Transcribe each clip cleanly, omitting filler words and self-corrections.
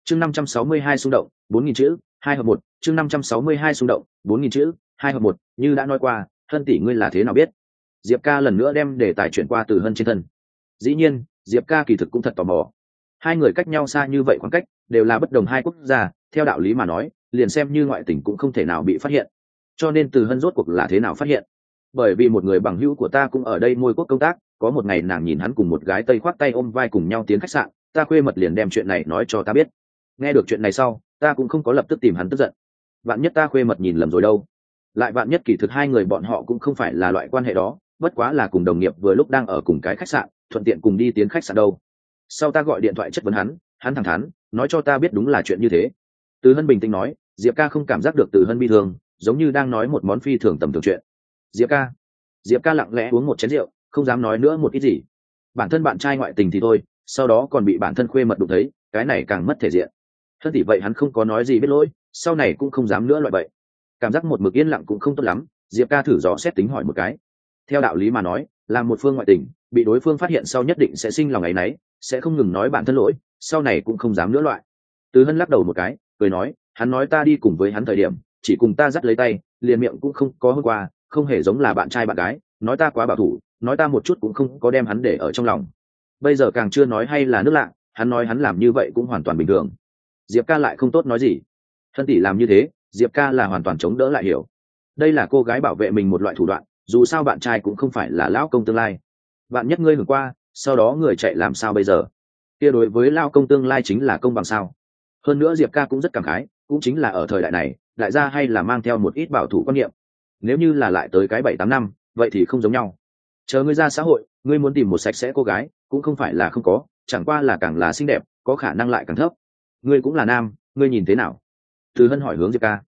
chương 562 xung động 4.000 chữ 2 hợp 1. chương 562 xung động 4.000 chữ 2 hợp 1. Như đã nói qua, Hân tỷ ngươi là thế nào biết? Diệp ca lần nữa đem đề tài chuyển qua Từ Hân trên thân. Dĩ nhiên Diệp ca kỳ thực cũng thật tò mò, hai người cách nhau xa như vậy, khoảng cách đều là bất đồng hai quốc gia, theo đạo lý mà nói liền xem như ngoại tình cũng không thể nào bị phát hiện. Cho nên Từ Hân rốt cuộc là thế nào phát hiện? Bởi vì một người bằng hữu của ta cũng ở đây môi quốc công tác, có một ngày nàng nhìn hắn cùng một gái Tây khoác tay ôm vai cùng nhau tiến khách sạn, ta khuê mật liền đem chuyện này nói cho ta biết. Nghe được chuyện này sau, ta cũng không có lập tức tìm hắn tức giận, vạn nhất ta khuê mật nhìn lầm rồi đâu. Lại vạn nhất kỳ thực hai người bọn họ cũng không phải là loại quan hệ đó, bất quá là cùng đồng nghiệp vừa lúc đang ở cùng cái khách sạn, thuận tiện cùng đi tiến khách sạn đâu. Sau ta gọi điện thoại chất vấn hắn, hắn thẳng thắn nói cho ta biết đúng là chuyện như thế. Từ Hân bình tĩnh nói, Diệp ca không cảm giác được Từ Hân bi thương, giống như đang nói một món phi thường tầm thường chuyện. Diệp ca lặng lẽ uống một chén rượu, không dám nói nữa một ít gì. Bản thân bạn trai ngoại tình thì thôi, sau đó còn bị bản thân khuê mật đụng thấy, cái này càng mất thể diện. Thân tỷ vậy hắn không có nói gì biết lỗi, sau này cũng không dám nữa loại vậy. Cảm giác một mực yên lặng cũng không tốt lắm, Diệp ca thử dò xét tính hỏi một cái. Theo đạo lý mà nói, làm một phương ngoại tình bị đối phương phát hiện sau nhất định sẽ sinh lòng áy náy, sẽ không ngừng nói bản thân lỗi, sau này cũng không dám nữa loại. Từ Hân lắc đầu một cái, cười nói, hắn nói ta đi cùng với hắn thời điểm chỉ cùng ta dắt lấy tay, liền miệng cũng không có hôm qua, không hề giống là bạn trai bạn gái, nói ta quá bảo thủ, nói ta một chút cũng không có đem hắn để ở trong lòng. Bây giờ càng chưa nói hay là nước lạ, hắn nói hắn làm như vậy cũng hoàn toàn bình thường. Diệp ca lại không tốt nói gì. Hân tỷ làm như thế, Diệp ca là hoàn toàn chống đỡ lại hiểu. Đây là cô gái bảo vệ mình một loại thủ đoạn, dù sao bạn trai cũng không phải là lão công tương lai. Bạn nhất ngươi hưởng qua, sau đó người chạy làm sao bây giờ? Kia đối với lão công tương lai chính là công bằng sao? Hơn nữa Diệp ca cũng rất cảm khái, cũng chính là ở thời đại này, đại gia hay là mang theo một ít bảo thủ quan niệm. Nếu như là lại tới cái 7-8 năm, vậy thì không giống nhau. Chờ ngươi ra xã hội, ngươi muốn tìm một sạch sẽ cô gái, cũng không phải là không có, chẳng qua là càng là xinh đẹp, có khả năng lại càng thấp. Ngươi cũng là nam, ngươi nhìn thế nào? Từ Hân hỏi hướng Diệp ca.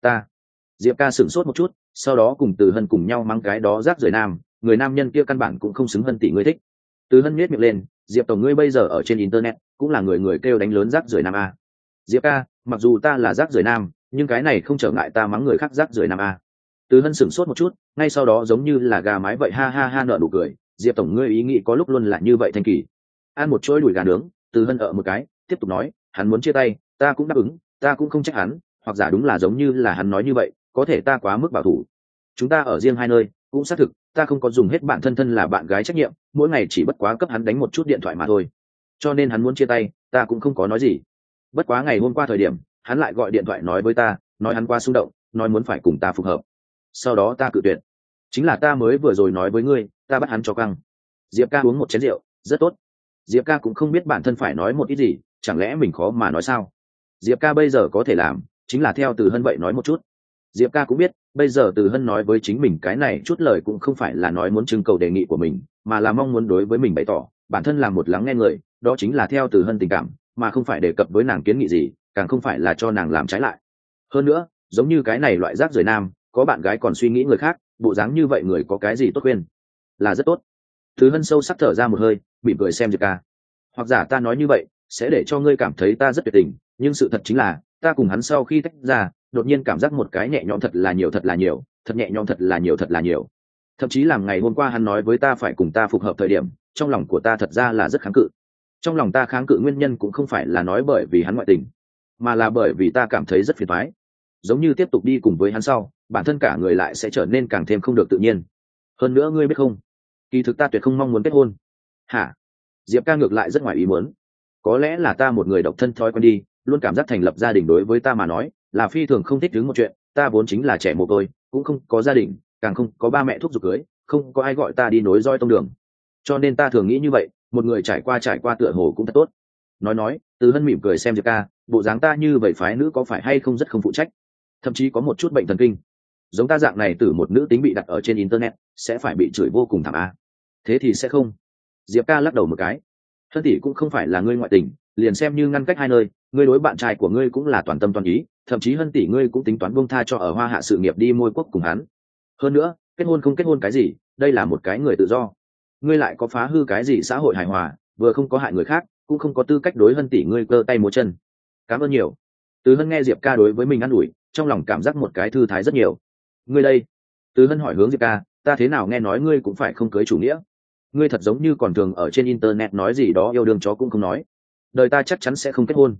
Diệp ca sửng sốt một chút, sau đó cùng Từ Hân cùng nhau mắng cái đó rác rưởi nam, người nam nhân kia căn bản cũng không xứng Hân tỷ ngươi thích. Từ Hân nhếch miệng lên, Diệp tổng ngươi bây giờ ở trên internet cũng là người kêu đánh lớn rác rưởi nam a. Diệp ca, mặc dù ta là rác rưởi nam, nhưng cái này không trở ngại ta mắng người khác rác rưởi nam a. Từ Hân sửng sốt một chút, ngay sau đó giống như là gà mái vậy ha ha ha nở nụ cười, Diệp tổng ngươi ý nghĩ có lúc luôn là như vậy thanh kỳ. Ăn một chuỗi đùi gà nướng, Từ Hân ở một cái, tiếp tục nói, hắn muốn chia tay, ta cũng đáp ứng, ta cũng không trách hắn, hoặc giả đúng là giống như là hắn nói như vậy, có thể ta quá mức bảo thủ. Chúng ta ở riêng hai nơi, cũng xác thực, ta không có dùng hết bản thân thân là bạn gái trách nhiệm, mỗi ngày chỉ bất quá cấp hắn đánh một chút điện thoại mà thôi. Cho nên hắn muốn chia tay, ta cũng không có nói gì. Bất quá ngày hôm qua thời điểm, hắn lại gọi điện thoại nói với ta, nói hắn qua xung động, nói muốn phải cùng ta phù hợp. Sau đó ta cự tuyệt. Chính là ta mới vừa rồi nói với ngươi, ta bắt hắn cho căng. Diệp ca uống một chén rượu, rất tốt. Diệp ca cũng không biết bản thân phải nói một ít gì, chẳng lẽ mình khó mà nói sao? Diệp ca bây giờ có thể làm, chính là theo Từ Hân vậy nói một chút. Diệp ca cũng biết, bây giờ Từ Hân nói với chính mình cái này chút lời cũng không phải là nói muốn trưng cầu đề nghị của mình, mà là mong muốn đối với mình bày tỏ, bản thân là một lắng nghe người, đó chính là theo Từ Hân tình cảm, mà không phải đề cập với nàng kiến nghị gì, càng không phải là cho nàng làm trái lại. Hơn nữa, giống như cái này loại rác rưởi nam, có bạn gái còn suy nghĩ người khác, bộ dáng như vậy người có cái gì tốt khuyên? Là rất tốt. Từ Hân sâu sắc thở ra một hơi, mỉm cười xem Diệp ca. Hoặc giả ta nói như vậy, sẽ để cho ngươi cảm thấy ta rất tuyệt tình, nhưng sự thật chính là, ta cùng hắn sau khi tách ra, đột nhiên cảm giác một cái nhẹ nhõm thật là nhiều, thật nhẹ nhõm thật là nhiều. Thậm chí làm ngày hôm qua hắn nói với ta phải cùng ta phục hợp thời điểm, trong lòng của ta thật ra là rất kháng cự. Trong lòng ta kháng cự nguyên nhân cũng không phải là nói bởi vì hắn ngoại tình, mà là bởi vì ta cảm thấy rất phiền toái. Giống như tiếp tục đi cùng với hắn sau, bản thân cả người lại sẽ trở nên càng thêm không được tự nhiên. Hơn nữa ngươi biết không, kỳ thực ta tuyệt không mong muốn kết hôn. Hả? Diệp ca ngược lại rất ngoài ý muốn. Có lẽ là ta một người độc thân thói quen đi, luôn cảm giác thành lập gia đình đối với ta mà nói là phi thường không thích đứng một chuyện. Ta vốn chính là trẻ mồ côi, cũng không có gia đình, càng không có ba mẹ thúc giục cưới, không có ai gọi ta đi nối roi tông đường. Cho nên ta thường nghĩ như vậy, một người trải qua tựa hồ cũng thật tốt. Nói, Từ Hân mỉm cười xem Diệp ca, bộ dáng ta như vậy phái nữ có phải hay không rất không phụ trách, thậm chí có một chút bệnh thần kinh. Giống ta dạng này từ một nữ tính bị đặt ở trên internet, sẽ phải bị chửi vô cùng thảm a. Thế thì sẽ không. Diệp ca lắc đầu một cái. Thân tỷ cũng không phải là ngươi ngoại tình, liền xem như ngăn cách hai nơi, ngươi đối bạn trai của ngươi cũng là toàn tâm toàn ý, thậm chí Hân tỷ ngươi cũng tính toán buông tha cho ở Hoa Hạ sự nghiệp đi môi quốc cùng hắn. Hơn nữa, kết hôn không kết hôn cái gì, đây là một cái người tự do. Ngươi lại có phá hư cái gì xã hội hài hòa, vừa không có hại người khác, cũng không có tư cách đối Hân tỷ ngươi cơ tay múa chân. Cảm ơn nhiều. Từ Hân nghe Diệp ca đối với mình ăn ủi, trong lòng cảm giác một cái thư thái rất nhiều. Ngươi đây? Từ Hân hỏi hướng Diệp ca, ta thế nào nghe nói ngươi cũng phải không cưới chủ nghĩa? Ngươi thật giống như còn thường ở trên internet nói gì đó yêu đương chó cũng không nói. Đời ta chắc chắn sẽ không kết hôn.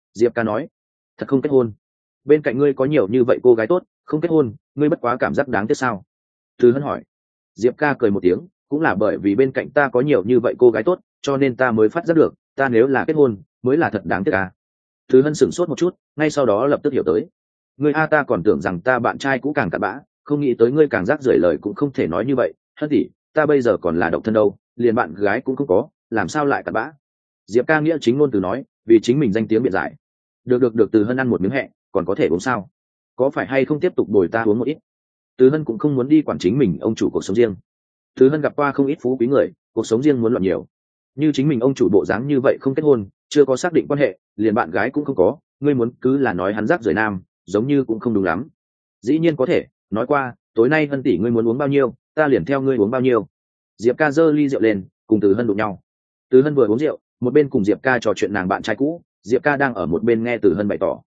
Diệp ca nói. Thật không kết hôn? Bên cạnh ngươi có nhiều như vậy cô gái tốt, không kết hôn ngươi bất quá cảm giác đáng tiếc sao? Từ Hân hỏi. Diệp ca cười một tiếng, cũng là bởi vì bên cạnh ta có nhiều như vậy cô gái tốt cho nên ta mới phát giác được ta nếu là kết hôn mới là thật đáng tiếc à. Từ Hân sửng sốt một chút, ngay sau đó lập tức hiểu tới. Ngươi a, ta còn tưởng rằng ta bạn trai cũ càng cặn bã, không nghĩ tới ngươi càng rác rưởi, lời cũng không thể nói như vậy. Hân tỷ, ta bây giờ còn là độc thân đâu, liền bạn gái cũng không có, làm sao lại cặn bã? Diệp ca nghĩa chính ngôn từ nói, vì chính mình danh tiếng biện giải. Được, Từ Hân ăn một miếng hẹ, còn có thể uống sao? Có phải hay không tiếp tục bồi ta uống một ít? Từ Hân cũng không muốn đi quản chính mình ông chủ cuộc sống riêng. Từ Hân gặp qua không ít phú quý người, cuộc sống riêng muốn loạn nhiều. Như chính mình ông chủ bộ dáng như vậy, không kết hôn, chưa có xác định quan hệ, liền bạn gái cũng không có, ngươi muốn cứ là nói hắn rác rưởi nam, giống như cũng không đúng lắm. Dĩ nhiên có thể, nói qua, tối nay Hân tỷ ngươi muốn uống bao nhiêu, ta liền theo ngươi uống bao nhiêu. Diệp ca giơ ly rượu lên, cùng Từ Hân đụng nhau. Từ Hân vừa uống rượu, một bên cùng Diệp ca trò chuyện nàng bạn trai cũ, Diệp ca đang ở một bên nghe Từ Hân bày tỏ.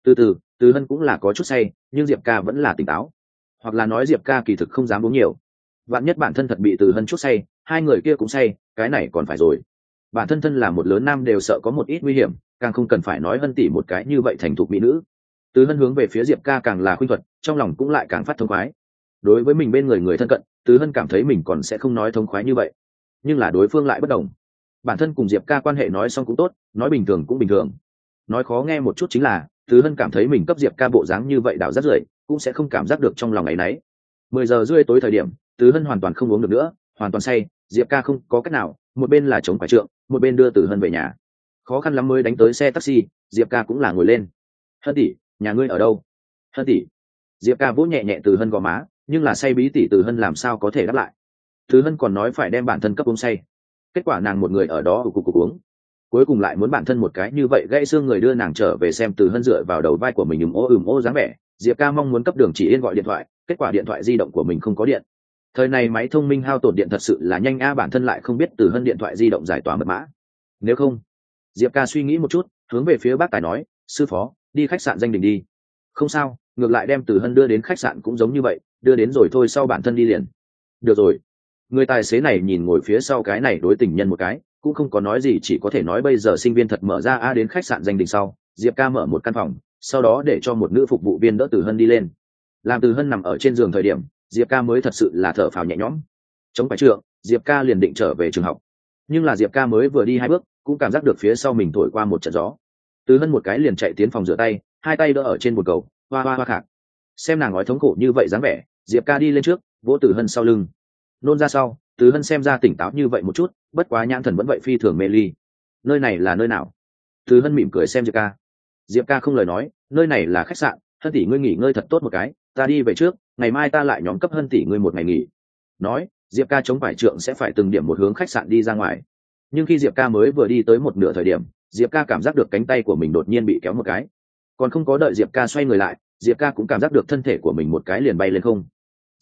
Từ Hân cũng là có chút say, nhưng Diệp ca vẫn là tỉnh táo, hoặc là nói Diệp ca kỳ thực không dám uống nhiều. Vạn nhất bản thân thật bị Từ Hân chút say, hai người kia cũng say, cái này còn phải rồi. Bản thân là một lớn nam đều sợ có một ít nguy hiểm, càng không cần phải nói Hân tỷ một cái như vậy thành thục mỹ nữ. Từ Hân hướng về phía Diệp ca càng là khuynh thuật, trong lòng cũng lại càng phát thông khoái. Đối với mình bên người thân cận, Từ Hân cảm thấy mình còn sẽ không nói thông khoái như vậy, nhưng là đối phương lại bất đồng. Bản thân cùng Diệp ca quan hệ nói xong cũng tốt, nói bình thường cũng bình thường. Nói khó nghe một chút chính là Từ Hân cảm thấy mình cấp Diệp ca bộ dáng như vậy đảo rất rưởi, cũng sẽ không cảm giác được trong lòng áy náy. 10 giờ rưỡi tối thời điểm, Từ Hân hoàn toàn không uống được nữa, hoàn toàn say. Diệp ca không có cách nào, một bên là chống phải trượng, một bên đưa Từ Hân về nhà. Khó khăn lắm mới đánh tới xe taxi, Diệp ca cũng là ngồi lên. Hân tỷ, nhà ngươi ở đâu? Hân tỷ. Diệp ca vỗ nhẹ nhẹ Từ Hân gò má, nhưng là say bí tỉ Từ Hân làm sao có thể đáp lại. Từ Hân còn nói phải đem bản thân cấp uống say, kết quả nàng một người ở đó cục uống, cuối cùng lại muốn bản thân một cái như vậy gãy xương người đưa nàng trở về. Xem Từ Hân dựa vào đầu vai của mình ừm ô dáng vẻ, Diệp ca mong muốn cấp Đường Chỉ Yên gọi điện thoại, kết quả điện thoại di động của mình không có điện. Thời này máy thông minh hao tổn điện thật sự là nhanh a, bản thân lại không biết Từ Hân điện thoại di động giải tỏa mật mã. Nếu không, Diệp ca suy nghĩ một chút, hướng về phía bác tài nói, sư phó, đi khách sạn Danh Đình đi. Không sao, ngược lại đem Từ Hân đưa đến khách sạn cũng giống như vậy, đưa đến rồi thôi sau bản thân đi liền. Được rồi. Người tài xế này nhìn ngồi phía sau cái này đối tình nhân một cái, cũng không có nói gì, chỉ có thể nói bây giờ sinh viên thật mở ra a. Đến khách sạn Danh Đình sau, Diệp ca mở một căn phòng, sau đó để cho một nữ phục vụ viên đỡ Từ Hân đi lên. Làm Từ Hân nằm ở trên giường thời điểm, Diệp ca mới thật sự là thở phào nhẹ nhõm. Chống phải trượng, Diệp ca liền định trở về trường học, nhưng là Diệp ca mới vừa đi 2 bước, cũng cảm giác được phía sau mình thổi qua một trận gió. Từ Hân một cái liền chạy tiến phòng rửa tay, hai tay đỡ ở trên bồn cầu, hoa hoa hoa khạc. Xem nàng nói thống khổ như vậy dáng vẻ, Diệp ca đi lên trước, vỗ Từ Hân sau lưng, nôn ra sau. Từ Hân xem ra tỉnh táo như vậy một chút, bất quá nhãn thần vẫn vậy phi thường mê ly. Nơi này là nơi nào? Từ Hân mỉm cười xem Diệp ca. Diệp ca không lời nói, nơi này là khách sạn, Hân tỷ ngươi nghỉ ngơi thật tốt một cái, ta đi về trước, ngày mai ta lại nhóm cấp Hân tỷ ngươi một ngày nghỉ. Nói, Diệp ca chống phải trượng sẽ phải từng điểm một hướng khách sạn đi ra ngoài. Nhưng khi Diệp ca mới vừa đi tới một nửa thời điểm, Diệp ca cảm giác được cánh tay của mình đột nhiên bị kéo một cái. Còn không có đợi Diệp ca xoay người lại, Diệp ca cũng cảm giác được thân thể của mình một cái liền bay lên không.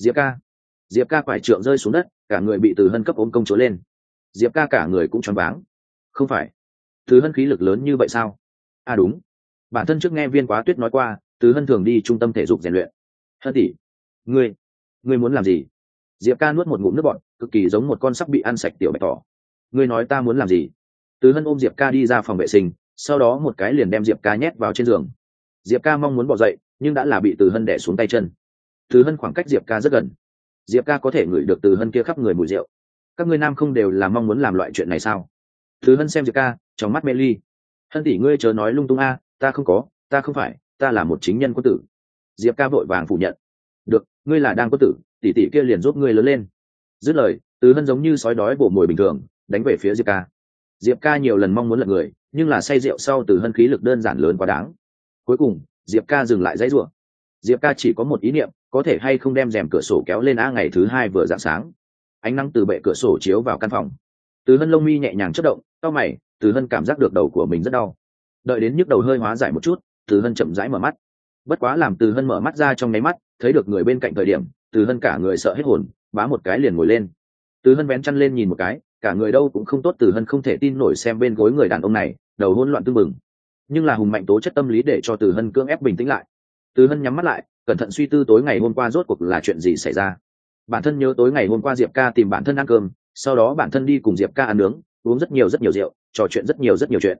Diệp ca quải trượng rơi xuống đất, cả người bị Từ Hân cấp ôm công chúa lên. Diệp ca cả người cũng choáng váng. Không phải Từ Hân khí lực lớn như vậy sao? À đúng, bản thân trước nghe Viên Quá Tuyết nói qua, Từ Hân thường đi trung tâm thể dục rèn luyện. Hân tỷ, ngươi muốn làm gì? Diệp ca nuốt một ngụm nước bọt, cực kỳ giống một con sắp bị ăn sạch tiểu bạch thỏ. Ngươi nói ta muốn làm gì? Từ Hân ôm Diệp ca đi ra phòng vệ sinh, sau đó một cái liền đem Diệp ca nhét vào trên giường. Diệp ca mong muốn bỏ dậy, nhưng đã là bị Từ Hân đè xuống tay chân. Từ Hân khoảng cách Diệp ca rất gần, Diệp ca có thể ngửi được Từ Hân kia khắp người mùi rượu. Các ngươi nam không đều là mong muốn làm loại chuyện này sao? Từ Hân xem Diệp ca, trong mắt mê ly. Hân tỷ ngươi chớ nói lung tung a, ta không có, ta không phải, ta là một chính nhân quân tử. Diệp ca vội vàng phủ nhận. Được, ngươi là đang quân tử, tỷ tỷ kia liền giúp ngươi lớn lên. Dứt lời, Từ Hân giống như sói đói bổ mồi bình thường, đánh về phía Diệp ca. Diệp ca nhiều lần mong muốn lật người, nhưng là say rượu sau Từ Hân khí lực đơn giản lớn quá đáng. Cuối cùng, Diệp ca dừng lại dãy rủa. Diệp ca chỉ có một ý niệm, có thể hay không đem rèm cửa sổ kéo lên a. Ngày thứ 2 vừa rạng sáng, ánh nắng từ bệ cửa sổ chiếu vào căn phòng. Từ Hân lông mi nhẹ nhàng chớp động, cau mày, Từ Hân cảm giác được đầu của mình rất đau. Đợi đến nhức đầu hơi hóa giải một chút, Từ Hân chậm rãi mở mắt. Bất quá làm Từ Hân mở mắt ra trong nháy mắt, thấy được người bên cạnh thời điểm, Từ Hân cả người sợ hết hồn, bá một cái liền ngồi lên. Từ Hân vén chăn lên nhìn một cái, cả người đâu cũng không tốt. Từ Hân không thể tin nổi xem bên gối người đàn ông này, đầu hỗn loạn tưng bừng. Nhưng là hùng mạnh tố chất tâm lý để cho Từ Hân cưỡng ép bình tĩnh lại. Từ Hân nhắm mắt lại, cẩn thận suy tư tối ngày hôm qua rốt cuộc là chuyện gì xảy ra. Bản thân nhớ tối ngày hôm qua Diệp ca tìm bản thân ăn cơm, sau đó bản thân đi cùng Diệp ca ăn nướng, uống rất nhiều rượu, trò chuyện rất nhiều chuyện.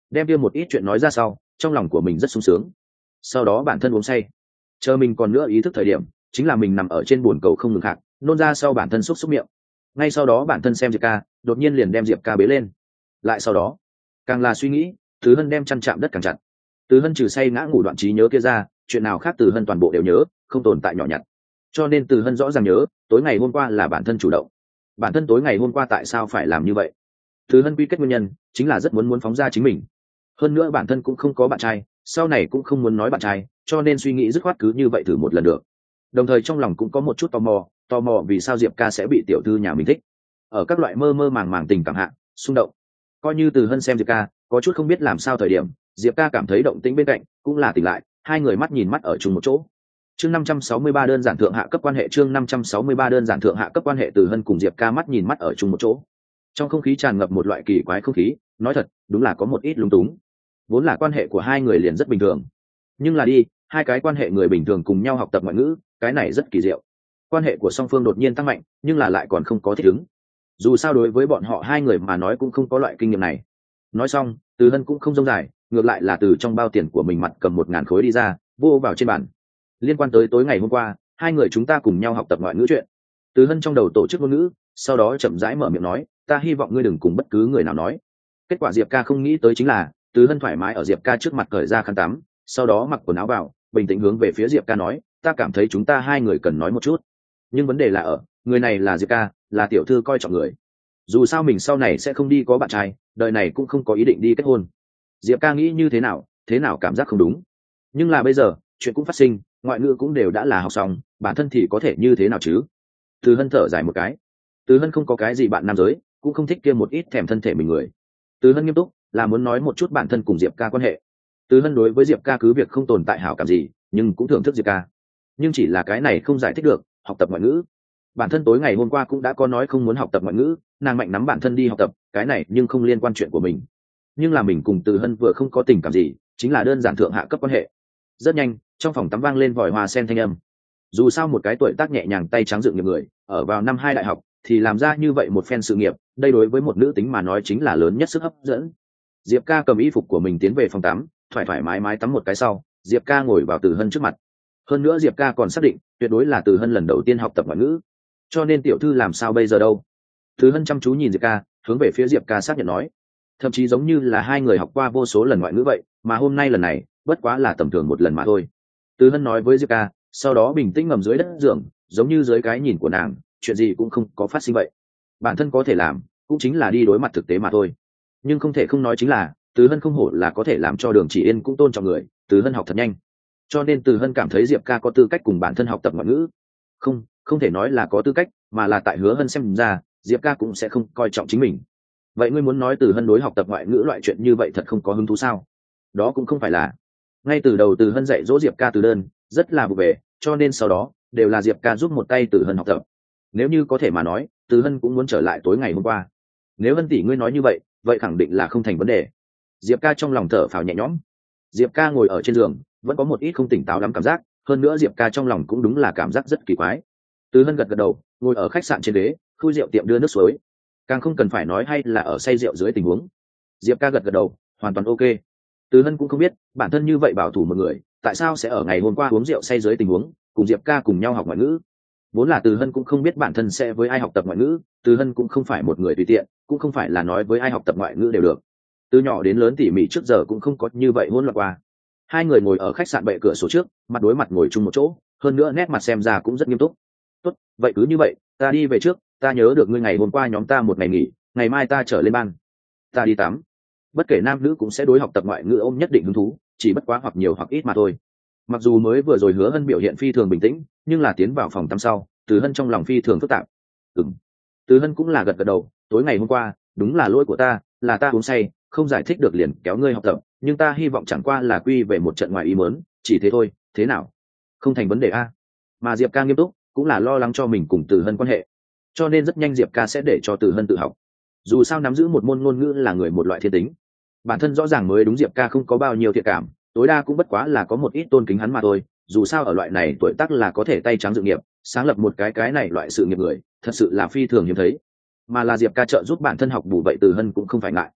đem kia một ít chuyện nói ra sau, trong lòng của mình rất sung sướng. Sau đó bản thân uống say, chờ mình còn nữa ý thức thời điểm, chính là mình nằm ở trên bồn cầu không ngừng khạc, nôn ra sau bản thân xúc miệng. Ngay sau đó bản thân xem Diệp ca, đột nhiên liền đem Diệp ca bế lên. Lại sau đó, càng là suy nghĩ, Từ Hân đem chăn chạm đất càng chặt. Từ Hân trừ say ngã ngủ đoạn trí nhớ kia ra, chuyện nào khác Từ Hân toàn bộ đều nhớ, không tồn tại nhỏ nhặt. Cho nên Từ Hân rõ ràng nhớ, tối ngày hôm qua là bản thân chủ động. Bản thân tối ngày hôm qua tại sao phải làm như vậy? Từ Hân quy kết nguyên nhân, chính là rất muốn phóng ra chính mình. Hơn nữa bản thân cũng không có bạn trai, sau này cũng không muốn nói bạn trai, cho nên suy nghĩ dứt khoát cứ như vậy thử một lần được. Đồng thời trong lòng cũng có một chút tò mò vì sao Diệp ca sẽ bị tiểu thư nhà mình thích. Ở các loại mơ mơ màng màng tình cảm hạ, xung động. Coi như Từ Hân xem Diệp ca, có chút không biết làm sao thời điểm, Diệp ca cảm thấy động tĩnh bên cạnh, cũng là tỉnh lại, hai người mắt nhìn mắt ở chung một chỗ. Chương 563 đơn giản thượng hạ cấp quan hệ, chương 563 đơn giản thượng hạ cấp quan hệ. Từ Hân cùng Diệp ca mắt nhìn mắt ở chung một chỗ. Trong không khí tràn ngập một loại kỳ quái không khí, nói thật, đúng là có một ít lung túng. Vốn là quan hệ của hai người liền rất bình thường, nhưng là đi, hai cái quan hệ người bình thường cùng nhau học tập ngoại ngữ, cái này rất kỳ diệu. Quan hệ của song phương đột nhiên tăng mạnh, nhưng là lại còn không có thích ứng. Dù sao đối với bọn họ hai người mà nói cũng không có loại kinh nghiệm này. Nói xong, Từ Hân cũng không rông dài, ngược lại là từ trong bao tiền của mình mặt cầm 1.000 khối đi ra, vô vào trên bàn. Liên quan tới tối ngày hôm qua, hai người chúng ta cùng nhau học tập ngoại ngữ chuyện. Từ Hân trong đầu tổ chức ngôn ngữ, sau đó chậm rãi mở miệng nói, ta hy vọng ngươi đừng cùng bất cứ người nào nói. Kết quả Diệp ca không nghĩ tới chính là, Từ Hân thoải mái ở Diệp ca trước mặt cởi ra khăn tắm, sau đó mặc quần áo vào, bình tĩnh hướng về phía Diệp ca nói, ta cảm thấy chúng ta hai người cần nói một chút. Nhưng vấn đề là ở, người này là Diệp ca, là tiểu thư coi trọng người. Dù sao mình sau này sẽ không đi có bạn trai, đời này cũng không có ý định đi kết hôn. Diệp ca nghĩ như thế nào cảm giác không đúng. Nhưng là bây giờ, chuyện cũng phát sinh, ngoại ngữ cũng đều đã là học xong, bản thân thì có thể như thế nào chứ? Từ Hân thở dài một cái. Từ Hân không có cái gì bạn nam giới, cũng không thích kia một ít thèm thân thể mình người. Từ Hân nghiêm túc, là muốn nói một chút bản thân cùng Diệp ca quan hệ. Từ Hân đối với Diệp ca cứ việc không tồn tại hảo cảm gì, nhưng cũng thưởng thức Diệp ca. Nhưng chỉ là cái này không giải thích được, học tập ngoại ngữ. Bản thân tối ngày hôm qua cũng đã có nói không muốn học tập ngoại ngữ, nàng mạnh nắm bản thân đi học tập, cái này nhưng không liên quan chuyện của mình. Nhưng là mình cùng Từ Hân vừa không có tình cảm gì, chính là đơn giản thượng hạ cấp quan hệ. Rất nhanh, trong phòng tắm vang lên vòi hoa sen thanh âm. Dù sao một cái tuổi tác nhẹ nhàng tay trắng dựng nghiệp người, ở vào năm 2 đại học thì làm ra như vậy một phen sự nghiệp, đây đối với một nữ tính mà nói chính là lớn nhất sức hấp dẫn. Diệp ca cầm y phục của mình tiến về phòng tắm, thoải mái tắm một cái sau, Diệp ca ngồi vào Từ Hân trước mặt. Hơn nữa Diệp ca còn xác định, tuyệt đối là Từ Hân lần đầu tiên học tập ngoại ngữ. Cho nên tiểu thư làm sao bây giờ đâu? Từ Hân chăm chú nhìn Diệp ca, hướng về phía Diệp ca xác nhận nói. Thậm chí giống như là hai người học qua vô số lần ngoại ngữ vậy, mà hôm nay lần này, bất quá là tầm thường một lần mà thôi. Từ Hân nói với Diệp ca, sau đó bình tĩnh ngầm dưới đất giường, giống như dưới cái nhìn của nàng, chuyện gì cũng không có phát sinh vậy. Bản thân có thể làm, cũng chính là đi đối mặt thực tế mà thôi. Nhưng không thể không nói chính là, Từ Hân không hổ là có thể làm cho Đường Chỉ Yên cũng tôn trọng người, Từ Hân học thật nhanh. Cho nên Từ Hân cảm thấy Diệp ca có tư cách cùng bản thân học tập ngoại ngữ. Không thể nói là có tư cách, mà là tại Hứa Hân xem ra, Diệp ca cũng sẽ không coi trọng chính mình. Vậy ngươi muốn nói Từ Hân đối học tập ngoại ngữ loại chuyện như vậy thật không có hứng thú sao? Đó cũng không phải là. Ngay từ đầu Từ Hân dạy dỗ Diệp ca từ đơn, rất là vụ về, cho nên sau đó đều là Diệp ca giúp một tay Từ Hân học tập. Nếu như có thể mà nói, Từ Hân cũng muốn trở lại tối ngày hôm qua. Nếu Hân tỷ ngươi nói như vậy, vậy khẳng định là không thành vấn đề. Diệp ca trong lòng thở phào nhẹ nhõm. Diệp ca ngồi ở trên giường, vẫn có một ít không tỉnh táo lắm cảm giác, hơn nữa Diệp ca trong lòng cũng đúng là cảm giác rất kỳ quái. Từ Hân gật đầu, ngồi ở khách sạn trên ghế, khui rượu tiệm đưa nước suối. Càng không cần phải nói hay là ở say rượu dưới tình huống. Diệp ca gật đầu, hoàn toàn ok. Từ Hân cũng không biết, bản thân như vậy bảo thủ một người, tại sao sẽ ở ngày hôm qua uống rượu say dưới tình huống, cùng Diệp ca cùng nhau học ngoại ngữ. Vốn là Từ Hân cũng không biết bản thân sẽ với ai học tập ngoại ngữ, Từ Hân cũng không phải một người tùy tiện, cũng không phải là nói với ai học tập ngoại ngữ đều được. Từ nhỏ đến lớn tỉ mỉ trước giờ cũng không có như vậy hỗn loạn qua. Hai người ngồi ở khách sạn bệ cửa sổ trước, mặt đối mặt ngồi chung một chỗ, hơn nữa nét mặt xem ra cũng rất nghiêm túc. Tốt, vậy cứ như vậy, ta đi về trước, ta nhớ được ngươi ngày hôm qua nhóm ta một ngày nghỉ, ngày mai ta trở lên ban. Ta đi tắm. Bất kể nam nữ cũng sẽ đối học tập ngoại ngữ ôm nhất định hứng thú, chỉ bất quá hoặc nhiều hoặc ít mà thôi. Mặc dù mới vừa rồi Hứa Hân biểu hiện phi thường bình tĩnh, nhưng là tiến vào phòng tắm sau, Từ Hân trong lòng phi thường phức tạp. Từ Hân cũng là gật đầu, tối ngày hôm qua, đúng là lỗi của ta, là ta uống say, không giải thích được liền kéo ngươi học tập, nhưng ta hy vọng chẳng qua là quy về một trận ngoài ý muốn, chỉ thế thôi, thế nào? Không thành vấn đề a. Mà Diệp ca nghiêm túc, cũng là lo lắng cho mình cùng Từ Hân quan hệ, cho nên rất nhanh Diệp ca sẽ để cho Từ Hân tự học. Dù sao nắm giữ một môn ngôn ngữ là người một loại thiên tính, bản thân rõ ràng mới đúng Diệp ca không có bao nhiêu thiện cảm, tối đa cũng bất quá là có một ít tôn kính hắn mà thôi. Dù sao ở loại này tuổi tác là có thể tay trắng dự nghiệp, sáng lập một cái này loại sự nghiệp người, thật sự là phi thường hiếm thấy. Mà là Diệp ca trợ giúp bản thân học bù vậy Từ Hân cũng không phải ngại.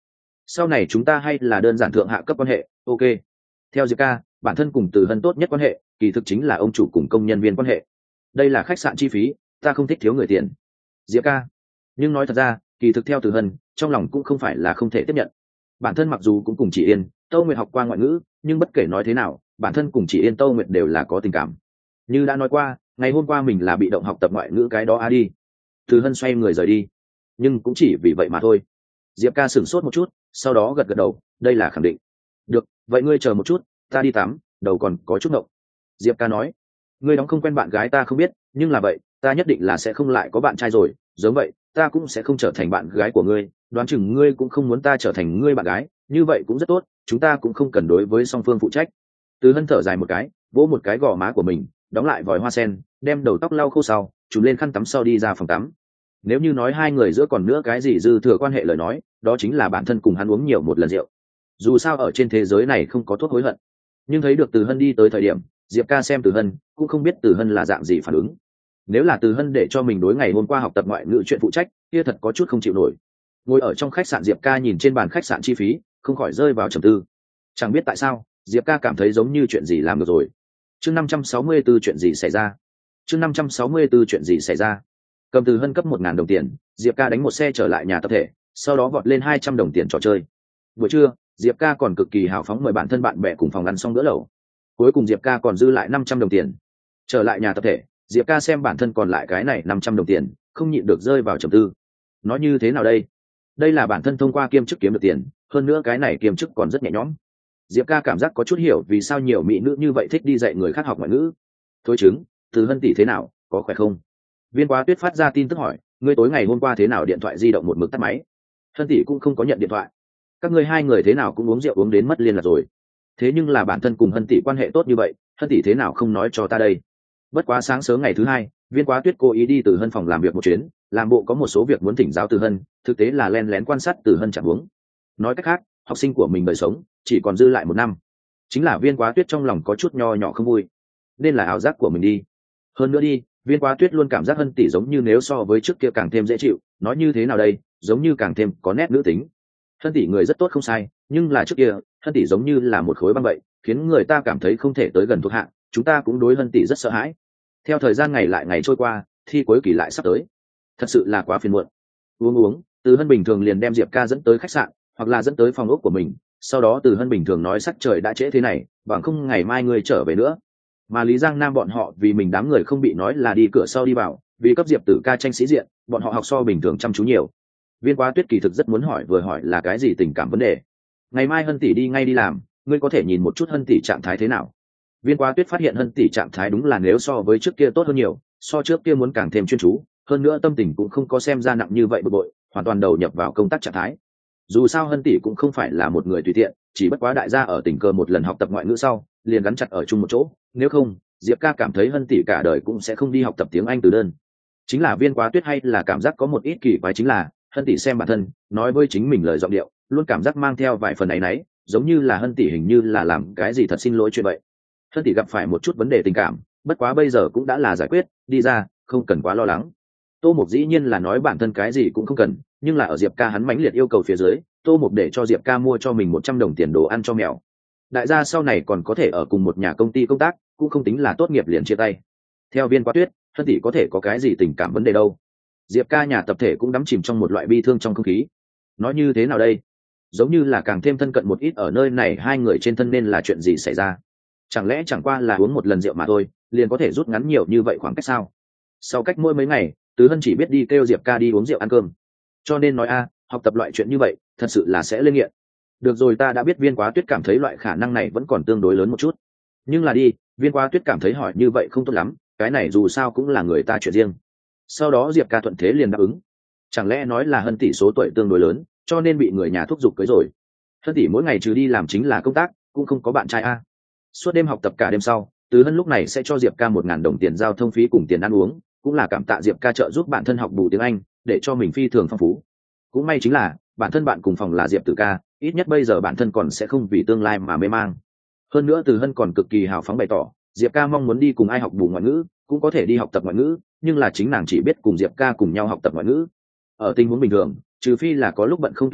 sau này chúng ta hay là đơn giản thượng hạ cấp quan hệ, ok. Theo Diệp ca, bản thân cùng Từ Hân tốt nhất quan hệ kỳ thực chính là ông chủ cùng công nhân viên quan hệ. Đây là khách sạn chi phí, ta không thích thiếu người tiền. Diệp ca, nhưng nói thật ra kỳ thực theo Từ Hân trong lòng cũng không phải là không thể tiếp nhận. Bản thân mặc dù cũng cùng chị Yên Tâu Nguyệt học qua ngoại ngữ, nhưng bất kể nói thế nào bản thân cùng chị Yên Tâu Nguyệt đều là có tình cảm. Như đã nói qua, ngày hôm qua mình là bị động học tập ngoại ngữ cái đó đi. Từ Hân xoay người rời đi, nhưng cũng chỉ vì vậy mà thôi. Diệp ca sửng sốt một chút, sau đó gật gật đầu, đây là khẳng định. Được, vậy ngươi chờ một chút, ta đi tắm, đầu còn có chút ngộng. Diệp ca nói, ngươi đóng không quen bạn gái ta không biết, nhưng là vậy ta nhất định là sẽ không lại có bạn trai rồi, giống vậy ta cũng sẽ không trở thành bạn gái của ngươi, đoán chừng ngươi cũng không muốn ta trở thành ngươi bạn gái, như vậy cũng rất tốt, chúng ta cũng không cần đối với song phương phụ trách. Từ Hân thở dài một cái, vỗ một cái gò má của mình, đóng lại vòi hoa sen, đem đầu tóc lau khô sau trùm lên khăn tắm sau đi ra phòng tắm. Nếu như nói hai người giữa còn nữa cái gì dư thừa quan hệ lời nói, đó chính là bản thân cùng hắn uống nhiều một lần rượu. Dù sao ở trên thế giới này không có thuốc hối hận. Nhưng thấy được Từ Hân đi tới thời điểm, Diệp ca xem Từ Hân cũng không biết Từ Hân là dạng gì phản ứng. Nếu là Từ Hân để cho mình đối ngày hôm qua học tập ngoại ngữ chuyện phụ trách, kia thật có chút không chịu nổi. Ngồi ở trong khách sạn, Diệp ca nhìn trên bàn khách sạn chi phí, không khỏi rơi vào trầm tư. Chẳng biết tại sao Diệp ca cảm thấy giống như chuyện gì làm được rồi. Chương 564 chuyện gì xảy ra? Chương 564 chuyện gì xảy ra? Cầm Từ Hân cấp 1.000 đồng tiền, Diệp ca đánh một xe trở lại nhà tập thể, sau đó vọt lên 200 đồng tiền trò chơi. Buổi trưa, Diệp ca còn cực kỳ hào phóng mời bản thân bạn bè cùng phòng ăn xong bữa lẩu. Cuối cùng Diệp ca còn dư lại 500 đồng tiền. Trở lại nhà tập thể, Diệp ca xem bản thân còn lại cái này 500 đồng tiền, không nhịn được rơi vào trầm tư. Nói như thế nào đây? Đây là bản thân thông qua kiêm chức kiếm được tiền, hơn nữa cái này kiêm chức còn rất nhẹ nhõm. Diệp ca cảm giác có chút hiểu vì sao nhiều mỹ nữ như vậy thích đi dạy người khác học ngoại ngữ. Thôi chứng, Từ Hân tỷ thế nào, có khỏe không? Viên Quá Tuyết phát ra tin tức hỏi, ngươi tối ngày hôm qua thế nào, điện thoại di động một mực tắt máy? Hân tỷ cũng không có nhận điện thoại. Các ngươi hai người thế nào cũng uống rượu uống đến mất liên lạc rồi. Thế nhưng là bản thân cùng Hân tỷ quan hệ tốt như vậy, Hân tỷ thế nào không nói cho ta đây? Bất quá sáng sớm ngày thứ hai, Viên Quá Tuyết cố ý đi Từ Hân phòng làm việc một chuyến, làm bộ có một số việc muốn thỉnh giáo Từ Hân, thực tế là len lén quan sát Từ Hân chẳng uống. Nói cách khác, học sinh của mình đời sống chỉ còn dư lại 1 năm. Chính là Viên Quá Tuyết trong lòng có chút nho nhỏ không vui, nên là ảo giác của mình đi. Hơn nữa đi, Viên Quá Tuyết luôn cảm giác Hân tỷ giống như nếu so với trước kia càng thêm dễ chịu, nói như thế nào đây, giống như càng thêm có nét nữ tính. Hân tỷ người rất tốt không sai, nhưng là trước kia Hân tỷ giống như là một khối băng vậy, khiến người ta cảm thấy không thể tới gần thuộc hạ, chúng ta cũng đối Hân tỷ rất sợ hãi. Theo thời gian ngày lại ngày trôi qua, thi cuối kỳ lại sắp tới, thật sự là quá phiền muộn. Uống Từ Hân bình thường liền đem Diệp ca dẫn tới khách sạn hoặc là dẫn tới phòng ốc của mình, sau đó Từ Hân bình thường nói sắc trời đã trễ thế này, bằng không ngày mai ngươi trở về nữa. Mà Lý Giang Nam bọn họ vì mình đám người không bị nói là đi cửa sau đi vào, vì cấp Diệp Tử ca tranh sĩ diện, bọn họ học so bình thường chăm chú nhiều. Viên Quá Tuyết kỳ thực rất muốn hỏi vừa hỏi là cái gì tình cảm vấn đề. Ngày mai Hân tỷ đi ngay đi làm, ngươi có thể nhìn một chút Hân tỷ trạng thái thế nào. Viên Quá Tuyết phát hiện Hân tỷ trạng thái đúng là nếu so với trước kia tốt hơn nhiều, so trước kia muốn càng thêm chuyên chú, hơn nữa tâm tình cũng không có xem ra nặng như vậy bực bội, hoàn toàn đầu nhập vào công tác trạng thái. Dù sao Hân tỷ cũng không phải là một người tùy tiện, chỉ bất quá đại gia ở tình cờ một lần học tập ngoại ngữ sau, liền gắn chặt ở chung một chỗ, nếu không, Diệp ca cảm thấy Hân tỷ cả đời cũng sẽ không đi học tập tiếng Anh từ đơn. Chính là Viên Quá Tuyết hay là cảm giác có một ít kỳ quái, chính là Hân tỷ xem bản thân, nói với chính mình lời giọng điệu, luôn cảm giác mang theo vài phần áy náy, giống như là Hân tỷ hình như là làm cái gì thật xin lỗi chuyện vậy. Hân tỷ gặp phải một chút vấn đề tình cảm, bất quá bây giờ cũng đã là giải quyết, đi ra, không cần quá lo lắng. Tô Mục dĩ nhiên là nói bản thân cái gì cũng không cần, nhưng là ở Diệp ca hắn mãnh liệt yêu cầu phía dưới, Tô Mục để cho Diệp ca mua cho mình 100 đồng tiền đồ ăn cho mèo. Đại gia sau này còn có thể ở cùng một nhà công ty công tác, cũng không tính là tốt nghiệp liền chia tay. Theo Viên Quá Tuyết, Hân tỷ có thể có cái gì tình cảm vấn đề đâu. Diệp ca nhà tập thể cũng đắm chìm trong một loại bi thương trong không khí. Nói như thế nào đây, giống như là càng thêm thân cận một ít, ở nơi này hai người trên thân nên là chuyện gì xảy ra. Chẳng lẽ chẳng qua là uống một lần rượu mà thôi liền có thể rút ngắn nhiều như vậy khoảng cách sao? Sau cách mỗi mấy ngày, Từ Hân chỉ biết đi kêu Diệp ca đi uống rượu ăn cơm. Cho nên nói học tập loại chuyện như vậy thật sự là sẽ lên nghiện. Được rồi, ta đã biết Viên Quá Tuyết cảm thấy loại khả năng này vẫn còn tương đối lớn một chút, nhưng là đi, Viên Quá Tuyết cảm thấy hỏi như vậy không tốt lắm, cái này dù sao cũng là người ta chuyện riêng. Sau đó Diệp ca thuận thế liền đáp ứng. Chẳng lẽ nói là Hân tỷ số tuổi tương đối lớn, cho nên bị người nhà thúc giục cưới rồi. Hân tỷ mỗi ngày trừ đi làm chính là công tác, cũng không có bạn trai Suốt đêm học tập cả đêm sau, Từ Hân lúc này sẽ cho Diệp ca 1.000 đồng tiền giao thông phí cùng tiền ăn uống, cũng là cảm tạ Diệp ca trợ giúp bản thân học bù tiếng Anh, để cho mình phi thường phong phú. Cũng may chính là bản thân bạn cùng phòng là Diệp Tử ca, ít nhất bây giờ bản thân còn sẽ không vì tương lai mà mê mang. Hơn nữa Từ Hân còn cực kỳ hào phóng bày tỏ, Diệp ca mong muốn đi cùng ai học bù ngoại ngữ, cũng có thể đi học tập ngoại ngữ, nhưng là chính nàng chỉ biết cùng Diệp ca cùng nhau học tập ngoại ngữ. Ở tình huống bình thường, trừ phi là có lúc bận không kịp thở,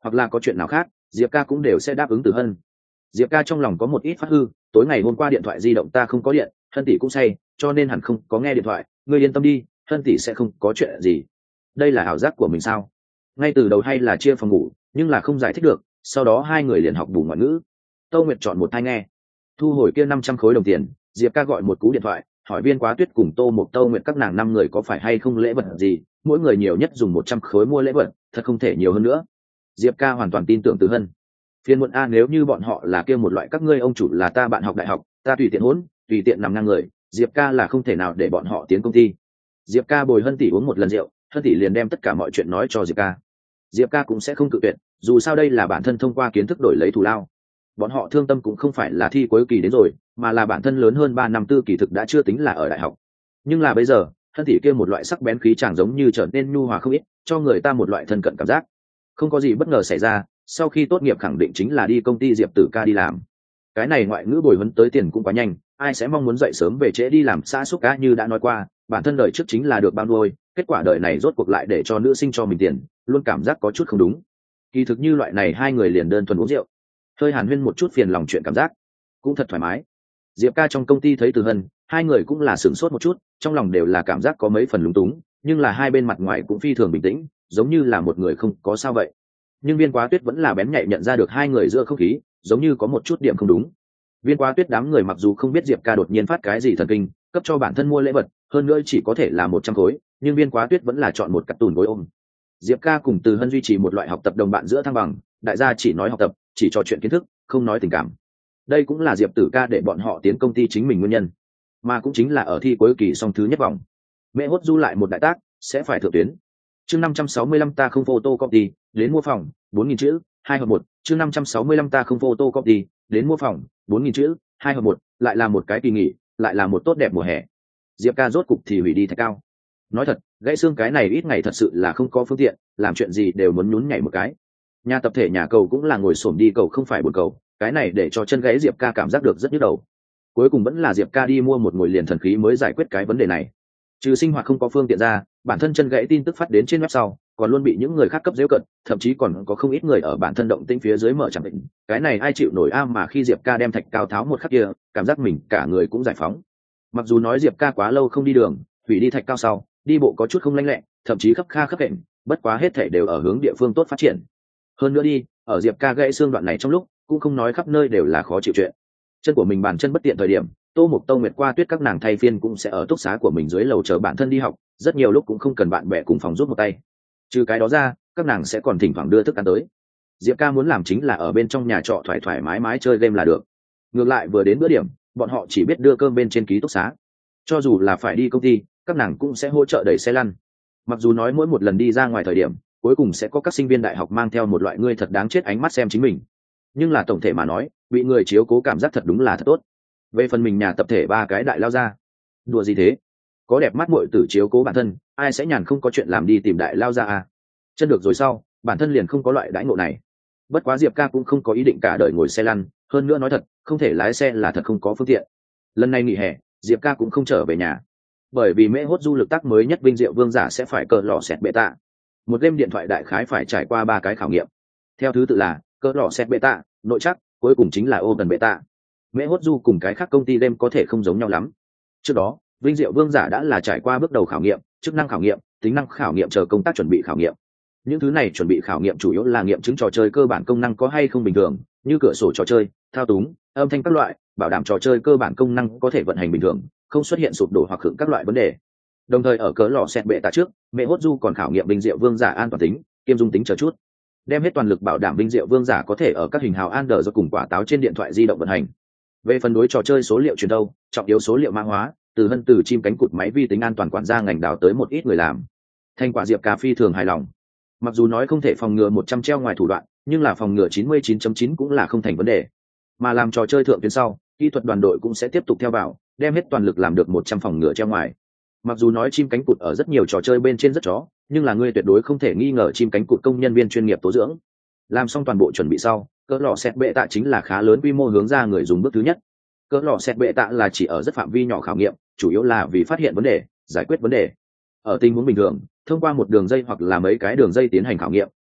hoặc là có chuyện nào khác, Diệp ca cũng đều sẽ đáp ứng Từ Hân. Diệp ca trong lòng có một ít phát hư, tối ngày hôm qua điện thoại di động ta không có điện, Hân tỷ cũng say, cho nên hẳn không có nghe điện thoại, ngươi yên tâm đi, Hân tỷ sẽ không có chuyện gì. Đây là ảo giác của mình sao? Ngay từ đầu hay là chia phòng ngủ, nhưng là không giải thích được, sau đó hai người liền học bù ngoại ngữ. Tâu Nguyệt chọn một tai nghe, thu hồi kia 500 khối đồng tiền. Diệp ca gọi một cú điện thoại, hỏi Viên Quá Tuyết cùng Tô Mộc Tâu Nguyệt các nàng 5 người có phải hay không lễ vật gì, mỗi người nhiều nhất dùng 100 khối mua lễ vật, thật không thể nhiều hơn nữa. Diệp ca hoàn toàn tin tưởng Từ Hân. Phiên muộn a, nếu như bọn họ là kia một loại các ngươi ông chủ là ta bạn học đại học, ta tùy tiện hỗn, tùy tiện nằm ngang người, Diệp ca là không thể nào để bọn họ tiến công ty. Diệp ca bồi Hân tỷ uống một lần rượu, Hân tỷ liền đem tất cả mọi chuyện nói cho Diệp ca. Diệp ca cũng sẽ không cự tuyệt, dù sao đây là bản thân thông qua kiến thức đổi lấy thù lao. Bọn họ thương tâm cũng không phải là thi cuối kỳ đến rồi, mà là bản thân lớn hơn 3 năm tư kỳ thực đã chưa tính là ở đại học. Nhưng là bây giờ, Hân tỷ kia một loại sắc bén khí chàng giống như trở nên nhu hòa không ít, cho người ta một loại thân cận cảm giác. Không có gì bất ngờ xảy ra, sau khi tốt nghiệp khẳng định chính là đi công ty Diệp Tử ca đi làm. Cái này ngoại ngữ bồi huấn tới tiền cũng quá nhanh, ai sẽ mong muốn dậy sớm về trễ đi làm xã xúc cá, như đã nói qua, bản thân đời trước chính là được bao nuôi, kết quả đời này rốt cuộc lại để cho nữ sinh cho mình tiền, luôn cảm giác có chút không đúng. Kỳ thực như loại này hai người liền đơn thuần uống rượu, hơi hàn huyên một chút phiền lòng chuyện cảm giác, cũng thật thoải mái. Diệp ca trong công ty thấy Từ Hân, hai người cũng là sửng sốt một chút, trong lòng đều là cảm giác có mấy phần lúng túng, nhưng là hai bên mặt ngoài cũng phi thường bình tĩnh, giống như là một người không có sao vậy. Nhưng Viên Quá Tuyết vẫn là bén nhạy nhận ra được hai người giữa không khí giống như có một chút điểm không đúng. Viên Quá Tuyết đám người mặc dù không biết Diệp ca đột nhiên phát cái gì thần kinh, cấp cho bản thân mua lễ vật, hơn nữa chỉ có thể là 100 khối, nhưng Viên Quá Tuyết vẫn là chọn một cặp tùn gối ôm. Diệp ca cùng Từ Hân duy trì một loại học tập đồng bạn giữa thăng bằng, đại gia chỉ nói học tập, chỉ trò chuyện kiến thức, không nói tình cảm. Đây cũng là Diệp Tử ca để bọn họ tiến công ty chính mình nguyên nhân, mà cũng chính là ở thi cuối kỳ xong thứ nhất vòng, Mẹ Hốt Du lại một đại tác sẽ phải thượng tuyến. Chương 565 ta không photocopy, đến mua phòng, 4000 chữ, 2 hợp 1, chương 565 ta không photocopy, đến mua phòng, 4000 chữ, 2 hợp 1, lại là một cái kỳ nghỉ, lại là một tốt đẹp mùa hè. Diệp ca rốt cục thì hủy đi Thạch Cao. Nói thật, gãy xương cái này ít ngày thật sự là không có phương tiện, làm chuyện gì đều muốn nhún nhảy một cái. Nhà tập thể nhà cầu cũng là ngồi xổm đi cầu không phải buồn cầu, cái này để cho chân gãy Diệp ca cảm giác được rất nhức đầu. Cuối cùng vẫn là Diệp ca đi mua một ngồi liền thần khí mới giải quyết cái vấn đề này. Trừ sinh hoạt không có phương tiện ra, bản thân chân gãy tin tức phát đến trên web sau, còn luôn bị những người khác cấp giễu cận, thậm chí còn có không ít người ở bản thân động tĩnh phía dưới mở chẳng định. Cái này ai chịu nổi a, mà khi Diệp ca đem Thạch Cao tháo một khắc kia, cảm giác mình cả người cũng giải phóng. Mặc dù nói Diệp ca quá lâu không đi đường, hủy đi Thạch Cao sau, đi bộ có chút không lanh lẹ, thậm chí khấp kha khấp khệnh, bất quá hết thể đều ở hướng địa phương tốt phát triển. Hơn nữa đi, ở Diệp ca gãy xương đoạn này trong lúc, cũng không nói khắp nơi đều là khó chịu chuyện. Chân của mình bàn chân bất tiện thời điểm, Tô Mộc Tâu Nguyệt qua Tuyết các nàng thay phiên cũng sẽ ở túc xá của mình dưới lầu chờ bản thân đi học, rất nhiều lúc cũng không cần bạn bè cùng phòng giúp một tay. Trừ cái đó ra, các nàng sẽ còn thỉnh thoảng đưa thức ăn tới. Diệp ca muốn làm chính là ở bên trong nhà trọ thoải thoải mái mái chơi game là được. Ngược lại vừa đến bữa điểm, bọn họ chỉ biết đưa cơm bên trên ký túc xá. Cho dù là phải đi công ty, các nàng cũng sẽ hỗ trợ đẩy xe lăn. Mặc dù nói mỗi một lần đi ra ngoài thời điểm, cuối cùng sẽ có các sinh viên đại học mang theo một loại ngươi thật đáng chết ánh mắt xem chính mình, nhưng là tổng thể mà nói, bị người chiếu cố cảm giác thật đúng là thật tốt. Về phần mình nhà tập thể ba cái đại lao ra, đùa gì thế, có đẹp mắt muội tử chiếu cố bản thân, ai sẽ nhàn không có chuyện làm đi tìm đại lao ra à. Chân được rồi sau, bản thân liền không có loại đãi ngộ này. Bất quá Diệp ca cũng không có ý định cả đời ngồi xe lăn, hơn nữa nói thật, không thể lái xe là thật không có phương tiện. Lần này nghỉ hè, Diệp ca cũng không trở về nhà, bởi vì Mễ Hốt Du lực tác mới nhất Vinh Diệu Vương giả sẽ phải cờ lò xẹt bệ tạ. Một game điện thoại đại khái phải trải qua 3 cái khảo nghiệm, theo thứ tự là cờ lò xẹt bệ tạ, nội chắc, cuối cùng chính là ô gần bệ tạ. Mễ Hốt Du cùng cái khác công ty game có thể không giống nhau lắm. Trước đó, Vinh Diệu Vương giả đã là trải qua bước đầu khảo nghiệm, chức năng khảo nghiệm, tính năng khảo nghiệm chờ công tác chuẩn bị khảo nghiệm. Những thứ này chuẩn bị khảo nghiệm chủ yếu là nghiệm chứng trò chơi cơ bản công năng có hay không bình thường, như cửa sổ trò chơi, thao túng, âm thanh các loại, bảo đảm trò chơi cơ bản công năng có thể vận hành bình thường, không xuất hiện sụp đổ hoặc hưởng các loại vấn đề. Đồng thời ở cỡ lò xẹt bệ tạ trước, Mễ Hốt Du còn khảo nghiệm Vinh Diệu Vương giả an toàn tính, kiêm dung tính chờ chút. Đem hết toàn lực bảo đảm Vinh Diệu Vương giả có thể ở các hình hào Android do cùng quả táo trên điện thoại di động vận hành. Về phần đối trò chơi số liệu truyền đâu, trọng yếu số liệu mã hóa, từ Hân từ chim cánh cụt máy vi tính an toàn quản gia ngành đào tới một ít người làm. Thành quả Diệp Cà phi thường hài lòng. Mặc dù nói không thể phòng ngừa 100 treo ngoài thủ đoạn, nhưng là phòng ngừa 99.9 cũng là không thành vấn đề. Mà làm trò chơi thượng tuyến sau, kỹ thuật đoàn đội cũng sẽ tiếp tục theo vào, đem hết toàn lực làm được 100 phòng ngừa treo ngoài. Mặc dù nói chim cánh cụt ở rất nhiều trò chơi bên trên rất chó, nhưng là ngươi tuyệt đối không thể nghi ngờ chim cánh cụt công nhân viên chuyên nghiệp tố dưỡng. Làm xong toàn bộ chuẩn bị sau, cỡ lò xét bệ tạ chính là khá lớn quy mô hướng ra người dùng bước thứ nhất. Cỡ lò xét bệ tạ là chỉ ở rất phạm vi nhỏ khảo nghiệm, chủ yếu là vì phát hiện vấn đề, giải quyết vấn đề. Ở tình huống bình thường, thông qua một đường dây hoặc là mấy cái đường dây tiến hành khảo nghiệm,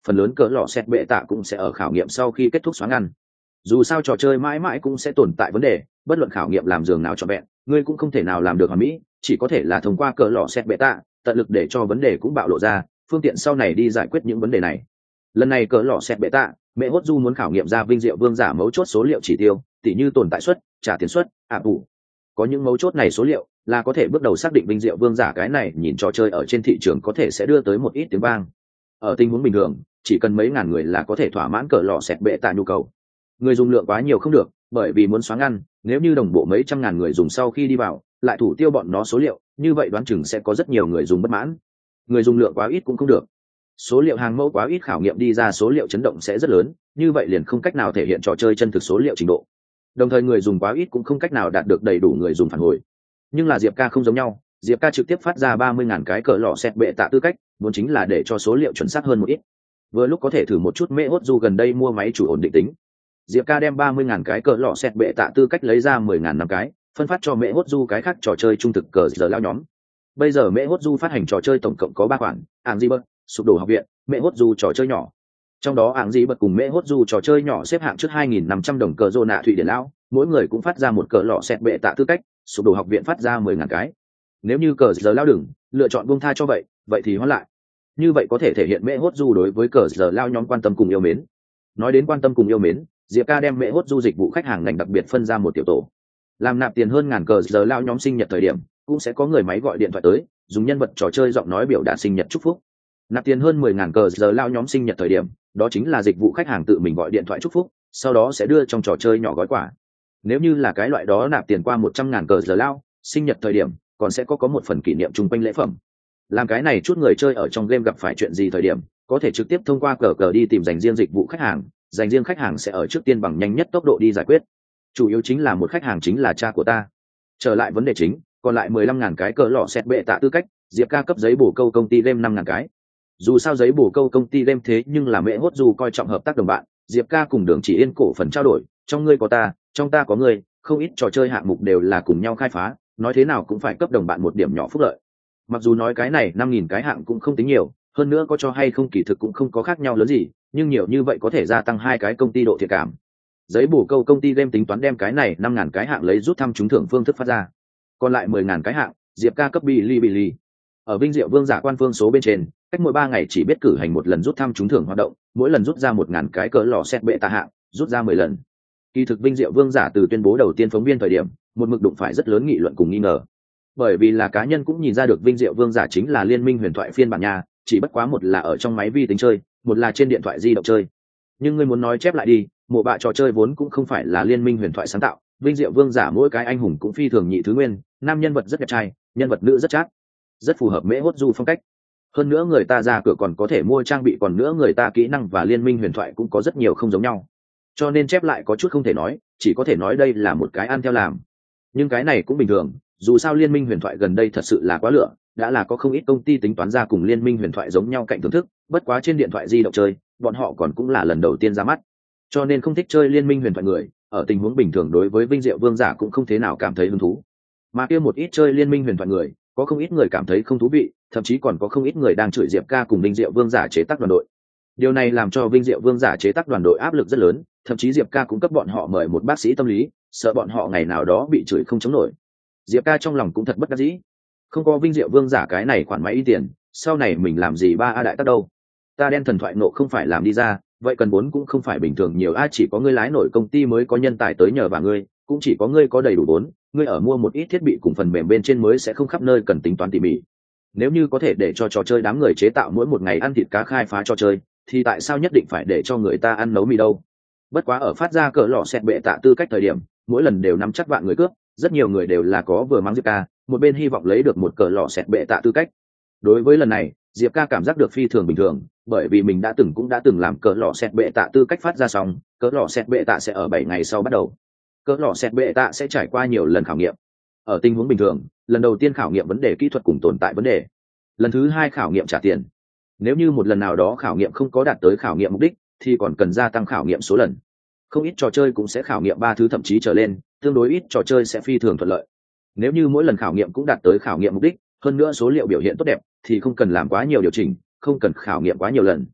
phần lớn cỡ lọ xét bệ tạ cũng sẽ ở khảo nghiệm sau khi kết thúc xóa ngăn. Dù sao trò chơi mãi mãi cũng sẽ tồn tại vấn đề, bất luận khảo nghiệm làm giường nào trọn vẹn, ngươi cũng không thể nào làm được hoàn mỹ, chỉ có thể là thông qua cỡ lọ xét bệ tạ tận lực để cho vấn đề cũng bạo lộ ra, phương tiện sau này đi giải quyết những vấn đề này. Lần này cỡ lọ xét bệ tạ, mẹ hốt du muốn khảo nghiệm ra vinh diệu vương giả mấu chốt số liệu chỉ tiêu, tỉ như tồn tại suất, trả tiền suất, tủ. Có những mấu chốt này số liệu là có thể bước đầu xác định vinh diệu vương giả cái này nhìn trò chơi ở trên thị trường có thể sẽ đưa tới một ít tiếng vang. Ở tình huống bình thường, chỉ cần mấy ngàn người là có thể thỏa mãn cỡ lọ xét bệ tạ nhu cầu. Người dùng lượng quá nhiều không được, bởi vì muốn xóa ngăn, nếu như đồng bộ mấy trăm ngàn người dùng sau khi đi vào, lại thủ tiêu bọn nó số liệu, như vậy đoán chừng sẽ có rất nhiều người dùng bất mãn. Người dùng lượng quá ít cũng không được. Số liệu hàng mẫu quá ít, khảo nghiệm đi ra số liệu chấn động sẽ rất lớn, như vậy liền không cách nào thể hiện trò chơi chân thực số liệu trình độ. Đồng thời người dùng quá ít cũng không cách nào đạt được đầy đủ người dùng phản hồi. Nhưng là Diệp Ca không giống nhau, Diệp Ca trực tiếp phát ra 30.000 cái cỡ lọ xét bệ tạ tư cách, muốn chính là để cho số liệu chuẩn xác hơn một ít. Vừa lúc có thể thử một chút mễ hốt du gần đây mua máy chủ ổn định tính. Diệp Ca đem 30.000 cái cỡ lọ xét bệ tạ tư cách lấy ra 10.000 năm cái, phân phát cho mễ hốt du cái khác trò chơi trung thực cờ giờ lao nhóm. Bây giờ mễ hốt du phát hành trò chơi tổng cộng có 3 khoản, Angry Birds, Sụp đổ học viện, mễ hốt du trò chơi nhỏ. Trong đó Angry Birds cùng mễ hốt du trò chơi nhỏ xếp hạng trước 2.500 đồng cờ rô nạ thụy điển lão, mỗi người cũng phát ra một cỡ lọ xét bệ tạ tư cách, Sụp đổ học viện phát ra 10.000 cái. Nếu như cờ giờ lao đừng lựa chọn buông tha cho vậy thì hoãn lại. Như vậy có thể thể hiện mễ hốt du đối với cờ giờ lao nhóm quan tâm cùng yêu mến. Nói đến quan tâm cùng yêu mến, Diệp Ca đem mễ hốt du dịch vụ khách hàng ngành đặc biệt phân ra một tiểu tổ. Làm nạp tiền hơn ngàn cờ giờ lao nhóm sinh nhật thời điểm, cũng sẽ có người máy gọi điện thoại tới, dùng nhân vật trò chơi giọng nói biểu đạt sinh nhật chúc phúc. Nạp tiền hơn 10.000 cờ giờ lao nhóm sinh nhật thời điểm, đó chính là dịch vụ khách hàng tự mình gọi điện thoại chúc phúc, sau đó sẽ đưa trong trò chơi nhỏ gói quà. Nếu như là cái loại đó nạp tiền qua 100.000 cờ giờ lao, sinh nhật thời điểm, còn sẽ có một phần kỷ niệm chung quanh lễ phẩm. Làm cái này chút người chơi ở trong game gặp phải chuyện gì thời điểm, có thể trực tiếp thông qua cờ đi tìm dành riêng dịch vụ khách hàng, dành riêng khách hàng sẽ ở trước tiên bằng nhanh nhất tốc độ đi giải quyết. Chủ yếu chính là một khách hàng chính là cha của ta. Trở lại vấn đề chính, còn lại 15.000 cái cỡ lọ xét bệ tạ tư cách, Diệp Ca cấp giấy bổ câu công ty game 5.000 cái. Dù sao giấy bổ câu công ty game thế nhưng là mẹ hốt dù coi trọng hợp tác đồng bạn, Diệp Ca cùng Đường Chỉ Yên cổ phần trao đổi, trong ngươi có ta, trong ta có ngươi, không ít trò chơi hạng mục đều là cùng nhau khai phá, nói thế nào cũng phải cấp đồng bạn một điểm nhỏ phúc lợi. Mặc dù nói cái này 5.000 cái hạng cũng không tính nhiều, hơn nữa có cho hay không kỳ thực cũng không có khác nhau lớn gì, nhưng nhiều như vậy có thể gia tăng 2 cái công ty độ thiện cảm. Giấy bổ câu công ty game tính toán đem cái này 5.000 cái hạng lấy rút thăm trúng thưởng phương thức phát ra, còn lại 10.000 cái hạng Diệp Ca cấp Bilibili. Ở Vinh Diệu Vương giả quan phương số bên trên, cách mỗi 3 ngày chỉ biết cử hành một lần rút thăm trúng thưởng hoạt động, mỗi lần rút ra 1.000 cái cỡ lọ xét bệ tạ hạng, rút ra 10 lần. Kỳ thực Vinh Diệu Vương giả từ tuyên bố đầu tiên phóng viên thời điểm, một mực đụng phải rất lớn nghị luận cùng nghi ngờ. Bởi vì là cá nhân cũng nhìn ra được Vinh Diệu Vương giả chính là Liên minh huyền thoại phiên bản nhà, chỉ bất quá một là ở trong máy vi tính chơi, một là trên điện thoại di động chơi. Nhưng ngươi muốn nói chép lại đi, mộ bạ trò chơi vốn cũng không phải là Liên minh huyền thoại sáng tạo, Vinh Diệu Vương giả mỗi cái anh hùng cũng phi thường nhị thứ nguyên, nam nhân vật rất đẹp trai, nhân vật nữ rất chát, rất phù hợp mễ hốt du phong cách. Hơn nữa người ta ra cửa còn có thể mua trang bị, còn nữa người ta kỹ năng và Liên minh huyền thoại cũng có rất nhiều không giống nhau, cho nên chép lại có chút không thể nói, chỉ có thể nói đây là một cái ăn theo làm. Nhưng cái này cũng bình thường, dù sao Liên minh huyền thoại gần đây thật sự là quá lửa, đã là có không ít công ty tính toán ra cùng Liên minh huyền thoại giống nhau cạnh thưởng thức, bất quá trên điện thoại di động chơi, bọn họ còn cũng là lần đầu tiên ra mắt, cho nên không thích chơi Liên minh huyền thoại người, ở tình huống bình thường đối với Vinh Diệu Vương giả cũng không thế nào cảm thấy hứng thú. Mà kia một ít chơi Liên minh huyền thoại người, có không ít người cảm thấy không thú vị, thậm chí còn có không ít người đang chửi Diệp Ca cùng Vinh Diệu Vương giả chế tác đoàn đội. Điều này làm cho Vinh Diệu Vương giả chế tác đoàn đội áp lực rất lớn, thậm chí Diệp Ca cũng cấp bọn họ mời một bác sĩ tâm lý, sợ bọn họ ngày nào đó bị chửi không chống nổi. Diệp Ca trong lòng cũng thật bất đắc dĩ, không có Vinh Diệu Vương giả cái này khoản máy in tiền, sau này mình làm gì ba a đại tác đâu. Ta đen thần thoại nộ không phải làm đi ra, vậy cần vốn cũng không phải bình thường nhiều a, chỉ có ngươi lái nổi công ty mới có nhân tài tới nhờ và ngươi, cũng chỉ có ngươi có đầy đủ vốn, ngươi ở mua một ít thiết bị cùng phần mềm bên trên mới sẽ không khắp nơi cần tính toán tỉ mỉ. Nếu như có thể để cho trò chơi đám người chế tạo mỗi một ngày ăn thịt cá khai phá trò chơi, thì tại sao nhất định phải để cho người ta ăn nấu mì đâu. Bất quá ở phát ra cỡ lọ xét bệ tạ tư cách thời điểm, mỗi lần đều nắm chắc vạn người cướp, rất nhiều người đều là có vừa mắng Diệp Ca, một bên hy vọng lấy được một cỡ lọ xét bệ tạ tư cách. Đối với lần này, Diệp Ca cảm giác được phi thường bình thường, bởi vì mình cũng đã từng làm cỡ lọ xét bệ tạ tư cách phát ra xong, cỡ lọ xét bệ tạ sẽ ở 7 ngày sau bắt đầu. Cỡ lọ xét bệ tạ sẽ trải qua nhiều lần khảo nghiệm. Ở tình huống bình thường, lần đầu tiên khảo nghiệm vấn đề kỹ thuật cùng tồn tại vấn đề, lần thứ 2 khảo nghiệm trả tiền. Nếu như một lần nào đó khảo nghiệm không có đạt tới khảo nghiệm mục đích, thì còn cần gia tăng khảo nghiệm số lần. Không ít trò chơi cũng sẽ khảo nghiệm 3 thứ thậm chí trở lên, tương đối ít trò chơi sẽ phi thường thuận lợi. Nếu như mỗi lần khảo nghiệm cũng đạt tới khảo nghiệm mục đích, hơn nữa số liệu biểu hiện tốt đẹp, thì không cần làm quá nhiều điều chỉnh, không cần khảo nghiệm quá nhiều lần.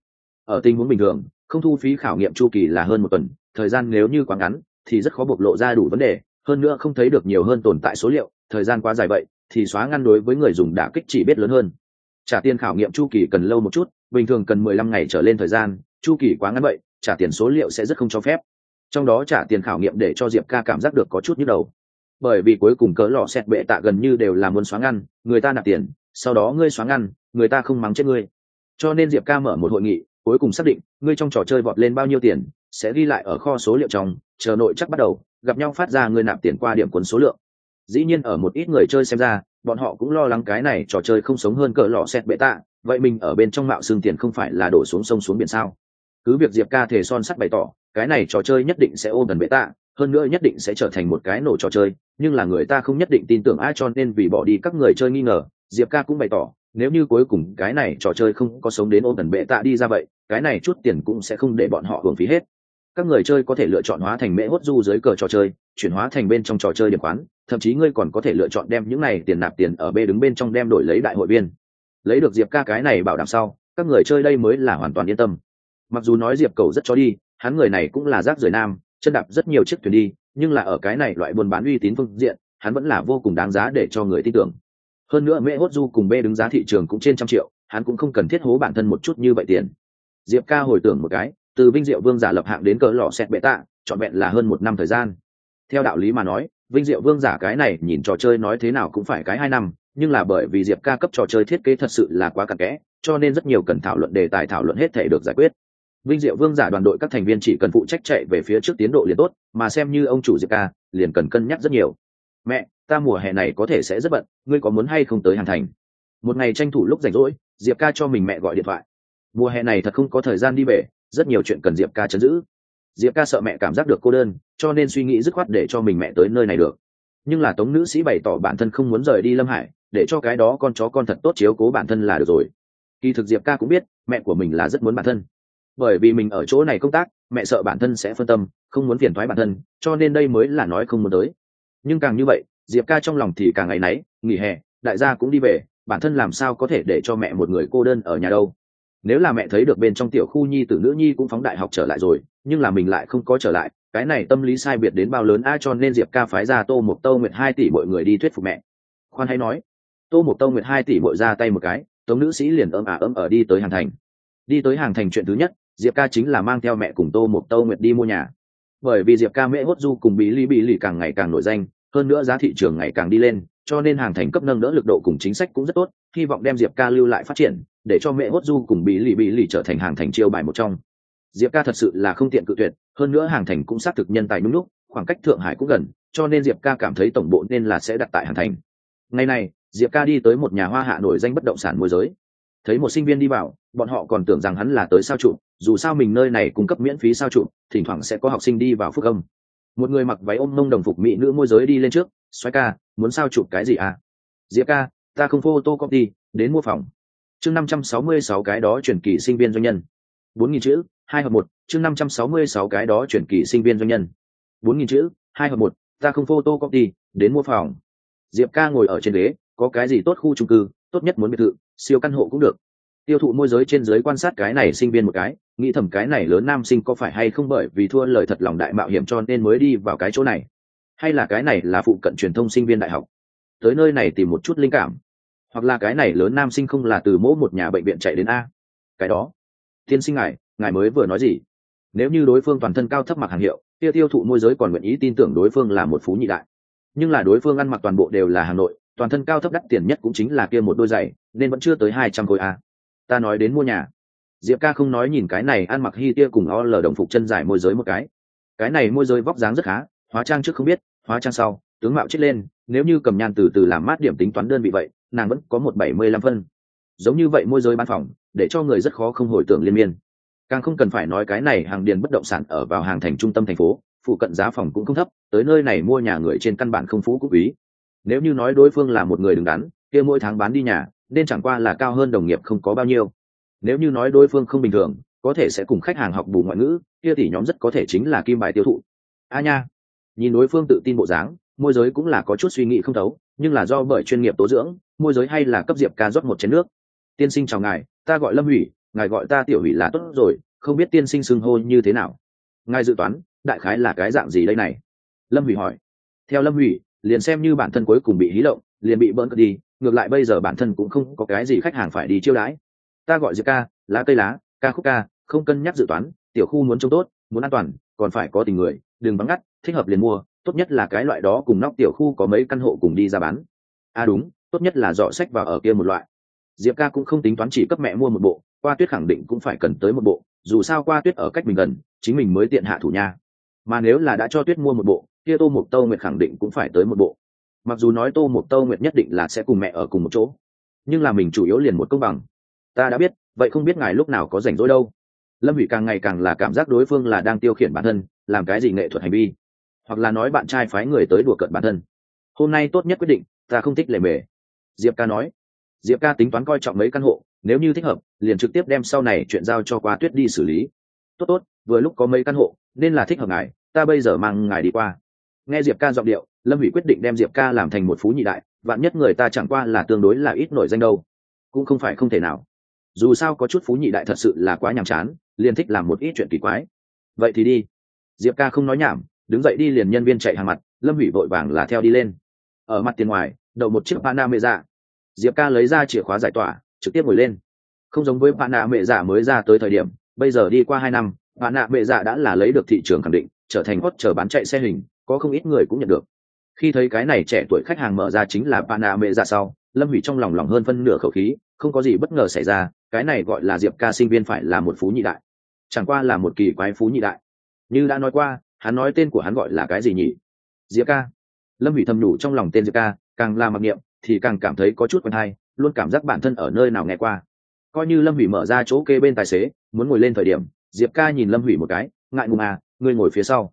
Ở tình huống bình thường, không thu phí khảo nghiệm chu kỳ là hơn 1 tuần, thời gian nếu như quá ngắn thì rất khó bộc lộ ra đủ vấn đề, hơn nữa không thấy được nhiều hơn tồn tại số liệu, thời gian quá dài vậy thì xóa ngăn đối với người dùng đả kích chỉ biết lớn hơn. Trả tiền khảo nghiệm chu kỳ cần lâu một chút, bình thường cần 15 ngày trở lên thời gian, chu kỳ quá ngắn vậy trả tiền số liệu sẽ rất không cho phép. Trong đó trả tiền khảo nghiệm để cho Diệp Ca cảm giác được có chút nhức đầu, bởi vì cuối cùng cỡ lọ xét bệ tạ gần như đều là muốn xóa ngăn, người ta nạp tiền sau đó ngươi xóa ngăn, người ta không mắng chết ngươi. Cho nên Diệp Ca mở một hội nghị, cuối cùng xác định ngươi trong trò chơi vọt lên bao nhiêu tiền sẽ ghi lại ở kho số liệu trong, chờ nội chắc bắt đầu gặp nhau phát ra ngươi nạp tiền qua điểm cuốn số lượng. Dĩ nhiên ở một ít người chơi xem ra, bọn họ cũng lo lắng cái này trò chơi không sống hơn cỡ lọ xét bệ tạ, vậy mình ở bên trong mạo xương tiền không phải là đổ xuống sông xuống biển sao? Cứ việc Diệp Ca thể son sắt bày tỏ cái này trò chơi nhất định sẽ ôm gần bệ tạ, hơn nữa nhất định sẽ trở thành một cái nổ trò chơi, nhưng là người ta không nhất định tin tưởng ai, cho nên vì bỏ đi các người chơi nghi ngờ, Diệp Ca cũng bày tỏ nếu như cuối cùng cái này trò chơi không có sống đến ôm gần bệ tạ đi ra vậy, cái này chút tiền cũng sẽ không để bọn họ hưởng phí hết. Các người chơi có thể lựa chọn hóa thành mễ hốt du dưới cờ trò chơi, chuyển hóa thành bên trong trò chơi điểm khoán, thậm chí ngươi còn có thể lựa chọn đem những này tiền nạp tiền ở B đứng bên trong đem đổi lấy đại hội viên. Lấy được Diệp Ca cái này bảo đảm sau, các người chơi đây mới là hoàn toàn yên tâm. Mặc dù nói Diệp Cầu rất chó đi, hắn người này cũng là rác rưởi nam, chân đạp rất nhiều chiếc thuyền đi, nhưng là ở cái này loại buôn bán uy tín phương diện, hắn vẫn là vô cùng đáng giá để cho người tin tưởng. Hơn nữa mễ hốt du cùng B đứng giá thị trường cũng trên 100 triệu, hắn cũng không cần thiết hố bản thân một chút như vậy tiền. Diệp Ca hồi tưởng một cái, từ Vinh Diệu Vương giả lập hạng đến cỡ lọ xét bệ tạ, trọn vẹn là hơn 1 năm thời gian. Theo đạo lý mà nói, Vinh Diệu Vương giả cái này nhìn trò chơi nói thế nào cũng phải cái 2 năm, nhưng là bởi vì Diệp Ca cấp trò chơi thiết kế thật sự là quá cặn kẽ, cho nên rất nhiều cần thảo luận đề tài thảo luận hết thể được giải quyết. Vinh Diệu Vương giả đoàn đội các thành viên chỉ cần phụ trách chạy về phía trước tiến độ liền tốt, mà xem như ông chủ Diệp Ca liền cần cân nhắc rất nhiều. Mẹ, ta mùa hè này có thể sẽ rất bận, ngươi có muốn hay không tới Hàn Thành? Một ngày tranh thủ lúc rảnh rỗi, Diệp Ca cho mình mẹ gọi điện thoại. Mùa hè này thật không có thời gian đi về, rất nhiều chuyện cần Diệp Ca trấn giữ. Diệp Ca sợ mẹ cảm giác được cô đơn, cho nên suy nghĩ dứt khoát để cho mình mẹ tới nơi này được. Nhưng là Tống nữ sĩ bày tỏ bản thân không muốn rời đi Lâm Hải, để cho cái đó con chó con thật tốt chiếu cố bản thân là được rồi. Kỳ thực Diệp Ca cũng biết mẹ của mình là rất muốn bản thân, bởi vì mình ở chỗ này công tác, mẹ sợ bản thân sẽ phân tâm, không muốn phiền thoái bản thân, cho nên đây mới là nói không muốn tới. Nhưng càng như vậy, Diệp Ca trong lòng thì càng áy náy, nghỉ hè đại gia cũng đi về, bản thân làm sao có thể để cho mẹ một người cô đơn ở nhà đâu. Nếu là mẹ thấy được bên trong tiểu khu nhi tử nữ nhi cũng phóng đại học trở lại rồi, nhưng là mình lại không có trở lại, cái này tâm lý sai biệt đến bao lớn a, cho nên Diệp Ca phái ra Tô Mộc Tâu Nguyệt 2 tỷ mọi người đi thuyết phục mẹ. Khoan hay nói, Tô Mộc Tâu Nguyệt 2 tỷ bội ra tay một cái, Tống nữ sĩ liền ấm ở đi tới Hàng Thành. Đi tới Hàng Thành chuyện thứ nhất, Diệp Ca chính là mang theo mẹ cùng Tô Mộc Tâu Nguyệt đi mua nhà. Bởi vì Diệp Ca mễ hốt du cùng bí lì càng ngày càng nổi danh, hơn nữa giá thị trường ngày càng đi lên, cho nên Hàng Thành cấp nâng đỡ lực độ cùng chính sách cũng rất tốt, hy vọng đem Diệp Ca lưu lại phát triển, để cho mẹ hốt du cùng bí lì trở thành Hàng Thành chiêu bài một trong. Diệp Ca thật sự là không tiện cự tuyệt, hơn nữa Hàng Thành cũng xác thực nhân tài đúng lúc, khoảng cách Thượng Hải cũng gần, cho nên Diệp Ca cảm thấy tổng bộ nên là sẽ đặt tại Hàng Thành. Ngày này, Diệp Ca đi tới một nhà hoa hạ nổi danh bất động sản môi giới, thấy một sinh viên đi vào, bọn họ còn tưởng rằng hắn là tới sao chụp, dù sao mình nơi này cung cấp miễn phí sao chụp, thỉnh thoảng sẽ có học sinh đi vào phúc âm. Một người mặc váy ôm mông đồng phục mỹ nữ môi giới đi lên trước, xoáy ca, muốn sao chụp cái gì à? Diệp ca, ta không photocopy, đến mua phòng. Chương 566 cái đó chuyển kỳ sinh viên doanh nhân. 4.000 chữ, 2 hợp 1, chương 566 cái đó chuyển kỳ sinh viên doanh nhân. 4.000 chữ, 2 hợp 1, ta không photocopy, đến mua phòng. Diệp ca ngồi ở trên ghế, có cái gì tốt khu chung cư, tốt nhất muốn biệt thự, siêu căn hộ cũng được. Tiêu thụ môi giới trên dưới quan sát cái này sinh viên một cái, nghĩ thầm cái này lớn nam sinh có phải hay không bởi vì thua lời thật lòng đại mạo hiểm cho nên mới đi vào cái chỗ này, hay là cái này là phụ cận truyền thông sinh viên đại học tới nơi này tìm một chút linh cảm, hoặc là cái này lớn nam sinh không là từ mỗi một nhà bệnh viện chạy đến a. Cái đó, tiên sinh ngài mới vừa nói gì? Nếu như đối phương toàn thân cao thấp mặc hàng hiệu, tiêu thụ môi giới còn nguyện ý tin tưởng đối phương là một phú nhị đại, nhưng là đối phương ăn mặc toàn bộ đều là Hà Nội, toàn thân cao thấp đắt tiền nhất cũng chính là kia một đôi giày, nên vẫn chưa tới 200 khối a. Ta nói đến mua nhà. Diệp ca không nói nhìn cái này ăn mặc hi tia cùng OL đồng phục chân dài môi giới một cái này môi giới vóc dáng rất khá, hóa trang trước không biết, hóa trang sau tướng mạo chết lên, nếu như cầm nhan từ từ làm mát điểm tính toán đơn vị vậy, nàng vẫn có 175 phân. Giống như vậy môi giới bán phòng, để cho người rất khó không hồi tưởng liên miên. Càng không cần phải nói cái này hàng điền bất động sản ở vào hàng thành trung tâm thành phố, phụ cận giá phòng cũng không thấp, tới nơi này mua nhà người trên căn bản không phú cũng quý. Nếu như nói đối phương là một người đứng đắn, kia mỗi tháng bán đi nhà, nên chẳng qua là cao hơn đồng nghiệp không có bao nhiêu. Nếu như nói đối phương không bình thường, có thể sẽ cùng khách hàng học bù ngoại ngữ, kia tỷ nhóm rất có thể chính là kim bài tiêu thụ. A nha, nhìn đối phương tự tin bộ dáng, môi giới cũng là có chút suy nghĩ không thấu, nhưng là do bởi chuyên nghiệp tố dưỡng, môi giới hay là cấp Diệp ca rót một chén nước. Tiên sinh chào ngài, ta gọi Lâm Hủy, ngài gọi ta tiểu hủy là tốt rồi, không biết tiên sinh xưng hô như thế nào. Ngài dự toán đại khái là cái dạng gì đây này? Lâm hủy hỏi. Theo Lâm hủy, liền xem như bản thân cuối cùng bị hí lộng, liền bị bỡn cợt đi, ngược lại bây giờ bản thân cũng không có cái gì khách hàng phải đi chiêu đãi. Ta gọi Diệp ca, lá cây lá, ca khúc ca, không cân nhắc dự toán, tiểu khu muốn trông tốt, muốn an toàn, còn phải có tình người, đừng vắng ngắt, thích hợp liền mua, tốt nhất là cái loại đó cùng nóc tiểu khu có mấy căn hộ cùng đi ra bán. À đúng, tốt nhất là dọ sách vào ở kia một loại. Diệp ca cũng không tính toán chỉ cấp mẹ mua một bộ, Qua Tuyết khẳng định cũng phải cần tới một bộ, dù sao Qua Tuyết ở cách mình gần, chính mình mới tiện hạ thủ nha. Mà nếu là đã cho Tuyết mua một bộ, kia Tô Mộc Tâu Nguyệt khẳng định cũng phải tới một bộ. Mặc dù nói Tô Mộc Tâu Nguyệt nhất định là sẽ cùng mẹ ở cùng một chỗ, nhưng là mình chủ yếu liền một công bằng. Ta đã biết, vậy không biết ngài lúc nào có rảnh rỗi đâu. Lâm hủy càng ngày càng là cảm giác đối phương là đang tiêu khiển bản thân, làm cái gì nghệ thuật hành vi, hoặc là nói bạn trai phái người tới đùa cợt bản thân. Hôm nay tốt nhất quyết định, ta không thích lề mề. Diệp ca nói. Diệp ca tính toán coi trọng mấy căn hộ, nếu như thích hợp liền trực tiếp đem sau này chuyện giao cho Qua Tuyết đi xử lý. Tốt, vừa lúc có mấy căn hộ nên là thích hợp ngài, ta bây giờ mang ngài đi qua. Nghe Diệp ca giọng điệu, Lâm hủy quyết định đem Diệp ca làm thành một phú nhị đại, vạn nhất người ta chẳng qua là tương đối là ít nổi danh đâu, cũng không phải không thể nào. Dù sao có chút phú nhị đại thật sự là quá nhàm chán, liền thích làm một ít chuyện kỳ quái. Vậy thì đi. Diệp ca không nói nhảm, đứng dậy đi liền nhân viên chạy hàng mặt, Lâm hủy vội vàng là theo đi lên. Ở mặt tiền ngoài đậu một chiếc Panamera. Diệp ca lấy ra chìa khóa giải tỏa, trực tiếp ngồi lên. Không giống với Panamera mới ra tới thời điểm, bây giờ đi qua 2 năm, Panamera đã là lấy được thị trường khẳng định, trở thành hot chờ bán chạy xe hình, có không ít người cũng nhận được. Khi thấy cái này trẻ tuổi khách hàng mở ra chính là Panamera sau, Lâm hủy trong lòng hơn phân nửa khẩu khí, không có gì bất ngờ xảy ra, cái này gọi là Diệp ca sinh viên phải là một phú nhị đại, chẳng qua là một kỳ quái phú nhị đại. Như đã nói qua, hắn nói tên của hắn gọi là cái gì nhỉ? Diệp ca. Lâm hủy thầm nhủ trong lòng tên Diệp ca, càng là mặc niệm thì càng cảm thấy có chút quen hay, luôn cảm giác bản thân ở nơi nào nghe qua. Coi như Lâm hủy mở ra chỗ kê bên tài xế, muốn ngồi lên thời điểm, Diệp ca nhìn Lâm hủy một cái, ngại ngùng à, ngươi ngồi phía sau.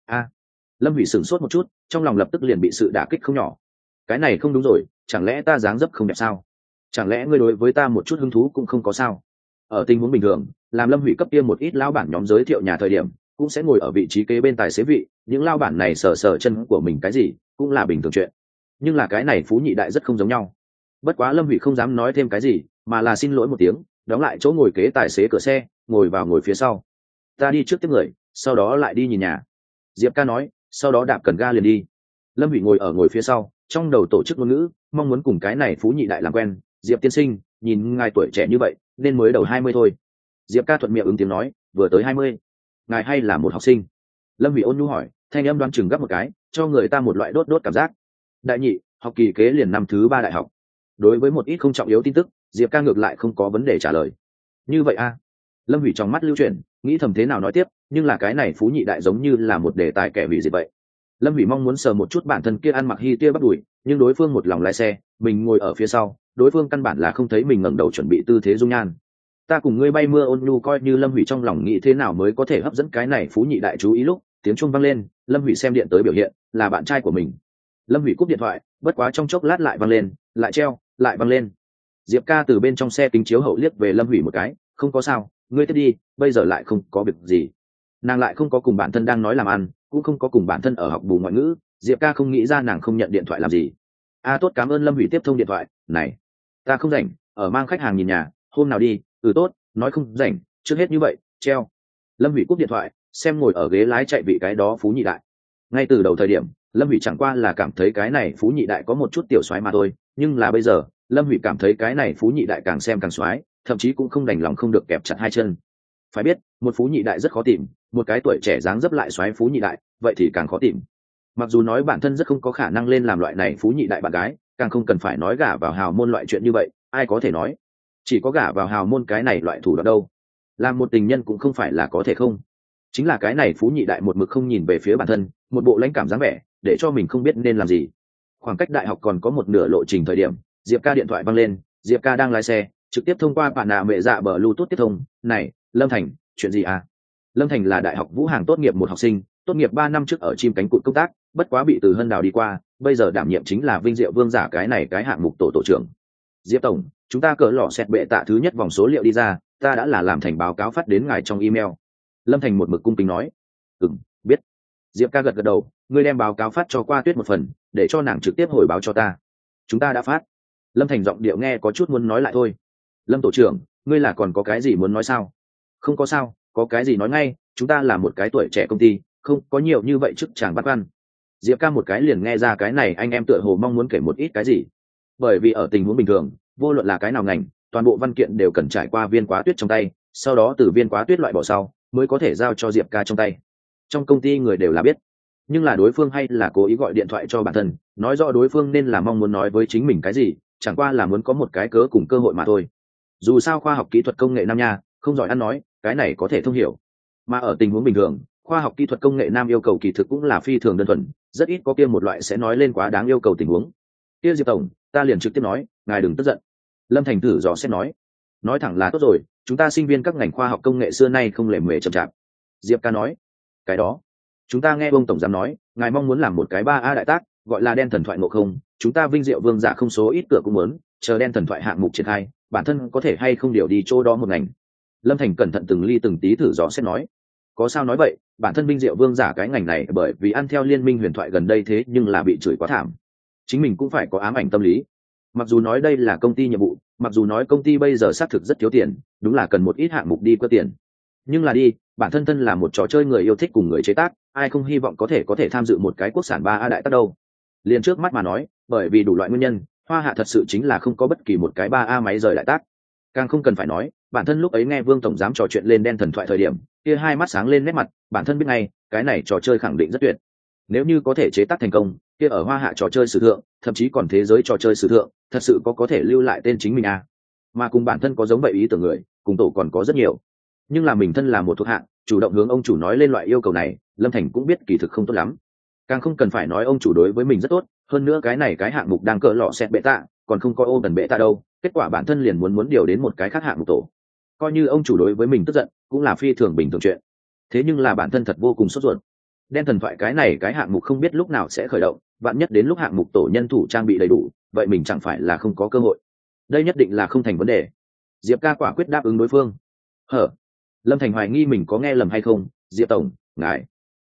Lâm hủy sửng sốt một chút, trong lòng lập tức liền bị sự đả kích không nhỏ. Cái này không đúng rồi, chẳng lẽ ta dáng dấp không đẹp sao? Chẳng lẽ ngươi đối với ta một chút hứng thú cũng không có sao? Ở tình huống bình thường, làm Lâm hủy cấp kia một ít lao bản nhóm giới thiệu nhà thời điểm, cũng sẽ ngồi ở vị trí kế bên tài xế vị, những lao bản này sờ chân của mình cái gì cũng là bình thường chuyện. Nhưng là cái này phú nhị đại rất không giống nhau. Bất quá Lâm hủy không dám nói thêm cái gì, mà là xin lỗi một tiếng, đóng lại chỗ ngồi kế tài xế cửa xe, ngồi phía sau. Ta đi trước tiếp người, sau đó lại đi nhìn nhà. Diệp ca nói, sau đó đạp cần ga liền đi. Lâm hủy ngồi phía sau, trong đầu tổ chức ngôn ngữ, mong muốn cùng cái này phú nhị đại làm quen. Diệp tiên sinh, nhìn ngài tuổi trẻ như vậy nên mới đầu 20 thôi. Diệp ca thuận miệng ứng tiếng nói, vừa tới 20. Ngài hay là một học sinh? Lâm hủy ôn nhu hỏi, thanh âm đoán chừng gấp một cái, cho người ta một loại đốt cảm giác. Đại nhị, học kỳ kế liền năm thứ 3 đại học. Đối với một ít không trọng yếu tin tức, Diệp ca ngược lại không có vấn đề trả lời. Như vậy a? Lâm hủy trong mắt lưu chuyển, nghĩ thầm thế nào nói tiếp, nhưng là cái này phú nhị đại giống như là một đề tài kẻ hủy diệt vậy. Lâm hủy mong muốn sờ một chút bản thân kia ăn mặc hi tia bắt đùi, nhưng đối phương một lòng lái xe, mình ngồi ở phía sau, đối phương căn bản là không thấy mình ngẩng đầu chuẩn bị tư thế dung nhan. Ta cùng ngươi bay mưa ôn nhu, coi như Lâm hủy trong lòng nghĩ thế nào mới có thể hấp dẫn cái này phú nhị đại chú ý lúc tiếng chuông vang lên, Lâm hủy xem điện tới biểu hiện là bạn trai của mình. Lâm hủy cúp điện thoại, bất quá trong chốc lát lại vang lên, lại treo, lại vang lên. Diệp ca từ bên trong xe kính chiếu hậu liếc về Lâm hủy một cái, không có sao, ngươi tiếp đi, bây giờ lại không có việc gì. Nàng lại không có cùng bản thân đang nói làm ăn, cũng không có cùng bản thân ở học bù ngoại ngữ, Diệp ca không nghĩ ra nàng không nhận điện thoại làm gì. Tốt, cảm ơn Lâm hủy tiếp thông điện thoại. Này, ta không rảnh, ở mang khách hàng nhìn nhà, hôm nào đi. Tốt, nói không rảnh, trước hết như vậy, treo. Lâm hủy cúp điện thoại, xem ngồi ở ghế lái chạy vị cái đó phú nhị đại. Ngay từ đầu thời điểm, Lâm hủy chẳng qua là cảm thấy cái này phú nhị đại có một chút tiểu soái mà thôi, nhưng là bây giờ Lâm hủy cảm thấy cái này phú nhị đại càng xem càng soái, thậm chí cũng không đành lòng không được kẹp chặt hai chân. Phải biết, một phú nhị đại rất khó tìm, một cái tuổi trẻ dáng dấp lại soái phú nhị đại, vậy thì càng khó tìm. Mặc dù nói bản thân rất không có khả năng lên làm loại này phú nhị đại bạn gái, càng không cần phải nói gả vào hào môn loại chuyện như vậy, ai có thể nói. Chỉ có gả vào hào môn cái này loại thủ đoạn đâu. Làm một tình nhân cũng không phải là có thể không. Chính là cái này phú nhị đại một mực không nhìn về phía bản thân, một bộ lãnh cảm dáng vẻ, để cho mình không biết nên làm gì. Khoảng cách đại học còn có một nửa lộ trình thời điểm, Diệp ca điện thoại vang lên, Diệp ca đang lái xe, trực tiếp thông qua bản nạ mẹ dạ bờ Bluetooth tiếp thông. Này, Lâm Thành, chuyện gì à? Lâm Thành là đại học Vũ Hàng tốt nghiệp một học sinh, tốt nghiệp 3 năm trước ở chim cánh cụt công tác, bất quá bị Từ Hân đào đi qua, bây giờ đảm nhiệm chính là Vinh Diệu Vương giả cái hạng mục tổ trưởng. Diệp tổng, chúng ta cỡ lọ xẹt bệ tạ thứ nhất vòng số liệu đi ra, ta đã làm thành báo cáo phát đến ngài trong email. Lâm Thành một mực cung kính nói. Biết. Diệp ca gật đầu, ngươi đem báo cáo phát cho Qua Tuyết một phần, để cho nàng trực tiếp hồi báo cho ta. Chúng ta đã phát. Lâm Thành giọng điệu nghe có chút muốn nói lại thôi. Lâm tổ trưởng, ngươi là còn có cái gì muốn nói sao? Không có sao, có cái gì nói ngay, chúng ta là một cái tuổi trẻ công ty, không có nhiều như vậy chức chàng bắt văn. Diệp ca một cái liền nghe ra cái này anh em tựa hồ mong muốn kể một ít cái gì. Bởi vì ở tình huống bình thường, vô luận là cái nào ngành, toàn bộ văn kiện đều cần trải qua viên quá tuyết trong tay, sau đó từ viên quá tuyết loại bỏ sau mới có thể giao cho Diệp ca trong tay. Trong công ty người đều là biết, nhưng là đối phương hay là cố ý gọi điện thoại cho bản thân, nói rõ đối phương nên là mong muốn nói với chính mình cái gì, chẳng qua là muốn có một cái cớ cùng cơ hội mà thôi. Dù sao khoa học kỹ thuật công nghệ nam nha, không giỏi ăn nói, cái này có thể thông hiểu. Mà ở tình huống bình thường, khoa học kỹ thuật công nghệ nam yêu cầu kỳ thực cũng là phi thường đơn thuần, rất ít có kia một loại sẽ nói lên quá đáng yêu cầu tình huống. Kia Diệp tổng, ta liền trực tiếp nói, ngài đừng tức giận. Lâm Thành thử dò xét nói thẳng là tốt rồi, chúng ta sinh viên các ngành khoa học công nghệ xưa nay không lề mề chậm chạp. Diệp ca nói, cái đó chúng ta nghe ông tổng giám nói, ngài mong muốn làm một cái 3A đại tác, gọi là đen thần thoại ngộ không, chúng ta vinh diệu vương giả không số ít cửa cũng muốn chờ đen thần thoại hạng mục triển khai, bản thân có thể hay không điều đi chỗ đó một ngành. Lâm Thành cẩn thận từng ly từng tí thử dò xét nói, có sao nói vậy, bản thân vinh diệu vương giả cái ngành này bởi vì ăn theo liên minh huyền thoại gần đây thế nhưng là bị chửi quá thảm, chính mình cũng phải có ám ảnh tâm lý. Mặc dù nói đây là công ty nhiệm vụ, mặc dù nói công ty bây giờ xác thực rất thiếu tiền, đúng là cần một ít hạng mục đi cơ tiền, nhưng là đi, bản thân thân là một trò chơi người yêu thích cùng người chế tác, ai không hy vọng có thể tham dự một cái quốc sản 3A đại tác đâu. Liền trước mắt mà nói, bởi vì đủ loại nguyên nhân, Hoa Hạ thật sự chính là không có bất kỳ một cái 3A máy rời đại tác. Càng không cần phải nói, bản thân lúc ấy nghe Vương tổng giám trò chuyện lên đen thần thoại thời điểm, kia hai mắt sáng lên nét mặt, bản thân biết ngay, cái này trò chơi khẳng định rất tuyệt. Nếu như có thể chế tác thành công, kia ở Hoa Hạ trò chơi sử thượng, thậm chí còn thế giới trò chơi sử thượng, thật sự có thể lưu lại tên chính mình à. Mà cùng bản thân có giống vậy ý tưởng người, cùng tổ còn có rất nhiều. Nhưng là mình thân là một thuộc hạng, chủ động hướng ông chủ nói lên loại yêu cầu này, Lâm Thành cũng biết kỳ thực không tốt lắm. Càng không cần phải nói ông chủ đối với mình rất tốt, hơn nữa cái này cái hạng mục đang cỡ lọ xét bệ tạ, còn không có ô tần bệ tạ đâu, kết quả bản thân liền muốn điều đến một cái khác hạng mục tổ. Coi như ông chủ đối với mình tức giận, cũng là phi thường bình thường chuyện. Thế nhưng là bản thân thật vô cùng sốt ruột. Đen thần thoại cái này cái hạng mục không biết lúc nào sẽ khởi động, vạn nhất đến lúc hạng mục tổ nhân thủ trang bị đầy đủ, vậy mình chẳng phải là không có cơ hội. Đây nhất định là không thành vấn đề. Diệp ca quả quyết đáp ứng đối phương. Lâm Thành hoài nghi mình có nghe lầm hay không. Diệp tổng, ngài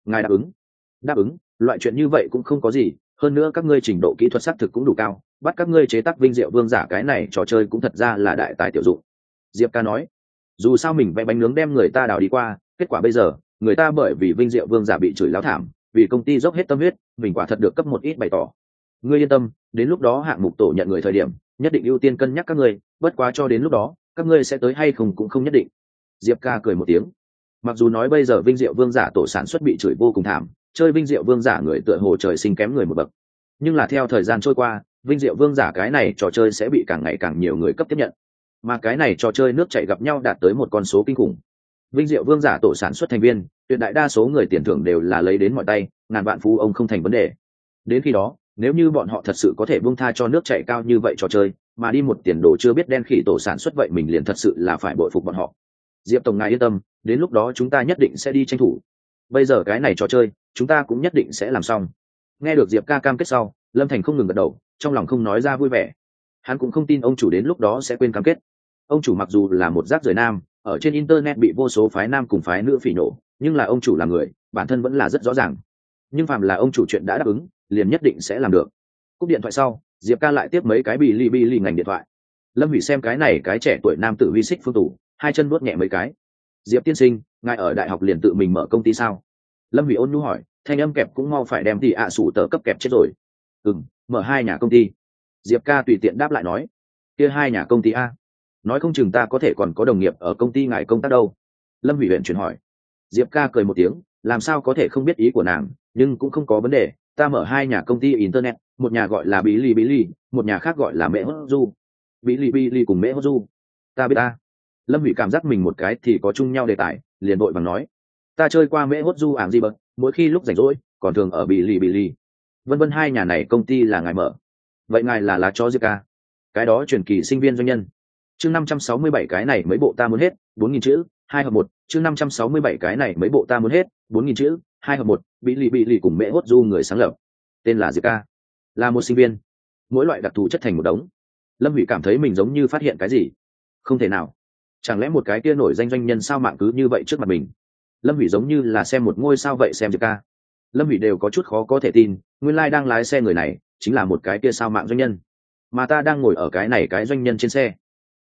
đáp ứng, loại chuyện như vậy cũng không có gì, hơn nữa các ngươi trình độ kỹ thuật xác thực cũng đủ cao, bắt các ngươi chế tác vinh diệu vương giả cái này trò chơi cũng thật ra là đại tài tiểu dụng. Diệp ca nói, dù sao mình vẽ bánh nướng đem người ta đào đi qua, kết quả bây giờ người ta bởi vì vinh diệu vương giả bị chửi láo thảm, vì công ty dốc hết tâm huyết, mình quả thật được cấp một ít bày tỏ. Ngươi yên tâm, đến lúc đó hạng mục tổ nhận người thời điểm, nhất định ưu tiên cân nhắc các ngươi, bất quá cho đến lúc đó các ngươi sẽ tới hay không cũng không nhất định. Diệp ca cười một tiếng. Mặc dù nói bây giờ vinh diệu vương giả tổ sản xuất bị chửi vô cùng thảm, chơi vinh diệu vương giả người tựa hồ trời sinh kém người một bậc, nhưng là theo thời gian trôi qua, vinh diệu vương giả cái này trò chơi sẽ bị càng ngày càng nhiều người cấp tiếp nhận, mà cái này trò chơi nước chảy gặp nhau đạt tới một con số kinh khủng. Vinh diệu vương giả tổ sản xuất thành viên, tuyệt đại đa số người tiền thưởng đều là lấy đến mọi tay, ngàn vạn phú ông không thành vấn đề. Đến khi đó, nếu như bọn họ thật sự có thể buông tha cho nước chảy cao như vậy trò chơi, mà đi một tiền đồ chưa biết đen khỉ tổ sản xuất, vậy mình liền thật sự là phải bội phục bọn họ. Diệp tổng ngài yên tâm, đến lúc đó chúng ta nhất định sẽ đi tranh thủ. Bây giờ cái này trò chơi, chúng ta cũng nhất định sẽ làm xong. Nghe được Diệp ca cam kết sau, Lâm Thành không ngừng gật đầu, trong lòng không nói ra vui vẻ. Hắn cũng không tin ông chủ đến lúc đó sẽ quên cam kết. Ông chủ mặc dù là một rác rưởi nam, ở trên internet bị vô số phái nam cùng phái nữ phỉ nổ, nhưng là ông chủ là người, bản thân vẫn là rất rõ ràng. Nhưng phàm là ông chủ chuyện đã đáp ứng, liền nhất định sẽ làm được. Cúp điện thoại sau, Diệp ca lại tiếp mấy cái bị li ngành điện thoại. Lâm Hủy xem cái này cái trẻ tuổi nam tử huy xích phương tủ, hai chân vuốt nhẹ mấy cái. Diệp tiên sinh, ngài ở đại học liền tự mình mở công ty sao? Lâm Hủy ôn nhu hỏi, thanh âm kẹp cũng mau phải đem thì sủ tờ cấp kẹp chết rồi. Mở 2 nhà công ty. Diệp ca tùy tiện đáp lại nói, kia 2 nhà công ty a? Nói không chừng ta có thể còn có đồng nghiệp ở công ty ngài công tác đâu. Lâm Hủy huyện chuyển hỏi. Diệp ca cười một tiếng, làm sao có thể không biết ý của nàng, nhưng cũng không có vấn đề, ta mở 2 nhà công ty internet, một nhà gọi là bí lì, một nhà khác gọi là mẹ hốt du. Bí lì cùng mẹ hốt du, ta biết ta. Lâm Hủy cảm giác mình một cái thì có chung nhau đề tài, liền vội vàng nói, ta chơi qua mẹ hốt du ảng gì bật, mỗi khi lúc rảnh rỗi còn thường ở bí lì. Vân 2 nhà này công ty là ngài mở, vậy ngài là lá chó Diệp ca? Cái đó truyền kỳ sinh viên doanh nhân. Chương 567 cái này mấy bộ ta muốn hết, 4000 chữ, 2 hợp 1, chương 567 cái này mấy bộ ta muốn hết, 4000 chữ, 2 hợp 1, bí lì cùng mẹ hốt du người sáng lập, tên là Diệp ca, là một sinh viên. Mỗi loại đặc thù chất thành một đống. Lâm Hủy cảm thấy mình giống như phát hiện cái gì. Không thể nào, chẳng lẽ một cái kia nổi danh doanh nhân sao mạng cứ như vậy trước mặt mình? Lâm Hủy giống như là xem một ngôi sao vậy xem Diệp ca. Lâm Hủy đều có chút khó có thể tin, nguyên lai đang lái xe người này chính là một cái kia sao mạng doanh nhân, mà ta đang ngồi ở cái này cái doanh nhân trên xe.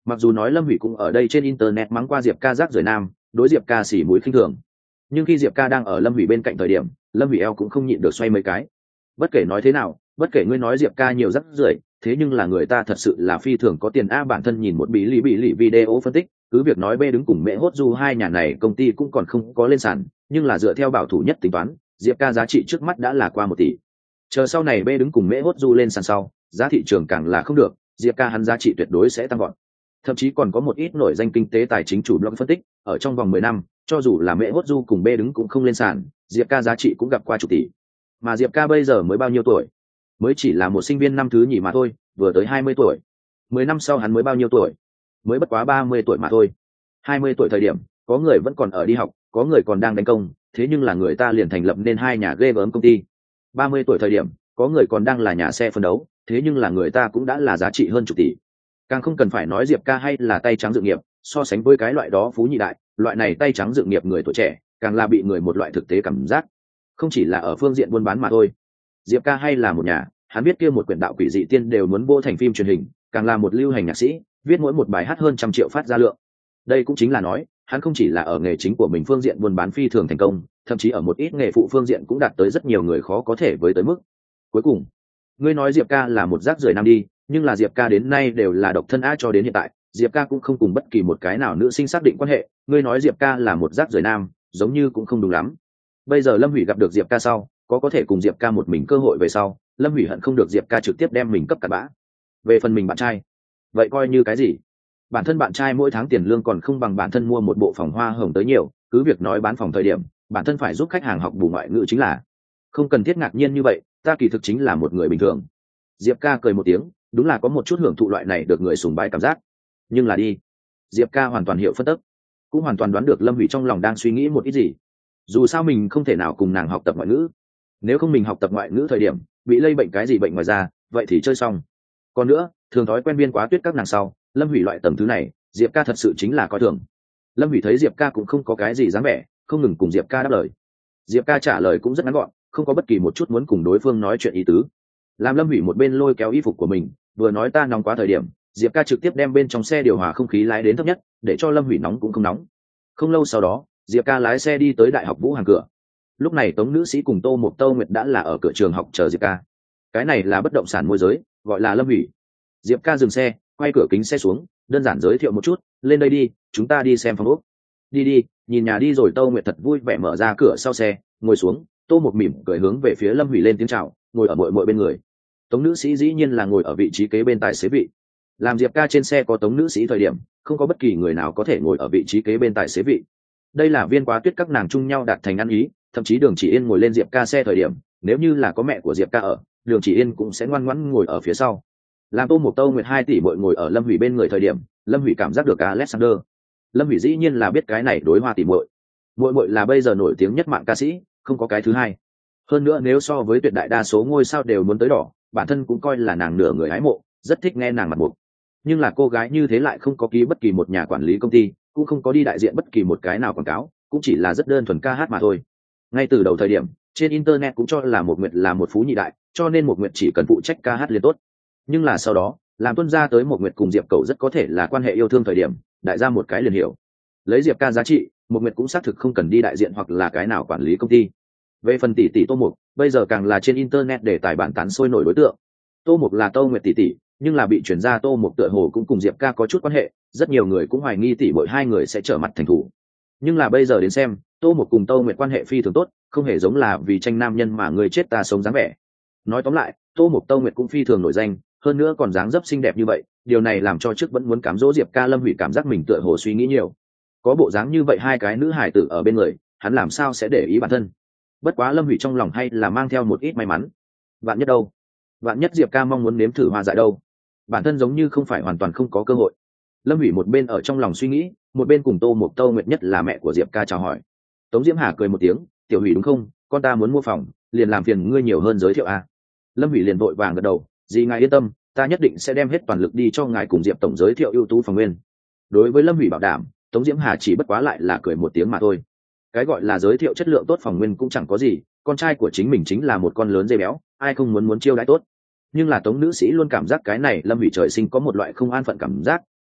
Mặc dù nói Lâm Hủy cũng ở đây trên internet mắng qua Diệp Ca rác rưởi nam, đối Diệp Ca xỉ mũi khinh thường, nhưng khi Diệp Ca đang ở Lâm Hủy bên cạnh thời điểm, Lâm Hủy eo cũng không nhịn được xoay mấy cái. Bất kể nói thế nào, bất kể ngươi nói Diệp Ca nhiều rác rưởi, thế nhưng là người ta thật sự là phi thường có tiền a. Bản thân nhìn một bí lì video phân tích, cứ việc nói B đứng cùng Mễ Hốt Du hai nhà này công ty cũng còn không có lên sàn, nhưng là dựa theo bảo thủ nhất tính toán, Diệp Ca giá trị trước mắt đã là qua 1 tỷ. Chờ sau này B đứng cùng Mễ Hốt Du lên sàn sau, giá thị trường càng là không được, Diệp Ca hắn giá trị tuyệt đối sẽ tăng gọn. Thậm chí còn có một ít nổi danh kinh tế tài chính chủ blog phân tích, ở trong vòng 10 năm, cho dù là Mễ Hốt Du cùng B đứng cũng không lên sàn, Diệp Ca giá trị cũng gặp qua chục tỷ. Mà Diệp Ca bây giờ mới bao nhiêu tuổi? Mới chỉ là một sinh viên năm thứ nhì mà thôi, vừa tới 20 tuổi. 10 năm sau hắn mới bao nhiêu tuổi? Mới bất quá 30 tuổi mà thôi. 20 tuổi thời điểm, có người vẫn còn ở đi học, có người còn đang đánh công, thế nhưng là người ta liền thành lập nên 2 nhà ghê gớm công ty. 30 tuổi thời điểm, có người còn đang là nhà xe phân đấu, thế nhưng là người ta cũng đã là giá trị hơn chục tỷ. Càng không cần phải nói Diệp Ca hay là tay trắng dự nghiệp, so sánh với cái loại đó phú nhị đại, loại này tay trắng dự nghiệp người tuổi trẻ, càng là bị người một loại thực tế cảm giác. Không chỉ là ở phương diện buôn bán mà thôi. Diệp Ca hay là một nhà, hắn viết kia một quyển đạo quỷ dị tiên đều muốn vô thành phim truyền hình, càng là một lưu hành nhạc sĩ, viết mỗi một bài hát hơn 100 triệu phát ra lượng. Đây cũng chính là nói, hắn không chỉ là ở nghề chính của mình phương diện buôn bán phi thường thành công, thậm chí ở một ít nghề phụ phương diện cũng đạt tới rất nhiều người khó có thể với tới mức. Cuối cùng, ngươi nói Diệp Ca là một rác rưởi nam đi, nhưng là Diệp Ca đến nay đều là độc thân a. Cho đến hiện tại, Diệp Ca cũng không cùng bất kỳ một cái nào nữ sinh xác định quan hệ, ngươi nói Diệp Ca là một rác rưởi nam, giống như cũng không đúng lắm. Bây giờ Lâm Hủy gặp được Diệp Ca sau, có thể cùng Diệp Ca một mình cơ hội về sau, Lâm Hủy hận không được Diệp Ca trực tiếp đem mình cấp cặn bã. Về phần mình bạn trai, vậy coi như cái gì? Bản thân bạn trai mỗi tháng tiền lương còn không bằng bản thân mua một bộ phòng hoa hồng tới nhiều, cứ việc nói bán phòng thời điểm, bản thân phải giúp khách hàng học bù ngoại ngữ chính là. Không cần thiết ngạc nhiên như vậy, ta kỳ thực chính là một người bình thường. Diệp Ca cười một tiếng, đúng là có một chút hưởng thụ loại này được người sùng bái cảm giác. Nhưng là đi. Diệp Ca hoàn toàn hiểu phân tích, cũng hoàn toàn đoán được Lâm Hủy trong lòng đang suy nghĩ một ít gì. Dù sao mình không thể nào cùng nàng học tập ngoại ngữ, nếu không mình học tập ngoại ngữ thời điểm bị lây bệnh cái gì bệnh ngoài da, vậy thì chơi xong. Còn nữa, thường thói quen biên quá tuyết các nàng sau, Lâm Hủy loại tầng thứ này, Diệp Ca thật sự chính là coi thường. Lâm Hủy thấy Diệp Ca cũng không có cái gì dáng vẻ, không ngừng cùng Diệp Ca đáp lời. Diệp Ca trả lời cũng rất ngắn gọn, không có bất kỳ một chút muốn cùng đối phương nói chuyện ý tứ. Làm Lâm Hủy một bên lôi kéo y phục của mình, vừa nói ta nóng quá thời điểm, Diệp Ca trực tiếp đem bên trong xe điều hòa không khí lái đến thấp nhất, để cho Lâm Hủy nóng cũng không nóng. Không lâu sau đó, Diệp Ca lái xe đi tới Đại học Vũ Hàn cửa. Lúc này Tống nữ sĩ cùng Tô Mộc Tô Nguyệt đã là ở cửa trường học chờ Diệp Ca. Cái này là bất động sản môi giới, gọi là Lâm Hủy. Diệp Ca dừng xe, quay cửa kính xe xuống, đơn giản giới thiệu một chút, lên đây đi, chúng ta đi xem phòng ốc. Đi đi, nhìn nhà đi rồi. Tô Nguyệt thật vui vẻ mở ra cửa sau xe, ngồi xuống. Tô Mộc mỉm cười hướng về phía Lâm Hủy lên tiếng chào, ngồi ở mội bên người. Tống nữ sĩ dĩ nhiên là ngồi ở vị trí kế bên tài xế vị. Làm Diệp Ca trên xe có Tống nữ sĩ thời điểm, không có bất kỳ người nào có thể ngồi ở vị trí kế bên tài xế vị. Đây là viên quá tuyết các nàng chung nhau đạt thành ăn ý, thậm chí Đường Chỉ Yên ngồi lên Diệp Ca xe thời điểm, nếu như là có mẹ của Diệp Ca ở, Đường Chỉ Yên cũng sẽ ngoan ngoãn ngồi ở phía sau. Làm Tô Mộc Tô Nguyệt 2 tỷ muội ngồi ở Lâm Hủy bên người thời điểm, Lâm Hủy cảm giác được Alexander. Lâm Hủy dĩ nhiên là biết cái này đối hoa tỷ muội. Muội là bây giờ nổi tiếng nhất mạng ca sĩ, không có cái thứ hai. Hơn nữa nếu so với tuyệt đại đa số ngôi sao đều muốn tới đỏ, bản thân cũng coi là nàng nửa người hái mộ, rất thích nghe nàng mặt mục. Nhưng là cô gái như thế lại không có ký bất kỳ một nhà quản lý công ty, cũng không có đi đại diện bất kỳ một cái nào quảng cáo, cũng chỉ là rất đơn thuần ca hát mà thôi. Ngay từ đầu thời điểm, trên internet cũng cho là Một Nguyệt là một phú nhị đại, cho nên Một Nguyệt chỉ cần phụ trách ca hát liền tốt. Nhưng là sau đó, làm tuân ra tới Một Nguyệt cùng Diệp Cẩu rất có thể là quan hệ yêu thương thời điểm, đại gia một cái liền hiểu. Lấy Diệp Ca giá trị, Một Nguyệt cũng xác thực không cần đi đại diện hoặc là cái nào quản lý công ty. Về phần tỷ tỷ Tô Mục, bây giờ càng là trên internet để tài bản tán sôi nổi đối tượng. Tô Mục là Tô Nguyệt tỷ tỷ, nhưng là bị chuyển ra Tô Mục tựa hồ cũng cùng Diệp Ca có chút quan hệ, rất nhiều người cũng hoài nghi tỷ muội hai người sẽ trở mặt thành thủ. Nhưng là bây giờ đến xem, Tô Mục cùng Tô Nguyệt quan hệ phi thường tốt, không hề giống là vì tranh nam nhân mà người chết ta sống dáng vẻ. Nói tóm lại, Tô Mục Tô Nguyệt cũng phi thường nổi danh, hơn nữa còn dáng dấp xinh đẹp như vậy, điều này làm cho trước vẫn muốn cám dỗ Diệp Ca Lâm Hủy cảm giác mình tựa hồ suy nghĩ nhiều. Có bộ dáng như vậy hai cái nữ hài tử ở bên người, hắn làm sao sẽ để ý bản thân. Bất quá Lâm Hủy trong lòng hay là mang theo một ít may mắn. Vạn nhất đâu? Vạn nhất Diệp Ca mong muốn nếm thử hoa dại đâu? Bản thân giống như không phải hoàn toàn không có cơ hội. Lâm Hủy một bên ở trong lòng suy nghĩ, một bên cùng Tô Mộc Tô Nguyệt nhất là mẹ của Diệp Ca chào hỏi. Tống Diễm Hà cười một tiếng, "Tiểu Hủy đúng không? Con ta muốn mua phòng, liền làm phiền ngươi nhiều hơn giới thiệu a." Lâm Hủy liền vội vàng gật đầu, "Dì ngài yên tâm, ta nhất định sẽ đem hết toàn lực đi cho ngài cùng Diệp tổng giới thiệu ưu tú phòng nguyên." Đối với Lâm Hủy bảo đảm, Tống Diễm Hà chỉ bất quá lại là cười một tiếng mà thôi. Cái gọi là giới thiệu chất lượng tốt phòng nguyên cũng chẳng có gì, con trai của chính mình chính là một con lớn dây béo, ai không muốn chiêu đãi tốt. Nhưng là Tống nữ sĩ luôn cảm giác cái này Lâm Hủy trời sinh có một loại không an phận cảm giác,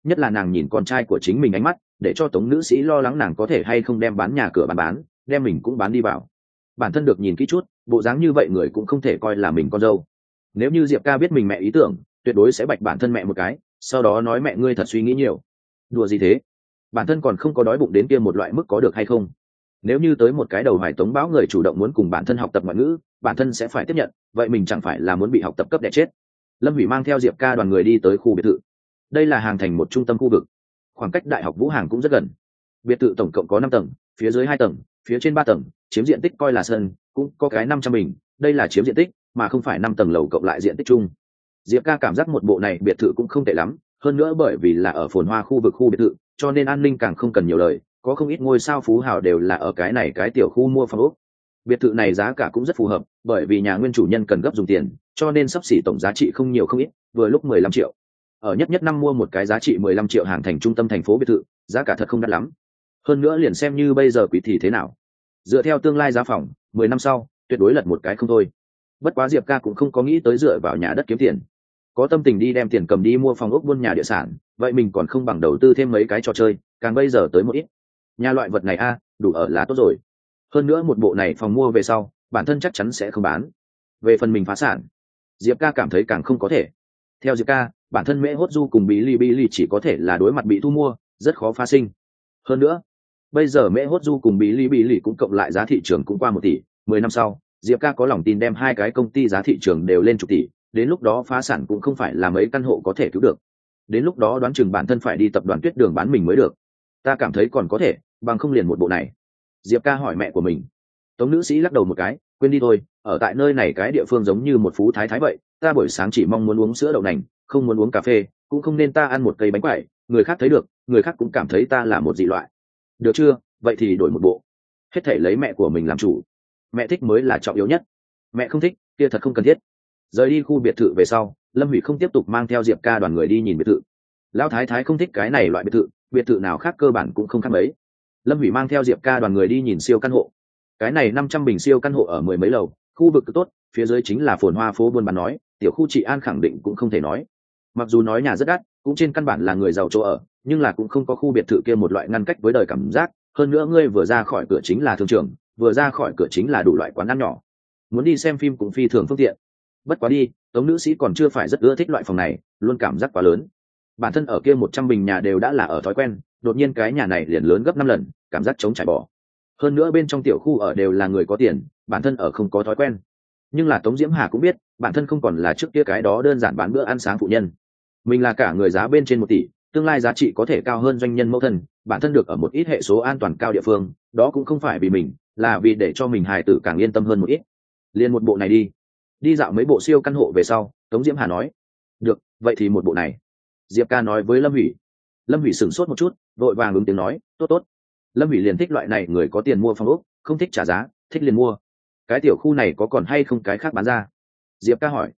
nhất là nàng nhìn con trai của chính mình ánh mắt để cho tống nữ sĩ lo lắng nàng có thể hay không đem bán nhà cửa bán đem mình cũng bán đi vào. Bản thân được nhìn kỹ chút, bộ dáng như vậy người cũng không thể coi là mình con dâu. Nếu như Diệp ca biết mình mẹ ý tưởng, tuyệt đối sẽ bạch bản thân mẹ một cái, sau đó nói mẹ ngươi thật suy nghĩ nhiều. Đùa gì thế, bản thân còn không có đói bụng đến kia một loại mức có được hay không. Nếu như tới một cái đầu hoài tống báo người chủ động muốn cùng bản thân học tập ngoại ngữ, bản thân sẽ phải tiếp nhận, vậy mình chẳng phải là muốn bị học tập cấp đẻ chết. Lâm Hủy mang theo Diệp ca đoàn người đi tới khu biệt thự. Đây là hàng thành một trung tâm khu vực, khoảng cách đại học Vũ Hàng cũng rất gần. Biệt thự tổng cộng có 5 tầng, phía dưới 2 tầng, phía trên 3 tầng, chiếm diện tích coi là sân, cũng có cái 500 bình, đây là chiếm diện tích mà không phải 5 tầng lầu cộng lại diện tích chung. Diệp ca cảm giác một bộ này biệt thự cũng không tệ lắm, hơn nữa bởi vì là ở phồn hoa khu vực khu biệt thự, cho nên an ninh càng không cần nhiều lời, có không ít ngôi sao phú hào đều là ở cái này cái tiểu khu mua phòng ốc. Biệt thự này giá cả cũng rất phù hợp, bởi vì nhà nguyên chủ nhân cần gấp dùng tiền, cho nên sắp xỉ tổng giá trị không nhiều không ít, vừa lúc 15 triệu. Ở nhất năm mua một cái giá trị 15 triệu hàng thành trung tâm thành phố biệt thự, giá cả thật không đắt lắm. Hơn nữa liền xem như bây giờ quý thì thế nào. Dựa theo tương lai giá phòng, 10 năm sau, tuyệt đối lật một cái không thôi. Bất quá Diệp ca cũng không có nghĩ tới dựa vào nhà đất kiếm tiền. Có tâm tình đi đem tiền cầm đi mua phòng ốc buôn nhà địa sản, vậy mình còn không bằng đầu tư thêm mấy cái trò chơi, càng bây giờ tới một ít. Nhà loại vật này đủ ở là tốt rồi. Hơn nữa một bộ này phòng mua về sau, bản thân chắc chắn sẽ không bán. Về phần mình phá sản, Diệp ca cảm thấy càng không có thể. Theo Diệp ca, bản thân Mễ Hốt Du cùng Bí Lì chỉ có thể là đối mặt bị thu mua, rất khó phá sinh. Hơn nữa, bây giờ Mễ Hốt Du cùng Bí Lì cũng cộng lại giá thị trường cũng qua 1 tỷ, 10 năm sau, Diệp ca có lòng tin đem 2 cái công ty giá thị trường đều lên chục tỷ, đến lúc đó phá sản cũng không phải là mấy căn hộ có thể cứu được. Đến lúc đó đoán chừng bản thân phải đi tập đoàn Tuyết Đường bán mình mới được. Ta cảm thấy còn có thể, bằng không liền một bộ này. Diệp ca hỏi mẹ của mình. Tống nữ sĩ lắc đầu một cái, quên đi thôi, ở tại nơi này cái địa phương giống như một phú thái thái vậy, ta buổi sáng chỉ mong muốn uống sữa đậu nành, không muốn uống cà phê, cũng không nên ta ăn một cây bánh quẩy, người khác thấy được, người khác cũng cảm thấy ta là một dị loại. Được chưa, vậy thì đổi một bộ. Hết thể lấy mẹ của mình làm chủ. Mẹ thích mới là trọng yếu nhất. Mẹ không thích, kia thật không cần thiết. Rời đi khu biệt thự về sau, Lâm Hủy không tiếp tục mang theo Diệp ca đoàn người đi nhìn biệt thự. Lão thái thái không thích cái này loại biệt thự nào khác cơ bản cũng không khác mấy. Lâm Hủy mang theo Diệp ca đoàn người đi nhìn siêu căn hộ. Cái này 500 bình siêu căn hộ ở 10 mấy lầu, khu vực cực tốt, phía dưới chính là phồn hoa phố buôn bán nói, tiểu khu trị an khẳng định cũng không thể nói. Mặc dù nói nhà rất đắt, cũng trên căn bản là người giàu chỗ ở, nhưng là cũng không có khu biệt thự kia một loại ngăn cách với đời cảm giác, hơn nữa ngươi vừa ra khỏi cửa chính là thương trường, vừa ra khỏi cửa chính là đủ loại quán ăn nhỏ. Muốn đi xem phim cũng phi thường phương tiện. Bất quá đi, Tống nữ sĩ còn chưa phải rất ưa thích loại phòng này, luôn cảm giác quá lớn. Bản thân ở kia 100 bình nhà đều đã là ở thói quen, đột nhiên cái nhà này liền lớn gấp 5 lần, cảm giác trống trải bỏ. Hơn nữa bên trong tiểu khu ở đều là người có tiền, bản thân ở không có thói quen. Nhưng là Tống Diễm Hà cũng biết, bản thân không còn là trước kia cái đó đơn giản bán bữa ăn sáng phụ nhân. Mình là cả người giá bên trên 1 tỷ, tương lai giá trị có thể cao hơn doanh nhân mẫu thân, bản thân được ở một ít hệ số an toàn cao địa phương, đó cũng không phải vì mình, là vì để cho mình hài tử càng yên tâm hơn một ít. Liên một bộ này đi dạo mấy bộ siêu căn hộ về sau, Tống Diễm Hà nói được, vậy thì một bộ này. Diệp ca nói với Lâm Hủy. Lâm Hủy sửng sốt một chút, vội vàng ứng tiếng nói tốt tốt. Lâm Hủy liền thích loại này người có tiền mua phòng ốc, không thích trả giá, thích liền mua. Cái tiểu khu này có còn hay không cái khác bán ra? Diệp ca hỏi.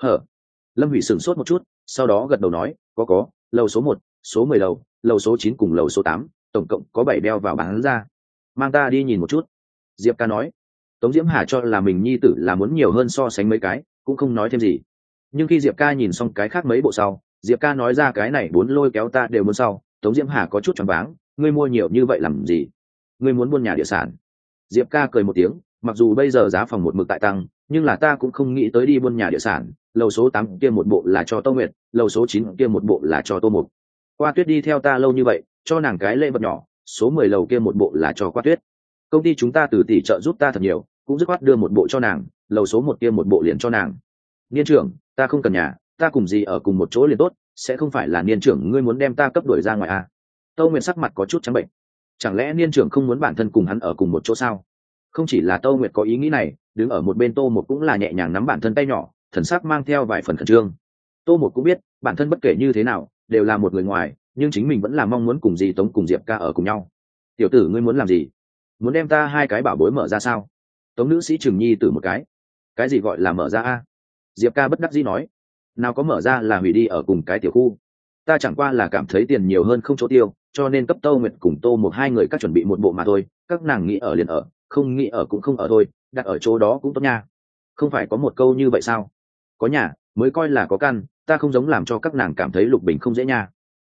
Lâm Hủy sửng sốt một chút, sau đó gật đầu nói có, lầu số 1, số 10 lầu, lầu số 9 cùng lầu số 8, tổng cộng có 7 đeo vào bán ra. Mang ta đi nhìn một chút. Diệp ca nói. Tống Diễm Hà cho là mình nhi tử là muốn nhiều hơn so sánh mấy cái, cũng không nói thêm gì. Nhưng khi Diệp ca nhìn xong cái khác mấy bộ sau, Diệp ca nói ra cái này 4 lôi kéo ta đều muốn sau, Tống Diễm Hà có chút choáng váng, ngươi mua nhiều như vậy làm gì? Ngươi muốn buôn nhà địa sản? Diệp ca cười một tiếng, mặc dù bây giờ giá phòng một mực tại tăng, nhưng là ta cũng không nghĩ tới đi buôn nhà địa sản. Lầu số 8 kia một bộ là cho Tô Nguyệt, lầu số 9 kia một bộ là cho Tô Mục. Qua Tuyết đi theo ta lâu như vậy, cho nàng cái lễ vật nhỏ, số 10 lầu kia một bộ là cho Qua Tuyết. Công ty chúng ta từ tỷ trợ giúp ta thật nhiều, cũng dứt khoát đưa một bộ cho nàng, lầu số 1 kia một bộ liền cho nàng. Niên trưởng, ta không cần nhà, ta cùng gì ở cùng một chỗ liền tốt, sẽ không phải là niên trưởng ngươi muốn đem ta cấp đuổi ra ngoài à? Tô Nguyệt sắc mặt có chút trắng bệnh. Chẳng lẽ niên trưởng không muốn bản thân cùng hắn ở cùng một chỗ sao? Không chỉ là Tô Nguyệt có ý nghĩ này, đứng ở một bên Tô Mục cũng là nhẹ nhàng nắm bản thân tay nhỏ, thần sắc mang theo vài phần khẩn trương. Tô Mục cũng biết, bản thân bất kể như thế nào, đều là một người ngoài, nhưng chính mình vẫn là mong muốn cùng dì Tống cùng Diệp ca ở cùng nhau. Tiểu tử ngươi muốn làm gì? Muốn đem ta 2 cái bảo bối mở ra sao? Tống nữ sĩ chừng nhi tử một cái gì gọi là mở ra a? Diệp ca bất đắc dĩ nói, nào có mở ra là hủy đi ở cùng cái tiểu khu. Ta chẳng qua là cảm thấy tiền nhiều hơn không chỗ tiêu, cho nên cấp Tô Nguyệt cùng Tô Mục 2 người các chuẩn bị một bộ mà thôi, các nàng nghĩ ở liền ở, không nghĩ ở cũng không ở thôi, đặt ở chỗ đó cũng tốt nha. Không phải có một câu như vậy sao? Có nhà mới coi là có căn, ta không giống làm cho các nàng cảm thấy Lục Bình không dễ nha.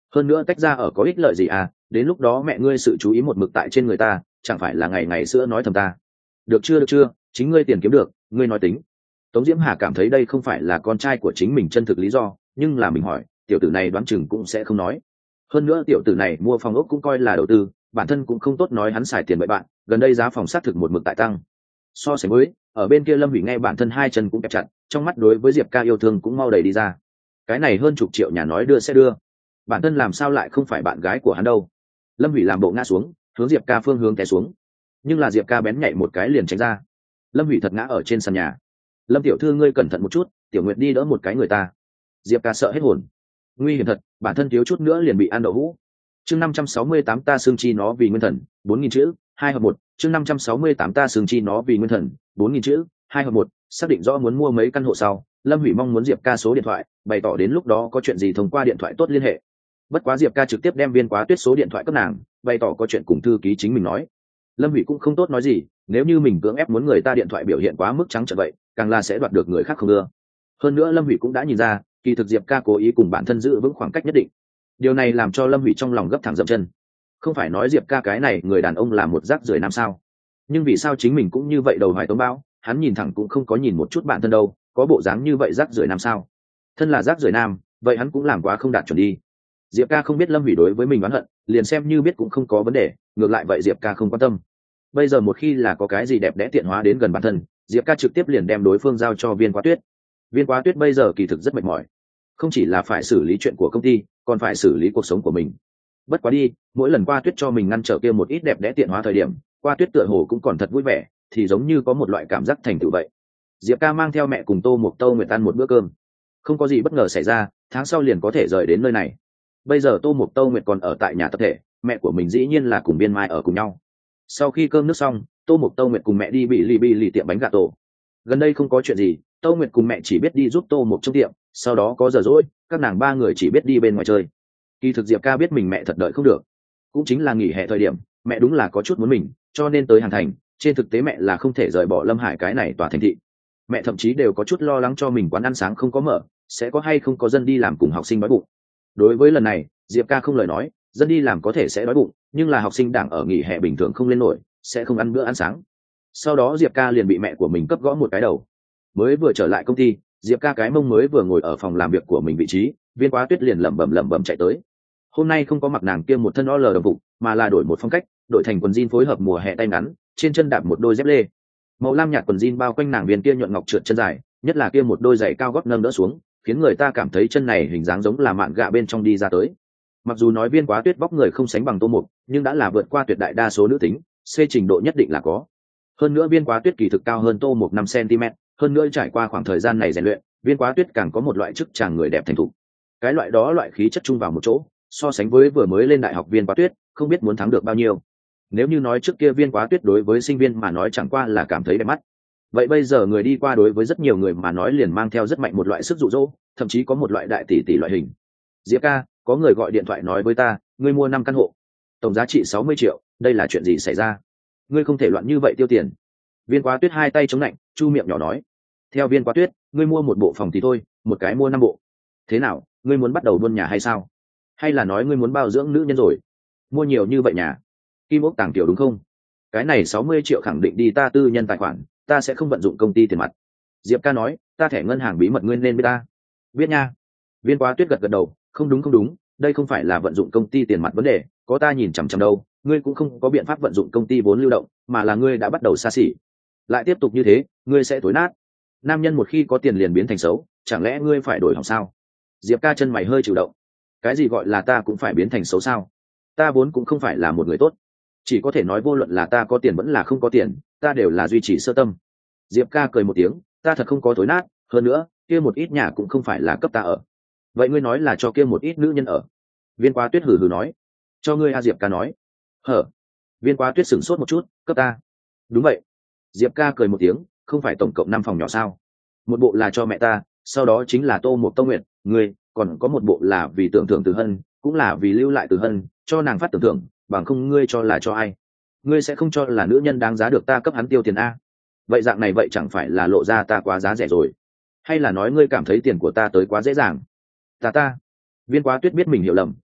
hơn nữa tách ra ở có ích lợi gì à, đến lúc đó mẹ ngươi sự chú ý một mực tại trên người ta, chẳng phải là ngày ngày sữa nói thầm ta. Được chưa, được chưa, chính ngươi tiền kiếm được, ngươi nói tính. Tống Diễm Hà cảm thấy đây không phải là con trai của chính mình chân thực lý do, nhưng là mình hỏi, tiểu tử này đoán chừng cũng sẽ không nói. Hơn nữa tiểu tử này mua phòng ốc cũng coi là đầu tư, bản thân cũng không tốt nói hắn xài tiền bậy bạn, gần đây giá phòng xác thực một mực tại tăng. So sánh với, ở bên kia Lâm Hủy nghe bản thân hai chân cũng kẹp chặt, trong mắt đối với Diệp Ca yêu thương cũng mau đầy đi ra. Cái này hơn chục triệu nhà nói đưa sẽ đưa, bản thân làm sao lại không phải bạn gái của hắn đâu. Lâm Hủy làm bộ ngã xuống, hướng Diệp Ca phương hướng té xuống, nhưng là Diệp Ca bén nhạy một cái liền tránh ra. Lâm Hủy thật ngã ở trên sàn nhà. Lâm tiểu thư ngươi cẩn thận một chút, Tiểu Nguyệt đi đỡ một cái người ta. Diệp Ca sợ hết hồn, nguy hiểm thật, bản thân thiếu chút nữa liền bị ăn đậu hũ. Chương 568 ta xương chi nó vì nguyên thần, 4000 chữ, 2 hợp 1. Chương 568 ta xương chi nó vì nguyên thần, 4000 chữ, 2 hợp 1. Xác định rõ muốn mua mấy căn hộ sau, Lâm Hủy mong muốn Diệp Ca số điện thoại, bày tỏ đến lúc đó có chuyện gì thông qua điện thoại tốt liên hệ. Bất quá Diệp Ca trực tiếp đem Viên Quá Tuyết số điện thoại cấp nàng, bày tỏ có chuyện cùng thư ký chính mình nói. Lâm Hủy cũng không tốt nói gì, nếu như mình cưỡng ép muốn người ta điện thoại biểu hiện quá mức trắng trợn vậy, càng là sẽ đoạt được người khác không ưa. Hơn nữa Lâm Hủy cũng đã nhìn ra, kỳ thực Diệp Ca cố ý cùng bản thân giữ vững khoảng cách nhất định. Điều này làm cho Lâm Hủy trong lòng gấp thẳng dậm chân. Không phải nói Diệp Ca cái này người đàn ông là một rác rưởi nam sao? Nhưng vì sao chính mình cũng như vậy đầu hoài tống bão, hắn nhìn thẳng cũng không có nhìn một chút bản thân đâu, có bộ dáng như vậy rác rưởi nam sao? Thân là rác rưởi nam, vậy hắn cũng làm quá không đạt chuẩn đi. Diệp Ca không biết Lâm Hủy đối với mình oán hận, liền xem như biết cũng không có vấn đề, ngược lại vậy Diệp Ca không quan tâm. Bây giờ một khi là có cái gì đẹp đẽ tiện hóa đến gần bản thân, Diệp Ca trực tiếp liền đem đối phương giao cho Viên Quá Tuyết. Viên Quá Tuyết bây giờ kỳ thực rất mệt mỏi, không chỉ là phải xử lý chuyện của công ty, còn phải xử lý cuộc sống của mình. Bất quá đi, mỗi lần Qua Tuyết cho mình ngăn trở kia một ít đẹp đẽ tiện hóa thời điểm, Qua Tuyết tựa hồ cũng còn thật vui vẻ, thì giống như có một loại cảm giác thành tựu vậy. Diệp Ca mang theo mẹ cùng Tô Mộc Tâu Nguyệt ăn một bữa cơm, không có gì bất ngờ xảy ra, tháng sau liền có thể rời đến nơi này. Bây giờ Tô Mộc Tâu Nguyệt còn ở tại nhà tập thể, mẹ của mình dĩ nhiên là cùng Biên Mai ở cùng nhau. Sau khi cơm nước xong, Tô Mộc Tâu Nguyệt cùng mẹ đi bị lì tiệm bánh gà tổ. Gần đây không có chuyện gì, Tâu Nguyệt cùng mẹ chỉ biết đi giúp Tô Mộc trong tiệm, sau đó có giờ rỗi, các nàng ba người chỉ biết đi bên ngoài chơi. Kỳ thực Diệp Ca biết mình mẹ thật đợi không được, cũng chính là nghỉ hè thời điểm, mẹ đúng là có chút muốn mình, cho nên tới Hàn Thành. Trên thực tế mẹ là không thể rời bỏ Lâm Hải cái này tòa thành thị. Mẹ thậm chí đều có chút lo lắng cho mình quán ăn sáng không có mở, sẽ có hay không có dân đi làm cùng học sinh đói bụng. Đối với lần này, Diệp Ca không lời nói, dân đi làm có thể sẽ đói bụng, nhưng là học sinh đảng ở nghỉ hè bình thường không lên nổi, sẽ không ăn bữa ăn sáng. Sau đó Diệp Ca liền bị mẹ của mình cấp gõ một cái đầu. Mới vừa trở lại công ty, Diệp Ca cái mông mới vừa ngồi ở phòng làm việc của mình vị trí, Viên Quá Tuyết liền lẩm bẩm chạy tới. Hôm nay không có mặc nàng kia một thân OL đồng phục, mà là đổi một phong cách, đổi thành quần jean phối hợp mùa hè tay ngắn, trên chân đạp một đôi dép lê. Màu lam nhạt quần jean bao quanh nàng viên kia nhuận ngọc trượt chân dài, nhất là kia một đôi giày cao gót nâng đỡ xuống, khiến người ta cảm thấy chân này hình dáng giống là mạn gạ bên trong đi ra tới. Mặc dù nói Viên Quá Tuyết vóc người không sánh bằng Tô Mục, nhưng đã là vượt qua tuyệt đại đa số nữ tính, C trình độ nhất định là có. Hơn nữa Viên Quá Tuyết kỳ thực cao hơn Tô Mục 5 cm, hơn nữa trải qua khoảng thời gian này rèn luyện, Viên Quá Tuyết càng có một loại chức chàng người đẹp thành thục. Cái loại đó loại khí chất chung vào một chỗ, so sánh với vừa mới lên đại học Viên Quá Tuyết, không biết muốn thắng được bao nhiêu. Nếu như nói trước kia Viên Quá Tuyết đối với sinh viên mà nói chẳng qua là cảm thấy đẹp mắt, vậy bây giờ người đi qua đối với rất nhiều người mà nói liền mang theo rất mạnh một loại sức dụ dỗ, thậm chí có một loại đại tỷ tỷ loại hình. Diệp ca, có người gọi điện thoại nói với ta, ngươi mua 5 căn hộ, tổng giá trị 60 triệu, đây là chuyện gì xảy ra? Ngươi không thể loạn như vậy tiêu tiền. Viên Quá Tuyết hai tay chống lạnh, chu miệng nhỏ nói. Theo Viên Quá Tuyết, ngươi mua một bộ phòng thì thôi, một cái mua 5 bộ. Thế nào, ngươi muốn bắt đầu buôn nhà hay sao? Hay là nói ngươi muốn bao dưỡng nữ nhân rồi? Mua nhiều như vậy nhà. Kim ốc tàng tiểu đúng không? Cái này 60 triệu khẳng định đi ta tư nhân tài khoản, ta sẽ không vận dụng công ty tiền mặt. Diệp ca nói, ta thẻ ngân hàng bí mật ngươi nên biết ta. Biết nha. Viên Quá Tuyết gật gật đầu, không đúng, đây không phải là vận dụng công ty tiền mặt vấn đề, có ta nhìn chằm chằm đâu, ngươi cũng không có biện pháp vận dụng công ty vốn lưu động, mà là ngươi đã bắt đầu xa xỉ. Lại tiếp tục như thế, ngươi sẽ tối nát. Nam nhân một khi có tiền liền biến thành xấu, chẳng lẽ ngươi phải đổi hỏng sao? Diệp ca chân mày hơi chịu động. Cái gì gọi là ta cũng phải biến thành xấu sao? Ta vốn cũng không phải là một người tốt, chỉ có thể nói vô luận là ta có tiền vẫn là không có tiền, ta đều là duy trì sơ tâm. Diệp ca cười một tiếng, ta thật không có tối nát, hơn nữa kia một ít nhà cũng không phải là cấp ta ở. Vậy ngươi nói là cho kia một ít nữ nhân ở? Viên Quá Tuyết hừ hừ nói. Cho ngươi a? Diệp ca nói. Hở? Viên Quá Tuyết sửng sốt một chút, cấp ta? Đúng vậy. Diệp ca cười một tiếng, không phải tổng cộng 5 phòng nhỏ sao? Một bộ là cho mẹ ta, sau đó chính là Tô Mộc Tông Nguyệt, ngươi, còn có một bộ là vì tưởng thưởng Từ Hân, cũng là vì lưu lại Từ Hân, cho nàng phát tưởng thưởng, bằng không ngươi cho là cho ai? Ngươi sẽ không cho là nữ nhân đáng giá được ta cấp hắn tiêu tiền a? Vậy dạng này vậy chẳng phải là lộ ra ta quá giá rẻ rồi? Hay là nói ngươi cảm thấy tiền của ta tới quá dễ dàng? Ta Viên Quá Tuyết biết mình hiểu lầm,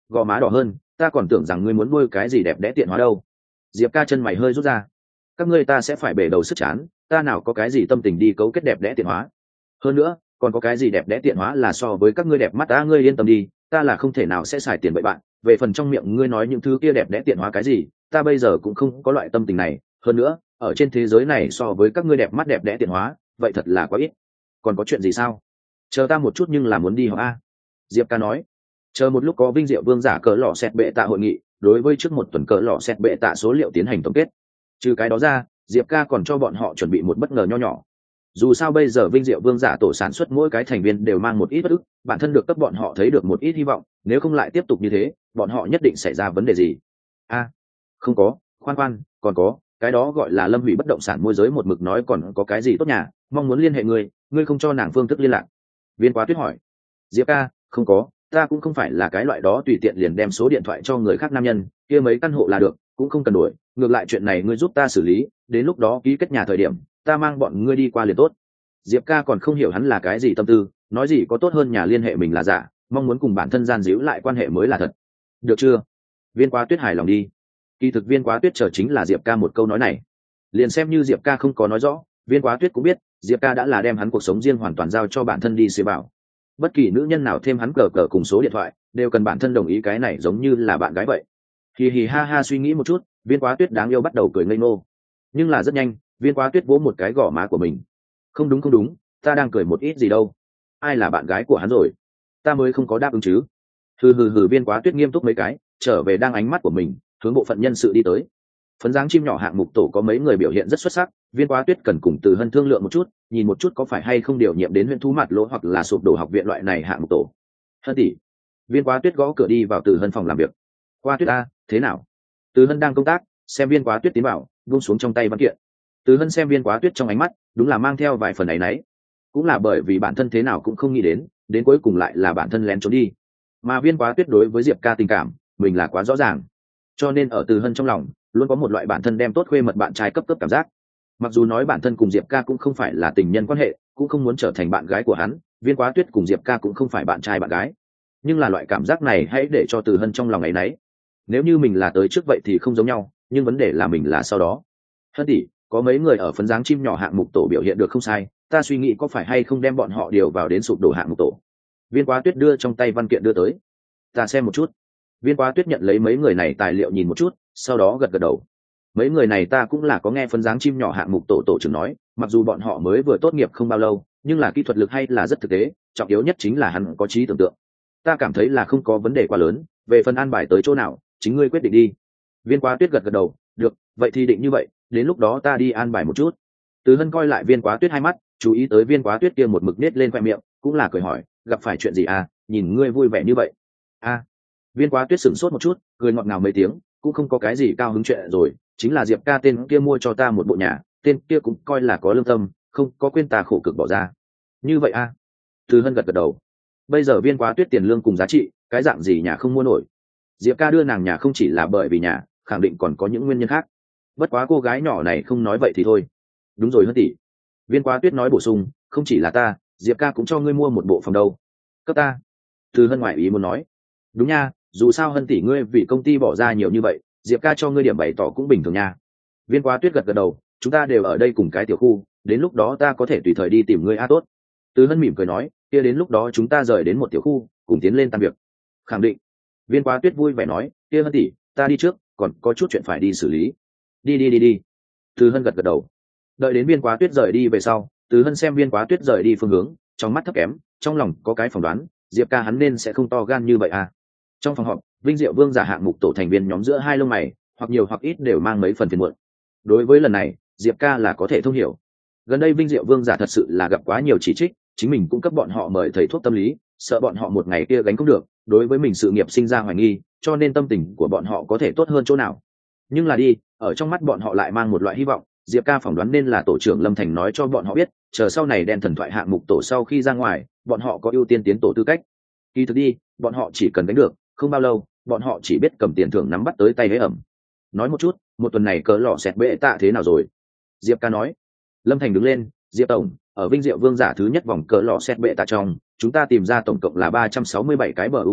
gò má đỏ hơn, ta còn tưởng rằng ngươi muốn nuôi cái gì đẹp đẽ tiện hóa đâu. Diệp ca chân mày hơi rút ra. Các ngươi ta sẽ phải bể đầu sức chán, ta nào có cái gì tâm tình đi cấu kết đẹp đẽ tiện hóa. Hơn nữa còn có cái gì đẹp đẽ tiện hóa là so với các ngươi đẹp mắt, ta ngươi yên tâm đi, ta là không thể nào sẽ xài tiền bậy bạn. Về phần trong miệng ngươi nói những thứ kia đẹp đẽ tiện hóa cái gì, ta bây giờ cũng không có loại tâm tình này. Hơn nữa ở trên thế giới này so với các ngươi đẹp mắt đẹp đẽ tiện hóa vậy thật là quá ít. Còn có chuyện gì sao? Chờ ta một chút, nhưng là muốn đi họp a. Diệp ca nói. Chờ một lúc có Vinh Diệu Vương giả cỡ lọ xét bệ tạ hội nghị, đối với trước một tuần cỡ lọ xét bệ tạ số liệu tiến hành tổng kết. Trừ cái đó ra, Diệp ca còn cho bọn họ chuẩn bị một bất ngờ nho nhỏ. Dù sao bây giờ Vinh Diệu Vương giả tổ sản xuất mỗi cái thành viên đều mang một ít bất ức, bản thân được cấp bọn họ thấy được một ít hy vọng, nếu không lại tiếp tục như thế bọn họ nhất định xảy ra vấn đề gì. Không có, khoan, còn có cái đó gọi là Lâm Hủy bất động sản môi giới một mực nói còn có cái gì tốt nhà, mong muốn liên hệ ngươi không cho nàng phương thức liên lạc. Viên Quá Tuyết hỏi. Diệp ca, không có, ta cũng không phải là cái loại đó tùy tiện liền đem số điện thoại cho người khác nam nhân, kia mấy căn hộ là được, cũng không cần đổi, ngược lại chuyện này ngươi giúp ta xử lý, đến lúc đó ký kết nhà thời điểm ta mang bọn ngươi đi qua liền tốt. Diệp ca còn không hiểu hắn là cái gì tâm tư, nói gì có tốt hơn nhà liên hệ mình là giả, mong muốn cùng bản thân gian díu lại quan hệ mới là thật. Được chưa? Viên Quá Tuyết hài lòng đi. Kỳ thực Viên Quá Tuyết chờ chính là Diệp ca một câu nói này, liền xem như Diệp ca không có nói rõ, Viên Quá Tuyết cũng biết Diệp ca đã là đem hắn cuộc sống riêng hoàn toàn giao cho bản thân đi xế bảo. Bất kỳ nữ nhân nào thêm hắn cờ cờ cùng số điện thoại đều cần bản thân đồng ý, cái này giống như là bạn gái vậy. Hì hì ha ha, suy nghĩ một chút, Viên Quá Tuyết đáng yêu bắt đầu cười ngây ngô. Nhưng là rất nhanh Viên Quá Tuyết vỗ một cái gò má của mình. Không đúng, ta đang cười một ít gì đâu, ai là bạn gái của hắn rồi, ta mới không có đáp ứng chứ. Hừ, Viên Quá Tuyết nghiêm túc mấy cái, trở về đang ánh mắt của mình hướng bộ phận nhân sự đi tới. Phấn dáng chim nhỏ hạng mục tổ có mấy người biểu hiện rất xuất sắc, Viên Quá Tuyết cần cùng Từ Hân thương lượng một chút, nhìn một chút có phải hay không điều nhiệm đến huyện thú mặt lỗ hoặc là sụp đổ học viện loại này hạng mục tổ. Hân tỷ. Viên Quá Tuyết gõ cửa đi vào Từ Hân phòng làm việc. Qua Tuyết a, thế nào? Từ Hân đang công tác, xem Viên Quá Tuyết tiến vào, buông xuống trong tay văn kiện. Từ Hân xem Viên Quá Tuyết trong ánh mắt đúng là mang theo vài phần áy náy, cũng là bởi vì bản thân thế nào cũng không nghĩ đến cuối cùng lại là bản thân lén trốn đi. Mà Viên Quá Tuyết đối với Diệp ca tình cảm mình là quá rõ ràng, cho nên ở Từ Hân trong lòng luôn có một loại bản thân đem tốt khuê mật bạn trai cấp cảm giác. Mặc dù nói bản thân cùng Diệp ca cũng không phải là tình nhân quan hệ, cũng không muốn trở thành bạn gái của hắn, Viên Quá Tuyết cùng Diệp ca cũng không phải bạn trai bạn gái, nhưng là loại cảm giác này hãy để cho Từ Hân trong lòng áy náy. Nếu như mình là tới trước vậy thì không giống nhau, nhưng vấn đề là mình là sau đó. Hân tỷ, có mấy người ở phấn dáng chim nhỏ hạng mục tổ biểu hiện được không sai, ta suy nghĩ có phải hay không đem bọn họ điều vào đến sụp đổ hạng mục tổ. Viên Quá Tuyết đưa trong tay văn kiện đưa tới, ta xem một chút. Viên Quá Tuyết nhận lấy mấy người này tài liệu nhìn một chút, sau đó gật đầu. Mấy người này ta cũng là có nghe phấn dáng chim nhỏ hạng mục tổ trưởng nói, mặc dù bọn họ mới vừa tốt nghiệp không bao lâu, nhưng là kỹ thuật lực hay là rất thực tế, trọng yếu nhất chính là hắn có trí tưởng tượng. Ta cảm thấy là không có vấn đề quá lớn, về phần an bài tới chỗ nào chính ngươi quyết định đi. Viên Quá Tuyết gật đầu, được, vậy thì định như vậy, đến lúc đó ta đi an bài một chút. Từ Hân coi lại Viên Quá Tuyết hai mắt, chú ý tới Viên Quá Tuyết kia một mực nết lên khoe miệng, cũng là cười hỏi, gặp phải chuyện gì à, nhìn ngươi vui vẻ như vậy. Viên Quá Tuyết sửng sốt một chút, cười ngọt ngào mấy tiếng, cũng không có cái gì cao hứng chuyện rồi, chính là Diệp ca tên kia mua cho ta một bộ nhà, tên kia cũng coi là có lương tâm, không có quên ta khổ cực bỏ ra. Như vậy a? Từ Hân gật đầu. Bây giờ Viên Quá Tuyết tiền lương cùng giá trị, cái dạng gì nhà không mua nổi. Diệp ca đưa nàng nhà không chỉ là bởi vì nhà, khẳng định còn có những nguyên nhân khác. Bất quá cô gái nhỏ này không nói vậy thì thôi. Đúng rồi Hân tỷ. Viên Quá Tuyết nói bổ sung, không chỉ là ta, Diệp ca cũng cho ngươi mua một bộ phòng đâu. Cấp ta. Từ Hân ngoại ý muốn nói. Đúng nha, dù sao Hân tỷ ngươi vì công ty bỏ ra nhiều như vậy, Diệp ca cho ngươi điểm bày tỏ cũng bình thường nha. Viên Quá Tuyết gật đầu, chúng ta đều ở đây cùng cái tiểu khu, đến lúc đó ta có thể tùy thời đi tìm ngươi. Tốt. Từ Hân mỉm cười nói, kia đến lúc đó chúng ta rời đến một tiểu khu, cùng tiến lên tan việc. Khẳng định. Viên Quá Tuyết vui vẻ nói, kia Hân tỷ, ta đi trước, còn có chút chuyện phải đi xử lý. Đi. Từ Hân gật đầu. Đợi đến Viên Quá Tuyết rời đi về sau, Từ Hân xem Viên Quá Tuyết rời đi phương hướng, trong mắt thấp kém, trong lòng có cái phỏng đoán, Diệp ca hắn nên sẽ không to gan như vậy à. Trong phòng họp, Vinh Diệu Vương giả hạng mục tổ thành viên nhóm giữa hai lông mày, hoặc nhiều hoặc ít đều mang mấy phần phiền muộn. Đối với lần này, Diệp ca là có thể thông hiểu. Gần đây Vinh Diệu Vương giả thật sự là gặp quá nhiều chỉ trích, chính mình cung cấp bọn họ mời thầy thuốc tâm lý, sợ bọn họ một ngày kia gánh không được, đối với mình sự nghiệp sinh ra hoài nghi, cho nên tâm tình của bọn họ có thể tốt hơn chỗ nào. Nhưng là đi, ở trong mắt bọn họ lại mang một loại hy vọng, Diệp ca phỏng đoán nên là tổ trưởng Lâm Thành nói cho bọn họ biết, chờ sau này đen thần thoại hạng mục tổ sau khi ra ngoài, bọn họ có ưu tiên tiến tổ tư cách. Kỳ thực đi, bọn họ chỉ cần đánh được, không bao lâu, bọn họ chỉ biết cầm tiền thưởng nắm bắt tới tay hế ẩm. Nói một chút, một tuần này cỡ lọ xẹt bệ tạ thế nào rồi? Diệp ca nói. Lâm Thành đứng lên, Diệp tổng, ở Vinh Diệu Vương giả thứ nhất vòng cỡ lọ xẹt bệ tạ trong, chúng ta tìm ra tổng cộng là 367 cái bờ UG,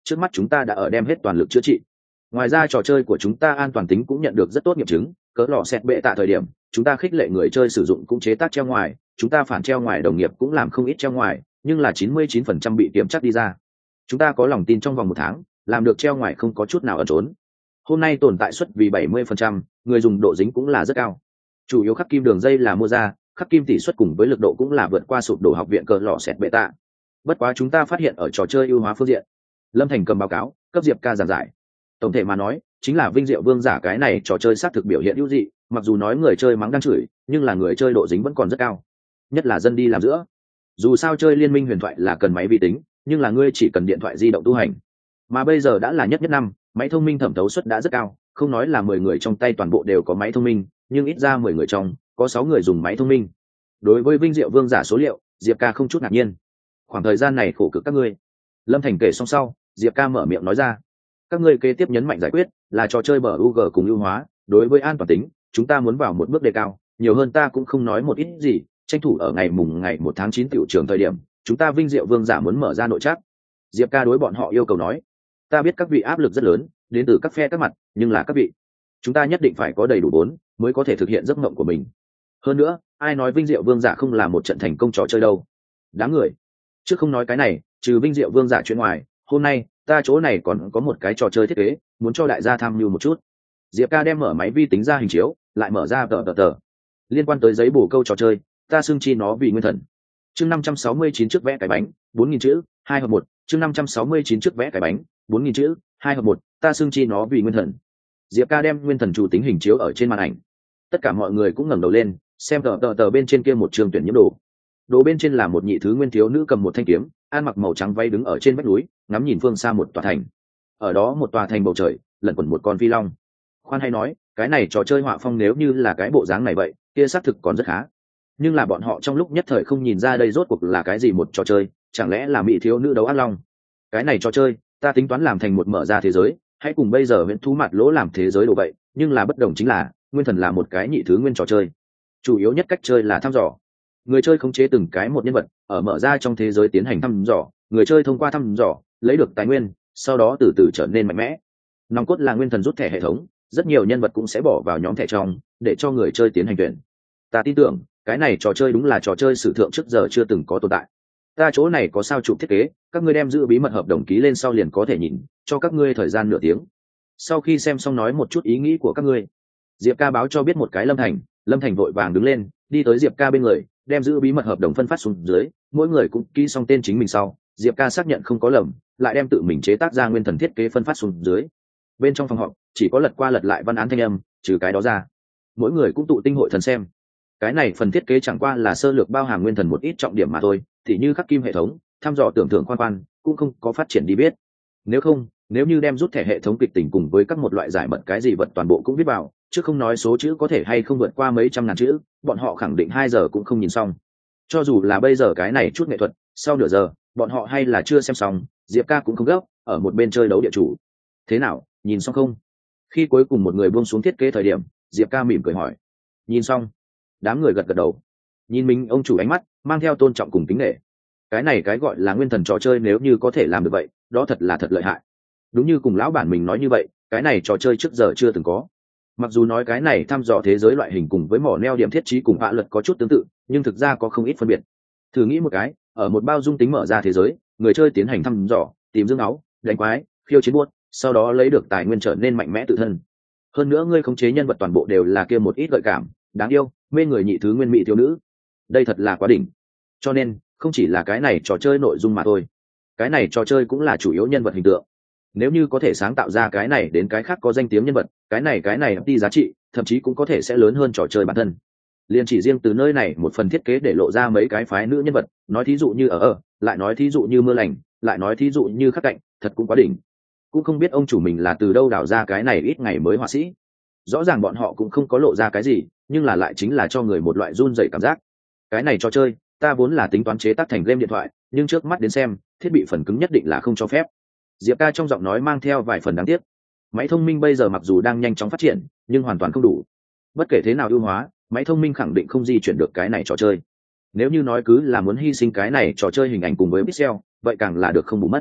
trước mắt chúng ta đã ở đem hết toàn lực chữa trị. Ngoài ra trò chơi của chúng ta an toàn tính cũng nhận được rất tốt nghiệm chứng, cỡ lò xét bệ tạ thời điểm chúng ta khích lệ người chơi sử dụng cũng chế tác treo ngoài, chúng ta phản treo ngoài đồng nghiệp cũng làm không ít treo ngoài, nhưng là 99% bị kiểm chắc đi ra. Chúng ta có lòng tin trong vòng 1 tháng làm được treo ngoài không có chút nào ẩn trốn. Hôm nay tồn tại suất vì 70%, người dùng độ dính cũng là rất cao. Chủ yếu khắc kim đường dây là mua ra, khắc kim tỷ suất cùng với lực độ cũng là vượt qua sụp đổ học viện cỡ lò xét bệ tạ. Bất quá chúng ta phát hiện ở trò chơi ưu hóa phương diện. Lâm Thành cầm báo cáo cấp Diệp Ca giảng giải. Tổng thể mà nói chính là Vinh Diệu Vương giả cái này trò chơi xác thực biểu hiện ưu dị, mặc dù nói người chơi mắng đang chửi nhưng là người chơi độ dính vẫn còn rất cao, nhất là dân đi làm giữa. Dù sao chơi liên minh huyền thoại là cần máy vi tính, nhưng là ngươi chỉ cần điện thoại di động tu hành, mà bây giờ đã là nhất năm, máy thông minh thẩm thấu suất đã rất cao, không nói là 10 người trong tay toàn bộ đều có máy thông minh, nhưng ít ra 10 người trong có 6 người dùng máy thông minh. Đối với Vinh Diệu Vương giả số liệu, Diệp Ca không chút ngạc nhiên. Khoảng thời gian này khổ cực các ngươi. Lâm Thành kể xong sau, Diệp Ca mở miệng nói ra, các ngươi kế tiếp nhấn mạnh giải quyết là trò chơi bờ UG cùng ưu hóa, đối với an toàn tính chúng ta muốn vào một bước đề cao, nhiều hơn ta cũng không nói một ít gì, tranh thủ ở ngày 1 tháng 9 tiểu trường thời điểm chúng ta Vinh Diệu Vương giả muốn mở ra nội trắc. Diệp Ca đối bọn họ yêu cầu nói, ta biết các vị áp lực rất lớn đến từ các phe các mặt, nhưng là các vị, chúng ta nhất định phải có đầy đủ vốn mới có thể thực hiện giấc mộng của mình. Hơn nữa ai nói Vinh Diệu Vương giả không là một trận thành công trò chơi đâu. Đáng người, trước không nói cái này, trừ Vinh Diệu Vương giả chuyện ngoài, hôm nay ta chỗ này còn có một cái trò chơi thiết kế muốn cho đại gia tham mưu một chút. Diệp Ca đem mở máy vi tính ra hình chiếu, lại mở ra tờ liên quan tới giấy bổ câu trò chơi, ta xưng chi nó vì nguyên thần. Chương 569 trước vẽ cái bánh, 4000 chữ, 2 hợp 1, chương 569 trước vẽ cái bánh, 4000 chữ, 2 hợp 1, ta xưng chi nó vì nguyên thần. Diệp Ca đem nguyên thần chủ tính hình chiếu ở trên màn ảnh. Tất cả mọi người cũng ngẩng đầu lên, xem tờ bên trên kia một trường tuyển nhiễm đồ. Đồ bên trên là một nhị thứ nguyên thiếu nữ cầm một thanh kiếm, ăn mặc màu trắng váy đứng ở trên vách núi, ngắm nhìn phương xa một tòa thành. Ở đó một tòa thành bầu trời, lẩn quẩn một con phi long. Khoan hay nói, cái này trò chơi họa phong nếu như là cái bộ dáng này vậy, kia xác thực còn rất khá. Nhưng là bọn họ trong lúc nhất thời không nhìn ra đây rốt cuộc là cái gì một trò chơi, chẳng lẽ là mỹ thiếu nữ đấu ác long? Cái này trò chơi, ta tính toán làm thành một mở ra thế giới, hãy cùng bây giờ Viễn Thú Mạt Lỗ làm thế giới đồ vậy, nhưng là bất đồng chính là, nguyên thần là một cái nhị thứ nguyên trò chơi. Chủ yếu nhất cách chơi là thăm dò. Người chơi khống chế từng cái một nhân vật, ở mở ra trong thế giới tiến hành thăm dò, người chơi thông qua thăm dò, lấy được tài nguyên, sau đó từ từ trở nên mạnh mẽ. Nòng cốt là nguyên thần rút thẻ hệ thống, rất nhiều nhân vật cũng sẽ bỏ vào nhóm thẻ trong, để cho người chơi tiến hành tuyển. Ta tin tưởng, cái này trò chơi đúng là trò chơi sử thượng trước giờ chưa từng có tồn tại. Ta chỗ này có sao chụp thiết kế, các ngươi đem giữ bí mật hợp đồng ký lên sau liền có thể nhìn, cho các ngươi thời gian nửa tiếng. Sau khi xem xong nói một chút ý nghĩ của các ngươi. Diệp Ca báo cho biết một cái Lâm Thành vội vàng đứng lên, đi tới Diệp Ca bên người, đem giữ bí mật hợp đồng phân phát xuống dưới, mỗi người cũng ký xong tên chính mình sau, Diệp Ca xác nhận không có lầm, lại đem tự mình chế tác ra nguyên thần thiết kế phân phát xuống dưới. Bên trong phòng họp chỉ có lật qua lật lại văn án thanh âm, trừ cái đó ra, mỗi người cũng tụ tinh hội thần xem. Cái này phần thiết kế chẳng qua là sơ lược bao hàm nguyên thần một ít trọng điểm mà thôi, thì như khắc kim hệ thống, thăm dò tưởng tượng quan cũng không có phát triển đi biết. Nếu như đem rút thẻ hệ thống kịch tình cùng với các một loại giải mật cái gì vật toàn bộ cũng viết vào, chứ không nói số chữ có thể hay không vượt qua mấy trăm ngàn chữ, bọn họ khẳng định 2 giờ cũng không nhìn xong. Cho dù là bây giờ cái này chút nghệ thuật, sau nửa giờ, bọn họ hay là chưa xem xong, Diệp Ca cũng không gấp, ở một bên chơi đấu địa chủ. Thế nào, nhìn xong không? Khi cuối cùng một người buông xuống thiết kế thời điểm, Diệp Ca mỉm cười hỏi. Nhìn xong. Đám người gật gật đầu. Nhìn mình ông chủ ánh mắt, mang theo tôn trọng cùng kính nể. Cái này cái gọi là nguyên thần trò chơi nếu như có thể làm được vậy, đó thật là thật lợi hại. Đúng như cùng lão bản mình nói như vậy, cái này trò chơi trước giờ chưa từng có. Mặc dù nói cái này thăm dò thế giới loại hình cùng với mỏ neo điểm thiết trí cùng vạ luật có chút tương tự, nhưng thực ra có không ít phân biệt. Thử nghĩ một cái, ở một bao dung tính mở ra thế giới, người chơi tiến hành thăm dò, tìm dương áo, đánh quái, khiêu chiến buốt, sau đó lấy được tài nguyên trở nên mạnh mẽ tự thân. Hơn nữa ngươi khống chế nhân vật toàn bộ đều là kia một ít gợi cảm, đáng yêu, mê người nhị thứ nguyên mỹ thiếu nữ. Đây thật là quá đỉnh. Cho nên, không chỉ là cái này trò chơi nội dung mà thôi. Cái này trò chơi cũng là chủ yếu nhân vật hình tượng. Nếu như có thể sáng tạo ra cái này đến cái khác có danh tiếng nhân vật, cái này đi giá trị, thậm chí cũng có thể sẽ lớn hơn trò chơi bản thân. Liên chỉ riêng từ nơi này một phần thiết kế để lộ ra mấy cái phái nữ nhân vật, nói thí dụ như lại nói thí dụ như mưa lành, lại nói thí dụ như khắc cạnh, thật cũng quá đỉnh. Cũng không biết ông chủ mình là từ đâu đào ra cái này ít ngày mới họa sĩ. Rõ ràng bọn họ cũng không có lộ ra cái gì, nhưng là lại chính là cho người một loại run rẩy cảm giác. Cái này trò chơi, ta vốn là tính toán chế tác thành game điện thoại, nhưng trước mắt đến xem, thiết bị phần cứng nhất định là không cho phép. Diệp Ca trong giọng nói mang theo vài phần đáng tiếc. Máy thông minh bây giờ mặc dù đang nhanh chóng phát triển, nhưng hoàn toàn không đủ. Bất kể thế nào ưu hóa, máy thông minh khẳng định không di chuyển được cái này trò chơi. Nếu như nói cứ là muốn hy sinh cái này trò chơi hình ảnh cùng với pixel, vậy càng là được không bù mất.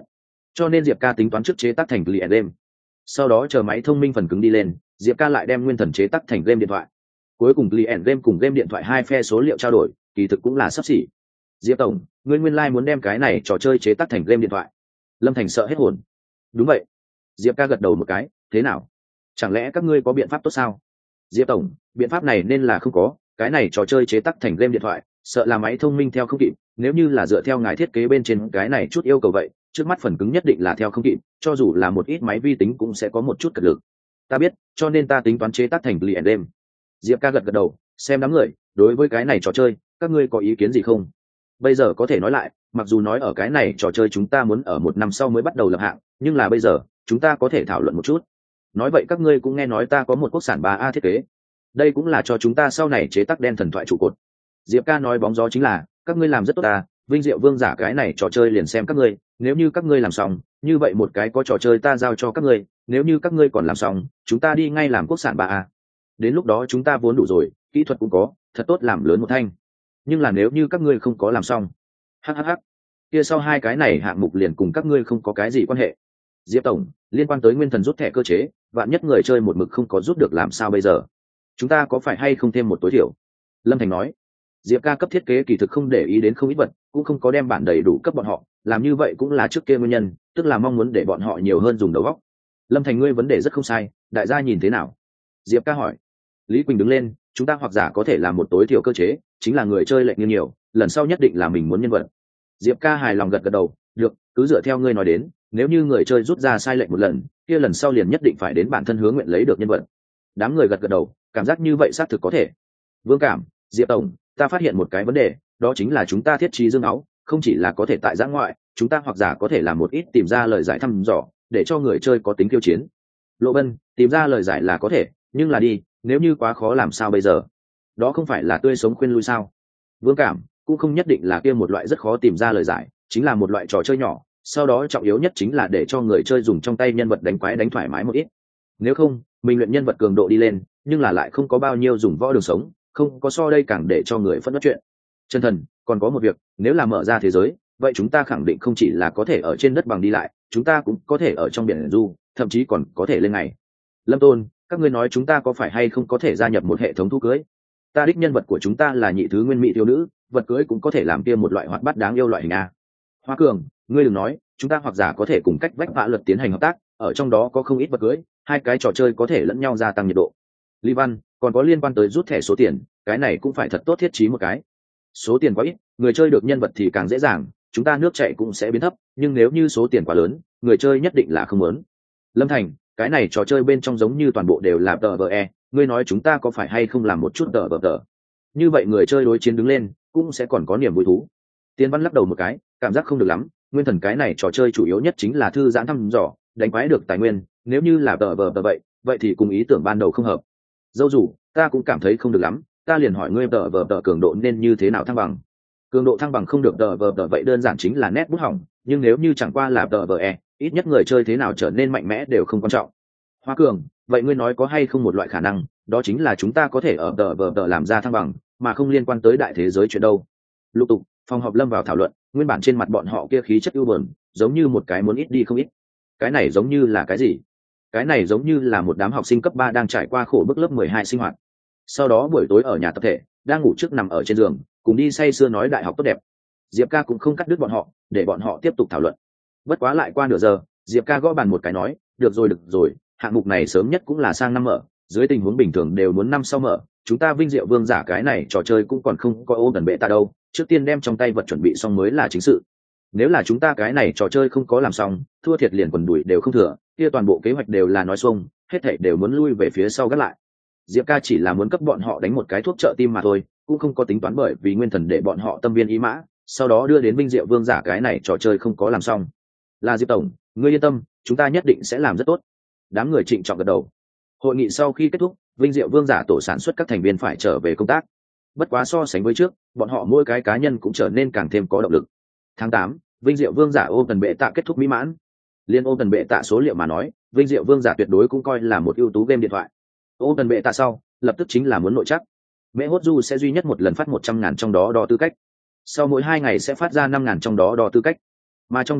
cho nên Diệp Ca tính toán trước chế tác thành client game, sau đó chờ máy thông minh phần cứng đi lên, Diệp Ca lại đem nguyên thần chế tác thành game điện thoại. Cuối cùng client game cùng game điện thoại hai phe số liệu trao đổi, kỳ thực cũng là sắp xỉ. Diệp tổng, ngươi nguyên lai muốn đem cái này trò chơi chế tác thành game điện thoại? Lâm Thành sợ hết hồn. Đúng vậy. Diệp Ca gật đầu một cái, thế nào? Chẳng lẽ các ngươi có biện pháp tốt sao? Diệp tổng, biện pháp này nên là không có, cái này trò chơi chế tác thành game điện thoại, sợ là máy thông minh theo không kịp, nếu như là dựa theo ngài thiết kế bên trên cái này chút yêu cầu vậy, trước mắt phần cứng nhất định là theo không kịp, cho dù là một ít máy vi tính cũng sẽ có một chút cật lực. Ta biết, cho nên ta tính toán chế tác thành client game. Diệp Ca gật gật đầu, xem đám người, đối với cái này trò chơi, các ngươi có ý kiến gì không? Bây giờ có thể nói lại, mặc dù nói ở cái này trò chơi chúng ta muốn ở 1 năm sau mới bắt đầu lập hạng, nhưng là bây giờ chúng ta có thể thảo luận một chút. Nói vậy các ngươi cũng nghe nói ta có một quốc sản 3A thiết kế, đây cũng là cho chúng ta sau này chế tác đen thần thoại trụ cột. Diệp Ca nói bóng gió chính là các ngươi làm rất tốt ta, vinh diệu vương giả cái này trò chơi liền xem các ngươi, nếu như các ngươi làm xong như vậy một cái có trò chơi ta giao cho các ngươi, nếu như các ngươi còn làm xong chúng ta đi ngay làm quốc sản 3A. Đến lúc đó chúng ta vốn đủ rồi, kỹ thuật cũng có, thật tốt làm lớn một thanh. Nhưng là nếu như các ngươi không có làm xong, hhh, kia sau hai cái này hạng mục liền cùng các ngươi không có cái gì quan hệ. Diệp tổng, liên quan tới nguyên thần rút thẻ cơ chế, vạn nhất người chơi một mực không có rút được làm sao bây giờ? Chúng ta có phải hay không thêm một tối thiểu? Lâm Thành nói. Diệp Ca cấp thiết kế kỳ thực không để ý đến không ít vật, cũng không có đem bản đầy đủ cấp bọn họ, làm như vậy cũng là trước kia nguyên nhân, tức là mong muốn để bọn họ nhiều hơn dùng đầu óc. Lâm Thành, ngươi vấn đề rất không sai, đại gia nhìn thế nào? Diệp Ca hỏi. Lý Quỳnh đứng lên, chúng ta hoặc giả có thể làm một tối thiểu cơ chế, chính là người chơi lệch nghiêng nhiều, lần sau nhất định là mình muốn nhân vật. Diệp Ca hài lòng gật gật đầu, được, cứ dựa theo ngươi nói đến, nếu như người chơi rút ra sai lệch một lần, kia lần sau liền nhất định phải đến bản thân hướng nguyện lấy được nhân vật. Đám người gật gật đầu, cảm giác như vậy xác thực có thể. Vương Cảm, Diệp tổng, ta phát hiện một cái vấn đề, đó chính là chúng ta thiết trí dương áo, không chỉ là có thể tại giã ngoại, chúng ta hoặc giả có thể làm một ít tìm ra lời giải thăm dò, để cho người chơi có tính khiêu chiến. Lộ Vân, tìm ra lời giải là có thể, nhưng là đi, nếu như quá khó làm sao bây giờ? Đó không phải là tươi sống khuyên lui sao? Vương Cảm, cũng không nhất định là kia một loại rất khó tìm ra lời giải, chính là một loại trò chơi nhỏ, sau đó trọng yếu nhất chính là để cho người chơi dùng trong tay nhân vật đánh quái đánh thoải mái một ít. Nếu không, mình luyện nhân vật cường độ đi lên, nhưng là lại không có bao nhiêu dùng võ đường sống, không có so đây càng để cho người phân nói chuyện. Chân thần, còn có một việc, nếu là mở ra thế giới, vậy chúng ta khẳng định không chỉ là có thể ở trên đất bằng đi lại, chúng ta cũng có thể ở trong biển du, thậm chí còn có thể lên ngày. Lâm Tôn, các ngươi nói chúng ta có phải hay không có thể gia nhập một hệ thống thú cưới? Ta đích nhân vật của chúng ta là nhị thứ nguyên mỹ thiếu nữ, vật cưới cũng có thể làm kia một loại hoạt bát đáng yêu loại hình a. Hoa Cường, ngươi đừng nói, chúng ta hoặc giả có thể cùng cách vách vã luật tiến hành hợp tác, ở trong đó có không ít vật cưới, hai cái trò chơi có thể lẫn nhau gia tăng nhiệt độ. Lý Văn, còn có liên quan tới rút thẻ số tiền, cái này cũng phải thật tốt thiết trí một cái. Số tiền quá ít, người chơi được nhân vật thì càng dễ dàng, chúng ta nước chạy cũng sẽ biến thấp, nhưng nếu như số tiền quá lớn, người chơi nhất định là không muốn. Lâm Thành, cái này trò chơi bên trong giống như toàn bộ đều là tờ vờ e, ngươi nói chúng ta có phải hay không làm một chút tờ vờ tờ? Như vậy người chơi đối chiến đứng lên, cũng sẽ còn có niềm vui thú. Tiên Văn lắc đầu một cái, cảm giác không được lắm, nguyên thần cái này trò chơi chủ yếu nhất chính là thư giãn thăm dò, đánh quái được tài nguyên, nếu như là tờ vờ tờ vậy thì cùng ý tưởng ban đầu không hợp. Dâu dù, ta cũng cảm thấy không được lắm, ta liền hỏi ngươi tờ vờ tờ cường độ nên như thế nào thăng bằng? Cường độ thăng bằng không được tờ vờ tờ vậy đơn giản chính là nét bút hỏng, nhưng nếu như chẳng qua là tờ vờ e, ít nhất người chơi thế nào trở nên mạnh mẽ đều không quan trọng. Hoa Cường, vậy ngươi nói có hay không một loại khả năng, đó chính là chúng ta có thể ở tờ vờ tờ làm ra thăng bằng, mà không liên quan tới đại thế giới chuyện đâu? Lục tục, phòng họp lâm vào thảo luận, nguyên bản trên mặt bọn họ kia khí chất ưu buồn, giống như một cái muốn ít đi không ít. Cái này giống như là cái gì? Cái này giống như là một đám học sinh cấp 3 đang trải qua khổ bức lớp 12 sinh hoạt. Sau đó buổi tối ở nhà tập thể, đang ngủ trước nằm ở trên giường, cùng đi say sưa nói đại học tốt đẹp. Diệp Ca cũng không cắt đứt bọn họ, để bọn họ tiếp tục thảo luận. Bất quá lại qua nửa giờ, Diệp Ca gõ bàn một cái nói, được rồi, hạng mục này sớm nhất cũng là sang năm mở, dưới tình huống bình thường đều muốn năm sau mở, chúng ta vinh diệu vương giả cái này trò chơi cũng còn không có ô gần bệ ta đâu, trước tiên đem trong tay vật chuẩn bị xong mới là chính sự. Nếu là chúng ta cái này trò chơi không có làm xong, thua thiệt liền quần đùi đều không thừa, kia toàn bộ kế hoạch đều là nói xuông, hết thảy đều muốn lui về phía sau gác lại. Diệp Ca chỉ là muốn cấp bọn họ đánh một cái thuốc trợ tim mà thôi, cũng không có tính toán bởi vì nguyên thần để bọn họ tâm viên ý mã, sau đó đưa đến vinh diệu vương giả cái này trò chơi không có làm xong. Là Diệp tổng, ngươi yên tâm, chúng ta nhất định sẽ làm rất tốt. Đám người trịnh trọng gật đầu. Hội nghị sau khi kết thúc, vinh diệu vương giả tổ sản xuất các thành viên phải trở về công tác. Bất quá so sánh với trước, bọn họ mỗi cái cá nhân cũng trở nên càng thêm có động lực. Tháng 8, vinh diệu vương giả ô tần bệ tạ kết thúc mỹ mãn. Liên ô tần bệ tạ số liệu mà nói, vinh diệu vương giả tuyệt đối cũng coi là một ưu tú game điện thoại. Ô tần bệ tạ sau, lập tức chính là muốn nội chắc. Mễ hốt du sẽ duy nhất một lần phát 100.000 trong đó đo tư cách. Sau mỗi 2 ngày sẽ phát ra 5.000 trong đó đo tư cách. Mà trong đó đo,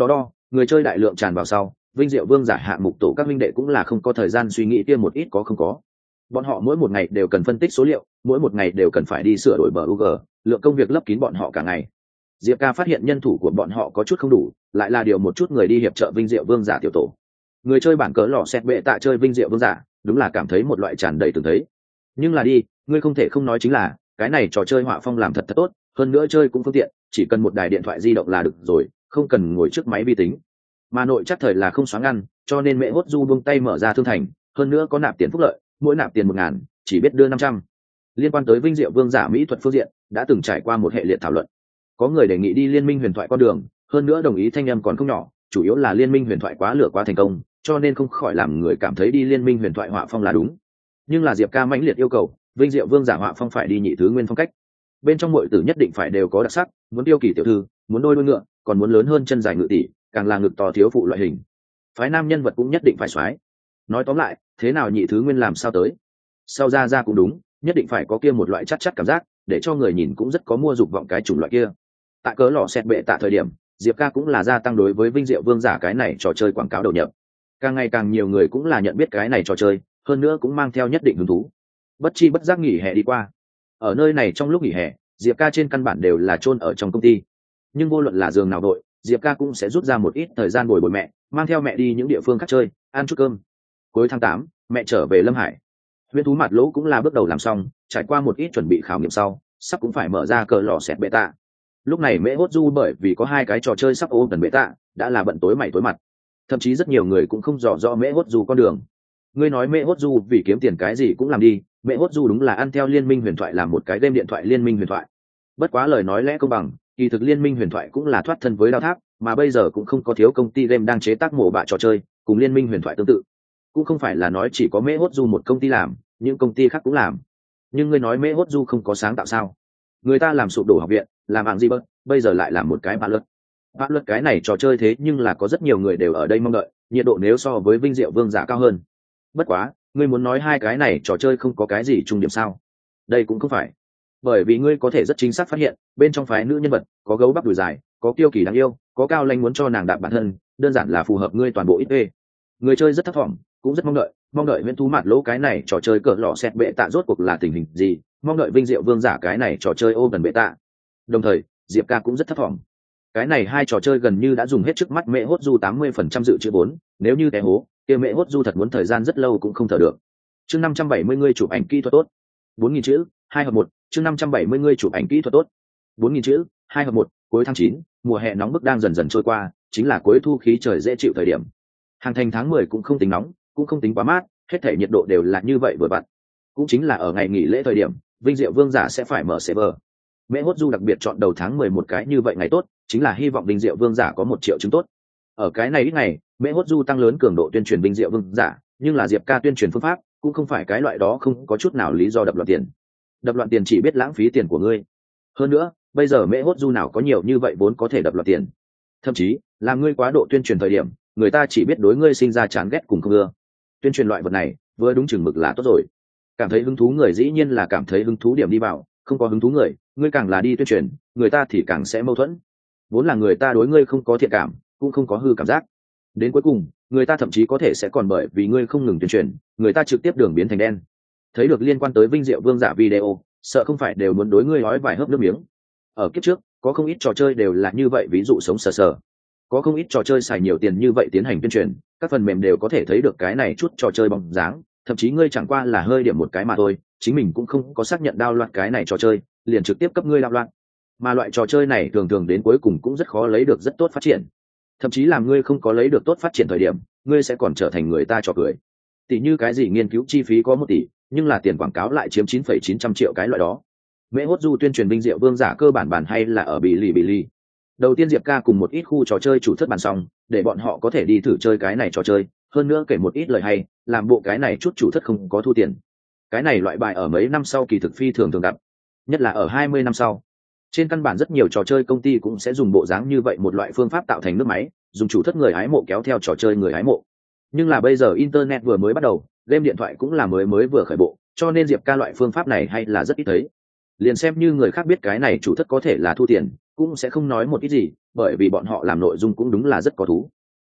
Người chơi đại lượng tràn vào sau, vinh diệu vương giả hạng mục tổ các minh đệ cũng là không có thời gian suy nghĩ kia một ít có không có. Bọn họ mỗi một ngày đều cần phân tích số liệu, mỗi một ngày đều cần phải đi sửa đổi bờ UG, lượng công việc lấp kín bọn họ cả ngày. Diệp Ca phát hiện nhân thủ của bọn họ có chút không đủ, lại là điều một chút người đi hiệp trợ vinh diệu vương giả tiểu tổ. Người chơi bản cỡ lò xét bệ tạ chơi vinh diệu vương giả, đúng là cảm thấy một loại tràn đầy từng thấy. Nhưng là đi, ngươi không thể không nói chính là, cái này trò chơi họa phong làm thật tốt, hơn nữa chơi cũng phương tiện, chỉ cần một đài điện thoại di động là được rồi, không cần ngồi trước máy vi tính. Mà nội chắc thời là không xóa ngăn, cho nên mẹ hốt du buông tay mở ra thương thành, hơn nữa có nạp tiền phúc lợi, mỗi nạp tiền 1.000, chỉ biết đưa 500. Liên quan tới vinh diệu vương giả mỹ thuật phương diện, đã từng trải qua một hệ liệt thảo luận. Có người đề nghị đi liên minh huyền thoại con đường, hơn nữa đồng ý thanh âm còn không nhỏ, chủ yếu là liên minh huyền thoại quá lửa quá thành công, cho nên không khỏi làm người cảm thấy đi liên minh huyền thoại họa phong là đúng. Nhưng là Diệp Ca mãnh liệt yêu cầu, vinh diệu vương giả họa phong phải đi nhị thứ nguyên phong cách. Bên trong mọi tử nhất định phải đều có đặc sắc, muốn tiêu kỳ tiểu thư, muốn đôi ngựa, còn muốn lớn hơn chân dài ngự tỷ, càng là ngực to thiếu phụ loại hình. Phái nam nhân vật cũng nhất định phải xoái. Nói tóm lại, thế nào nhị thứ nguyên làm sao tới? Sau ra cũng đúng, nhất định phải có kia một loại chắc cảm giác, để cho người nhìn cũng rất có mua dục vọng cái chủng loại kia. Tại cớ lò xét bệ tạ thời điểm, Diệp Ca cũng là gia tăng đối với vinh diệu vương giả cái này trò chơi quảng cáo đầu nhập. Càng ngày càng nhiều người cũng là nhận biết cái này trò chơi, hơn nữa cũng mang theo nhất định hứng thú. Bất chi bất giác nghỉ hè đi qua. Ở nơi này trong lúc nghỉ hè, Diệp Ca trên căn bản đều là chôn ở trong công ty. Nhưng vô luận là giường nào đội, Diệp Ca cũng sẽ rút ra một ít thời gian bồi mẹ, mang theo mẹ đi những địa phương khác chơi, ăn chút cơm. Cuối tháng 8, mẹ trở về Lâm Hải. Huyễn thú mặt lỗ cũng là bước đầu làm xong, trải qua một ít chuẩn bị khảo nghiệm sau, sắp cũng phải mở ra cờ lò xẹt bệ tạ. Lúc này mẹ hốt du bởi vì có hai cái trò chơi sắp ôm tần bệ tạ, đã là bận tối mày tối mặt. Thậm chí rất nhiều người cũng không rõ mẹ hốt du con đường. Ngươi nói mẹ hốt du vì kiếm tiền cái gì cũng làm đi, mẹ hốt du đúng là ăn theo liên minh huyền thoại làm một cái game điện thoại liên minh huyền thoại. Bất quá lời nói lẽ công bằng, kỳ thực liên minh huyền thoại cũng là thoát thân với đao tháp, mà bây giờ cũng không có thiếu công ty game đang chế tác mổ bạ trò chơi cùng liên minh huyền thoại tương tự. Cũng không phải là nói chỉ có mẹ hốt du một công ty làm, những công ty khác cũng làm. Nhưng ngươi nói mẹ hốt du không có sáng tạo sao? Người ta làm sụp đổ học viện, làm hạng gì bớt, bây giờ lại làm một cái bạ luật cái này trò chơi thế nhưng là có rất nhiều người đều ở đây mong đợi, nhiệt độ nếu so với vinh diệu vương giả cao hơn. Bất quá, ngươi muốn nói hai cái này trò chơi không có cái gì chung điểm sao? Đây cũng không phải, bởi vì ngươi có thể rất chính xác phát hiện bên trong phái nữ nhân vật có gấu bắp đùi dài, có kiêu kỳ đáng yêu, có cao lanh muốn cho nàng đạp bản thân, đơn giản là phù hợp ngươi toàn bộ ít ê. Người chơi rất thấp thỏm, cũng rất mong đợi huyễn thú mạt lỗ cái này trò chơi cỡ lọ xét bệ tạ rốt cuộc là tình hình gì, mong đợi vinh diệu vương giả cái này trò chơi ô gần bệ tạ. Đồng thời Diệp Ca cũng rất thấp thỏm, cái này hai trò chơi gần như đã dùng hết trước mắt mẹ hốt du 80% dự trữ vốn, nếu như té hố kia mẹ hốt du thật muốn thời gian rất lâu cũng không thở được. Chương 570 ngươi chụp ảnh kỹ thuật tốt, 4.000 chữ 2 hợp 1. Chương 570 ngươi chụp ảnh kỹ thuật tốt, 4.000 chữ 2 hợp 1. Cuối tháng 9, mùa hè nóng bức đang dần dần trôi qua, chính là cuối thu khí trời dễ chịu thời điểm. Hàng thành tháng 10 cũng không tính nóng, cũng không tính quá mát, hết thể nhiệt độ đều là như vậy vừa vặn. Cũng chính là ở ngày nghỉ lễ thời điểm, vinh diệu vương giả sẽ phải mở server. Mẹ hốt du đặc biệt chọn đầu tháng 11 cái như vậy ngày tốt, chính là hy vọng vinh diệu vương giả có 1 triệu chứng tốt. Ở cái này ít ngày, mẹ hốt du tăng lớn cường độ tuyên truyền vinh diệu vương giả, nhưng là Diệp Ca tuyên truyền phương pháp cũng không phải cái loại đó không có chút nào lý do đập loạn tiền. Đập loạn tiền chỉ biết lãng phí tiền của ngươi. Hơn nữa, bây giờ mẹ hốt du nào có nhiều như vậy vốn có thể đập loạn tiền. Thậm chí, làm ngươi quá độ tuyên truyền thời điểm, người ta chỉ biết đối ngươi sinh ra chán ghét cùng không ưa. Tuyên truyền loại vật này, vừa đúng chừng mực là tốt rồi. Cảm thấy hứng thú người dĩ nhiên là cảm thấy hứng thú điểm đi vào, không có hứng thú người, ngươi càng là đi tuyên truyền, người ta thì càng sẽ mâu thuẫn. Vốn là người ta đối ngươi không có thiện cảm, cũng không có hư cảm giác. Đến cuối cùng, người ta thậm chí có thể sẽ còn bởi vì ngươi không ngừng tuyên truyền, người ta trực tiếp đường biến thành đen. Thấy được liên quan tới vinh diệu vương giả video, sợ không phải đều muốn đối ngươi nói vài hớp nước miếng. Ở kiếp trước, có không ít trò chơi đều là như vậy, ví dụ sống sờ sờ. Có không ít trò chơi xài nhiều tiền như vậy tiến hành tuyên truyền, các phần mềm đều có thể thấy được cái này chút trò chơi bóng dáng, thậm chí ngươi chẳng qua là hơi điểm một cái mà thôi, chính mình cũng không có xác nhận đao loạn cái này trò chơi, liền trực tiếp cấp ngươi đao loạn. Mà loại trò chơi này thường thường đến cuối cùng cũng rất khó lấy được rất tốt phát triển. Thậm chí làm ngươi không có lấy được tốt phát triển thời điểm, ngươi sẽ còn trở thành người ta trò cười. Tỷ như cái gì nghiên cứu chi phí có 1 tỷ, nhưng là tiền quảng cáo lại chiếm 9,900 triệu cái loại đó. Mẹ hốt du tuyên truyền vinh diệu vương giả cơ bản bản hay là ở Bilibili. Đầu tiên Diệp Ca cùng một ít khu trò chơi chủ thất bàn xong, để bọn họ có thể đi thử chơi cái này trò chơi, hơn nữa kể một ít lời hay, làm bộ cái này chút chủ thất không có thu tiền. Cái này loại bài ở mấy năm sau kỳ thực phi thường gặp, nhất là ở 20 năm sau. Trên căn bản rất nhiều trò chơi công ty cũng sẽ dùng bộ dáng như vậy một loại phương pháp tạo thành nước máy, dùng chủ thất người hái mộ kéo theo trò chơi người hái mộ. Nhưng là bây giờ internet vừa mới bắt đầu, game điện thoại cũng là mới vừa khởi bộ, cho nên Diệp Ca loại phương pháp này hay là rất ít thấy. Liền xem như người khác biết cái này chủ thất có thể là thu tiền, cũng sẽ không nói một ít gì, bởi vì bọn họ làm nội dung cũng đúng là rất có thú.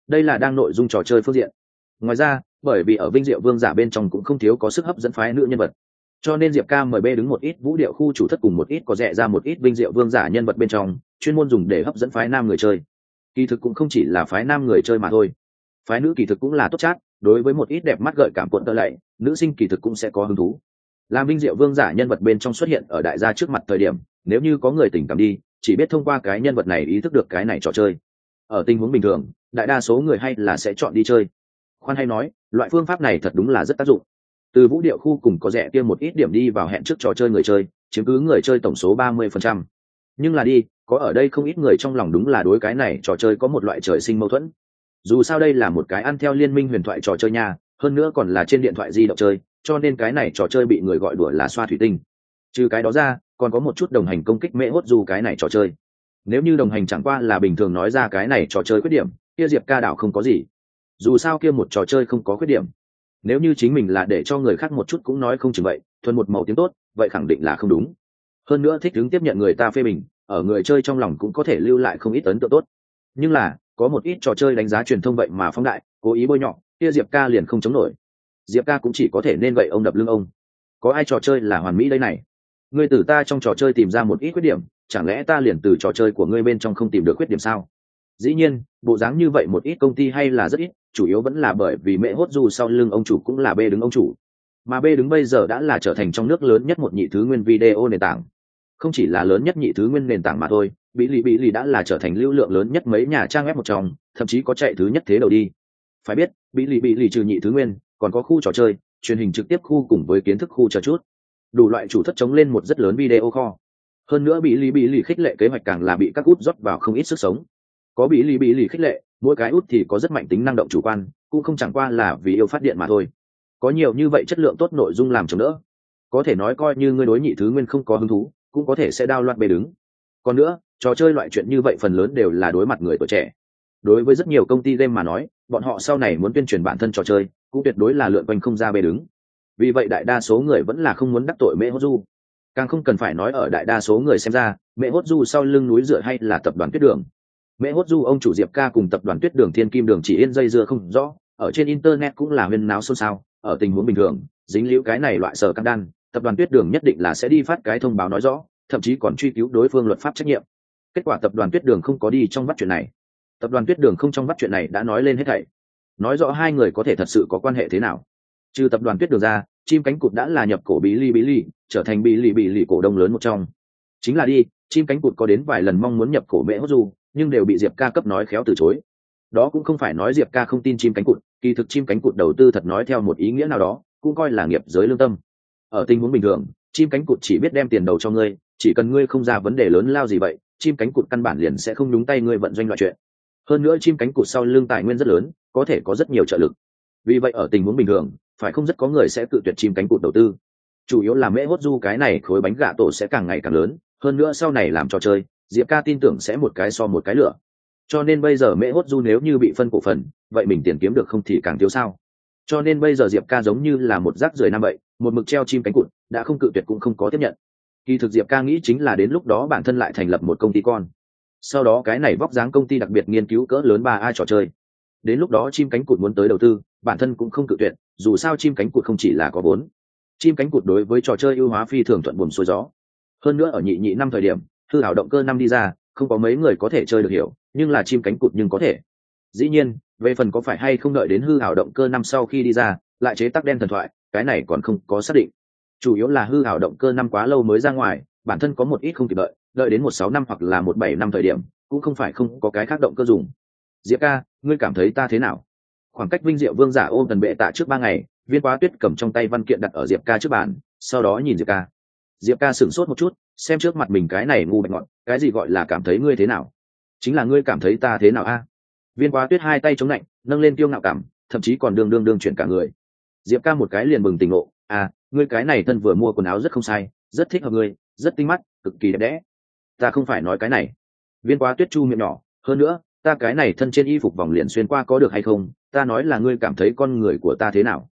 đây là đang nội dung trò chơi phương diện. Ngoài ra, bởi vì ở Vinh Diệu Vương giả bên trong cũng không thiếu có sức hấp dẫn phái nữ nhân vật, cho nên Diệp Ca mời bê đứng một ít vũ điệu khu chủ thất cùng một ít có rẻ ra một ít Vinh Diệu Vương giả nhân vật bên trong, chuyên môn dùng để hấp dẫn phái nam người chơi. Kỳ thực cũng không chỉ là phái nam người chơi mà thôi, phái nữ kỳ thực cũng là tốt chát, đối với một ít đẹp mắt gợi cảm cuộn tơ lạy, nữ sinh kỳ thực cũng sẽ có hứng thú. Làm Vinh Diệu Vương giả nhân vật bên trong xuất hiện ở đại gia trước mặt thời điểm, nếu như có người tình cảm đi, chỉ biết thông qua cái nhân vật này ý thức được cái này trò chơi. Ở tình huống bình thường, đại đa số người hay là sẽ chọn đi chơi. Khoan hay nói, loại phương pháp này thật đúng là rất tác dụng. Từ vũ điệu khu cùng có rẻ kia một ít điểm đi vào hẹn trước trò chơi người chơi, chiếm cứ người chơi tổng số 30%. Nhưng là đi, có ở đây không ít người trong lòng đúng là đối cái này trò chơi có một loại trời sinh mâu thuẫn. Dù sao đây là một cái ăn theo liên minh huyền thoại trò chơi nha, hơn nữa còn là trên điện thoại di động chơi, cho nên cái này trò chơi bị người gọi đùa là xoa thủy tinh. Trừ cái đó ra, còn có một chút đồng hành công kích mễ hốt dù cái này trò chơi. Nếu như đồng hành chẳng qua là bình thường nói ra cái này trò chơi khuyết điểm, kia Diệp Ca đảo không có gì. Dù sao kia một trò chơi không có khuyết điểm. Nếu như chính mình là để cho người khác một chút cũng nói không chừng vậy, thuần một màu tiếng tốt, vậy khẳng định là không đúng. Hơn nữa thích ứng tiếp nhận người ta phê bình, ở người chơi trong lòng cũng có thể lưu lại không ít ấn tượng tốt. Nhưng là, có một ít trò chơi đánh giá truyền thông vậy mà phóng đại, cố ý bôi nhọ, kia Diệp Ca liền không chống nổi. Diệp Ca cũng chỉ có thể nên vậy ông đập lưng ông. Có ai trò chơi là hoàn mỹ đây này? Ngươi từ ta trong trò chơi tìm ra một ít khuyết điểm, chẳng lẽ ta liền từ trò chơi của ngươi bên trong không tìm được khuyết điểm sao? Dĩ nhiên, bộ dáng như vậy một ít công ty hay là rất ít, chủ yếu vẫn là bởi vì mẹ hốt dù sau lưng ông chủ cũng là bê đứng ông chủ, mà bê đứng bây giờ đã là trở thành trong nước lớn nhất một nhị thứ nguyên video nền tảng. Không chỉ là lớn nhất nhị thứ nguyên nền tảng mà thôi, Bí lì đã là trở thành lưu lượng lớn nhất mấy nhà trang web một trong, thậm chí có chạy thứ nhất thế đầu đi. Phải biết, Bí lì trừ nhị thứ nguyên, còn có khu trò chơi, truyền hình trực tiếp khu cùng với kiến thức khu chờ chút, đủ loại chủ thất chống lên một rất lớn video kho. Hơn nữa Bí lì khích lệ kế hoạch càng là bị các út rót vào không ít sức sống. Có Bí lì khích lệ, mỗi cái út thì có rất mạnh tính năng động chủ quan, cũng không chẳng qua là vì yêu phát điện mà thôi. Có nhiều như vậy chất lượng tốt nội dung làm chống đỡ, có thể nói coi như ngươi đối nhị thứ nguyên không có hứng thú, cũng có thể sẽ đao loạt bê đứng. Còn nữa, trò chơi loại chuyện như vậy phần lớn đều là đối mặt người tuổi trẻ. Đối với rất nhiều công ty game mà nói, bọn họ sau này muốn tuyên truyền bản thân trò chơi, cũng tuyệt đối là lượn quanh không ra bê đứng. Vì vậy đại đa số người vẫn là không muốn đắc tội mẹ hốt du. Càng không cần phải nói ở đại đa số người xem ra, mẹ hốt du sau lưng núi dựa hay là tập đoàn Tuyết Đường. Mẹ hốt du ông chủ Diệp Ca cùng tập đoàn Tuyết Đường Thiên Kim Đường chỉ yên dây dưa không rõ, ở trên internet cũng là huyên náo xôn xao. Ở tình huống bình thường, dính liễu cái này loại sở căng đan, tập đoàn Tuyết Đường nhất định là sẽ đi phát cái thông báo nói rõ, thậm chí còn truy cứu đối phương luật pháp trách nhiệm. Kết quả tập đoàn Tuyết Đường không có đi trong vắt chuyện này. Tập đoàn Tuyết Đường không trong vắt chuyện này đã nói lên hết thảy, nói rõ hai người có thể thật sự có quan hệ thế nào. Trừ tập đoàn Tuyết Đường ra, chim cánh cụt đã là nhập cổ Bí lì, trở thành Bí lì cổ đông lớn một trong. Chính là đi, chim cánh cụt có đến vài lần mong muốn nhập cổ mẹ hốt du, nhưng đều bị Diệp Ca cấp nói khéo từ chối. Đó cũng không phải nói Diệp Ca không tin chim cánh cụt, kỳ thực chim cánh cụt đầu tư thật nói theo một ý nghĩa nào đó, cũng coi là nghiệp giới lương tâm. Ở tình huống bình thường, chim cánh cụt chỉ biết đem tiền đầu cho ngươi, chỉ cần ngươi không ra vấn đề lớn lao gì vậy, chim cánh cụt căn bản liền sẽ không nhúng tay ngươi vận doanh loại chuyện. Hơn nữa chim cánh cụt sau lưng tài nguyên rất lớn, có thể có rất nhiều trợ lực. Vì vậy ở tình huống bình thường, phải không rất có người sẽ tự tuyệt chim cánh cụt đầu tư. Chủ yếu là mễ hốt du cái này khối bánh gạ tổ sẽ càng ngày càng lớn, hơn nữa sau này làm trò chơi, Diệp Ca tin tưởng sẽ một cái so một cái lửa. Cho nên bây giờ mễ hốt du nếu như bị phân cổ phần, vậy mình tiền kiếm được không thì càng thiếu sao. Cho nên bây giờ Diệp Ca giống như là một rác rưởi năm vậy, một mực treo chim cánh cụt, đã không cự tuyệt cũng không có tiếp nhận. Kỳ thực Diệp Ca nghĩ chính là đến lúc đó bản thân lại thành lập một công ty con. Sau đó cái này vóc dáng công ty đặc biệt nghiên cứu cỡ lớn 3A trò chơi. Đến lúc đó chim cánh cụt muốn tới đầu tư, bản thân cũng không cự tuyệt, dù sao chim cánh cụt không chỉ là có vốn. Chim cánh cụt đối với trò chơi ưu hóa phi thường thuận buồm xuôi gió. Hơn nữa ở nhị năm thời điểm, hư ảo động cơ năm đi ra, không có mấy người có thể chơi được hiểu, nhưng là chim cánh cụt nhưng có thể. Dĩ nhiên, về phần có phải hay không đợi đến hư ảo động cơ năm sau khi đi ra, lại chế tác đen thần thoại, cái này còn không có xác định. Chủ yếu là hư ảo động cơ năm quá lâu mới ra ngoài, bản thân có một ít không kịp đợi đến 16 năm hoặc là 17 năm thời điểm, cũng không phải không có cái khác động cơ dùng. Diệp Ca, ngươi cảm thấy ta thế nào? Khoảng cách Vinh Diệu Vương giả ôm tần bệ tạ trước 3 ngày, Viên Quá Tuyết cầm trong tay văn kiện đặt ở Diệp Ca trước bàn, sau đó nhìn Diệp Ca. Diệp Ca sửng sốt một chút, xem trước mặt mình cái này ngu bạch ngọn, cái gì gọi là cảm thấy ngươi thế nào? Chính là ngươi cảm thấy ta thế nào a? Viên Quá Tuyết hai tay chống lạnh, nâng lên kiêu ngạo cảm, thậm chí còn đương chuyển cả người. Diệp Ca một cái liền bừng tỉnh ngộ, ngươi cái này thân vừa mua quần áo rất không sai, rất thích hợp ngươi, rất tinh mắt, cực kỳ đẹp đẽ. Ta không phải nói cái này. Viên Quá Tuyết chu miệng nhỏ, hơn nữa, ta cái này thân trên y phục vòng liền xuyên qua có được hay không, ta nói là ngươi cảm thấy con người của ta thế nào.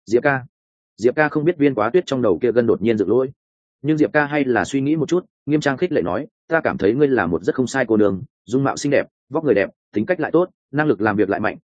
Diệp Ca không biết Viên Quá Tuyết trong đầu kia gân đột nhiên dựng lỗi, nhưng Diệp Ca hay là suy nghĩ một chút, nghiêm trang khích lệ nói, ta cảm thấy ngươi là một rất không sai cô nương, dung mạo xinh đẹp, vóc người đẹp, tính cách lại tốt, năng lực làm việc lại mạnh,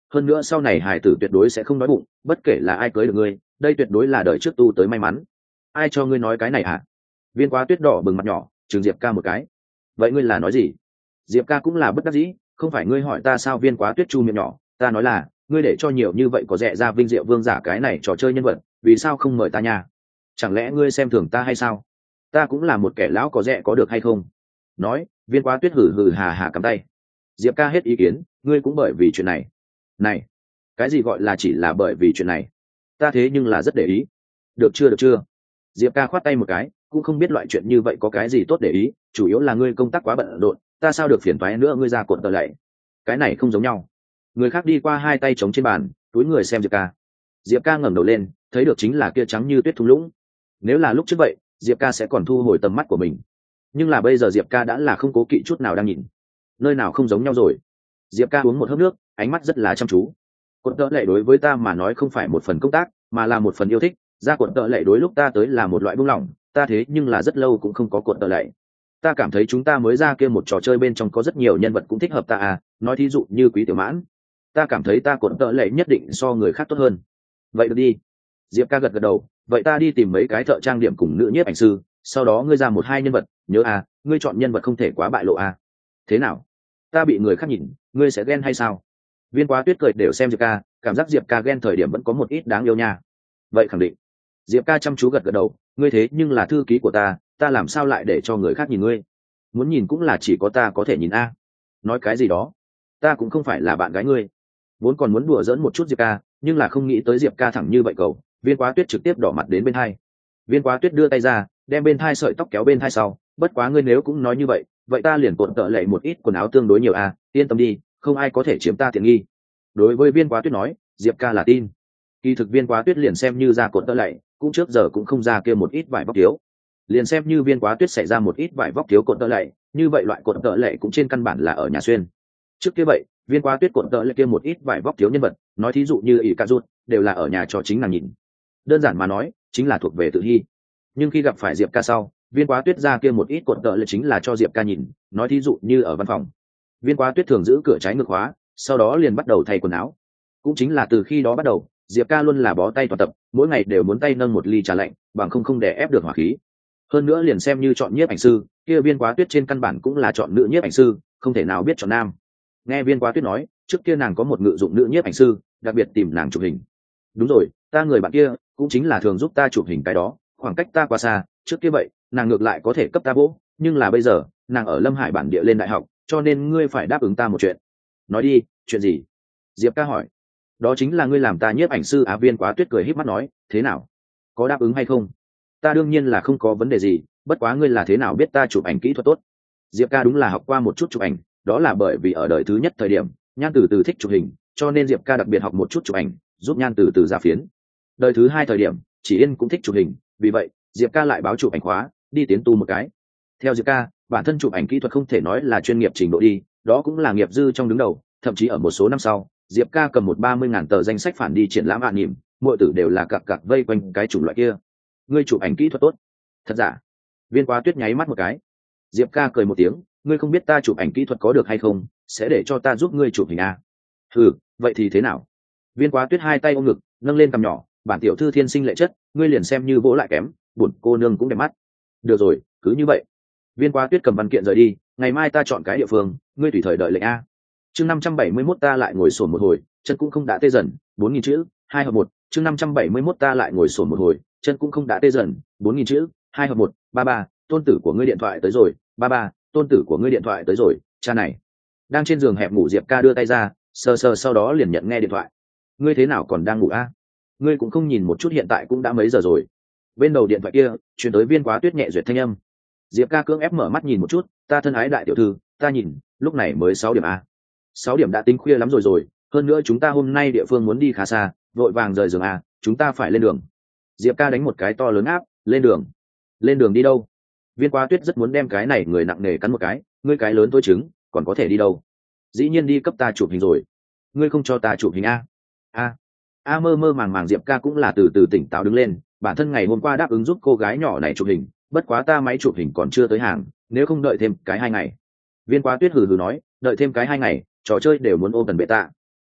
hơn nữa sau này hải tử tuyệt đối sẽ không đói bụng, bất kể là ai cưới được ngươi, đây tuyệt đối là đời trước tu tới may mắn. Ai cho ngươi nói cái này hả? Viên Quá Tuyết đỏ bừng mặt nhỏ chừng Diệp ca một cái. Vậy ngươi là nói gì? Diệp ca cũng là bất đắc dĩ, không phải ngươi hỏi ta sao? Viên Quá Tuyết chu miệng nhỏ, ta nói là ngươi để cho nhiều như vậy có rẻ ra vinh diệu vương giả cái này trò chơi nhân vật, vì sao không mời ta nha? Chẳng lẽ ngươi xem thường ta hay sao? Ta cũng là một kẻ lão có rẻ có được hay không? Nói, Viên Quá Tuyết hừ hừ hà hà cầm tay. Diệp ca hết ý kiến, ngươi cũng bởi vì chuyện này. Này, cái gì gọi là chỉ là bởi vì chuyện này? Ta thế nhưng là rất để ý. Được chưa, được chưa? Diệp ca khoát tay một cái, cũng không biết loại chuyện như vậy có cái gì tốt để ý, chủ yếu là ngươi công tác quá bận rộn, ta sao được phiền toái nữa ngươi ra cuộn tờ lạy. Cái này không giống nhau. Người khác đi qua hai tay chống trên bàn, túi người xem Diệp ca. Diệp ca ngẩng đầu lên, thấy được chính là kia trắng như tuyết thung lũng. Nếu là lúc trước vậy, Diệp ca sẽ còn thu hồi tầm mắt của mình, nhưng là bây giờ Diệp ca đã là không cố kỵ chút nào đang nhìn. Nơi nào không giống nhau rồi? Diệp ca uống một hớp nước, ánh mắt rất là chăm chú. Cuộn tợ lệ đối với ta mà nói không phải một phần công tác, mà là một phần yêu thích. Ra cuộn tợ lệ đối lúc ta tới là một loại buông lỏng, ta thế nhưng là rất lâu cũng không có cuộn tợ lệ. Ta cảm thấy chúng ta mới ra kia một trò chơi bên trong có rất nhiều nhân vật cũng thích hợp ta à, nói thí dụ như Quý Tiểu Mãn. Ta cảm thấy ta cuộn tợ lệ nhất định so người khác tốt hơn. Vậy được đi. Diệp ca gật gật đầu, vậy ta đi tìm mấy cái thợ trang điểm cùng nữ nhiếp ảnh sư, sau đó ngươi ra một hai nhân vật, nhớ à, ngươi chọn nhân vật không thể quá bại lộ à. Thế nào? Ta bị người khác nhìn, ngươi sẽ ghen hay sao? Viên Quá Tuyết cười đều xem Diệp ca, cảm giác Diệp ca ghen thời điểm vẫn có một ít đáng yêu nha. Vậy khẳng định. Diệp ca chăm chú gật gật đầu, ngươi thế nhưng là thư ký của ta, ta làm sao lại để cho người khác nhìn ngươi? Muốn nhìn cũng là chỉ có ta có thể nhìn a. Nói cái gì đó? Ta cũng không phải là bạn gái ngươi. Vốn còn muốn đùa giỡn một chút Diệp ca, nhưng là không nghĩ tới Diệp ca thẳng như vậy cầu. Viên Quá Tuyết trực tiếp đỏ mặt đến bên hai. Viên Quá Tuyết đưa tay ra, đem bên thai sợi tóc kéo bên thai sau. Bất quá ngươi nếu cũng nói như vậy, vậy ta liền cuộn tợ lệ một ít quần áo tương đối nhiều a. Yên tâm đi, không ai có thể chiếm ta tiện nghi. Đối với Viên Quá Tuyết nói, Diệp ca là tin. Kỳ thực Viên Quá Tuyết liền xem như ra cuộn tợ lệ, cũng trước giờ cũng không ra kia một ít vải vóc thiếu. Liền xem như Viên Quá Tuyết xảy ra một ít vải vóc thiếu cuộn tợ lệ, như vậy loại cuộn tợ lệ cũng trên căn bản là ở nhà xuyên. Trước kia vậy, Viên Quá Tuyết cuộn tợ lệ kia một ít vải vóc thiếu nhân vật, nói thí dụ như ỷ cà rút, đều là ở nhà cho chính nàng nhìn. Đơn giản mà nói, chính là thuộc về tự hy. Nhưng khi gặp phải Diệp ca sau, Viên Quá Tuyết ra kia một ít cuộn tợ lệ chính là cho Diệp ca nhìn, nói thí dụ như ở văn phòng. Viên Quá Tuyết thường giữ cửa trái ngược khóa, sau đó liền bắt đầu thay quần áo. Cũng chính là từ khi đó bắt đầu, Diệp ca luôn là bó tay toàn tập, mỗi ngày đều muốn tay nâng một ly trà lạnh, bằng không đè ép được hỏa khí. Hơn nữa liền xem như chọn nhiếp ảnh sư, kia Viên Quá Tuyết trên căn bản cũng là chọn nữ nhiếp ảnh sư, không thể nào biết chọn nam. Nghe Viên Quá Tuyết nói, trước kia nàng có một ngự dụng nữ nhiếp ảnh sư, đặc biệt tìm nàng chụp hình. Đúng rồi, ta người bạn kia cũng chính là thường giúp ta chụp hình cái đó, khoảng cách ta quá xa, trước kia vậy, nàng ngược lại có thể cấp ta vỗ, nhưng là bây giờ, nàng ở Lâm Hải bản địa lên đại học, cho nên ngươi phải đáp ứng ta một chuyện. Nói đi, chuyện gì? Diệp ca hỏi. Đó chính là ngươi làm ta nhiếp ảnh sư á. Viên Quá Tuyết cười híp mắt nói, thế nào? Có đáp ứng hay không? Ta đương nhiên là không có vấn đề gì, bất quá ngươi là thế nào biết ta chụp ảnh kỹ thuật tốt? Diệp ca đúng là học qua một chút chụp ảnh, đó là bởi vì ở đời thứ nhất thời điểm, Nhan Từ Từ thích chụp hình, cho nên Diệp ca đặc biệt học một chút chụp ảnh, giúp Nhan Từ Từ ra phiến. Đời thứ hai thời điểm, Chỉ Yên cũng thích chụp hình, vì vậy, Diệp ca lại báo chụp ảnh khóa, đi tiến tu một cái. Theo Diệp ca, bản thân chụp ảnh kỹ thuật không thể nói là chuyên nghiệp trình độ đi, đó cũng là nghiệp dư trong đứng đầu, thậm chí ở một số năm sau, Diệp ca cầm một 30.000 tờ danh sách phản đi triển lãm nhỉm, mọi tử đều là cặc cặc vây quanh cái chủng loại kia. Ngươi chụp ảnh kỹ thuật tốt? Thật giả? Viên Quá Tuyết nháy mắt một cái. Diệp ca cười một tiếng, ngươi không biết ta chụp ảnh kỹ thuật có được hay không, sẽ để cho ta giúp ngươi chụp hình à? Ừ, vậy thì thế nào? Viên Quá Tuyết hai tay ôm ngực, nâng lên cằm nhỏ, bản tiểu thư thiên sinh lệ chất, ngươi liền xem như vỗ lại kém, buồn cô nương cũng đẹp mắt. Được rồi, cứ như vậy. Viên Quá Tuyết cầm văn kiện rời đi, ngày mai ta chọn cái địa phương, ngươi tùy thời đợi lệnh a. Chương 571 ta lại ngồi sổn một hồi, chân cũng không đã tê dần, 4000 chữ, 2 hợp 1. Chương 571 ta lại ngồi sổn một hồi, chân cũng không đã tê dần, 4000 chữ, 2 hợp 1. Ba, tôn tử của ngươi điện thoại tới rồi, ba, tôn tử của ngươi điện thoại tới rồi, cha này. Đang trên giường hẹp ngủ Diệp ca đưa tay ra, sờ sờ sau đó liền nhận nghe điện thoại. Ngươi thế nào còn đang ngủ a? Ngươi cũng không nhìn một chút hiện tại cũng đã mấy giờ rồi. Bên đầu điện thoại kia, truyền tới Viên Quá Tuyết nhẹ duyệt thanh âm. Diệp ca cưỡng ép mở mắt nhìn một chút, ta thân ái đại tiểu thư, ta nhìn, lúc này mới 6 điểm a. 6 điểm đã tính khuya lắm rồi, hơn nữa chúng ta hôm nay địa phương muốn đi khá xa, vội vàng rời giường a, chúng ta phải lên đường. Diệp ca đánh một cái to lớn áp, lên đường. Lên đường đi đâu? Viên Quá Tuyết rất muốn đem cái này người nặng nề cắn một cái, ngươi cái lớn tối trứng, còn có thể đi đâu? Dĩ nhiên đi cấp ta chụp hình rồi. Ngươi không cho ta chụp hình a? Mơ mơ màng màng Diệp ca cũng là từ từ tỉnh táo đứng lên, bản thân ngày hôm qua đáp ứng giúp cô gái nhỏ này chụp hình, bất quá ta máy chụp hình còn chưa tới hàng, nếu không đợi thêm cái 2 ngày. Viên Quá Tuyết hừ hừ nói, đợi thêm cái 2 ngày, trò chơi đều muốn ôm tần bệ tạ.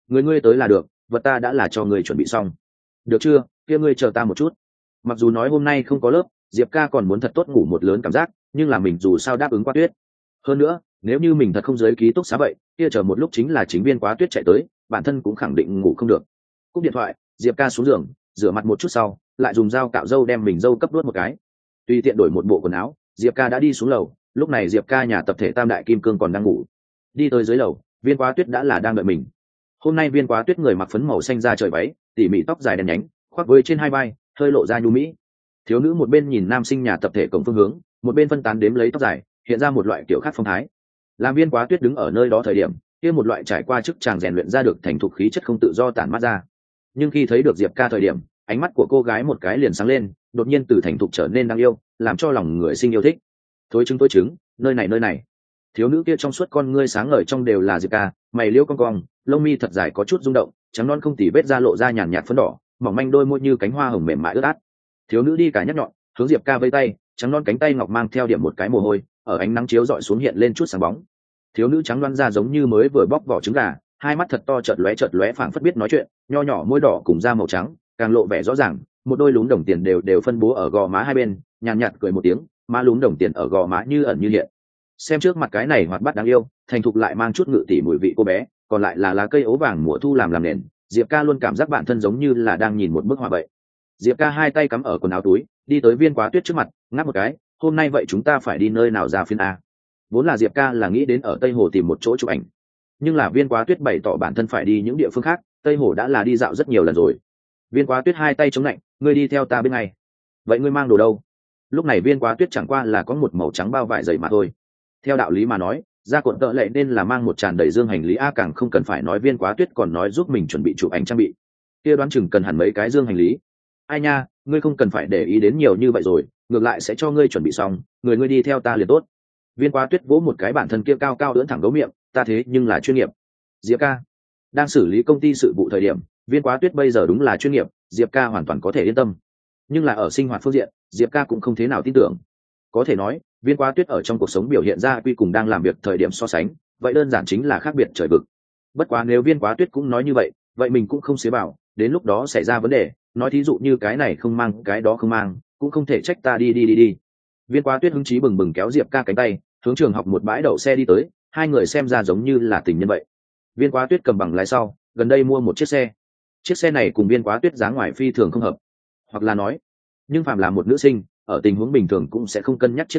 người ngươi tới là được, vật ta đã là cho người chuẩn bị xong. Được chưa, kia ngươi chờ ta một chút. Mặc dù nói hôm nay không có lớp, Diệp ca còn muốn thật tốt ngủ một lớn cảm giác, nhưng là mình dù sao đáp ứng Quá Tuyết. Hơn nữa, nếu như mình thật không giới ký túc xá vậy, kia chờ một lúc chính là chính viên Quá Tuyết chạy tới, bản thân cũng khẳng định ngủ không được. Cúp điện thoại, Diệp ca xuống giường, rửa mặt một chút sau, lại dùng dao cạo râu đem mình râu cấp đuốt một cái. Tùy tiện đổi một bộ quần áo, Diệp ca đã đi xuống lầu. Lúc này Diệp ca nhà tập thể Tam Đại Kim Cương còn đang ngủ. Đi tới dưới lầu, viên Quá Tuyết đã là đang đợi mình. Hôm nay viên Quá Tuyết người mặc phấn màu xanh da trời váy, tỉ mỉ tóc dài đen nhánh, khoác với trên hai vai, hơi lộ ra nhu mỹ. Thiếu nữ một bên nhìn nam sinh nhà tập thể cổng phương hướng, một bên phân tán đếm lấy tóc dài, hiện ra một loại kiểu khác phong thái. Làm viên Quá Tuyết đứng ở nơi đó thời điểm, kia một loại trải qua chức chàng rèn luyện ra được thành thục khí chất không tự do tản mát ra. Nhưng khi thấy được Diệp ca thời điểm, ánh mắt của cô gái một cái liền sáng lên, đột nhiên từ thành thục trở nên đáng yêu, làm cho lòng người sinh yêu thích. Thối trứng, nơi này. Thiếu nữ kia trong suốt con ngươi sáng ngời trong đều là Diệp ca, mày liễu cong cong, lông mi thật dài có chút rung động, trắng non không tỉ vết da lộ ra nhàn nhạt phấn đỏ, mỏng manh đôi môi như cánh hoa hồng mềm mại ướt át. Thiếu nữ đi cả nhắc nhọn, hướng Diệp ca vây tay, trắng non cánh tay ngọc mang theo điểm một cái mồ hôi, ở ánh nắng chiếu rọi xuống hiện lên chút sáng bóng. Thiếu nữ trắng loăn da giống như mới vừa bóc vỏ trứng gà, hai mắt thật to chợt lóe phảng phất biết nói chuyện, nho nhỏ môi đỏ cùng da màu trắng, càng lộ vẻ rõ ràng, một đôi lúm đồng tiền đều phân bố ở gò má hai bên, nhàn nhạt cười một tiếng, má lúm đồng tiền ở gò má như ẩn như hiện. Xem trước mặt cái này hoạt bát đáng yêu, thành thục lại mang chút ngự tỉ mùi vị cô bé, còn lại là lá cây ố vàng mùa thu làm nền. Diệp ca luôn cảm giác bản thân giống như là đang nhìn một bức họa vậy. Diệp ca hai tay cắm ở quần áo túi, đi tới viên Quá Tuyết trước mặt, ngáp một cái. Hôm nay vậy chúng ta phải đi nơi nào ra phiên a? Vốn là Diệp ca là nghĩ đến ở Tây Hồ tìm một chỗ chụp ảnh, nhưng là viên Quá Tuyết bày tỏ bản thân phải đi những địa phương khác, Tây Hồ đã là đi dạo rất nhiều lần rồi. Viên Quá Tuyết hai tay chống lạnh, ngươi đi theo ta bên này. Vậy ngươi mang đồ đâu? Lúc này viên Quá Tuyết chẳng qua là có một màu trắng bao vải dày mà thôi. Theo đạo lý mà nói, ra cuộn tợ lệ nên là mang một tràn đầy dương hành lý a, càng không cần phải nói viên Quá Tuyết còn nói giúp mình chuẩn bị chụp ảnh trang bị, kia đoán chừng cần hẳn mấy cái dương hành lý. Ai nha, ngươi không cần phải để ý đến nhiều như vậy rồi, ngược lại sẽ cho ngươi chuẩn bị xong, người ngươi đi theo ta liền tốt. Viên Quá Tuyết vỗ một cái bản thân kia cao cao ưỡn thẳng gấu miệng, ta thế nhưng là chuyên nghiệp. Diệp ca đang xử lý công ty sự vụ thời điểm, viên Quá Tuyết bây giờ đúng là chuyên nghiệp, Diệp ca hoàn toàn có thể yên tâm. Nhưng là ở sinh hoạt phương diện, Diệp ca cũng không thế nào tin tưởng. Có thể nói, viên Quá Tuyết ở trong cuộc sống biểu hiện ra quy cùng đang làm việc thời điểm so sánh, vậy đơn giản chính là khác biệt trời vực. Bất quá nếu viên Quá Tuyết cũng nói như vậy, vậy mình cũng không xế bảo, đến lúc đó xảy ra vấn đề, nói thí dụ như cái này không mang cái đó không mang, cũng không thể trách ta đi. Viên Quá Tuyết hứng chí bừng bừng kéo Diệp ca cánh tay, hướng trường học một bãi đậu xe đi tới, hai người xem ra giống như là tình nhân vậy. Viên Quá Tuyết cầm bằng lái sau, gần đây mua một chiếc xe này cùng viên Quá Tuyết dáng ngoài phi thường không hợp, hoặc là nói, nhưng phàm là một nữ sinh ở tình huống bình thường cũng sẽ không cân nhắc chiếc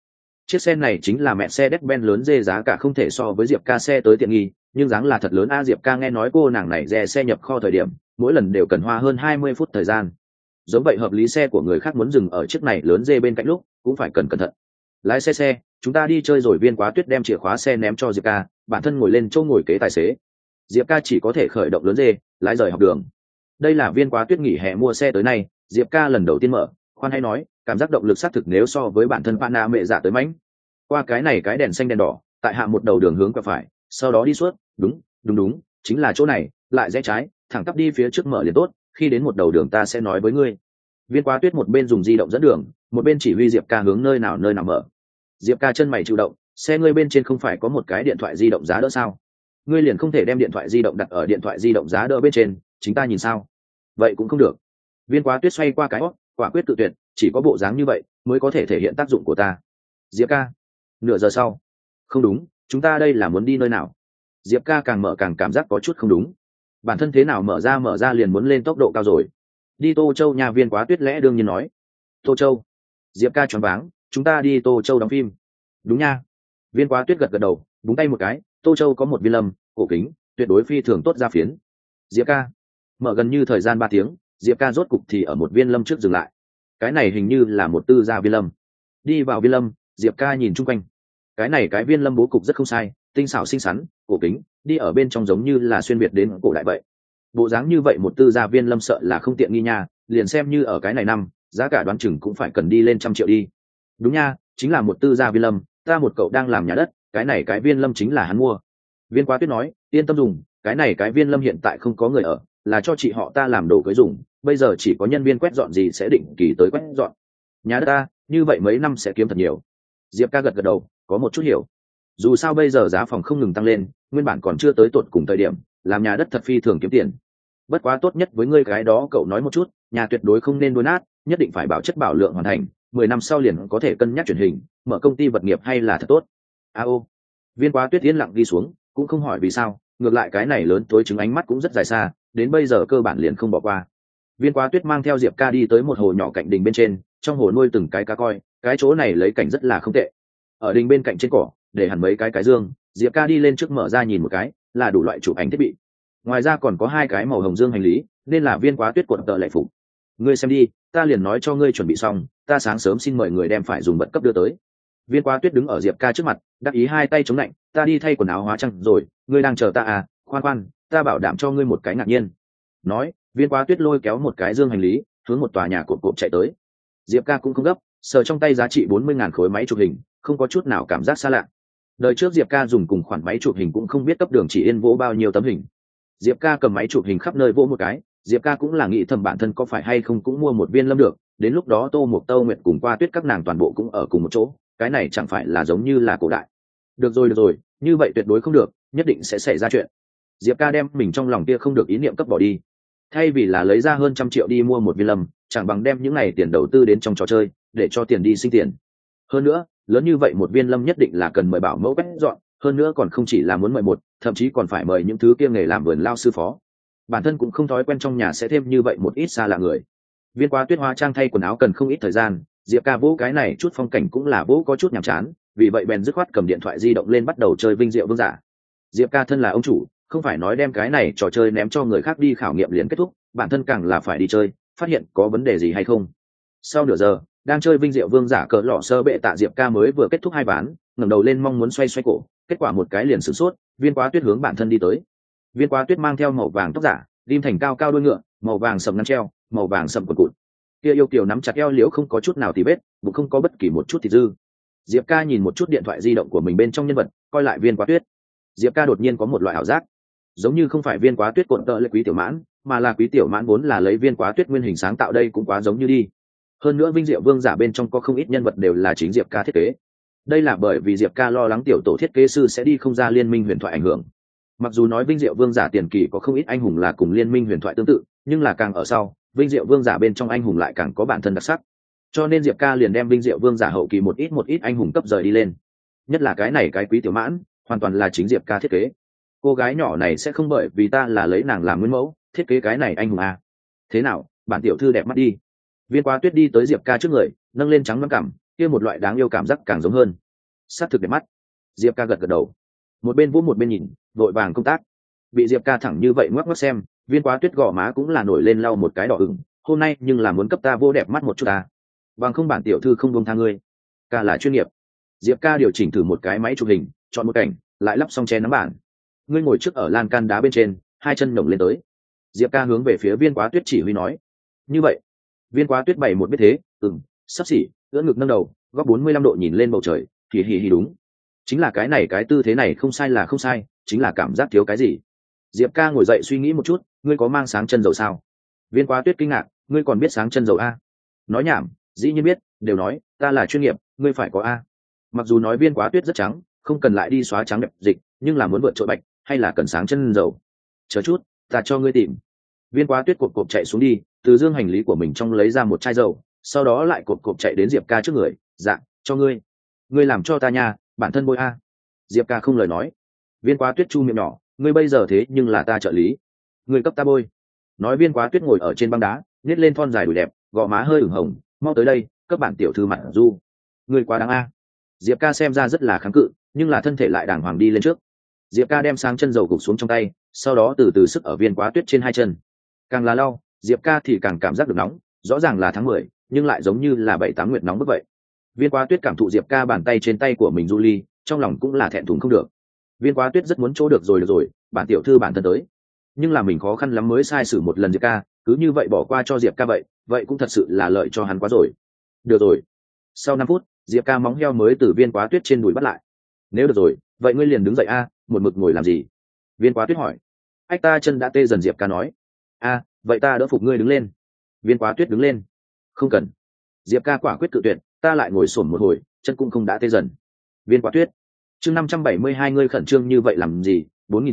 xe này chính là Mercedes-Benz lớn dê, giá cả không thể so với Diệp ca xe tới tiện nghi, nhưng dáng là thật lớn a. Diệp ca nghe nói cô nàng này dè xe nhập kho thời điểm mỗi lần đều cần hoa hơn 20 phút thời gian, giống vậy hợp lý xe của người khác muốn dừng ở chiếc này lớn dê bên cạnh lúc cũng phải cẩn thận. Lái xe chúng ta đi chơi rồi. Viên Quá Tuyết đem chìa khóa xe ném cho Diệp ca, bản thân ngồi lên chỗ ngồi kế tài xế. Diệp ca chỉ có thể khởi động lớn dê lái rời học đường. Đây là viên Quá Tuyết nghỉ hè mua xe tới nay Diệp ca lần đầu tiên mở, khoan hay nói cảm giác động lực xác thực nếu so với bản thân Pana mẹ giả tới mãnh. Qua cái này cái đèn xanh đèn đỏ, tại hạ một đầu đường hướng qua phải, sau đó đi suốt, đúng, chính là chỗ này, lại rẽ trái, thẳng tắp đi phía trước mở liền tốt, khi đến một đầu đường ta sẽ nói với ngươi. Viên Quá Tuyết một bên dùng di động dẫn đường, một bên chỉ huy Diệp ca hướng nơi nào mở. Diệp ca chân mày chịu động, xe ngươi bên trên không phải có một cái điện thoại di động giá đỡ sao? Ngươi liền không thể đem điện thoại di động đặt ở điện thoại di động giá đỡ bên trên, chính ta nhìn sao? Vậy cũng không được. Viên Quá Tuyết xoay qua cái hót, quả quyết tự tuyệt, chỉ có bộ dáng như vậy mới có thể thể hiện tác dụng của ta. Diệp ca. Nửa giờ sau. Không đúng, chúng ta đây là muốn đi nơi nào? Diệp ca càng mở càng cảm giác có chút không đúng. Bản thân thế nào mở ra liền muốn lên tốc độ cao rồi. Đi Tô Châu nhà. Viên Quá Tuyết lẽ đương nhiên nói. Tô Châu. Diệp ca choáng váng, chúng ta đi Tô Châu đóng phim. Đúng nha. Viên Quá Tuyết gật đầu, búng tay một cái, Tô Châu có một viên lâm, cổ kính, tuyệt đối phi thường tốt ra phiến. Diệp ca. Mở gần như thời gian 3 tiếng, Diệp ca rốt cục thì ở một viên lâm trước dừng lại. Cái này hình như là một tư gia viên lâm. Đi vào viên lâm, Diệp ca nhìn chung quanh. Cái này cái viên lâm bố cục rất không sai, tinh xảo xinh xắn, cổ kính, đi ở bên trong giống như là xuyên việt đến cổ đại vậy. Bộ dáng như vậy một tư gia viên lâm sợ là không tiện nghi nha, liền xem như ở cái này năm, giá cả đoán chừng cũng phải cần đi lên 100 triệu đi. Đúng nha, chính là một tư gia viên lâm, ta một cậu đang làm nhà đất, cái này cái viên lâm chính là hắn mua. Viên Quá Tuyết nói, yên tâm dùng, cái này cái viên lâm hiện tại không có người ở, là cho chị họ ta làm đồ cưới dùng, bây giờ chỉ có nhân viên quét dọn gì sẽ định kỳ tới quét dọn. Nhà đất ta, như vậy mấy năm sẽ kiếm thật nhiều. Diệp ca gật đầu, có một chút hiểu. Dù sao bây giờ giá phòng không ngừng tăng lên, nguyên bản còn chưa tới tột cùng thời điểm, làm nhà đất thật phi thường kiếm tiền. Bất quá tốt nhất với ngươi cái đó cậu nói một chút, nhà tuyệt đối không nên đốn nát, nhất định phải bảo chất bảo lượng hoàn thành, 10 năm sau liền có thể cân nhắc chuyển hình, mở công ty vật nghiệp hay là thật tốt. Ô. Viên Quá Tuyết yên lặng đi xuống, cũng không hỏi vì sao, ngược lại cái này lớn tối chứng ánh mắt cũng rất dài xa, đến bây giờ cơ bản liền không bỏ qua. Viên Quá Tuyết mang theo Diệp Ca đi tới một hồ nhỏ cạnh đình bên trên, trong hồ nuôi từng cái cá coi, cái chỗ này lấy cảnh rất là không tệ. Ở đình bên cạnh trên cỏ, để hẳn mấy cái dương, Diệp Ca đi lên trước mở ra nhìn một cái, là đủ loại chụp ảnh thiết bị. Ngoài ra còn có 2 cái màu hồng dương hành lý, nên là Viên Quá Tuyết cuộn tợ lệ phục. Ngươi xem đi, ta liền nói cho ngươi chuẩn bị xong, ta sáng sớm xin mời người đem phải dùng vật cấp đưa tới. Viên Quá Tuyết đứng ở Diệp Ca trước mặt, đắc ý 2 tay chống lạnh, ta đi thay quần áo hóa trang rồi, ngươi đang chờ ta à? Khoan khoan, ta bảo đảm cho ngươi một cái ngạc nhiên. Nói, Viên Quá Tuyết lôi kéo một cái dương hành lý, hướng một tòa nhà cộp cộp chạy tới. Diệp Ca cũng không gấp, sờ trong tay giá trị 40.000 khối máy chụp hình, không có chút nào cảm giác xa lạ. Đời trước Diệp Ca dùng cùng khoản máy chụp hình cũng không biết cấp Đường Chỉ Yên vỗ bao nhiêu tấm hình. Diệp Ca cầm máy chụp hình khắp nơi vỗ một cái, Diệp Ca cũng là nghĩ thầm bản thân có phải hay không cũng mua một viên lâm được, đến lúc đó Tô Mộc Tâu Nguyệt cùng Qua Tuyết các nàng toàn bộ cũng ở cùng một chỗ, cái này chẳng phải là giống như là cổ đại. Được rồi, như vậy tuyệt đối không được, nhất định sẽ xảy ra chuyện. Diệp Ca đem mình trong lòng kia không được ý niệm cấp bỏ đi. Thay vì là lấy ra hơn 100 triệu đi mua một viên lâm, chẳng bằng đem những này tiền đầu tư đến trong trò chơi, để cho tiền đi sinh tiền. Hơn nữa, lớn như vậy một viên lâm nhất định là cần mời bảo mẫu quét dọn, hơn nữa còn không chỉ là muốn mời một, thậm chí còn phải mời những thứ kia nghề làm vườn lao sư phó. Bản thân cũng không thói quen trong nhà sẽ thêm như vậy một ít xa lạ người. Viên Quá Tuyết hóa trang thay quần áo cần không ít thời gian, Diệp Ca vỗ cái này chút phong cảnh cũng là vỗ có chút nhàm chán, vì vậy bèn dứt khoát cầm điện thoại di động lên bắt đầu chơi Vinh Diệu Vương Giả. Diệp Ca thân là ông chủ, không phải nói đem cái này trò chơi ném cho người khác đi khảo nghiệm liền kết thúc, bản thân càng là phải đi chơi, phát hiện có vấn đề gì hay không. Sau nửa giờ, đang chơi Vinh Diệu Vương Giả cỡ lọ sơ bệ tạ, Diệp Ca mới vừa kết thúc 2 ván, ngẩng đầu lên mong muốn xoay cổ, kết quả một cái liền sửng sốt, Viên Quá Tuyết hướng bản thân đi tới. Viên Quá Tuyết mang theo màu vàng tóc giả, ghim thành cao cao đuôi ngựa, màu vàng sầm ngăn treo, màu vàng sầm quần cụt. Kia yêu kiều nắm chặt eo liễu không có chút nào tì vết, bụng không có bất kỳ một chút thịt dư. Diệp Ca nhìn một chút điện thoại di động của mình bên trong nhân vật, coi lại Viên Quá Tuyết. Diệp Ca đột nhiên có một loại ảo giác, giống như không phải Viên Quá Tuyết cuộn tợ lệ Quý Tiểu Mãn, mà là Quý Tiểu Mãn vốn là lấy Viên Quá Tuyết nguyên hình sáng tạo, đây cũng quá giống như đi. Hơn nữa Vinh Diệu Vương Giả bên trong có không ít nhân vật đều là chính Diệp Ca thiết kế. Đây là bởi vì Diệp Ca lo lắng tiểu tổ thiết kế sư sẽ đi không ra Liên Minh Huyền Thoại ảnh hưởng. Mặc dù nói Vinh Diệu Vương Giả tiền kỳ có không ít anh hùng là cùng Liên Minh Huyền Thoại tương tự, nhưng là càng ở sau, Vinh Diệu Vương Giả bên trong anh hùng lại càng có bản thân đặc sắc. Cho nên Diệp Ca liền đem Vinh Diệu Vương Giả hậu kỳ một ít anh hùng cấp rời đi lên. Nhất là cái này cái Quý Tiểu Mãn, hoàn toàn là chính Diệp Ca thiết kế. Cô gái nhỏ này sẽ không bởi vì ta là lấy nàng làm nguyên mẫu, thiết kế cái này anh hùng à? Thế nào, bản tiểu thư đẹp mắt đi. Viên Quá Tuyết đi tới Diệp Ca trước người, nâng lên trắng ngắm cảm, kia một loại đáng yêu cảm giác càng giống hơn. Sát thực đẹp mắt. Diệp Ca gật gật đầu, một bên vũ một bên nhìn, vội vàng công tác. Bị Diệp Ca thẳng như vậy ngoắc ngoắc xem, Viên Quá Tuyết gò má cũng là nổi lên lau một cái đỏ ửng. Hôm nay nhưng là muốn cấp ta vô đẹp mắt một chút à? Bằng không bản tiểu thư không buông tha ngươi. Ca là chuyên nghiệp. Diệp Ca điều chỉnh thử một cái máy chụp hình, chọn một cảnh, lại lắp xong che nắm bản. Ngươi ngồi trước ở lan can đá bên trên, 2 chân nhổng lên tới. Diệp Ca hướng về phía Viên Quá Tuyết chỉ huy nói. Như vậy. Viên Quá Tuyết bày một biết thế, sắp xỉ, ưỡn ngực nâng đầu, góc 45 độ nhìn lên bầu trời, hì đúng. Chính là cái này, cái tư thế này không sai là không sai, chính là cảm giác thiếu cái gì. Diệp Ca ngồi dậy suy nghĩ một chút, ngươi có mang sáng chân dầu sao? Viên Quá Tuyết kinh ngạc, ngươi còn biết sáng chân dầu a? Nói nhảm, dĩ nhiên biết, đều nói, ta là chuyên nghiệp, ngươi phải có a. Mặc dù nói Viên Quá Tuyết rất trắng, không cần lại đi xóa trắng đẹp dịch, nhưng là muốn vượt trội bạch, hay là cần sáng chân dầu. Chờ chút, ta cho ngươi tìm. Viên Quá Tuyết cộp chạy xuống đi, từ dương hành lý của mình trong lấy ra một chai dầu, sau đó lại cộp chạy đến Diệp Ca trước người, dạ, cho ngươi. Ngươi làm cho ta nha, bản thân bôi a. Diệp Ca không lời nói. Viên Quá Tuyết chu miệng nhỏ, ngươi bây giờ thế nhưng là ta trợ lý, ngươi cấp ta bôi. Nói Viên Quá Tuyết ngồi ở trên băng đá, nhét lên thon dài đùi đẹp, gò má hơi ửng hồng, mau tới đây, các bạn tiểu thư mặt du. Ngươi quá đáng a. Diệp Ca xem ra rất là kháng cự, nhưng là thân thể lại đàng hoàng đi lên trước. Diệp Ca đem sáng chân dầu gục xuống trong tay, sau đó từ từ sức ở Viên Quá Tuyết trên 2 chân. Càng là lau, Diệp Ca thì càng cảm giác được nóng, rõ ràng là tháng 10, nhưng lại giống như là 7-8 nguyệt nóng bức vậy. Viên Quá Tuyết cảm thụ Diệp Ca bàn tay trên tay của mình du ly, trong lòng cũng là thẹn thùng không được. Viên Quá Tuyết rất muốn chỗ được rồi, bản tiểu thư bản thân tới. Nhưng là mình khó khăn lắm mới sai sử một lần Diệp Ca, cứ như vậy bỏ qua cho Diệp Ca vậy cũng thật sự là lợi cho hắn quá rồi. Được rồi. Sau 5 phút, Diệp Ca móng heo mới từ Viên Quá Tuyết trên đùi bắt lại. Nếu được rồi, vậy ngươi liền đứng dậy a, một mực ngồi làm gì? Viên Quá Tuyết hỏi. Ách, ta chân đã tê dần. Diệp Ca nói. A, vậy ta đỡ phục ngươi đứng lên. Viên Quá Tuyết đứng lên. Không cần. Diệp Ca quả quyết cự tuyệt, ta lại ngồi xổm một hồi, chân cũng không đã tê dần. Viên Quá Tuyết. Chương 572, ngươi khẩn trương như vậy làm gì? 4000 chữ,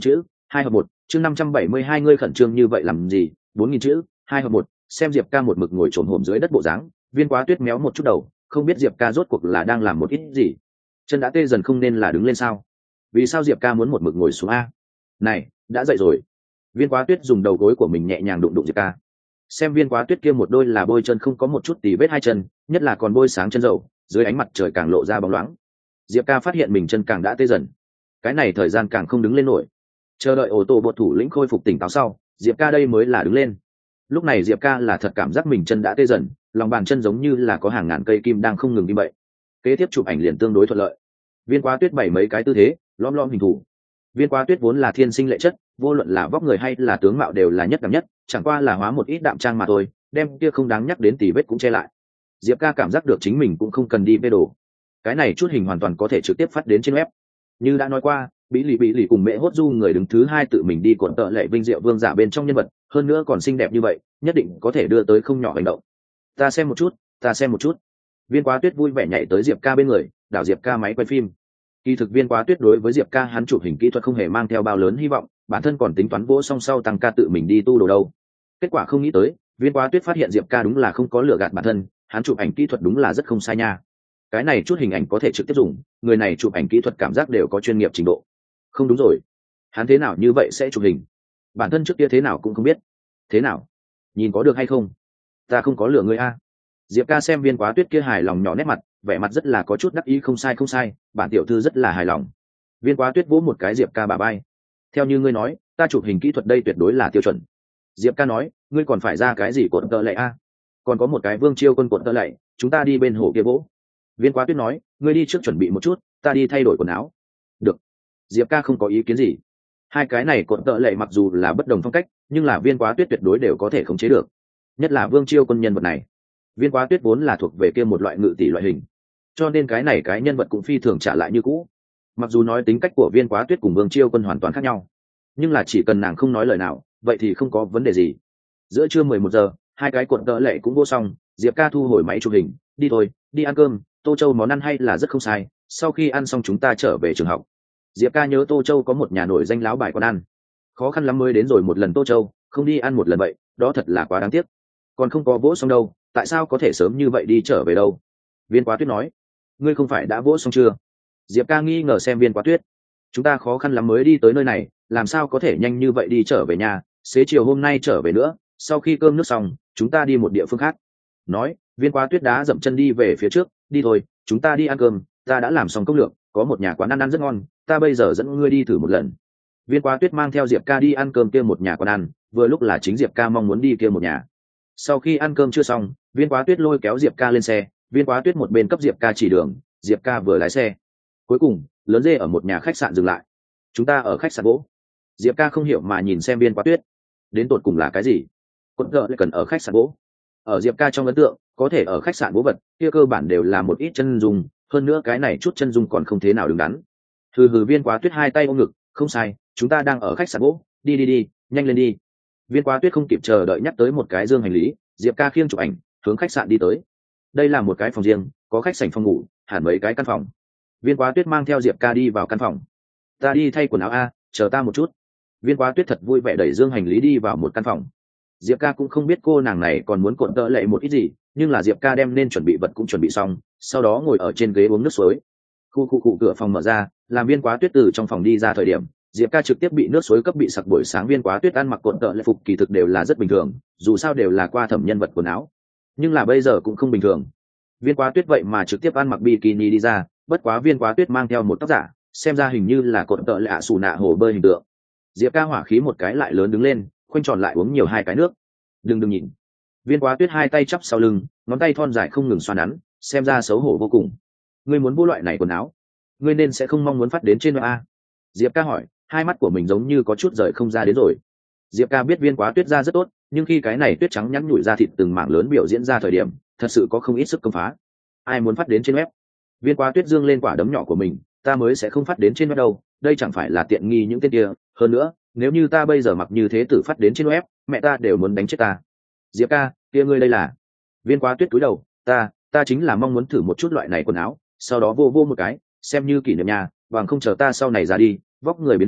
2 hợp 1, chương 572 ngươi khẩn trương như vậy làm gì? 4000 chữ, 2 hợp 1, xem Diệp Ca một mực ngồi chồm hổm dưới đất bộ dáng, Viên Quá Tuyết méo một chút đầu, không biết Diệp Ca rốt cuộc là đang làm một ít gì. Chân đã tê dần không nên là đứng lên sao? Vì sao Diệp Ca muốn một mực ngồi xuống a? Này, đã dậy rồi. Viên Quá Tuyết dùng đầu gối của mình nhẹ nhàng đụng đụng Diệp Ca. Xem Viên Quá Tuyết kia một đôi là bôi chân không có một chút tì vết hai chân, nhất là còn bôi sáng chân dầu, dưới ánh mặt trời càng lộ ra bóng loáng. Diệp Ca phát hiện mình chân càng đã tê dần, cái này thời gian càng không đứng lên nổi. Chờ đợi ô tô bột thủ lĩnh khôi phục tỉnh táo sau, Diệp Ca đây mới là đứng lên. Lúc này Diệp Ca là thật cảm giác mình chân đã tê dần, lòng bàn chân giống như là có hàng ngàn cây kim đang không ngừng đi bậy. Kế tiếp chụp ảnh liền tương đối thuận lợi. Viên Quá Tuyết bày mấy cái tư thế, lom lom hình thủ. Viên Quá Tuyết vốn là thiên sinh lệ chất, vô luận là vóc người hay là tướng mạo đều là nhất đẳng nhất, chẳng qua là hóa một ít đạm trang mà thôi, đem kia không đáng nhắc đến tì vết cũng che lại. Diệp Ca cảm giác được chính mình cũng không cần đi vê đồ, cái này chút hình hoàn toàn có thể trực tiếp phát đến trên web. Như đã nói qua, Bí Lì cùng Mẹ Hốt Du người đứng thứ hai tự mình đi cuộn tợ lệ vinh diệu vương giả bên trong nhân vật, hơn nữa còn xinh đẹp như vậy, nhất định có thể đưa tới không nhỏ hành động. Ta xem một chút, ta xem một chút. Viên Quá Tuyết vui vẻ nhảy tới Diệp Ca bên người, đảo Diệp Ca máy quay phim. Kỳ thực Viên Quá Tuyết đối với Diệp Ca hắn chụp hình kỹ thuật không hề mang theo bao lớn hy vọng, bản thân còn tính toán vỗ song sau tăng ca tự mình đi tu đồ đâu. Kết quả không nghĩ tới, Viên Quá Tuyết phát hiện Diệp Ca đúng là không có lừa gạt bản thân, hắn chụp ảnh kỹ thuật đúng là rất không sai nha. Cái này chút hình ảnh có thể trực tiếp dùng, người này chụp ảnh kỹ thuật cảm giác đều có chuyên nghiệp trình độ. Không đúng rồi, hắn thế nào như vậy sẽ chụp hình? Bản thân trước kia thế nào cũng không biết. Thế nào? Nhìn có được hay không? Ta không có lừa ngươi a. Diệp Ca xem Viên Quá Tuyết kia hài lòng nhỏ nét mặt, vẻ mặt rất là có chút đắc ý, không sai không sai, bản tiểu thư rất là hài lòng. Viên Quá Tuyết vỗ một cái Diệp Ca bả vai. Theo như ngươi nói, ta chụp hình kỹ thuật đây tuyệt đối là tiêu chuẩn. Diệp Ca nói, ngươi còn phải ra cái gì cuộn tợ lệ a? Còn có một cái Vương Chiêu Quân cuộn tợ lệ, chúng ta đi bên hồ kia vỗ. Viên Quá Tuyết nói, ngươi đi trước chuẩn bị một chút, ta đi thay đổi quần áo. Được. Diệp Ca không có ý kiến gì. Hai cái này cuộn tợ lệ mặc dù là bất đồng phong cách, nhưng là Viên Quá Tuyết tuyệt đối đều có thể khống chế được. Nhất là Vương Chiêu Quân nhân vật này. Viên Quá Tuyết vốn là thuộc về kia một loại ngự tỷ loại hình, cho nên cái này cái nhân vật cũng phi thường trả lại như cũ. Mặc dù nói tính cách của Viên Quá Tuyết cùng Vương Chiêu Quân hoàn toàn khác nhau, nhưng là chỉ cần nàng không nói lời nào, vậy thì không có vấn đề gì. Giữa trưa 11 giờ, hai cái cuộn tợ lệ cũng vô xong, Diệp Ca thu hồi máy chụp hình, đi thôi, đi ăn cơm, Tô Châu món ăn hay là rất không sai, sau khi ăn xong chúng ta trở về trường học. Diệp Ca nhớ Tô Châu có một nhà nổi danh láo bài quán ăn, khó khăn lắm mới đến rồi một lần Tô Châu, không đi ăn một lần vậy, đó thật là quá đáng tiếc. Còn không có vỗ xong đâu, tại sao có thể sớm như vậy đi trở về đâu? Viên Quá Tuyết nói, ngươi không phải đã vỗ xong chưa? Diệp Ca nghi ngờ xem Viên Quá Tuyết, chúng ta khó khăn lắm mới đi tới nơi này, làm sao có thể nhanh như vậy đi trở về nhà, xế chiều hôm nay trở về nữa, sau khi cơm nước xong chúng ta đi một địa phương khác. Nói, Viên Quá Tuyết đá dậm chân đi về phía trước, đi thôi, chúng ta đi ăn cơm, ta đã làm xong công lược, có một nhà quán ăn ăn rất ngon, ta bây giờ dẫn ngươi đi thử một lần. Viên Quá Tuyết mang theo Diệp Ca đi ăn cơm kia một nhà quán ăn, vừa lúc là chính Diệp Ca mong muốn đi kia một nhà. Sau khi ăn cơm chưa xong, Viên Quá Tuyết lôi kéo Diệp Ca lên xe, Viên Quá Tuyết một bên cấp Diệp Ca chỉ đường, Diệp Ca vừa lái xe. Cuối cùng, lớn dê ở một nhà khách sạn dừng lại. Chúng ta ở khách sạn gỗ. Diệp Ca không hiểu mà nhìn xem Viên Quá Tuyết, đến tột cùng là cái gì? Quận gợ lại cần ở khách sạn gỗ. Ở Diệp Ca trong ấn tượng, có thể ở khách sạn gỗ vật, kia cơ bản đều là một ít chân dung, hơn nữa cái này chút chân dung còn không thế nào đứng đắn. Hừ, Viên Quá Tuyết hai tay ôm ngực, không sai, chúng ta đang ở khách sạn gỗ, đi, nhanh lên đi. Viên Quá Tuyết không kịp chờ đợi nhắc tới một cái dương hành lý, Diệp Ca khiêng chụp ảnh, hướng khách sạn đi tới. Đây là một cái phòng riêng, có khách sảnh phòng ngủ, hẳn mấy cái căn phòng. Viên Quá Tuyết mang theo Diệp Ca đi vào căn phòng. Ta đi thay quần áo a, chờ ta một chút. Viên Quá Tuyết thật vui vẻ đẩy dương hành lý đi vào một căn phòng. Diệp Ca cũng không biết cô nàng này còn muốn cuộn tợ lệ một ít gì, nhưng là Diệp Ca đem nên chuẩn bị vật cũng chuẩn bị xong, sau đó ngồi ở trên ghế uống nước suối. Khu cửa phòng mở ra, làm Viên Quá Tuyết từ trong phòng đi ra thời điểm, Diệp Ca trực tiếp bị nước suối cấp bị sặc buổi sáng. Viên Quá Tuyết ăn mặc cuộn tợ lệ phục kỳ thực đều là rất bình thường, dù sao đều là qua thẩm nhân vật quần áo, nhưng là bây giờ cũng không bình thường. Viên Quá Tuyết vậy mà trực tiếp ăn mặc bikini đi ra, bất quá Viên Quá Tuyết mang theo một tóc giả, xem ra hình như là cuộn tợ lệ xù nạ hồ bơi hình tượng. Diệp Ca hỏa khí một cái lại lớn đứng lên, khoanh tròn lại uống nhiều hai cái nước. Đừng nhìn. Viên Quá Tuyết hai tay chắp sau lưng, ngón tay thon dài không ngừng xoa nắn, xem ra xấu hổ vô cùng. Ngươi muốn mua loại này quần áo, ngươi nên sẽ không mong muốn phát đến trên web a? Diệp Ca hỏi, hai mắt của mình giống như có chút rời không ra đến rồi. Diệp Ca biết Viên Quá Tuyết ra rất tốt, nhưng khi cái này tuyết trắng nhắn nhủi ra thịt từng mảng lớn biểu diễn ra thời điểm, thật sự có không ít sức công phá. Ai muốn phát đến trên web? Viên Quá Tuyết dương lên quả đấm nhỏ của mình, ta mới sẽ không phát đến trên web đâu, đây chẳng phải là tiện nghi những tên kia, hơn nữa, nếu như ta bây giờ mặc như thế tử phát đến trên web, mẹ ta đều muốn đánh chết ta. Diệp Ca, kia ngươi đây là? Viên Quá Tuyết cúi đầu, ta chính là mong muốn thử một chút loại này quần áo, sau đó vô một cái, xem như kỷ niệm nhà, bằng không chờ ta sau này ra đi, vóc người biến hình,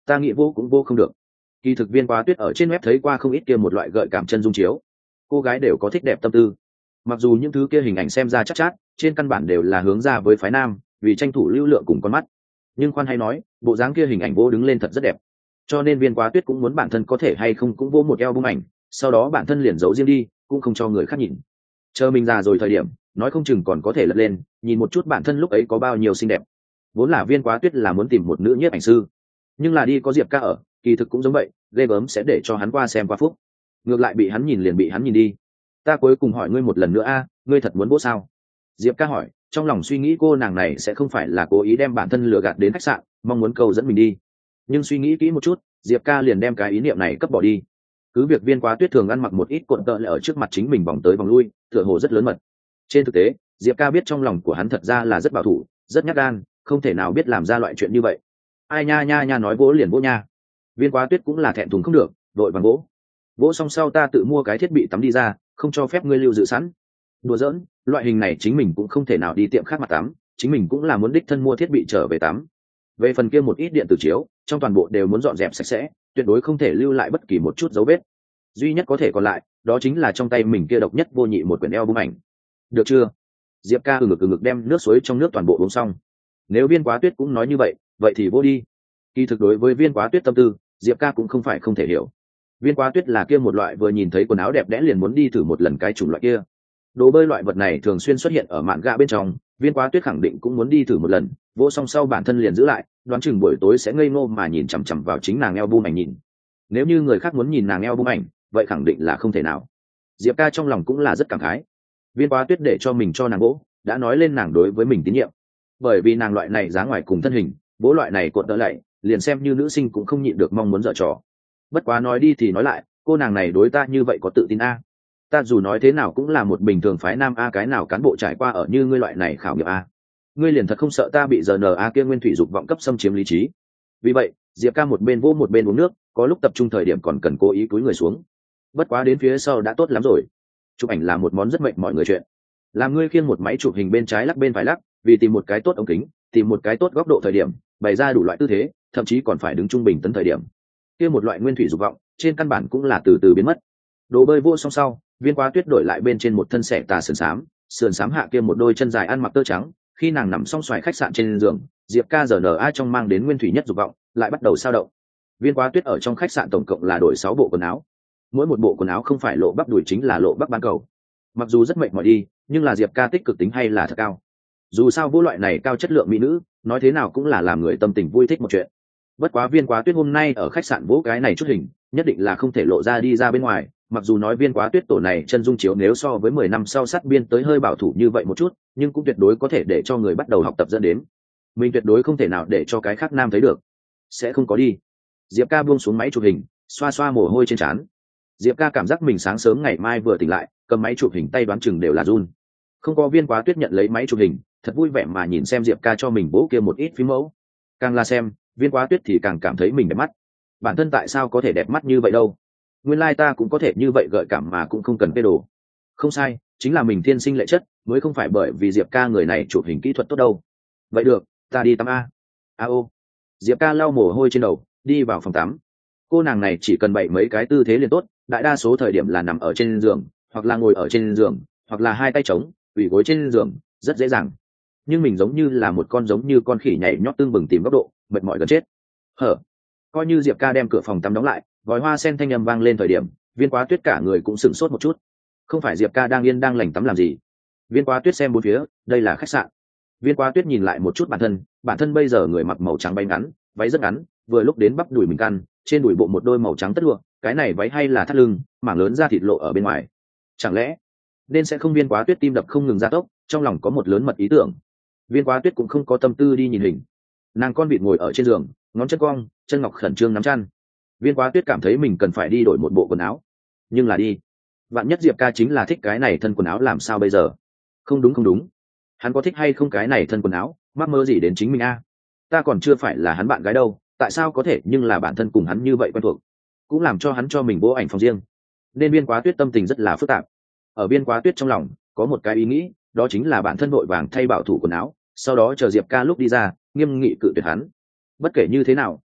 ta nghĩ vô cũng vô không được. Kỳ thực Viên Quá Tuyết ở trên web thấy qua không ít kia một loại gợi cảm chân dung chiếu, cô gái đều có thích đẹp tâm tư, mặc dù những thứ kia hình ảnh xem ra chắc chát trên căn bản đều là hướng ra với phái nam vì tranh thủ lưu lượng cùng con mắt, nhưng khoan hay nói bộ dáng kia hình ảnh vô đứng lên thật rất đẹp, cho nên Viên Quá Tuyết cũng muốn bản thân có thể hay không cũng vô một eo bung ảnh, sau đó bản thân liền giấu riêng đi cũng không cho người khác nhìn, chờ mình già rồi thời điểm nói không chừng còn có thể lật lên nhìn một chút bản thân lúc ấy có bao nhiêu xinh đẹp. Vốn là Viên Quá Tuyết là muốn tìm một nữ nhiếp ảnh sư, nhưng là đi có Diệp Ca ở, kỳ thực cũng giống vậy, ghê gớm sẽ để cho hắn qua xem qua phúc, ngược lại bị hắn nhìn liền bị hắn nhìn đi. Ta cuối cùng hỏi ngươi một lần nữa a, ngươi thật muốn bố sao? Diệp Ca hỏi, trong lòng suy nghĩ cô nàng này sẽ không phải là cố ý đem bản thân lừa gạt đến khách sạn mong muốn câu dẫn mình đi, nhưng suy nghĩ kỹ một chút Diệp Ca liền đem cái ý niệm này cấp bỏ đi. Cứ việc Viên Quá Tuyết thường ăn mặc một ít cuộn tợ lại ở trước mặt chính mình vòng tới vòng lui tựa hồ rất lớn mật, trên thực tế Diệp Ca biết trong lòng của hắn thật ra là rất bảo thủ, rất nhát gan, không thể nào biết làm ra loại chuyện như vậy. Ai nha nha nha, nói vỗ liền vỗ nha. Viên Quá Tuyết cũng là thẹn thùng không được, đội vàng vỗ. Vỗ xong sau ta tự mua cái thiết bị tắm đi ra, không cho phép ngươi lưu dự sẵn. Đùa giỡn, loại hình này chính mình cũng không thể nào đi tiệm khác mà tắm, chính mình cũng là muốn đích thân mua thiết bị trở về tắm. Về phần kia một ít điện tử chiếu, trong toàn bộ đều muốn dọn dẹp sạch sẽ, tuyệt đối không thể lưu lại bất kỳ một chút dấu vết. Duy nhất có thể còn lại, đó chính là trong tay mình kia độc nhất vô nhị một quyển album ảnh. Được chưa? Diệp Ca ừ ngực đem nước suối trong nước toàn bộ uống xong. Nếu Viên Quá Tuyết cũng nói như vậy, vậy thì vô đi. Kỳ thực đối với Viên Quá Tuyết tâm tư, Diệp Ca cũng không phải không thể hiểu. Viên Quá Tuyết là kia một loại vừa nhìn thấy quần áo đẹp đẽ liền muốn đi thử một lần cái chủng loại kia. Đồ bơi loại vật này thường xuyên xuất hiện ở mạn gạ bên trong, Viên Quá Tuyết khẳng định cũng muốn đi thử một lần, vô song sau bản thân liền giữ lại, đoán chừng buổi tối sẽ ngây ngô mà nhìn chằm chằm vào chính nàng album ảnh nhìn. Nếu như người khác muốn nhìn nàng album ảnh, vậy khẳng định là không thể nào. Diệp Ca trong lòng cũng là rất cảm khái. Viên Quá Tuyết để cho mình cho nàng gỗ, đã nói lên nàng đối với mình tín nhiệm. Bởi vì nàng loại này dáng ngoài cùng thân hình, bố loại này cuộn đỡ lại, liền xem như nữ sinh cũng không nhịn được mong muốn dở trò. Bất quá nói đi thì nói lại, cô nàng này đối ta như vậy có tự tin a? Ta dù nói thế nào cũng là một bình thường phái nam a, cái nào cán bộ trải qua ở như ngươi loại này khảo nghiệm a? Ngươi liền thật không sợ ta bị RNA kia nguyên thủy dục vọng cấp xâm chiếm lý trí? Vì vậy, Diệp Ca một bên vỗ một bên uống nước, có lúc tập trung thời điểm còn cần cố ý cúi người xuống. Bất quá đến phía sau đã tốt lắm rồi. Chụp ảnh là một món rất mệnh mọi người chuyện. Làm ngươi khiêng một máy chụp hình bên trái lắc bên phải lắc, vì tìm một cái tốt ống kính, tìm một cái tốt góc độ thời điểm, bày ra đủ loại tư thế, thậm chí còn phải đứng trung bình tấn thời điểm. Kia một loại nguyên thủy dục vọng, trên căn bản cũng là từ từ biến mất. Đồ bơi vô xong sau, Viên Quá Tuyết đổi lại bên trên một thân xẻ tà sườn xám hạ kia một đôi chân dài ăn mặc tơ trắng, khi nàng nằm song xoài khách sạn trên giường, Diệp Ca RNA trong mang đến nguyên thủy nhất dục vọng, lại bắt đầu sao động. Viên Quá Tuyết ở trong khách sạn tổng cộng là đổi 6 bộ quần áo. Mỗi một bộ quần áo không phải lộ bắp đùi chính là lộ bắp bán cầu. Mặc dù rất mệt mỏi đi, nhưng là Diệp Ca tích cực tính hay là thật cao. Dù sao vô loại này cao chất lượng mỹ nữ, nói thế nào cũng là làm người tâm tình vui thích một chuyện. Bất quá Viên Quá Tuyết hôm nay ở khách sạn vỗ cái này chút hình, nhất định là không thể lộ ra đi ra bên ngoài. Mặc dù nói Viên Quá Tuyết tổ này chân dung chiếu nếu so với 10 năm sau sát biên tới hơi bảo thủ như vậy một chút, nhưng cũng tuyệt đối có thể để cho người bắt đầu học tập dẫn đến. Mình tuyệt đối không thể nào để cho cái khác nam thấy được. Sẽ không có đi. Diệp Ca buông xuống máy chụp hình, xoa xoa mồ hôi trên trán. Diệp Ca cảm giác mình sáng sớm ngày mai vừa tỉnh lại, cầm máy chụp hình tay đoán chừng đều là run. Không có Viên Quá Tuyết nhận lấy máy chụp hình, thật vui vẻ mà nhìn xem Diệp Ca cho mình bố kia một ít phím mẫu. Càng là xem, Viên Quá Tuyết thì càng cảm thấy mình đẹp mắt. Bản thân tại sao có thể đẹp mắt như vậy đâu? Nguyên lai ta cũng có thể như vậy gợi cảm mà cũng không cần phê đồ. Không sai, chính là mình thiên sinh lệ chất, mới không phải bởi vì Diệp Ca người này chụp hình kỹ thuật tốt đâu. Vậy được, ta đi tắm a. Ô. Diệp Ca lau mồ hôi trên đầu, đi vào phòng tắm. Cô nàng này chỉ cần bày mấy cái tư thế liền tốt, đại đa số thời điểm là nằm ở trên giường, hoặc là ngồi ở trên giường, hoặc là hai tay trống, ủy gối trên giường, rất dễ dàng. Nhưng mình giống như là một con giống như con khỉ nhảy nhót tương bừng tìm góc độ, mệt mỏi gần chết. Hở. Coi như Diệp Ca đem cửa phòng tắm đóng lại, vòi hoa sen thanh âm vang lên thời điểm, Viên Quá Tuyết cả người cũng sửng sốt một chút. Không phải Diệp Ca đang yên đang lành tắm làm gì? Viên Quá Tuyết xem bốn phía, đây là khách sạn. Viên Quá Tuyết nhìn lại một chút bản thân bây giờ người mặc màu trắng váy ngắn, váy rất ngắn, vừa lúc đến bắp đùi mình căn, trên đùi bộ một đôi màu trắng tất lụa, cái này váy hay là thắt lưng, mảng lớn da thịt lộ ở bên ngoài. Chẳng lẽ nên sẽ không? Viên Quá Tuyết tim đập không ngừng gia tốc, trong lòng có một lớn mật ý tưởng. Viên Quá Tuyết cũng không có tâm tư đi nhìn hình. Nàng con vịt ngồi ở trên giường, ngón chân cong, chân ngọc khẩn trương nắm chăn. Viên Quá Tuyết cảm thấy mình cần phải đi đổi một bộ quần áo, nhưng là đi, vạn nhất Diệp Ca chính là thích cái này thân quần áo làm sao bây giờ? Không đúng, hắn có thích hay không cái này thân quần áo, mắc mơ gì đến chính mình a? Ta còn chưa phải là hắn bạn gái đâu, tại sao có thể nhưng là bản thân cùng hắn như vậy quen thuộc, cũng làm cho hắn cho mình bố ảnh phòng riêng. Nên Viên Quá Tuyết tâm tình rất là phức tạp. Ở Viên Quá Tuyết trong lòng có một cái ý nghĩ, đó chính là bản thân vội vàng thay bảo thủ quần áo, sau đó chờ Diệp Ca lúc đi ra nghiêm nghị cự tuyệt hắn. Bất kể như thế nào,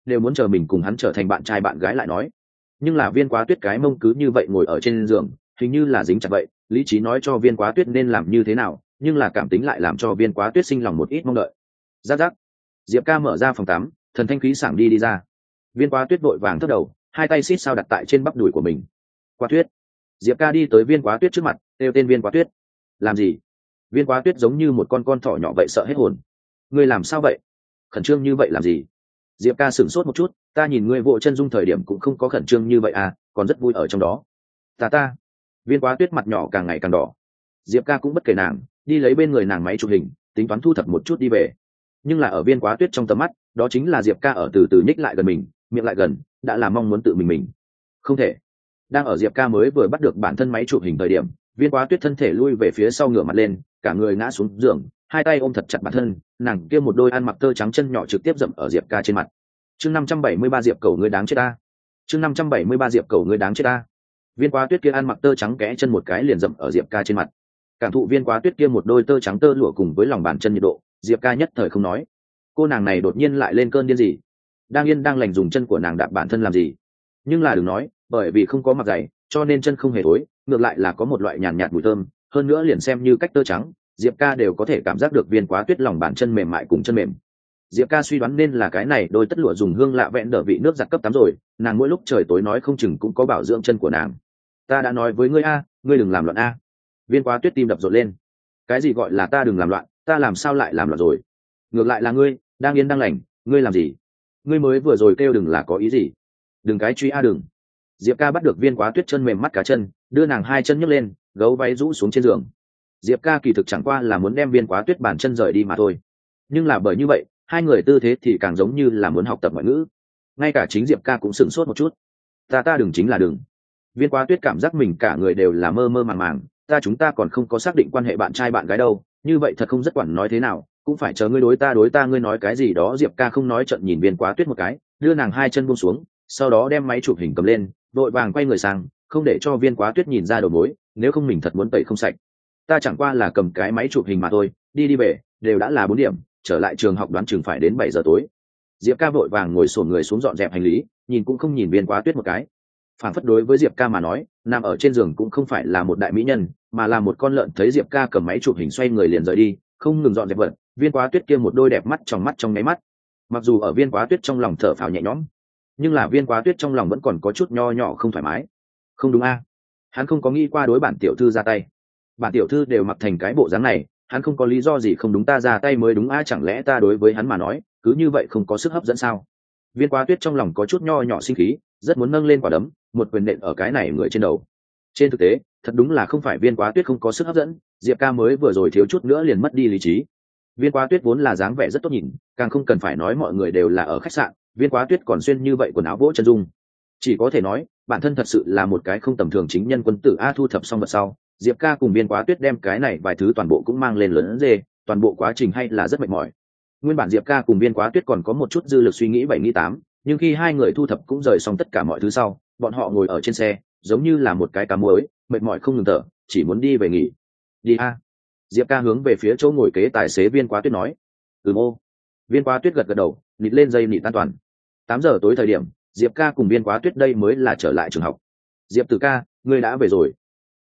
đều muốn chờ mình cùng hắn trở thành bạn trai bạn gái lại nói. Nhưng là Viên Quá Tuyết cái mông cứ như vậy ngồi ở trên giường, hình như là dính chặt vậy, lý trí nói cho Viên Quá Tuyết nên làm như thế nào, nhưng là cảm tính lại làm cho Viên Quá Tuyết sinh lòng một ít mong đợi. Rắc rắc. Diệp Ca mở ra phòng tắm, thần thanh khí sảng đi ra. Viên Quá Tuyết vội vàng thấp đầu, hai tay xít sao đặt tại trên bắp đùi của mình. Quá Tuyết. Diệp Ca đi tới Viên Quá Tuyết trước mặt, kêu tên Viên Quá Tuyết. Làm gì? Viên Quá Tuyết giống như một con thỏ nhỏ vậy sợ hết hồn. Ngươi làm sao vậy? Khẩn trương như vậy làm gì? Diệp Ca sửng sốt một chút, ta nhìn ngươi vỗ chân dung thời điểm cũng không có khẩn trương như vậy à, còn rất vui ở trong đó. Ta. Viên Quá Tuyết mặt nhỏ càng ngày càng đỏ. Diệp Ca cũng bất kể nàng, đi lấy bên người nàng máy chụp hình, tính toán thu thập một chút đi về. Nhưng là ở Viên Quá Tuyết trong tầm mắt, đó chính là Diệp Ca ở từ từ nhích lại gần mình, miệng lại gần, đã là mong muốn tự mình. Không thể. Đang ở Diệp Ca mới vừa bắt được bản thân máy chụp hình thời điểm, Viên Quá Tuyết thân thể lui về phía sau ngửa mặt lên, cả người ngã xuống giường, hai tay ôm thật chặt bản thân, nàng kia một đôi ăn mặc tơ trắng chân nhỏ trực tiếp dậm ở Diệp Ca trên mặt. Chương 573 Diệp Cầu ngươi đáng chết ta. Chương 573 Diệp Cầu ngươi đáng chết ta. Viên Quá Tuyết kia ăn mặc tơ trắng kẽ chân một cái liền dậm ở Diệp Ca trên mặt. Cảm thụ Viên Quá Tuyết kia một đôi tơ trắng tơ lụa cùng với lòng bàn chân nhiệt độ, Diệp Ca nhất thời không nói. Cô nàng này đột nhiên lại lên cơn điên gì? Đang yên đang lành dùng chân của nàng đạp bản thân làm gì? Nhưng là đừng nói, bởi vì không có mặc giày, cho nên chân không hề thối, ngược lại là có một loại nhàn nhạt mùi thơm, hơn nữa liền xem như cách tơ trắng, Diệp Ca đều có thể cảm giác được Viên Quá Tuyết lòng bàn chân mềm mại cùng chân mềm. Diệp Ca suy đoán nên là cái này đôi tất lụa dùng hương lạ vẹn đỡ vị nước giặt cấp tắm rồi, nàng mỗi lúc trời tối nói không chừng cũng có bảo dưỡng chân của nàng. Ta đã nói với ngươi a, ngươi đừng làm loạn a. Viên Quá Tuyết tim đập rộn lên. Cái gì gọi là ta đừng làm loạn, ta làm sao lại làm loạn rồi? Ngược lại là ngươi, đang yên đang lành, ngươi làm gì? Ngươi mới vừa rồi kêu đừng là có ý gì? Đừng cái truy a đừng. Diệp Ca bắt được Viên Quá Tuyết chân mềm mắt cá chân, đưa nàng hai chân nhấc lên, gấu váy rũ xuống trên giường. Diệp Ca kỳ thực chẳng qua là muốn đem Viên Quá Tuyết bàn chân rời đi mà thôi. Nhưng là bởi như vậy, hai người tư thế thì càng giống như là muốn học tập ngoại ngữ. Ngay cả chính Diệp Ca cũng sửng sốt một chút. Ta đừng chính là đừng. Viên Quá Tuyết cảm giác mình cả người đều là mơ mơ màng màng, chúng ta còn không có xác định quan hệ bạn trai bạn gái đâu, như vậy thật không rất quản nói thế nào, cũng phải chờ ngươi đối ta ngươi nói cái gì đó. Diệp Ca không nói trận nhìn Viên Quá Tuyết một cái, đưa nàng hai chân buông xuống, sau đó đem máy chụp hình cầm lên, vội vàng quay người sang, không để cho Viên Quá Tuyết nhìn ra đầu mối, nếu không mình thật muốn tẩy không sạch. Ta chẳng qua là cầm cái máy chụp hình mà thôi, đi về, đều đã là 4 điểm, trở lại trường học đoán chừng phải đến 7 giờ tối. Diệp Ca vội vàng ngồi xổm người xuống dọn dẹp hành lý, nhìn cũng không nhìn Viên Quá Tuyết một cái. Phản phất đối với Diệp Ca mà nói, nằm ở trên giường cũng không phải là một đại mỹ nhân, mà là một con lợn. Thấy Diệp Ca cầm máy chụp hình xoay người liền rời đi, không ngừng dọn dẹp vật, Viên Quá Tuyết kia một đôi đẹp mắt trong nháy mắt. Mặc dù ở Viên Quá Tuyết trong lòng thở phào nhẹ nhõm, nhưng là Viên Quá Tuyết trong lòng vẫn còn có chút nho nhỏ không thoải mái. Không đúng a? Hắn không có nghĩ qua đối bản tiểu thư ra tay. Bản tiểu thư đều mặc thành cái bộ dáng này, hắn không có lý do gì không đúng ta ra tay mới đúng a? Chẳng lẽ ta đối với hắn mà nói, cứ như vậy không có sức hấp dẫn sao? Viên Quá Tuyết trong lòng có chút nho nhỏ sinh khí, rất muốn nâng lên quả đấm, một quyền nện ở cái này người trên đầu. Trên thực tế, thật đúng là không phải Viên Quá Tuyết không có sức hấp dẫn, Diệp Ca mới vừa rồi thiếu chút nữa liền mất đi lý trí. Viên Quá Tuyết vốn là dáng vẻ rất tốt nhìn, càng không cần phải nói mọi người đều là ở khách sạn, Viên Quá Tuyết còn xuyên như vậy quần áo vỗ chân dung, chỉ có thể nói bản thân thật sự là một cái không tầm thường chính nhân quân tử a. Thu thập xong vật sau, Diệp Ca cùng Viên Quá Tuyết đem cái này vài thứ toàn bộ cũng mang lên lớn dê, toàn bộ quá trình hay là rất mệt mỏi. Nguyên bản Diệp Ca cùng Viên Quá Tuyết còn có một chút dư lực suy nghĩ 7 nghĩ 8, nhưng khi hai người thu thập cũng rời xong tất cả mọi thứ sau, bọn họ ngồi ở trên xe giống như là một cái cá muối, mệt mỏi không ngừng thở, chỉ muốn đi về nghỉ. Đi a. Diệp Ca hướng về phía chỗ ngồi kế tài xế Viên Quá Tuyết nói. Ô. Viên Quá Tuyết gật gật đầu, nịt lên dây nịt an toàn. 8 giờ tối thời điểm, Diệp Ca cùng Viên Quá Tuyết đây mới là trở lại trường học. Diệp Tử ca, ngươi đã về rồi?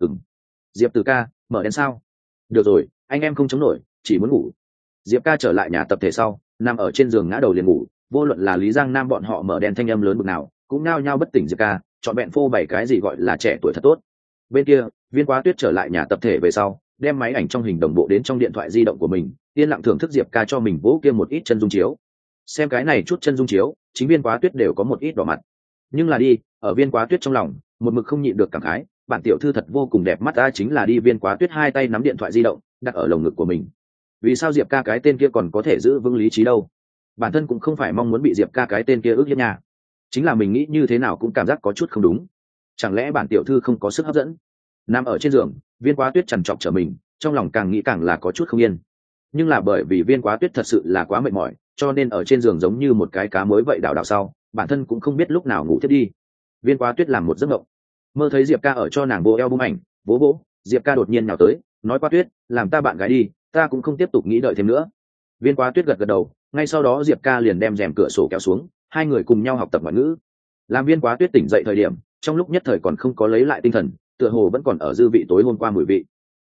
Diệp Tử ca, mở đèn sao? Được rồi, anh em không chống nổi, chỉ muốn ngủ. Diệp Ca trở lại nhà tập thể sau, nằm ở trên giường ngã đầu liền ngủ, vô luận là Lý Giang Nam bọn họ mở đèn thanh âm lớn bực nào, cũng nao nhao bất tỉnh. Diệp Ca chọn bẹn phô bày cái gì gọi là trẻ tuổi thật tốt. Bên kia, Viên Quá Tuyết trở lại nhà tập thể về sau, đem máy ảnh trong hình đồng bộ đến trong điện thoại di động của mình, yên lặng thưởng thức Diệp Ca cho mình vỗ kia một ít chân dung chiếu. Xem cái này chút chân dung chiếu, chính Viên Quá Tuyết đều có một ít đỏ mặt. Nhưng là đi, ở Viên Quá Tuyết trong lòng, một mực không nhịn được cảm khái, bản tiểu thư thật vô cùng đẹp mắt. Chính là đi. Viên Quá Tuyết hai tay nắm điện thoại di động, đặt ở lồng ngực của mình. Vì sao Diệp Ca cái tên kia còn có thể giữ vững lý trí đâu? Bản thân cũng không phải mong muốn bị Diệp Ca cái tên kia ức hiếp nha, chính là mình nghĩ như thế nào cũng cảm giác có chút không đúng. Chẳng lẽ bản tiểu thư không có sức hấp dẫn? Nằm ở trên giường, Viên Quá Tuyết trằn trọc trở mình, trong lòng càng nghĩ càng là có chút không yên. Nhưng là bởi vì Viên Quá Tuyết thật sự là quá mệt mỏi, cho nên ở trên giường giống như một cái cá mới vậy đảo đảo sau, bản thân cũng không biết lúc nào ngủ thiết đi. Viên Quá Tuyết làm một giấc mộng, mơ thấy Diệp Ca ở cho nàng bộ eo bung ảnh, vỗ vỗ. Diệp Ca đột nhiên nhào tới, nói: Quá Tuyết, làm ta bạn gái đi, ta cũng không tiếp tục nghĩ đợi thêm nữa. Viên Quá Tuyết gật gật đầu, ngay sau đó Diệp Ca liền đem rèm cửa sổ kéo xuống, hai người cùng nhau học tập ngoại ngữ. Làm Viên Quá Tuyết tỉnh dậy thời điểm, trong lúc nhất thời còn không có lấy lại tinh thần, tựa hồ vẫn còn ở dư vị tối hôm qua mùi vị.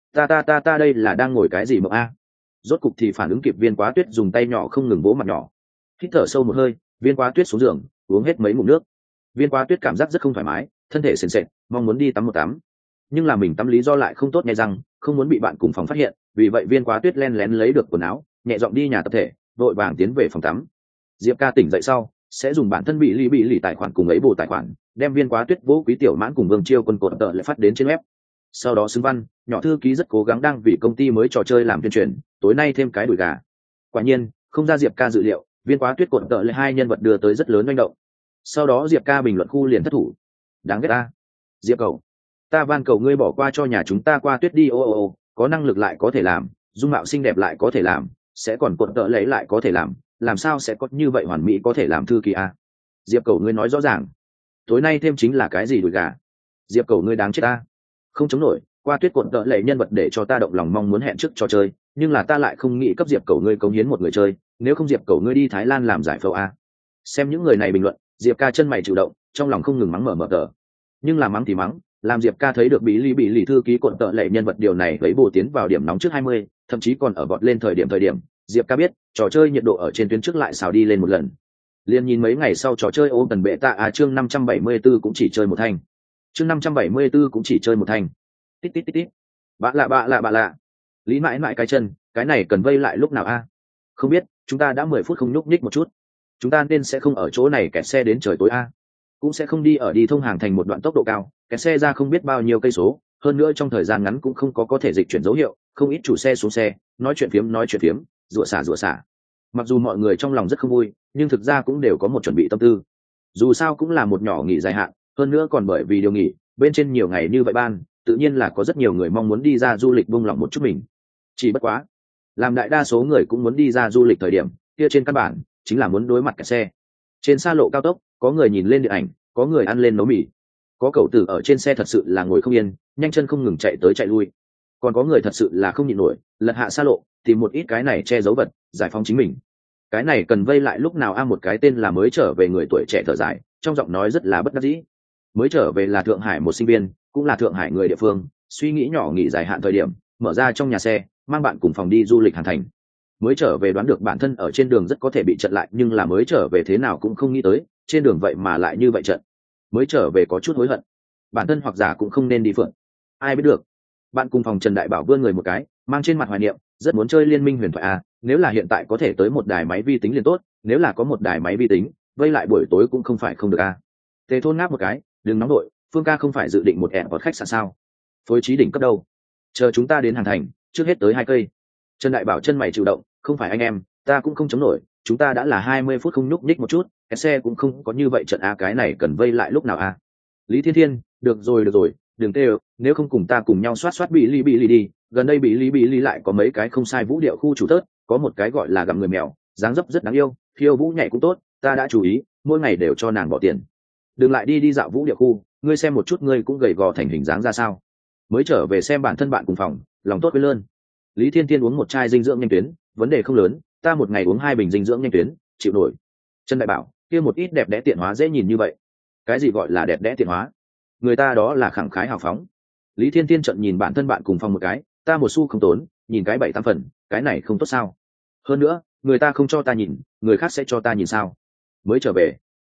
Ta đây là đang ngồi cái gì mộng a? Rốt cục thì phản ứng kịp, Viên Quá Tuyết dùng tay nhỏ không ngừng vỗ mặt nhỏ. Hít thở sâu một hơi, Viên Quá Tuyết xuống giường, uống hết mấy ngụm nước. Viên Quá Tuyết cảm giác rất không thoải mái, thân thể sền sệt, mong muốn đi tắm một tắm. Nhưng là mình tắm lý do lại không tốt nghe rằng, không muốn bị bạn cùng phòng phát hiện, vì vậy Viên Quá Tuyết lén lén lấy được quần áo, nhẹ giọng đi nhà tập thể, vội vàng tiến về phòng tắm. Diệp Ca tỉnh dậy sau, sẽ dùng bản thân bị lì tài khoản cùng ấy bù tài khoản, đem Viên Quá Tuyết Vũ Quý Tiểu Mãn cùng Vương Chiêu Quân cột tợ lại phát đến trên web. Sau đó xứng văn, nhỏ thư ký rất cố gắng đang vì công ty mới trò chơi làm tuyên truyền, tối nay thêm cái đùi gà. Quả nhiên, không ra Diệp Ca dự liệu, Viên Quá Tuyết cột tợ lại hai nhân vật đưa tới rất lớn manh động. Sau đó Diệp Ca bình luận khu liền thất thủ. Đáng ghét ta. Diệp cậu, ta van cầu ngươi bỏ qua cho nhà chúng ta Qua Tuyết đi, có năng lực lại có thể làm, dung mạo xinh đẹp lại có thể làm, sẽ còn cột tợ lấy lại có thể làm sao sẽ có như vậy hoàn mỹ có thể làm thư ký a? Diệp cậu ngươi nói rõ ràng, tối nay thêm chính là cái gì đùi gà? Diệp cậu ngươi đáng chết ta. Không chống nổi, Qua Tuyết cột tợ lệ nhân vật để cho ta động lòng mong muốn hẹn trước trò chơi, nhưng là ta lại không nghĩ cấp Diệp cậu ngươi cống hiến một người chơi, nếu không Diệp cậu ngươi đi Thái Lan làm giải phẫu a. Xem những người này bình luận, Diệp Ca chân mày chịu động, trong lòng không ngừng mắng mở tờ. Nhưng là mắng thì mắng, làm Diệp Ca thấy được bị lì thư ký cột tợ lệ nhân vật điều này lấy bổ tiến vào điểm nóng trước 20, thậm chí còn ở vọt lên thời điểm Diệp Ca biết trò chơi nhiệt độ ở trên tuyến trước lại xào đi lên một lần. Liên nhìn mấy ngày sau trò chơi ôm tần bệ tạ chương 574 cũng chỉ chơi một thanh. Chương 574 cũng chỉ chơi một thanh. Tít tít tít tít. Bạ lạ. Lý mãi mãi cái chân, cái này cần vây lại lúc nào a? Không biết, chúng ta đã 10 phút không nhúc nhích một chút. Chúng ta nên sẽ không ở chỗ này kẹt xe đến trời tối a. Cũng sẽ không đi ở đi thông hàng thành một đoạn tốc độ cao, kẹt xe ra không biết bao nhiêu cây số, hơn nữa trong thời gian ngắn cũng không có thể dịch chuyển dấu hiệu, không ít chủ xe xuống xe, nói chuyện phiếm, rủa xả. Mặc dù mọi người trong lòng rất không vui, nhưng thực ra cũng đều có một chuẩn bị tâm tư. Dù sao cũng là một nhỏ nghỉ dài hạn, hơn nữa còn bởi vì điều nghỉ, bên trên nhiều ngày như vậy ban, tự nhiên là có rất nhiều người mong muốn đi ra du lịch buông lỏng một chút mình. Chỉ bất quá, làm đại đa số người cũng muốn đi ra du lịch thời điểm, kia trên căn bản chính là muốn đối mặt kẹt xe. Trên xa lộ cao tốc, có người nhìn lên điện ảnh, có người ăn lên nấu mì, có cậu tử ở trên xe thật sự là ngồi không yên, nhanh chân không ngừng chạy tới chạy lui, còn có người thật sự là không nhịn nổi, lật hạ xa lộ, tìm một ít cái này che giấu vật, giải phóng chính mình. Cái này cần vây lại lúc nào một cái tên là mới trở về người tuổi trẻ thở dài, trong giọng nói rất là bất đắc dĩ. Mới trở về là Thượng Hải một sinh viên, cũng là Thượng Hải người địa phương, suy nghĩ nhỏ nghỉ dài hạn thời điểm, mở ra trong nhà xe, mang bạn cùng phòng đi du lịch Hàn Thành. Mới trở về đoán được bản thân ở trên đường rất có thể bị chặn lại, nhưng là mới trở về thế nào cũng không nghĩ tới, trên đường vậy mà lại như vậy trận. Mới trở về có chút hối hận, bản thân hoặc giả cũng không nên đi phượt. Ai biết được. Bạn cùng phòng Trần Đại Bảo vươn người một cái, mang trên mặt hoài niệm, rất muốn chơi Liên Minh Huyền Thoại nếu là hiện tại có thể tới một đài máy vi tính liền tốt, nếu là có một đài máy vi tính, vây lại buổi tối cũng không phải không được Tề Thôn ngáp một cái, đừng nóng đội, Phương ca không phải dự định một hẹn ở khách sạn sao? Phối trí đỉnh cấp đâu? Chờ chúng ta đến Hàn Thành, trước hết tới 2 cây. Trần Đại Bảo chân mày chịu động, không phải anh em, ta cũng không chống nổi, chúng ta đã là 20 phút không nhúc nhích một chút, cái xe cũng không có như vậy trận cái này cần vây lại lúc nào Lý Thiên Thiên, được rồi, đừng tê, nếu không cùng ta cùng nhau soát bị lì đi, gần đây bị lì lại có mấy cái không sai vũ điệu khu chủ tớt, có một cái gọi là gặm người mèo, dáng dấp rất đáng yêu, khiêu vũ nhảy cũng tốt, ta đã chú ý, mỗi ngày đều cho nàng bỏ tiền. Đừng lại đi dạo vũ điệu khu, ngươi xem một chút ngươi cũng gầy gò thành hình dáng ra sao. Mới trở về xem bản thân bạn cùng phòng, lòng tốt với lơn. Lý Thiên Thiên uống một chai dinh dưỡng nhanh tuyến, vấn đề không lớn, ta một ngày uống 2 bình dinh dưỡng nhanh tuyến, chịu nổi. Trần Đại Bảo, kia một ít đẹp đẽ tiện hóa dễ nhìn như vậy. Cái gì gọi là đẹp đẽ tiện hóa? Người ta đó là khẳng khái hào phóng. Lý Thiên Thiên trợn nhìn bản thân bạn cùng phòng một cái, ta một xu không tốn, nhìn cái 7-8 phần, cái này không tốt sao? Hơn nữa, người ta không cho ta nhìn, người khác sẽ cho ta nhìn sao? Mới trở về.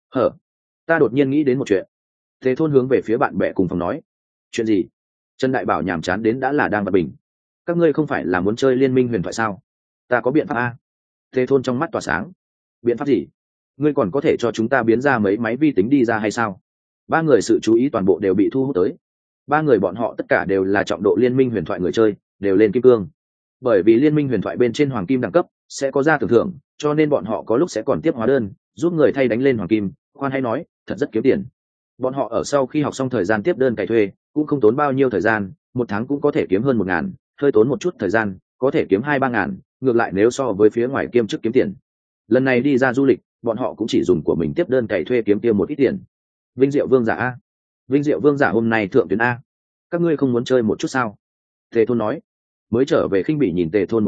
Ta đột nhiên nghĩ đến một chuyện. Thế Thôn hướng về phía bạn bè cùng phòng nói. Chuyện gì? Trần Đại Bảo nhàm chán đến đã là đang bật bình. Các ngươi không phải là muốn chơi Liên Minh Huyền Thoại sao? Ta có biện pháp Thế Thôn trong mắt tỏa sáng. Biện pháp gì? Ngươi còn có thể cho chúng ta biến ra mấy máy vi tính đi ra hay sao? 3 người sự chú ý toàn bộ đều bị thu hút tới. 3 người bọn họ tất cả đều là trọng độ Liên Minh Huyền Thoại người chơi, đều lên kim cương. Bởi vì Liên Minh Huyền Thoại bên trên hoàng kim đẳng cấp sẽ có ra tưởng thưởng, cho nên bọn họ có lúc sẽ còn tiếp hóa đơn, giúp người thay đánh lên hoàng kim, khoan hay nói, thật rất kiếm tiền. Bọn họ ở sau khi học xong thời gian tiếp đơn cày thuê, cũng không tốn bao nhiêu thời gian, 1 tháng cũng có thể kiếm hơn 1.000, hơi tốn một chút thời gian, có thể kiếm 2-3 ngàn, ngược lại nếu so với phía ngoài kiêm chức kiếm tiền. Lần này đi ra du lịch, bọn họ cũng chỉ dùng của mình tiếp đơn cày thuê kiếm tiêu một ít tiền. Vinh Diệu Vương giả Vinh Diệu Vương giả hôm nay thượng tuyến các ngươi không muốn chơi một chút sao? Tề Thôn nói. Mới trở về khinh bỉ nhìn Tề Thôn một cái,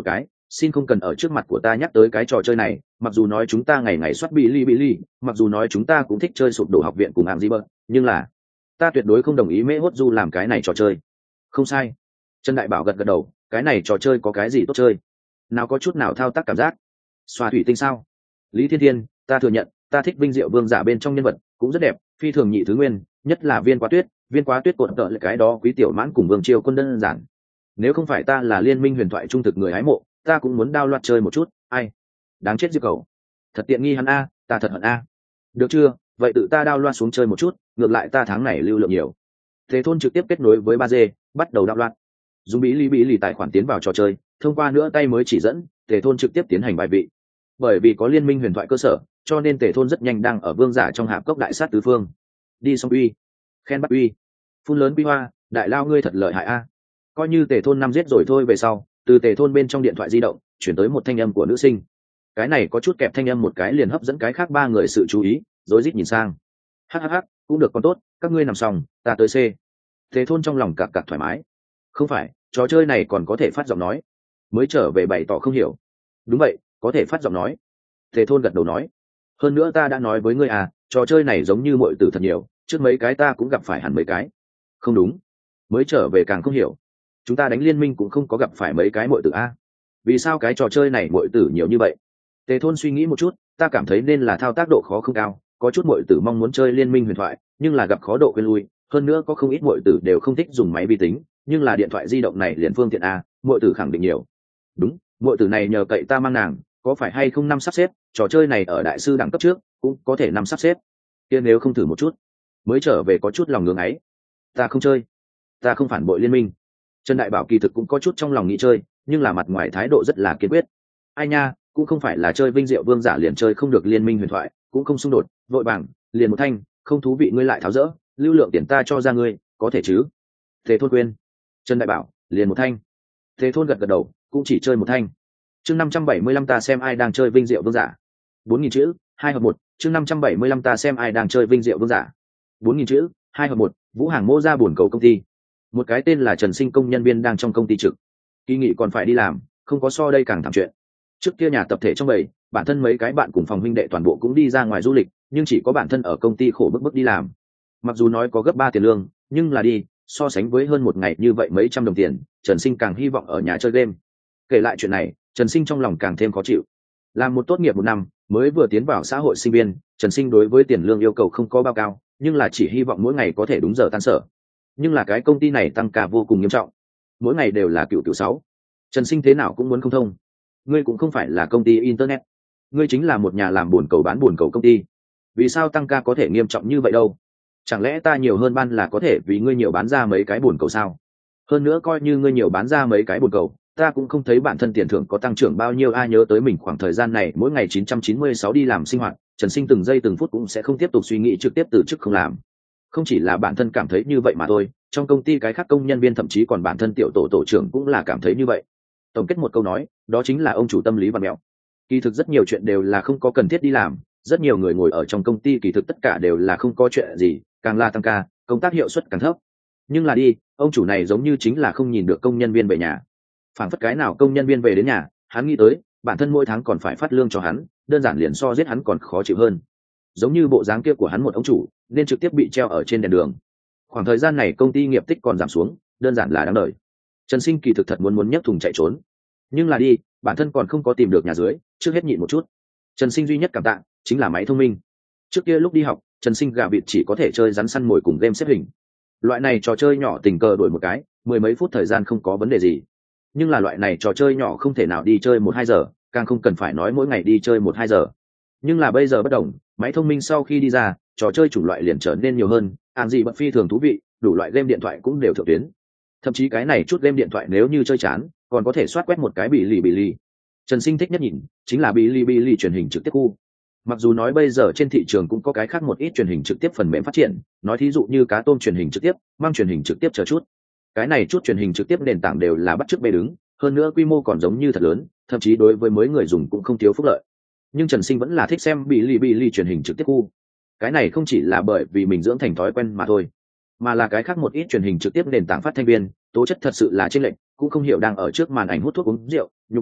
xin không cần ở trước mặt của ta nhắc tới cái trò chơi này, mặc dù nói chúng ta ngày ngày soát Billy, mặc dù nói chúng ta cũng thích chơi sụp đổ học viện cùng hạng gì bơ, nhưng là ta tuyệt đối không đồng ý mễ hốt du làm cái này trò chơi. Không sai. Trần Đại Bảo gật gật đầu, cái này trò chơi có cái gì tốt chơi? Nào có chút nào thao tác cảm giác. Xoa thủy tinh sao? Lý Thiên Thiên, ta thừa nhận, ta thích Vinh Diệu Vương giả bên trong nhân vật, cũng rất đẹp, phi thường nhị thứ nguyên, nhất là viên quá tuyết cột tợ lại cái đó quý tiểu mãn cùng Vương Triều Quân đơn giản. Nếu không phải ta là liên minh huyền thoại trung thực người hái mộ, ta cũng muốn download chơi một chút, ai. Đáng chết Diệp Cầu. Thật tiện nghi hắn a, ta thật hận a. Được chưa, vậy tự ta download xuống chơi một chút, ngược lại ta tháng này lưu lượng nhiều. Thế thôn trực tiếp kết nối với 3G, bắt đầu download. Dùng bí lì tài khoản tiến vào trò chơi, thông qua nữa tay mới chỉ dẫn, Tề thôn trực tiếp tiến hành bài vị. Bởi vì có liên minh huyền thoại cơ sở, cho nên Tề thôn rất nhanh đang ở vương giả trong hạp cốc đại sát tứ phương. Đi xong uy, khen bắt uy, phun lớn uy hoa, đại lao ngươi thật lợi hại a. Coi như Tề thôn năm giết rồi thôi về sau, từ Tề thôn bên trong điện thoại di động chuyển tới một thanh âm của nữ sinh. Cái này có chút kẹp thanh âm một cái liền hấp dẫn cái khác ba người sự chú ý, rối rít nhìn sang. Hắc, cũng được còn tốt, các ngươi nằm xong, ta tới C. Tề thôn trong lòng cặc cặc thoải mái. Không phải, trò chơi này còn có thể phát giọng nói. Mới trở về bày tỏ không hiểu. Đúng vậy, có thể phát giọng nói. Tề thôn gật đầu nói. Hơn nữa ta đã nói với ngươi à, trò chơi này giống như muội tử thật nhiều, trước mấy cái ta cũng gặp phải hẳn mấy cái. Không đúng, mới trở về càng không hiểu. Chúng ta đánh liên minh cũng không có gặp phải mấy cái muội tử a. Vì sao cái trò chơi này muội tử nhiều như vậy? Tề thôn suy nghĩ một chút, ta cảm thấy nên là thao tác độ khó không cao, có chút muội tử mong muốn chơi liên minh huyền thoại, nhưng là gặp khó độ quên lui, hơn nữa có không ít muội tử đều không thích dùng máy vi tính, nhưng là điện thoại di động này liền phương tiện a, muội tử khẳng định nhiều. Đúng, muội tử này nhờ cậy ta mang nàng, có phải hay không năm sắp xếp, trò chơi này ở đại sư đẳng cấp trước, cũng có thể năm sắp xếp. Kia nếu không thử một chút, mới trở về có chút lòng ngưỡng ấy. Ta không chơi, ta không phản bội liên minh. Trần Đại Bảo kỳ thực cũng có chút trong lòng nghĩ chơi, nhưng là mặt ngoài thái độ rất là kiên quyết. Ai nha, cũng không phải là chơi Vinh Diệu Vương giả liền chơi không được liên minh huyền thoại, cũng không xung đột, vội vàng, liền một thanh, không thú vị ngươi lại tháo rỡ, lưu lượng tiền ta cho ra ngươi, có thể chứ? Thế thôn quên. Trần Đại Bảo, liền một thanh. Thế thôn gật gật đầu, cũng chỉ chơi một thanh. Chương 575 ta xem ai đang chơi Vinh Diệu Vương giả. 4000 chữ, 2 hợp 1, chương 575 ta xem ai đang chơi Vinh Diệu Vương giả. 4000 chữ, 2 hợp 1, Vũ Hàng Mô ra buồn cầu công ty. Một cái tên là Trần Sinh công nhân viên đang trong công ty trực. Kỳ nghỉ còn phải đi làm, không có so đây càng thảm chuyện. Trước kia nhà tập thể trong bầy, bản thân mấy cái bạn cùng phòng huynh đệ toàn bộ cũng đi ra ngoài du lịch, nhưng chỉ có bản thân ở công ty khổ bức đi làm. Mặc dù nói có gấp 3 tiền lương, nhưng là đi, so sánh với hơn một ngày như vậy mấy trăm đồng tiền, Trần Sinh càng hy vọng ở nhà chơi game. Kể lại chuyện này, Trần Sinh trong lòng càng thêm khó chịu. Làm một tốt nghiệp một năm, mới vừa tiến vào xã hội sinh viên, Trần Sinh đối với tiền lương yêu cầu không có bao cao, nhưng là chỉ hy vọng mỗi ngày có thể đúng giờ tan sở. Nhưng là cái công ty này tăng ca vô cùng nghiêm trọng, mỗi ngày đều là cựu 6. Trần Sinh thế nào cũng muốn không thông. Ngươi cũng không phải là công ty internet, ngươi chính là một nhà làm buồn cầu bán buồn cầu công ty, vì sao tăng ca có thể nghiêm trọng như vậy đâu? Chẳng lẽ ta nhiều hơn ban là có thể vì ngươi nhiều bán ra mấy cái buồn cầu sao? Hơn nữa coi như ngươi nhiều bán ra mấy cái buồn cầu, ta cũng không thấy bản thân tiền thưởng có tăng trưởng bao nhiêu. Ai nhớ tới mình khoảng thời gian này mỗi ngày 996 đi làm sinh hoạt, Trần Sinh từng giây từng phút cũng sẽ không tiếp tục suy nghĩ trực tiếp từ chức không làm. Không chỉ là bản thân cảm thấy như vậy mà thôi, trong công ty cái khác công nhân viên thậm chí còn bản thân tiểu tổ trưởng cũng là cảm thấy như vậy. Tổng kết một câu nói, đó chính là ông chủ tâm lý vặn mẹo. Kỳ thực rất nhiều chuyện đều là không có cần thiết đi làm, rất nhiều người ngồi ở trong công ty kỳ thực tất cả đều là không có chuyện gì, càng là tăng ca, công tác hiệu suất càng thấp. Nhưng là đi, ông chủ này giống như chính là không nhìn được công nhân viên về nhà. Phảng phất cái nào công nhân viên về đến nhà, hắn nghĩ tới, bản thân mỗi tháng còn phải phát lương cho hắn, đơn giản liền so giết hắn còn khó chịu hơn. Giống như bộ dáng kia của hắn một ông chủ, nên trực tiếp bị treo ở trên đèn đường. Khoảng thời gian này công ty nghiệp tích còn giảm xuống, đơn giản là đáng đời. Trần Sinh kỳ thực thật muốn nhấc thùng chạy trốn, nhưng là đi, bản thân còn không có tìm được nhà dưới, trước hết nhịn một chút. Trần Sinh duy nhất cảm tạ chính là máy thông minh. Trước kia lúc đi học, Trần Sinh gà vịt chỉ có thể chơi rắn săn mồi cùng game xếp hình. Loại này trò chơi nhỏ tình cờ đổi một cái, mười mấy phút thời gian không có vấn đề gì. Nhưng là loại này trò chơi nhỏ không thể nào đi chơi 1-2 giờ, càng không cần phải nói mỗi ngày đi chơi 1-2 giờ. Nhưng là bây giờ bất đồng, máy thông minh sau khi đi ra, trò chơi chủng loại liền trở nên nhiều hơn, án gì bật phi thường thú vị, đủ loại game điện thoại cũng đều thượng tuyến. Thậm chí cái này chút game điện thoại nếu như chơi chán, còn có thể soát quét một cái bị lì. Trần Sinh thích nhất nhìn chính là bị lì truyền hình trực tiếp khu. Mặc dù nói bây giờ trên thị trường cũng có cái khác một ít truyền hình trực tiếp phần mềm phát triển, nói thí dụ như cá tôm truyền hình trực tiếp, mang truyền hình trực tiếp chờ chút. Cái này chút truyền hình trực tiếp nền tảng đều là bắt chước bê đứng, hơn nữa quy mô còn giống như thật lớn, thậm chí đối với mới người dùng cũng không thiếu phúc lợi. Nhưng Trần Sinh vẫn là thích xem bị lì truyền hình trực tiếp khu. Cái này không chỉ là bởi vì mình dưỡng thành thói quen mà thôi, mà là cái khác một ít truyền hình trực tiếp nền tảng phát thanh viên tố chất thật sự là chênh lệch, cũng không hiểu đang ở trước màn ảnh hút thuốc uống rượu nhục mạ,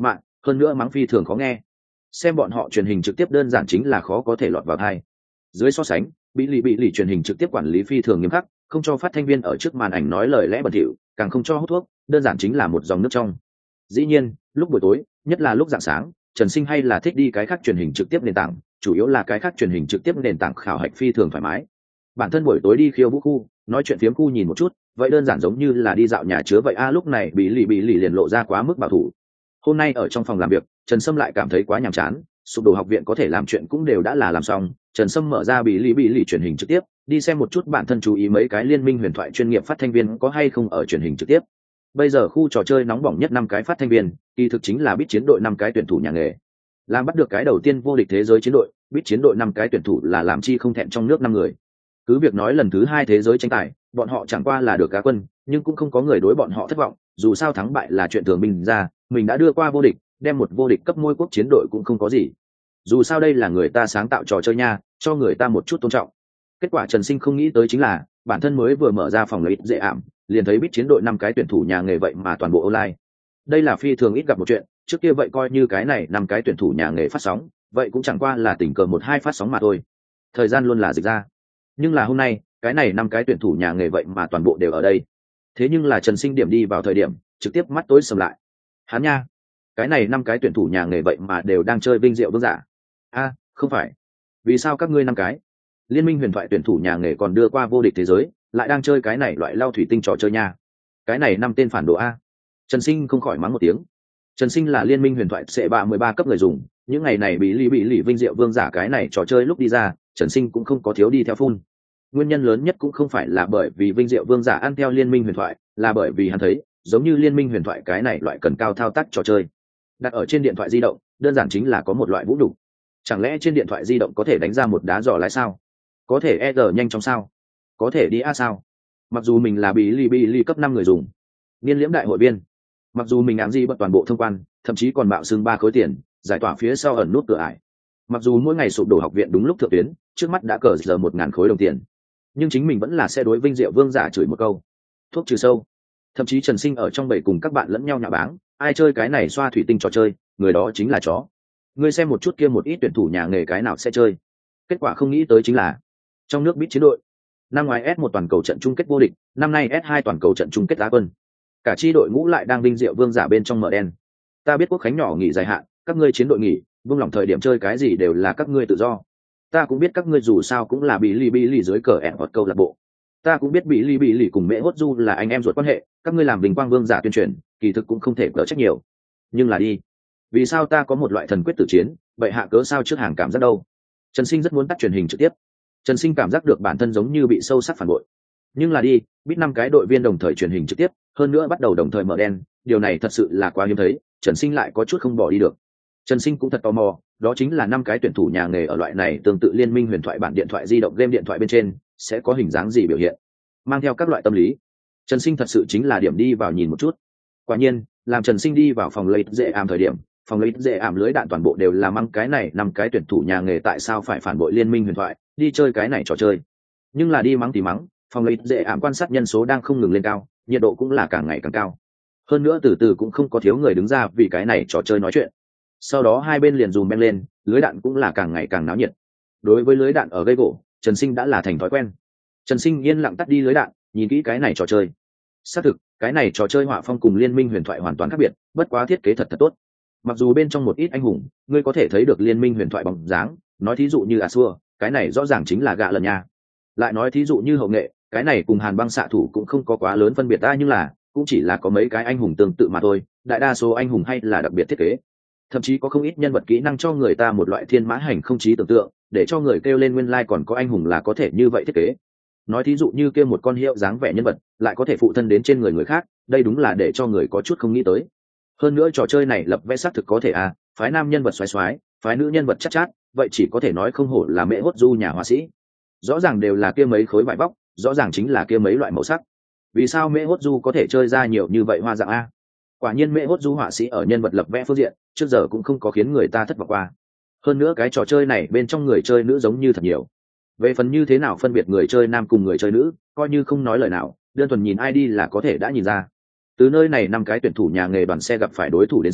hơn nữa mắng phi thường khó nghe. Xem bọn họ truyền hình trực tiếp đơn giản chính là khó có thể lọt vào tai. Dưới so sánh, bị lì truyền hình trực tiếp quản lý phi thường nghiêm khắc, không cho phát thanh viên ở trước màn ảnh nói lời lẽ bẩn thỉu, càng không cho hút thuốc, đơn giản chính là một dòng nước trong. Dĩ nhiên, lúc buổi tối, nhất là lúc rạng sáng, Trần Sinh hay là thích đi cái khác truyền hình trực tiếp nền tảng, chủ yếu là cái khác truyền hình trực tiếp nền tảng khảo hạch phi thường thoải mái. Bản thân buổi tối đi khiêu vũ khu, nói chuyện phiếm khu nhìn một chút, vậy đơn giản giống như là đi dạo nhà chứa vậy a. Lúc này bị lì liền lộ ra quá mức bảo thủ. Hôm nay ở trong phòng làm việc, Trần Sâm lại cảm thấy quá nhàm chán, sụp đổ học viện có thể làm chuyện cũng đều đã là làm xong. Trần Sâm mở ra bị lì truyền hình trực tiếp, đi xem một chút bản thân chú ý mấy cái liên minh huyền thoại chuyên nghiệp phát thanh viên có hay không ở truyền hình trực tiếp. Bây giờ khu trò chơi nóng bỏng nhất 5 cái phát thanh viên, kỳ thực chính là biết chiến đội 5 cái tuyển thủ nhà nghề. Làm bắt được cái đầu tiên vô địch thế giới chiến đội, biết chiến đội 5 cái tuyển thủ là làm chi không thẹn trong nước 5 người. Cứ việc nói lần thứ 2 thế giới tranh tài, bọn họ chẳng qua là được cá quân, nhưng cũng không có người đối bọn họ thất vọng, dù sao thắng bại là chuyện thường bình ra, mình đã đưa qua vô địch, đem một vô địch cấp ngôi quốc chiến đội cũng không có gì. Dù sao đây là người ta sáng tạo trò chơi nha, cho người ta một chút tôn trọng. Kết quả Trần Sinh không nghĩ tới chính là, bản thân mới vừa mở ra phòng lấy dễ ảm, liền thấy biết chiến đội 5 cái tuyển thủ nhà nghề vậy mà toàn bộ online. Đây là phi thường ít gặp một chuyện, trước kia vậy coi như cái này 5 cái tuyển thủ nhà nghề phát sóng, vậy cũng chẳng qua là tình cờ 1-2 phát sóng mà thôi. Thời gian luôn là dịch ra. Nhưng là hôm nay, cái này 5 cái tuyển thủ nhà nghề vậy mà toàn bộ đều ở đây. Thế nhưng là Trần Sinh điểm đi vào thời điểm, trực tiếp mắt tối sầm lại. Hắn nha, cái này 5 cái tuyển thủ nhà nghề vậy mà đều đang chơi vinh diệu vương giả. A, không phải. Vì sao các ngươi 5 cái? Liên minh huyền thoại tuyển thủ nhà nghề còn đưa qua vô địch thế giới, lại đang chơi cái này loại lao thủy tinh trò chơi nha. Cái này 5 tên phản đồ a. Trần Sinh không khỏi mắng một tiếng. Trần Sinh là liên minh huyền thoại C313 cấp người dùng, những ngày này bị lì vinh diệu vương giả cái này trò chơi lúc đi ra, Trần Sinh cũng không có thiếu đi theo phun. Nguyên nhân lớn nhất cũng không phải là bởi vì vinh diệu vương giả ăn theo liên minh huyền thoại, là bởi vì hắn thấy, giống như liên minh huyền thoại cái này loại cần cao thao tác trò chơi. Đặt ở trên điện thoại di động, đơn giản chính là có một loại vũ đủ. Chẳng lẽ trên điện thoại di động có thể đánh ra một đá giò lái sao? Có thể ER nhanh chóng sao? Có thể đi A sao? Mặc dù mình là bị lì cấp 5 người dùng, niên liễm đại hội viên, mặc dù mình ám gì bật toàn bộ thông quan, thậm chí còn bạo xưng 3 khối tiền, giải tỏa phía sau ẩn nút cửa ải. Mặc dù mỗi ngày sụp đổ học viện đúng lúc thượng tuyến, trước mắt đã cờ giờ 1.000 khối đồng tiền, nhưng chính mình vẫn là sẽ đối vinh diệu vương giả chửi một câu thuốc trừ sâu. Thậm chí Trần Sinh ở trong bầy cùng các bạn lẫn nhau nhạ báng, ai chơi cái này xoa thủy tinh trò chơi, người đó chính là chó. Ngươi xem một chút kia một ít tuyển thủ nhà nghề cái nào sẽ chơi. Kết quả không nghĩ tới chính là trong nước biết chiến đội, năm ngoái S1 toàn cầu trận chung kết vô địch, năm nay S2 toàn cầu trận chung kết Á quân. Cả chi đội ngũ lại đang vinh diệu vương giả bên trong mở đen. Ta biết Quốc Khánh nhỏ nghỉ dài hạn, các ngươi chiến đội nghỉ, vương lòng thời điểm chơi cái gì đều là các ngươi tự do. Ta cũng biết các ngươi dù sao cũng là bị lì dưới cờ ẻn hoặc câu lạc bộ. Ta cũng biết bị lì cùng Mễ Hốt Du là anh em ruột quan hệ, các ngươi làm vinh quang vương giả tuyên truyền, kỳ thực cũng không thể cỡ trách nhiều. Nhưng là đi, vì sao ta có một loại thần quyết tử chiến, vậy hạ cớ sao trước hàng cảm giác đâu? Trần Sinh rất muốn tắt truyền hình trực tiếp. Trần Sinh cảm giác được bản thân giống như bị sâu sắc phản bội. Nhưng là đi, biết 5 cái đội viên đồng thời truyền hình trực tiếp, hơn nữa bắt đầu đồng thời mở đen, điều này thật sự là quá hiếm thấy, Trần Sinh lại có chút không bỏ đi được. Trần Sinh cũng thật tò mò, đó chính là 5 cái tuyển thủ nhà nghề ở loại này tương tự liên minh huyền thoại bản điện thoại di động game điện thoại bên trên, sẽ có hình dáng gì biểu hiện. Mang theo các loại tâm lý, Trần Sinh thật sự chính là điểm đi vào nhìn một chút. Quả nhiên, làm Trần Sinh đi vào phòng lấy dễ ảm thời điểm, phòng lấy dễ ảm lưới đạn toàn bộ đều là mang cái này 5 cái tuyển thủ nhà nghề tại sao phải phản bội liên minh huyền thoại, đi chơi cái này trò chơi. Nhưng là đi mắng thì mắng, phòng lấy dễ ảm quan sát nhân số đang không ngừng lên cao, nhiệt độ cũng là càng ngày càng cao. Hơn nữa từ từ cũng không có thiếu người đứng ra vì cái này trò chơi nói chuyện. Sau đó hai bên liền dùm beng lên, lưới đạn cũng là càng ngày càng náo nhiệt. Đối với lưới đạn ở gây gỗ, Trần Sinh đã là thành thói quen. Trần Sinh yên lặng tắt đi lưới đạn, nhìn kỹ cái này trò chơi. Xác thực, cái này trò chơi họa phong cùng liên minh huyền thoại hoàn toàn khác biệt, bất quá thiết kế thật tốt. Mặc dù bên trong một ít anh hùng, ngươi có thể thấy được liên minh huyền thoại bóng dáng, nói thí dụ như Asua, cái này rõ ràng chính là gạ lần nha. Lại nói thí dụ như Hậu Nghệ, cái này cùng Hàn Băng xạ thủ cũng không có quá lớn phân biệt ta, nhưng là cũng chỉ là có mấy cái anh hùng tương tự mà thôi, đại đa số anh hùng hay là đặc biệt thiết kế. Thậm chí có không ít nhân vật kỹ năng cho người ta một loại thiên mã hành không trí tưởng tượng, để cho người kêu lên nguyên lai còn có anh hùng là có thể như vậy thiết kế. Nói thí dụ như kia một con hiệu dáng vẻ nhân vật lại có thể phụ thân đến trên người người khác, đây đúng là để cho người có chút không nghĩ tới. Hơn nữa trò chơi này lập vẽ xác thực có thể phái nam nhân vật xoái xoái, phái nữ nhân vật chắc chát, vậy chỉ có thể nói không hổ là Mễ Hốt Du nhà họa sĩ. Rõ ràng đều là kia mấy khối vải vóc, rõ ràng chính là kia mấy loại màu sắc. Vì sao Mễ Hốt Du có thể chơi ra nhiều như vậy hoa dạng a? Quả nhiên Mễ Hốt Du họa sĩ ở nhân vật lập vẽ phương diện trước giờ cũng không có khiến người ta thất vọng qua. Hơn nữa cái trò chơi này bên trong người chơi nữ giống như thật nhiều. Về phần như thế nào phân biệt người chơi nam cùng người chơi nữ, coi như không nói lời nào, đơn thuần nhìn ID là có thể đã nhìn ra. Từ nơi này 5 cái tuyển thủ nhà nghề đoàn xe gặp phải đối thủ đến xem,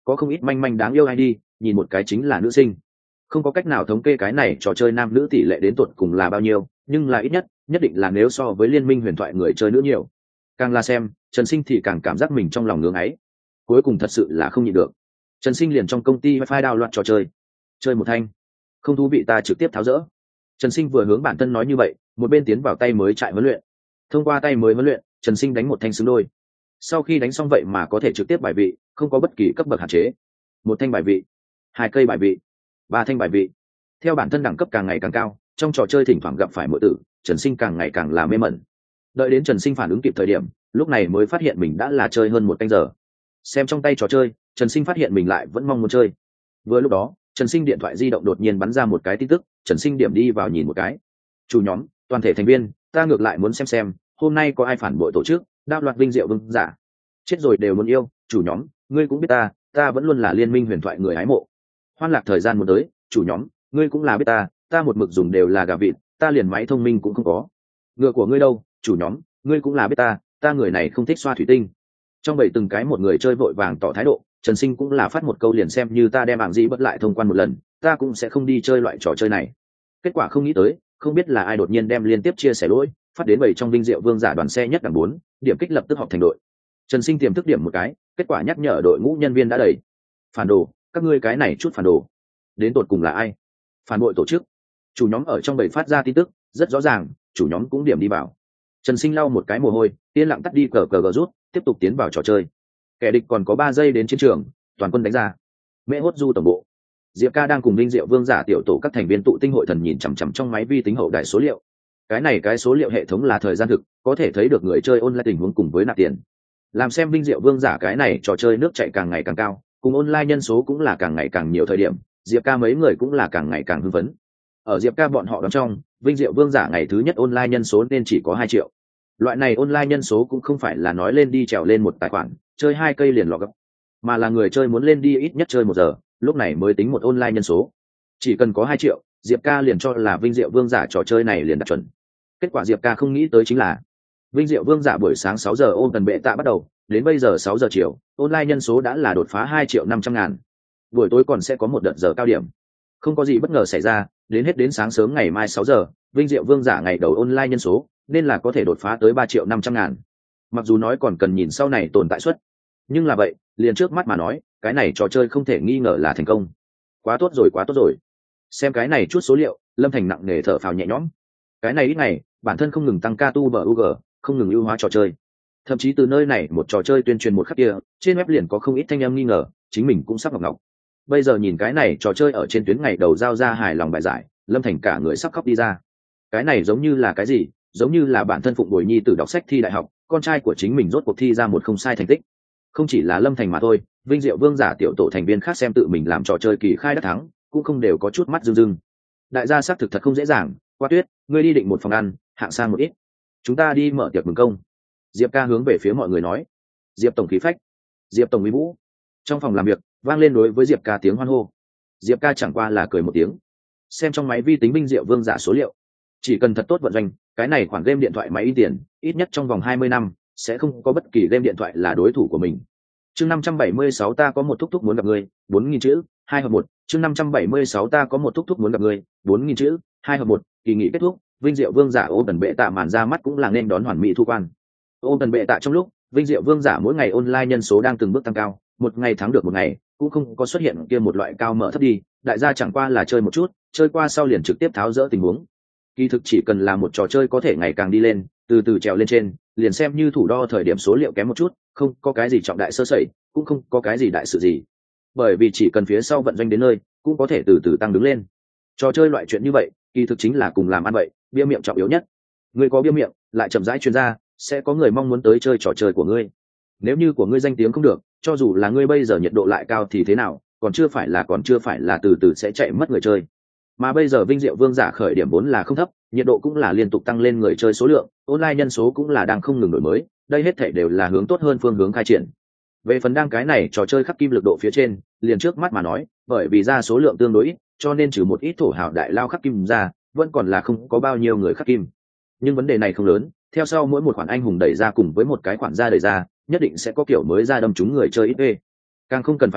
có không ít manh manh đáng yêu ID, nhìn một cái chính là nữ sinh. Không có cách nào thống kê cái này trò chơi nam nữ tỷ lệ đến tuột cùng là bao nhiêu, nhưng là ít nhất định là nếu so với liên minh huyền thoại người chơi nữ nhiều. Càng là xem, Trần Sinh thì càng cảm giác mình trong lòng ngưỡng ấy. Cuối cùng thật sự là không nhịn được. Trần Sinh liền trong công ty wifi download trò chơi một thanh. Không thú vị ta trực tiếp tháo rỡ. Trần Sinh vừa hướng bản thân nói như vậy, một bên tiến vào tay mới trại huấn luyện. Thông qua tay mới huấn luyện, Trần Sinh đánh một thanh xứng đôi. Sau khi đánh xong vậy mà có thể trực tiếp bài vị, không có bất kỳ cấp bậc hạn chế. Một thanh bài vị, 2 cây bài vị, 3 thanh bài vị. Theo bản thân đẳng cấp càng ngày càng cao, trong trò chơi thỉnh thoảng gặp phải muội tử, Trần Sinh càng ngày càng là mê mẩn. Đợi đến Trần Sinh phản ứng kịp thời điểm, lúc này mới phát hiện mình đã là chơi hơn 1 canh giờ. Xem trong tay trò chơi, Trần Sinh phát hiện mình lại vẫn mong muốn chơi. Vừa lúc đó, Trần Sinh điện thoại di động đột nhiên bắn ra một cái tin tức. Trần Sinh điểm đi vào nhìn một cái. Chủ nhóm, toàn thể thành viên, ta ngược lại muốn xem hôm nay có ai phản bội tổ chức, đao loạt vinh diệu vương giả. Chết rồi đều muốn yêu, chủ nhóm, ngươi cũng biết ta vẫn luôn là liên minh huyền thoại người hái mộ. Hoan lạc thời gian muốn tới, chủ nhóm, ngươi cũng là biết ta một mực dùng đều là gà vịt, ta liền máy thông minh cũng không có. Ngựa của ngươi đâu, chủ nhóm, ngươi cũng là biết ta người này không thích xoa thủy tinh. Trong bảy từng cái một người chơi vội vàng tỏ thái độ, Trần Sinh cũng là phát một câu liền xem như ta đem bảng dĩ bất lại thông quan một lần, ta cũng sẽ không đi chơi loại trò chơi này. Kết quả không nghĩ tới, không biết là ai đột nhiên đem liên tiếp chia sẻ lỗi, phát đến bảy trong vinh diệu vương giả đoàn xe nhất đẳng 4, điểm kích lập tức họp thành đội. Trần Sinh tiềm thức điểm một cái, kết quả nhắc nhở đội ngũ nhân viên đã đầy. Phản đồ, các ngươi cái này chút phản đồ. Đến tột cùng là ai? Phản bội tổ chức. Chủ nhóm ở trong bảy phát ra tin tức, rất rõ ràng, chủ nhóm cũng điểm đi vào. Trần Sinh lau một cái mồ hôi, yên lặng tắt đi cờ rút, tiếp tục tiến vào trò chơi. Kẻ địch còn có 3 giây đến chiến trường, toàn quân đánh ra. Mễ Hốt Du tổng bộ. Diệp Ca đang cùng Vinh Diệu Vương giả tiểu tổ các thành viên tụ tinh hội thần nhìn chằm chằm trong máy vi tính hậu đại số liệu. Cái số liệu hệ thống là thời gian thực, có thể thấy được người chơi online tình huống cùng với nạp tiền. Làm xem Vinh Diệu Vương giả cái này trò chơi nước chạy càng ngày càng cao, cùng online nhân số cũng là càng ngày càng nhiều thời điểm, Diệp Ca mấy người cũng là càng ngày càng hưng phấn. Ở Diệp Ca bọn họ đón trong, Vinh Diệu Vương giả ngày thứ nhất online nhân số nên chỉ có 2 triệu. Loại này online nhân số cũng không phải là nói lên đi trèo lên một tài khoản, chơi 2 cây liền lọ gấp, mà là người chơi muốn lên đi ít nhất chơi 1 giờ, lúc này mới tính một online nhân số. Chỉ cần có 2 triệu, Diệp Ca liền cho là Vinh Diệu Vương giả trò chơi này liền đạt chuẩn. Kết quả Diệp Ca không nghĩ tới chính là Vinh Diệu Vương giả buổi sáng 6 giờ ôm tần bệ tạ bắt đầu, đến bây giờ 6 giờ chiều, online nhân số đã là đột phá 2.500.000. Buổi tối còn sẽ có một đợt giờ cao điểm. Không có gì bất ngờ xảy ra, hết đến sáng sớm ngày mai 6 giờ, Vinh Diệu Vương giả ngày đầu online nhân số nên là có thể đột phá tới 3.500.000. Mặc dù nói còn cần nhìn sau này tồn tại suất, nhưng là vậy, liền trước mắt mà nói, cái này trò chơi không thể nghi ngờ là thành công. Quá tốt rồi. Xem cái này chút số liệu, Lâm Thành nặng nề thở phào nhẹ nhõm. Cái này ít ngày, bản thân không ngừng tăng ca tu bug, không ngừng ưu hóa trò chơi. Thậm chí từ nơi này một trò chơi tuyên truyền một khắc kia, trên web liền có không ít thanh âm nghi ngờ, chính mình cũng sắp ngọc. Bây giờ nhìn cái này trò chơi ở trên tuyến ngày đầu giao ra hài lòng bài giải, Lâm Thành cả người sắp khóc đi ra. Cái này giống như là cái gì? Giống như là bản thân Phụng Bồi Nhi tử đọc sách thi đại học, con trai của chính mình rốt cuộc thi ra một không sai thành tích. Không chỉ là Lâm Thành mà thôi, Vinh Diệu Vương giả tiểu tổ thành viên khác xem tự mình làm trò chơi kỳ khai đắc thắng, cũng không đều có chút mắt rưng rưng. Đại gia xác thực thật không dễ dàng. Qua Tuyết, ngươi đi định một phòng ăn, hạng sang một ít. Chúng ta đi mở tiệc mừng công. Diệp Ca hướng về phía mọi người nói. Diệp tổng khí phách, Diệp tổng uy vũ. Trong phòng làm việc vang lên đối với Diệp Ca tiếng hoan hô. Diệp Ca chẳng qua là cười một tiếng. Xem trong máy vi tính Vinh Diệu Vương giả số liệu, chỉ cần thật tốt vận doanh, cái này khoản game điện thoại máy in tiền, ít nhất trong vòng 20 năm sẽ không có bất kỳ game điện thoại là đối thủ của mình. Chương 576 ta có một thúc thúc muốn gặp ngươi, 4000 chữ, 2 hợp 1. Chương 576 ta có một thúc thúc muốn gặp ngươi, 4000 chữ, 2 hợp 1. Kỳ nghỉ kết thúc, Vinh Diệu Vương giả Ô Tần Bệ Tạ màn ra mắt cũng là nên đón hoàn mỹ thu quan. Ô Tần Bệ Tạ trong lúc, Vinh Diệu Vương giả mỗi ngày online nhân số đang từng bước tăng cao, một ngày thắng được một ngày, cũng không có xuất hiện kia một loại cao mở thấp đi, đại gia chẳng qua là chơi một chút, chơi qua sau liền trực tiếp tháo dỡ tình huống. Kỳ thực chỉ cần là một trò chơi có thể ngày càng đi lên, từ từ trèo lên trên, liền xem như thủ đo thời điểm số liệu kém một chút, không có cái gì trọng đại sơ sẩy, cũng không có cái gì đại sự gì. Bởi vì chỉ cần phía sau vận doanh đến nơi, cũng có thể từ từ tăng đứng lên. Trò chơi loại chuyện như vậy, kỳ thực chính là cùng làm ăn vậy, bia miệng trọng yếu nhất. Ngươi có bia miệng, lại chậm rãi chuyên gia, sẽ có người mong muốn tới chơi trò chơi của ngươi. Nếu như của ngươi danh tiếng không được, cho dù là ngươi bây giờ nhiệt độ lại cao thì thế nào, còn chưa phải là từ từ sẽ chạy mất người chơi. Mà bây giờ Vinh Diệu Vương giả khởi điểm vốn là không thấp, nhiệt độ cũng là liên tục tăng lên người chơi số lượng, online nhân số cũng là đang không ngừng đổi mới, đây hết thảy đều là hướng tốt hơn phương hướng khai triển. Về phần đang cái này trò chơi khắc kim lực độ phía trên, liền trước mắt mà nói, bởi vì ra số lượng tương đối ít, cho nên trừ một ít thổ hào đại lao khắc kim ra, vẫn còn là không có bao nhiêu người khắc kim. Nhưng vấn đề này không lớn, theo sau mỗi một khoản anh hùng đẩy ra cùng với một cái khoản ra đẩy ra, nhất định sẽ có kiểu mới ra đâm trúng người chơi ít ê. Càng không cần phải nói,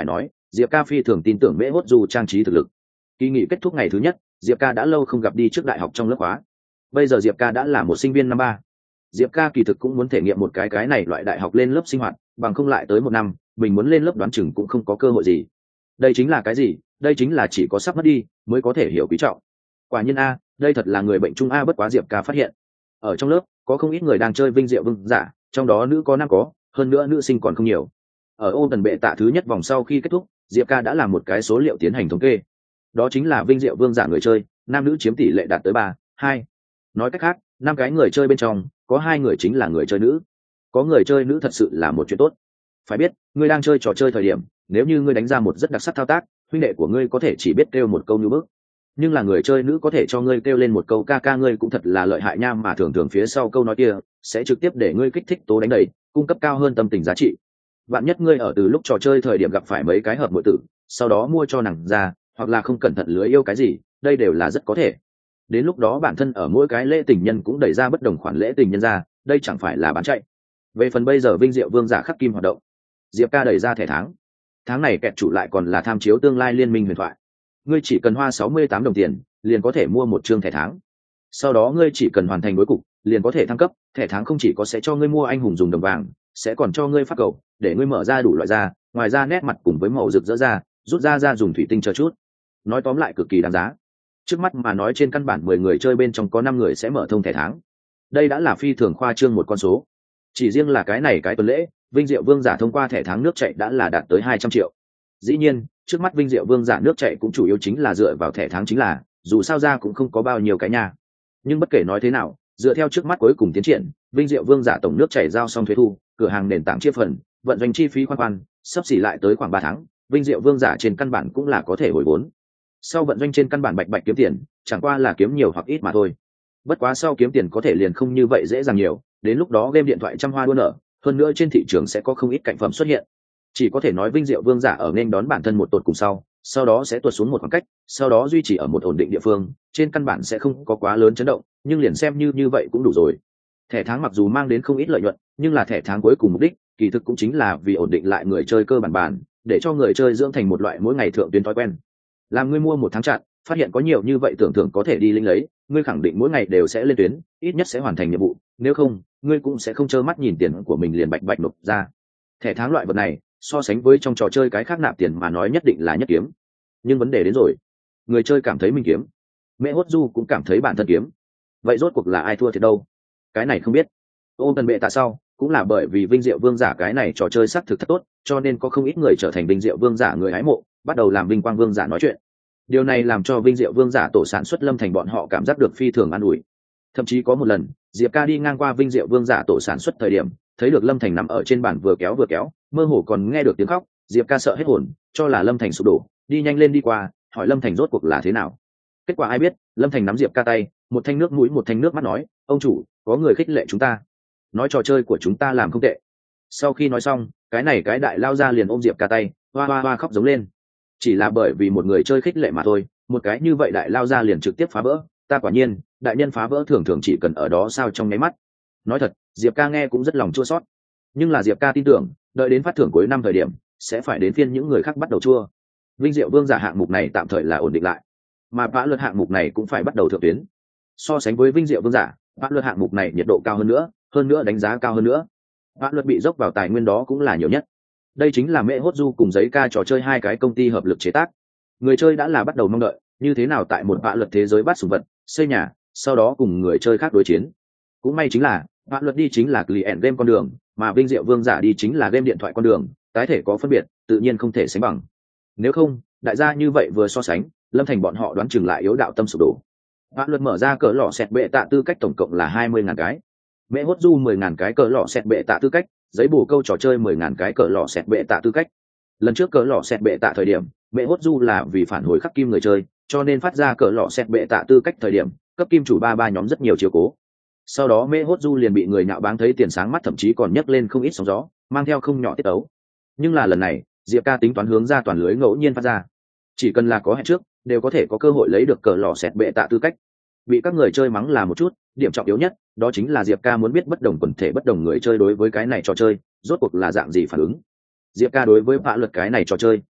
Diệp ca phi thường tin tưởng mễ hốt du trang trí thực lực. Kỳ nghỉ kết thúc ngày thứ nhất, Diệp ca đã lâu không gặp đi trước đại học trong lớp khóa. Bây giờ Diệp ca đã là một sinh viên năm ba. Diệp ca kỳ thực cũng muốn thể nghiệm một cái này loại đại học lên lớp sinh hoạt, bằng không lại tới một năm mình muốn lên lớp đoán chừng cũng không có cơ hội gì. Đây chính là cái gì? Đây chính là chỉ có sắp mất đi mới có thể hiểu quý trọng. Quả nhiên a, đây thật là người bệnh chung a. Bất quá Diệp ca phát hiện ở trong lớp có không ít người đang chơi Vinh Diệu Vương Giả, trong đó nữ có nam có, hơn nữa nữ sinh còn không nhiều. Ở ô tần bệ tạ thứ nhất vòng sau khi kết thúc, Diệp ca đã làm một cái số liệu tiến hành thống kê. Đó chính là Vinh Diệu Vương Giả người chơi nam nữ chiếm tỷ lệ đạt tới 3-2. Nói cách khác, 5 cái người chơi bên trong có 2 người chính là người chơi nữ. Có người chơi nữ thật sự là một chuyện tốt. Phải biết, ngươi đang chơi trò chơi thời điểm, nếu như ngươi đánh ra một rất đặc sắc thao tác, huynh đệ của ngươi có thể chỉ biết kêu một câu như bước, nhưng là người chơi nữ có thể cho ngươi kêu lên một câu ca ca ngươi cũng thật là lợi hại nha, mà thường thường phía sau câu nói kia sẽ trực tiếp để ngươi kích thích tố đánh đầy, cung cấp cao hơn tâm tình giá trị. Bạn nhất ngươi ở từ lúc trò chơi thời điểm gặp phải mấy cái hợp muội tử, sau đó mua cho nàng ra, hoặc là không cẩn thận lưới yêu cái gì, đây đều là rất có thể. Đến lúc đó bản thân ở mỗi cái lễ tình nhân cũng đẩy ra bất đồng khoản lễ tình nhân ra, đây chẳng phải là bán chạy. Về phần bây giờ Vinh Diệu Vương Giả khắc kim hoạt động, Diệp ca đẩy ra thẻ tháng này kẹt chủ lại còn là tham chiếu tương lai liên minh huyền thoại. Ngươi chỉ cần hoa 68 đồng tiền liền có thể mua một chương thẻ tháng, sau đó ngươi chỉ cần hoàn thành đối cục liền có thể thăng cấp. Thẻ tháng không chỉ có sẽ cho ngươi mua anh hùng dùng đồng vàng, sẽ còn cho ngươi phát cầu để ngươi mở ra đủ loại da, ngoài ra nét mặt cùng với màu rực rỡ ra, rút ra dùng thủy tinh chờ chút. Nói tóm lại cực kỳ đáng giá. Trước mắt mà nói, trên căn bản 10 người chơi bên trong có 5 người sẽ mở thông thẻ tháng, đây đã là phi thường khoa trương một con số. Chỉ riêng là cái này cái tuần lễ, Vinh Diệu Vương Giả thông qua thẻ tháng nước chạy đã là đạt tới 200 triệu. Dĩ nhiên, trước mắt Vinh Diệu Vương Giả nước chạy cũng chủ yếu chính là dựa vào thẻ tháng, chính là dù sao ra cũng không có bao nhiêu cái nhà. Nhưng bất kể nói thế nào, dựa theo trước mắt cuối cùng tiến triển, Vinh Diệu Vương Giả tổng nước chảy giao xong thuế thu, cửa hàng nền tảng chia phần, vận doanh chi phí khoan, sắp xỉ lại tới khoảng 3 tháng, Vinh Diệu Vương Giả trên căn bản cũng là có thể hồi vốn. Sau vận doanh trên căn bản bạch kiếm tiền, chẳng qua là kiếm nhiều hoặc ít mà thôi. Bất quá sau kiếm tiền có thể liền không như vậy dễ dàng nhiều, đến lúc đó game điện thoại trăm hoa đua nở, hơn nữa trên thị trường sẽ có không ít cạnh phẩm xuất hiện. Chỉ có thể nói Vinh Diệu Vương Giả ở nên đón bản thân một tột cùng sau đó sẽ tuột xuống một khoảng cách, sau đó duy trì ở một ổn định địa phương, trên căn bản sẽ không có quá lớn chấn động, nhưng liền xem như vậy cũng đủ rồi. Thẻ tháng mặc dù mang đến không ít lợi nhuận, nhưng là thẻ tháng cuối cùng mục đích kỳ thực cũng chính là vì ổn định lại người chơi cơ bản, để cho người chơi dưỡng thành một loại mỗi ngày thượng tuyến thói quen. Làm ngươi mua một tháng chặn, phát hiện có nhiều như vậy tưởng thưởng có thể đi linh lấy, ngươi khẳng định mỗi ngày đều sẽ lên tuyến, ít nhất sẽ hoàn thành nhiệm vụ, nếu không ngươi cũng sẽ không trơ mắt nhìn tiền của mình liền bạch nộp ra. Thẻ tháng loại vật này so sánh với trong trò chơi cái khác nạp tiền mà nói nhất định là nhất kiếm, nhưng vấn đề đến rồi, người chơi cảm thấy mình kiếm, mẹ hốt du cũng cảm thấy bản thân kiếm, vậy rốt cuộc là ai thua thiệt đâu? Cái này không biết. Ôm tần bệ tạ sau cũng là bởi vì Vinh Diệu Vương Giả cái này trò chơi xác thực thật tốt, cho nên có không ít người trở thành Vinh Diệu Vương Giả người hái mộ, bắt đầu làm Vinh Quang Vương Giả nói chuyện. Điều này làm cho Vinh Diệu Vương Giả tổ sản xuất Lâm Thành bọn họ cảm giác được phi thường an ủi. Thậm chí có một lần, Diệp ca đi ngang qua Vinh Diệu Vương Giả tổ sản xuất thời điểm, thấy được Lâm Thành nằm ở trên bàn vừa kéo, mơ hồ còn nghe được tiếng khóc. Diệp ca sợ hết hồn, cho là Lâm Thành sụp đổ, đi nhanh lên đi qua, hỏi Lâm Thành rốt cuộc là thế nào. Kết quả ai biết, Lâm Thành nắm Diệp ca tay, một thanh nước mũi một thanh nước mắt nói, ông chủ, có người khích lệ chúng ta, nói trò chơi của chúng ta làm không tệ. Sau khi nói xong, cái đại lao ra liền ôm Diệp ca tay, hoa khóc giống lên. Chỉ là bởi vì một người chơi khích lệ mà thôi, một cái như vậy đại lao ra liền trực tiếp phá vỡ. Ta quả nhiên, đại nhân phá vỡ thường chỉ cần ở đó sao trong nháy mắt. Nói thật, Diệp ca nghe cũng rất lòng chua xót, nhưng là Diệp ca tin tưởng, đợi đến phát thưởng cuối năm thời điểm, sẽ phải đến phiên những người khác bắt đầu chua. Vinh Diệu Vương Giả hạng mục này tạm thời là ổn định lại, mà vã luật hạng mục này cũng phải bắt đầu thượng tuyến. So sánh với Vinh Diệu Vương Giả, vã luật hạng mục này nhiệt độ cao hơn nữa đánh giá cao hơn nữa. Vã luật bị dốc vào tài nguyên đó cũng là nhiều nhất. Đây chính là mẹ hốt du cùng giấy ca trò chơi hai cái công ty hợp lực chế tác. Người chơi đã là bắt đầu mong đợi như thế nào tại một vã luật thế giới bắt sủng vật, xây nhà, sau đó cùng người chơi khác đối chiến. Cũng may chính là vã luật đi chính là client game con đường, mà Vinh Diệu Vương Giả đi chính là game điện thoại con đường, tái thể có phân biệt, tự nhiên không thể sánh bằng. Nếu không, đại gia như vậy vừa so sánh, Lâm Thành bọn họ đoán chừng lại yếu đạo tâm sụp đổ. Vã luật mở ra cỡ lọ xẹt bệ tạ tư cách tổng cộng là 20.000 cái, mẹ hốt du 10.000 cái cỡ lọ xẹt bệ tạ tư cách, giấy bổ câu trò chơi 10.000 cái cỡ lọ xẹt bệ tạ tư cách. Lần trước cỡ lọ xẹt bệ tạ thời điểm, mẹ hốt du là vì phản hồi khắc kim người chơi, cho nên phát ra cỡ lọ xẹt bệ tạ tư cách thời điểm, cấp kim chủ ba nhóm rất nhiều chiếu cố. Sau đó mẹ hốt du liền bị người nhạo báng thấy tiền sáng mắt, thậm chí còn nhấc lên không ít sóng gió, mang theo không nhỏ tiết ấu. Nhưng là lần này, Diệp ca tính toán hướng ra toàn lưới ngẫu nhiên phát ra, chỉ cần là có hẹn trước, đều có thể có cơ hội lấy được cỡ lọ xẹt bệ tạ tư cách. Bị các người chơi mắng là một chút, điểm trọng yếu nhất đó chính là Diệp ca muốn biết bất đồng quần thể bất đồng người chơi đối với cái này trò chơi rốt cuộc là dạng gì phản ứng. Diệp ca đối với vã luật cái này trò chơi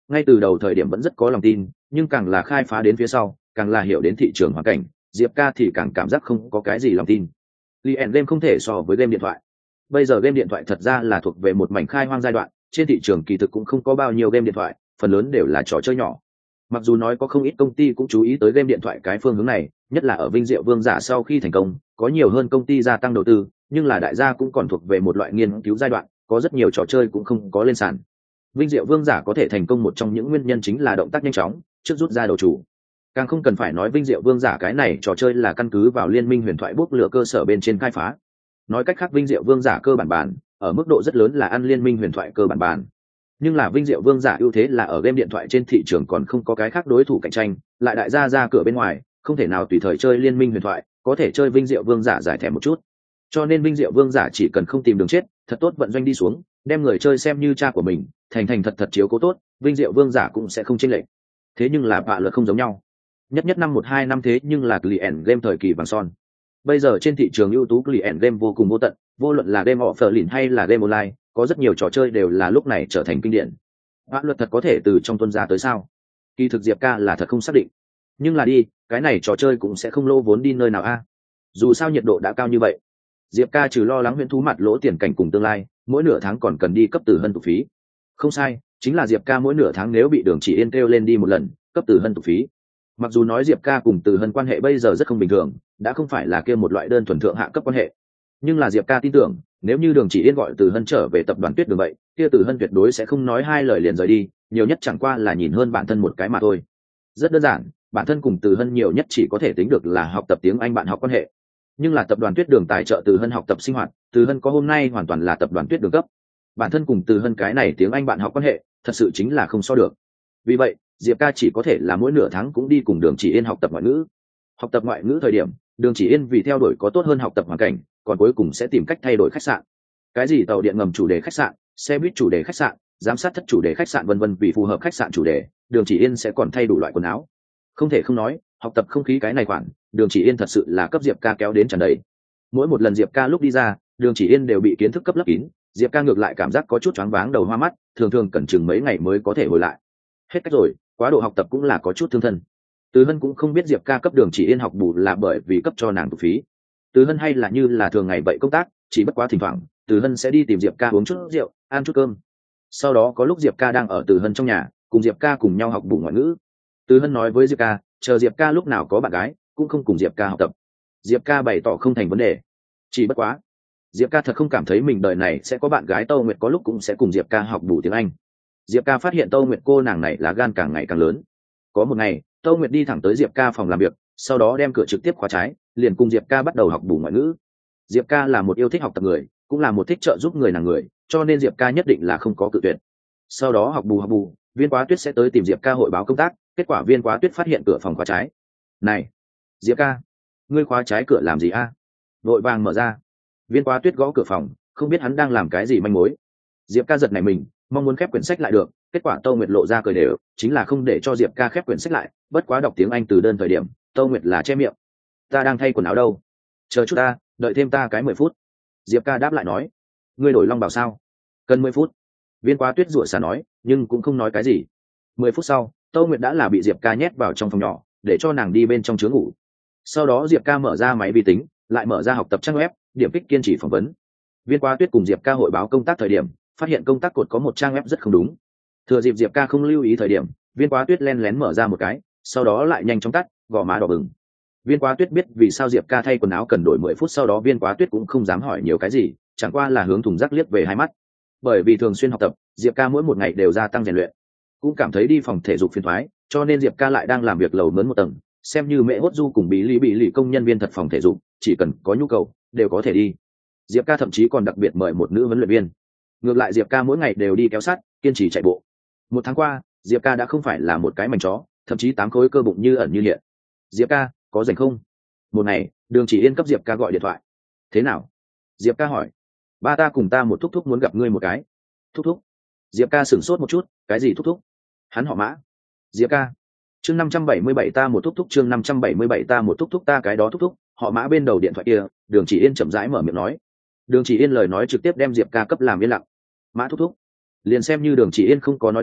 ngay từ đầu thời điểm vẫn rất có lòng tin, nhưng càng là khai phá đến phía sau, càng là hiểu đến thị trường hoàn cảnh, Diệp ca thì càng cảm giác không có cái gì lòng tin. Client game không thể so với game điện thoại. Bây giờ game điện thoại thật ra là thuộc về một mảnh khai hoang giai đoạn, trên thị trường kỳ thực cũng không có bao nhiêu game điện thoại, phần lớn đều là trò chơi nhỏ. Mặc dù nói có không ít công ty cũng chú ý tới game điện thoại cái phương hướng này, nhất là ở Vinh Diệu Vương giả sau khi thành công, có nhiều hơn công ty gia tăng đầu tư, nhưng là đại gia cũng còn thuộc về một loại nghiên cứu giai đoạn, có rất nhiều trò chơi cũng không có lên sàn. Vinh Diệu Vương giả có thể thành công một trong những nguyên nhân chính là động tác nhanh chóng, trước rút ra đầu chủ. Càng không cần phải nói Vinh Diệu Vương giả cái này trò chơi là căn cứ vào Liên minh huyền thoại bốc lửa cơ sở bên trên khai phá. Nói cách khác Vinh Diệu Vương giả cơ bản bản, ở mức độ rất lớn là ăn Liên minh huyền thoại cơ bản bản. Nhưng là Vinh Diệu Vương giả ưu thế là ở game điện thoại trên thị trường còn không có cái khác đối thủ cạnh tranh, lại đại gia ra cửa bên ngoài, không thể nào tùy thời chơi Liên minh huyền thoại, có thể chơi Vinh Diệu Vương giả giải thẻ một chút. Cho nên Vinh Diệu Vương giả chỉ cần không tìm đường chết, thật tốt vận doanh đi xuống, đem người chơi xem như cha của mình, thành thành thật thật chiếu cố tốt, Vinh Diệu Vương giả cũng sẽ không chênh lệch. Thế nhưng là bạ luật không giống nhau. Nhất nhất năm 12 năm thế nhưng là client game thời kỳ vàng son. Bây giờ trên thị trường ưu tú client game vô cùng vô tận, vô luận là game offline hay là game online, có rất nhiều trò chơi đều là lúc này trở thành kinh điển. Bạ luật thật có thể từ trong tuân ra tới sao? Kỳ thực Diệp ca là thật không xác định. Nhưng là đi, cái này trò chơi cũng sẽ không lỗ vốn đi nơi nào a. Dù sao nhiệt độ đã cao như vậy. Diệp ca trừ lo lắng huyễn thú mặt lỗ tiền cảnh cùng tương lai, mỗi nửa tháng còn cần đi cấp từ hân tục phí. Không sai, chính là Diệp ca mỗi nửa tháng nếu bị Đường Chỉ Yên kêu lên đi một lần, cấp từ hân tục phí. Mặc dù nói Diệp ca cùng từ hân quan hệ bây giờ rất không bình thường, đã không phải là kia một loại đơn thuần thượng hạ cấp quan hệ, nhưng là Diệp ca tin tưởng nếu như Đường Chỉ Yên gọi từ hân trở về tập đoàn Tuyết Đường vậy, kia từ hân tuyệt đối sẽ không nói hai lời liền rời đi, nhiều nhất chẳng qua là nhìn hơn bản thân một cái mà thôi. Rất đơn giản, bản thân cùng từ hân nhiều nhất chỉ có thể tính được là học tập tiếng Anh bạn học quan hệ, nhưng là tập đoàn Tuyết Đường tài trợ từ hân học tập sinh hoạt, từ hân có hôm nay hoàn toàn là tập đoàn Tuyết Đường cấp. Bản thân cùng từ hân cái này tiếng Anh bạn học quan hệ thật sự chính là không so được. Vì vậy Diệp ca chỉ có thể là mỗi nửa tháng cũng đi cùng Đường Chỉ Yên học tập ngoại ngữ. Học tập ngoại ngữ thời điểm, Đường Chỉ Yên vì theo đuổi có tốt hơn học tập hoàn cảnh, còn cuối cùng sẽ tìm cách thay đổi khách sạn. Cái gì tàu điện ngầm chủ đề khách sạn, xe buýt chủ đề khách sạn, giám sát thất chủ đề khách sạn vân vân, vì phù hợp khách sạn chủ đề, Đường Chỉ Yên sẽ còn thay đủ loại quần áo. Không thể không nói, học tập không khí cái này khoản, Đường Chỉ Yên thật sự là cấp Diệp ca kéo đến tràn đầy. Mỗi một lần Diệp ca lúc đi ra, Đường Chỉ Yên đều bị kiến thức cấp lấp kín, Diệp ca ngược lại cảm giác có chút choáng váng đầu hoa mắt, thường thường cần chừng mấy ngày mới có thể hồi lại. Hết cách rồi, quá độ học tập cũng là có chút thương thân. Từ hân cũng không biết Diệp ca cấp Đường Chỉ Yên học bù là bởi vì cấp cho nàng tục phí. Từ hân hay là như là thường ngày vậy công tác, chỉ bất quá thỉnh thoảng Từ hân sẽ đi tìm Diệp ca uống chút rượu, ăn chút cơm. Sau đó có lúc Diệp ca đang ở Từ hân trong nhà, cùng Diệp ca cùng nhau học bù ngoại ngữ. Từ hân nói với Diệp ca, chờ Diệp ca lúc nào có bạn gái cũng không cùng Diệp ca học tập. Diệp ca bày tỏ không thành vấn đề. Chỉ bất quá Diệp ca thật không cảm thấy mình đời này sẽ có bạn gái. Tâu Nguyệt có lúc cũng sẽ cùng Diệp ca học bù tiếng Anh. Diệp ca phát hiện Tâu Nguyệt cô nàng này là gan càng ngày càng lớn. Có một ngày Tâu Nguyệt đi thẳng tới Diệp ca phòng làm việc, sau đó đem cửa trực tiếp khóa trái, liền cùng Diệp ca bắt đầu học bù ngoại ngữ. Diệp ca là một yêu thích học tập người, cũng là một thích trợ giúp người nàng người, cho nên Diệp ca nhất định là không có cự tuyệt. Sau đó học bù, Viên Quá Tuyết sẽ tới tìm Diệp ca hội báo công tác, kết quả Viên Quá Tuyết phát hiện cửa phòng khóa trái. Này Diệp ca, ngươi khóa trái cửa làm gì a? Vội vàng mở ra. Viên Quá Tuyết gõ cửa phòng, không biết hắn đang làm cái gì manh mối. Diệp ca giật nảy mình, mong muốn khép quyển sách lại được, kết quả Tâu Nguyệt lộ ra cười đều, chính là không để cho Diệp ca khép quyển sách lại. Bất quá đọc tiếng Anh từ đơn thời điểm, Tâu Nguyệt là che miệng. Ta đang thay quần áo đâu, chờ chút ta, đợi thêm ta cái 10 phút. Diệp ca đáp lại nói. Ngươi đổi long bào sao? Cần 10 phút. Viên Quá Tuyết rủa xả nói, nhưng cũng không nói cái gì. 10 phút sau, Tâu Nguyệt đã là bị Diệp ca nhét vào trong phòng nhỏ, để cho nàng đi bên trong chứa ngủ. Sau đó Diệp ca mở ra máy vi tính, lại mở ra học tập trang web, điểm kích kiên trì phỏng vấn. Viên Quá Tuyết cùng Diệp ca hội báo công tác thời điểm, phát hiện công tác cột có một trang web rất không đúng. Thừa dịp Diệp ca không lưu ý thời điểm, Viên Quá Tuyết len lén mở ra một cái, sau đó lại nhanh chóng tắt, gò má đỏ bừng. Viên Quá Tuyết biết vì sao Diệp ca thay quần áo cần đổi 10 phút, sau đó Viên Quá Tuyết cũng không dám hỏi nhiều cái gì, chẳng qua là hướng thùng rác liếc về hai mắt. Bởi vì thường xuyên học tập, Diệp ca mỗi một ngày đều gia tăng rèn luyện, cũng cảm thấy đi phòng thể dục phiền toái, cho nên Diệp ca lại đang làm việc lầu mướn một tầng, xem như mẹ hốt du cùng bí lì công nhân viên thật phòng thể dục, chỉ cần có nhu cầu đều có thể đi. Diệp ca thậm chí còn đặc biệt mời một nữ huấn luyện viên. Ngược lại Diệp ca mỗi ngày đều đi kéo sắt, kiên trì chạy bộ. Một tháng qua, Diệp ca đã không phải là một cái mảnh chó, thậm chí 8 khối cơ bụng như ẩn như hiện. Diệp ca, có rảnh không? Một ngày, Đường Chỉ Yên cấp Diệp ca gọi điện thoại. Thế nào? Diệp ca hỏi. Ba ta cùng ta một thúc thúc muốn gặp ngươi một cái. Thúc thúc? Diệp ca sửng sốt một chút, cái gì thúc thúc? Hắn họ Mã. Diệp ca. Chương 577 ta một thúc thúc, chương 577 ta một thúc thúc, ta cái đó thúc thúc, họ Mã bên đầu điện thoại kia. Đường Chỉ Yên chậm rãi mở miệng nói. Đường Chỉ Yên lời nói trực tiếp đem Diệp ca cấp làm yên lặng. Mã thúc thúc. Liền xem như Đường Chỉ Yên không có nói tên,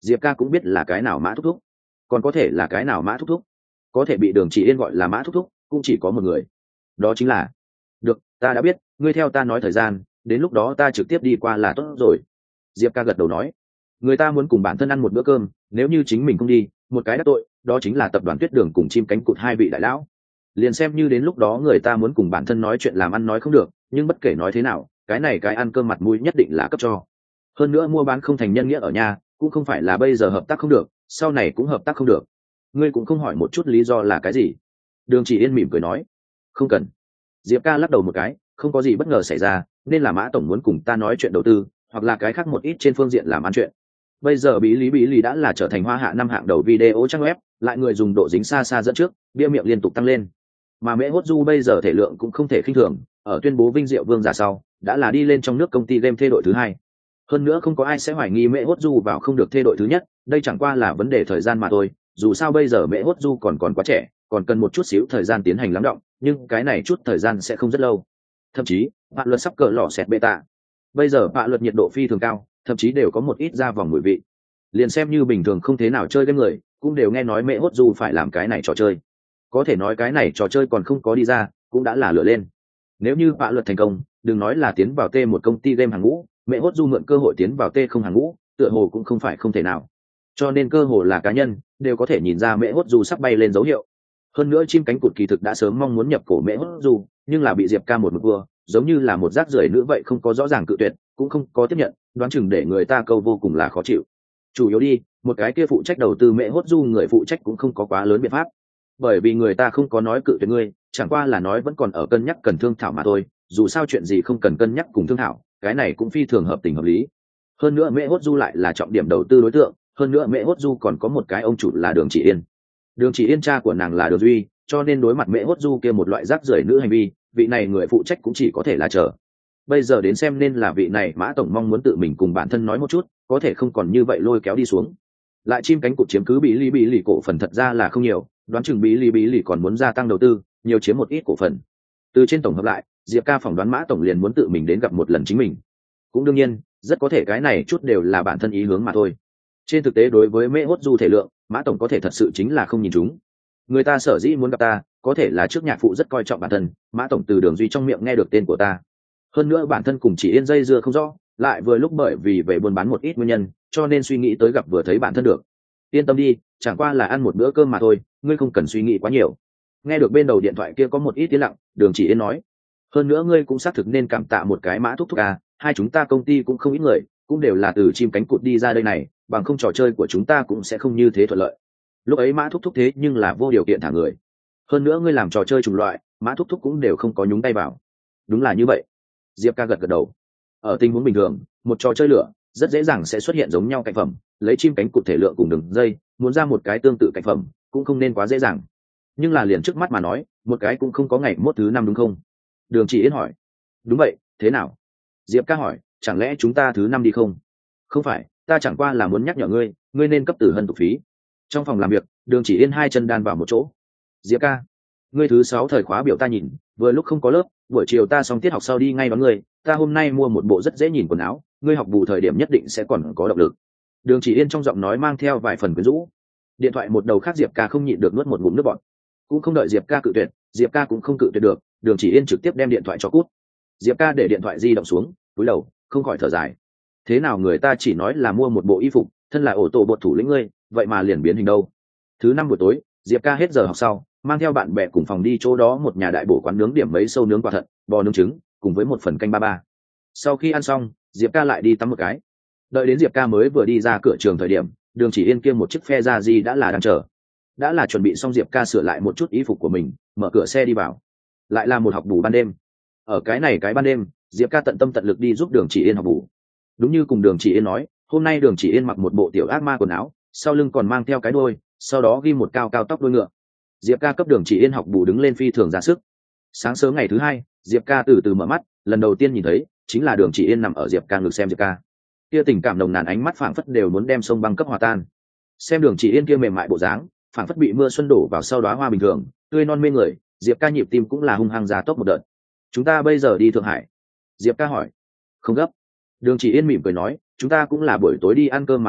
Diệp ca cũng biết là cái nào Mã thúc thúc, còn có thể là cái nào Mã thúc thúc. Có thể bị Đường Chỉ Yên gọi là Mã thúc thúc cũng chỉ có một người, đó chính là... Được, ta đã biết, ngươi theo ta nói thời gian, đến lúc đó ta trực tiếp đi qua là tốt rồi. Diệp ca gật đầu nói. Người ta muốn cùng bản thân ăn một bữa cơm, nếu như chính mình không đi, một cái đắc tội, đó chính là tập đoàn Tuyết Đường cùng chim cánh cụt hai vị đại lão. Liền xem như đến lúc đó người ta muốn cùng bản thân nói chuyện làm ăn nói không được, nhưng bất kể nói thế nào, cái này cái ăn cơm mặt mũi nhất định là cấp cho. Hơn nữa mua bán không thành nhân nghĩa ở nhà, cũng không phải là bây giờ hợp tác không được, sau này cũng hợp tác không được. Ngươi cũng không hỏi một chút lý do là cái gì. Đường Chỉ Yên mỉm cười nói. Không cần. Diệp ca lắc đầu một cái, không có gì bất ngờ xảy ra, nên là Mã tổng muốn cùng ta nói chuyện đầu tư, hoặc là cái khác một ít trên phương diện làm ăn chuyện. Bây giờ bí lý đã là trở thành hoa hạ năm hạng đầu video trang web, lại người dùng độ dính xa xa dẫn trước, bia miệng liên tục tăng lên. Mà Mễ Hốt Du bây giờ thể lượng cũng không thể khinh thường, ở tuyên bố vinh diệu vương giả sau, đã là đi lên trong nước công ty game thê đội thứ hai. Hơn nữa không có ai sẽ hoài nghi Mễ Hốt Du vào không được thê đội thứ nhất, đây chẳng qua là vấn đề thời gian mà thôi. Dù sao bây giờ Mễ Hốt Du còn quá trẻ, còn cần một chút xíu thời gian tiến hành lắng đọng, nhưng cái này chút thời gian sẽ không rất lâu. Thậm chí, bạn luật sắp cỡ lò xẹt beta. Bây giờ bạn luật nhiệt độ phi thường cao, thậm chí đều có một ít ra vòng mùi vị. Liền xem như bình thường không thế nào chơi game người, cũng đều nghe nói Mễ Hốt Du phải làm cái này trò chơi. Có thể nói cái này trò chơi còn không có đi ra, cũng đã là lửa lên. Nếu như bạn luật thành công, đừng nói là tiến vào một công ty game hàng ngũ, Mễ Hốt Du mượn cơ hội tiến vào không hàng ngũ, tựa hồ cũng không phải không thể nào. Cho nên cơ hồ là cá nhân đều có thể nhìn ra Mễ Hốt Du sắp bay lên dấu hiệu. Hơn nữa chim cánh cụt kỳ thực đã sớm mong muốn nhập cổ Mễ Hốt Du, nhưng là bị Diệp ca một mực vừa, giống như là một rác rưởi nữ vậy, không có rõ ràng cự tuyệt, cũng không có tiếp nhận, đoán chừng để người ta câu vô cùng là khó chịu. Chủ yếu đi, một cái kia phụ trách đầu tư Mễ Hốt Du người phụ trách cũng không có quá lớn biện pháp, bởi vì người ta không có nói cự tuyệt ngươi, chẳng qua là nói vẫn còn ở cân nhắc cần thương thảo mà thôi. Dù sao chuyện gì không cần cân nhắc cùng thương thảo, cái này cũng phi thường hợp tình hợp lý. Hơn nữa Mễ Hốt Du lại là trọng điểm đầu tư đối tượng, hơn nữa Mễ Hốt Du còn có một cái ông chủ là Đường Chỉ Yên. Đường Chỉ Yên cha của nàng là Đường Duy, cho nên đối mặt Mễ Hốt Du kia một loại rác rưởi nữ hành vi, vị này người phụ trách cũng chỉ có thể là chờ. Bây giờ đến xem nên là vị này Mã tổng mong muốn tự mình cùng bản thân nói một chút, có thể không còn như vậy lôi kéo đi xuống. Lại chim cánh cụt chiếm cứ bí lì cổ phần thật ra là không nhiều, đoán chừng bí lì còn muốn gia tăng đầu tư, nhiều chiếm một ít cổ phần. Từ trên tổng hợp lại, Diệp ca phỏng đoán Mã tổng liền muốn tự mình đến gặp một lần chính mình. Cũng đương nhiên, rất có thể cái này chút đều là bản thân ý hướng mà thôi. Trên thực tế đối với Mễ Hốt Du thể lượng, Mã tổng có thể thật sự chính là không nhìn chúng. Người ta sở dĩ muốn gặp ta, có thể là trước nhạc phụ rất coi trọng bản thân, Mã tổng từ Đường Duy trong miệng nghe được tên của ta. Hơn nữa bản thân cùng Chỉ Yên dây dưa không rõ, lại vừa lúc bởi vì về buôn bán một ít nguyên nhân, cho nên suy nghĩ tới gặp vừa thấy bản thân được. Yên tâm đi, chẳng qua là ăn một bữa cơm mà thôi, ngươi không cần suy nghĩ quá nhiều. Nghe được bên đầu điện thoại kia có một ít tiếng lặng, Đường Chỉ Yên nói. Hơn nữa ngươi cũng xác thực nên cảm tạ một cái Mã thúc thúc à, hai chúng ta công ty cũng không ít người, cũng đều là từ chim cánh cụt đi ra đây này, bằng không trò chơi của chúng ta cũng sẽ không như thế thuận lợi. Lúc ấy Mã thúc thúc thế nhưng là vô điều kiện thả người. Hơn nữa ngươi làm trò chơi chủng loại, Mã thúc thúc cũng đều không có nhúng tay vào. Đúng là như vậy. Diệp ca gật gật đầu. Ở tình huống bình thường, một trò chơi lửa rất dễ dàng sẽ xuất hiện giống nhau cạnh phẩm, lấy chim cánh cụt thể lượng cùng đường dây, muốn ra một cái tương tự cạnh phẩm cũng không nên quá dễ dàng. Nhưng là liền trước mắt mà nói, một cái cũng không có ngày mốt thứ năm đúng không? Đường Chỉ Yên hỏi. Đúng vậy, thế nào? Diệp ca hỏi, chẳng lẽ chúng ta thứ năm đi không? Không phải, ta chẳng qua là muốn nhắc nhở ngươi, ngươi nên cấp tử hân tục phí. Trong phòng làm việc, Đường Chỉ Yên hai chân đan vào một chỗ. Diệp ca, ngươi thứ 6 thời khóa biểu ta nhìn, vừa lúc không có lớp, buổi chiều ta xong tiết học sau đi ngay đón ngươi, ta hôm nay mua một bộ rất dễ nhìn quần áo, ngươi học bù thời điểm nhất định sẽ còn có động lực. Đường Chỉ Yên trong giọng nói mang theo vài phần quyến rũ. Điện thoại một đầu khác Diệp ca không nhịn được nuốt một ngụm nước bọt. Cũng không đợi Diệp ca cự tuyệt, Diệp ca cũng không cự tuyệt được, Đường Chỉ Yên trực tiếp đem điện thoại cho cút. Diệp ca để điện thoại di động xuống, cúi đầu, không khỏi thở dài. Thế nào người ta chỉ nói là mua một bộ y phục, thân là ổ tổ bột thủ lĩnh ngươi, vậy mà liền biến hình đâu. Thứ 5 buổi tối, Diệp ca hết giờ học sau, mang theo bạn bè cùng phòng đi chỗ đó một nhà đại bổ quán nướng điểm mấy sâu nướng quả thận, bò nướng trứng, cùng với một phần canh ba ba. Sau khi ăn xong, Diệp ca lại đi tắm một cái. Đợi đến Diệp ca mới vừa đi ra cửa trường thời điểm, Đường Chỉ Yên kia một chiếc phe ra gì đã là đang chờ. Đã là chuẩn bị xong, Diệp ca sửa lại một chút y phục của mình, mở cửa xe đi vào. Lại là một học bù ban đêm. Ở cái này cái ban đêm, Diệp ca tận tâm tận lực đi giúp Đường Chỉ Yên học bù. Đúng như cùng Đường Chỉ Yên nói, hôm nay Đường Chỉ Yên mặc một bộ tiểu ác ma quần áo, sau lưng còn mang theo cái đuôi, sau đó ghi một cao cao tóc đuôi ngựa. Diệp ca cấp Đường Chỉ Yên học bù đứng lên phi thường ra sức. Sáng sớm ngày thứ hai, Diệp ca từ từ mở mắt, lần đầu tiên nhìn thấy chính là Đường Chỉ Yên nằm ở Diệp ca ngực xem Diệp ca. Kia tình cảm nồng nàn ánh mắt phảng phất đều muốn đem sông băng cấp hòa tan. Xem Đường Chỉ Yên kia mềm mại bộ dáng, phảng phất bị mưa xuân đổ vào sau đóa hoa bình thường, tươi non mê người, Diệp ca nhịp tim cũng là hung hăng giá tốc một đợt. Chúng ta bây giờ đi Thượng Hải? Diệp ca hỏi. Không gấp. Đường Chỉ Yên mỉm cười nói, chúng ta cũng là buổi tối đi ăn cơm mà thôi,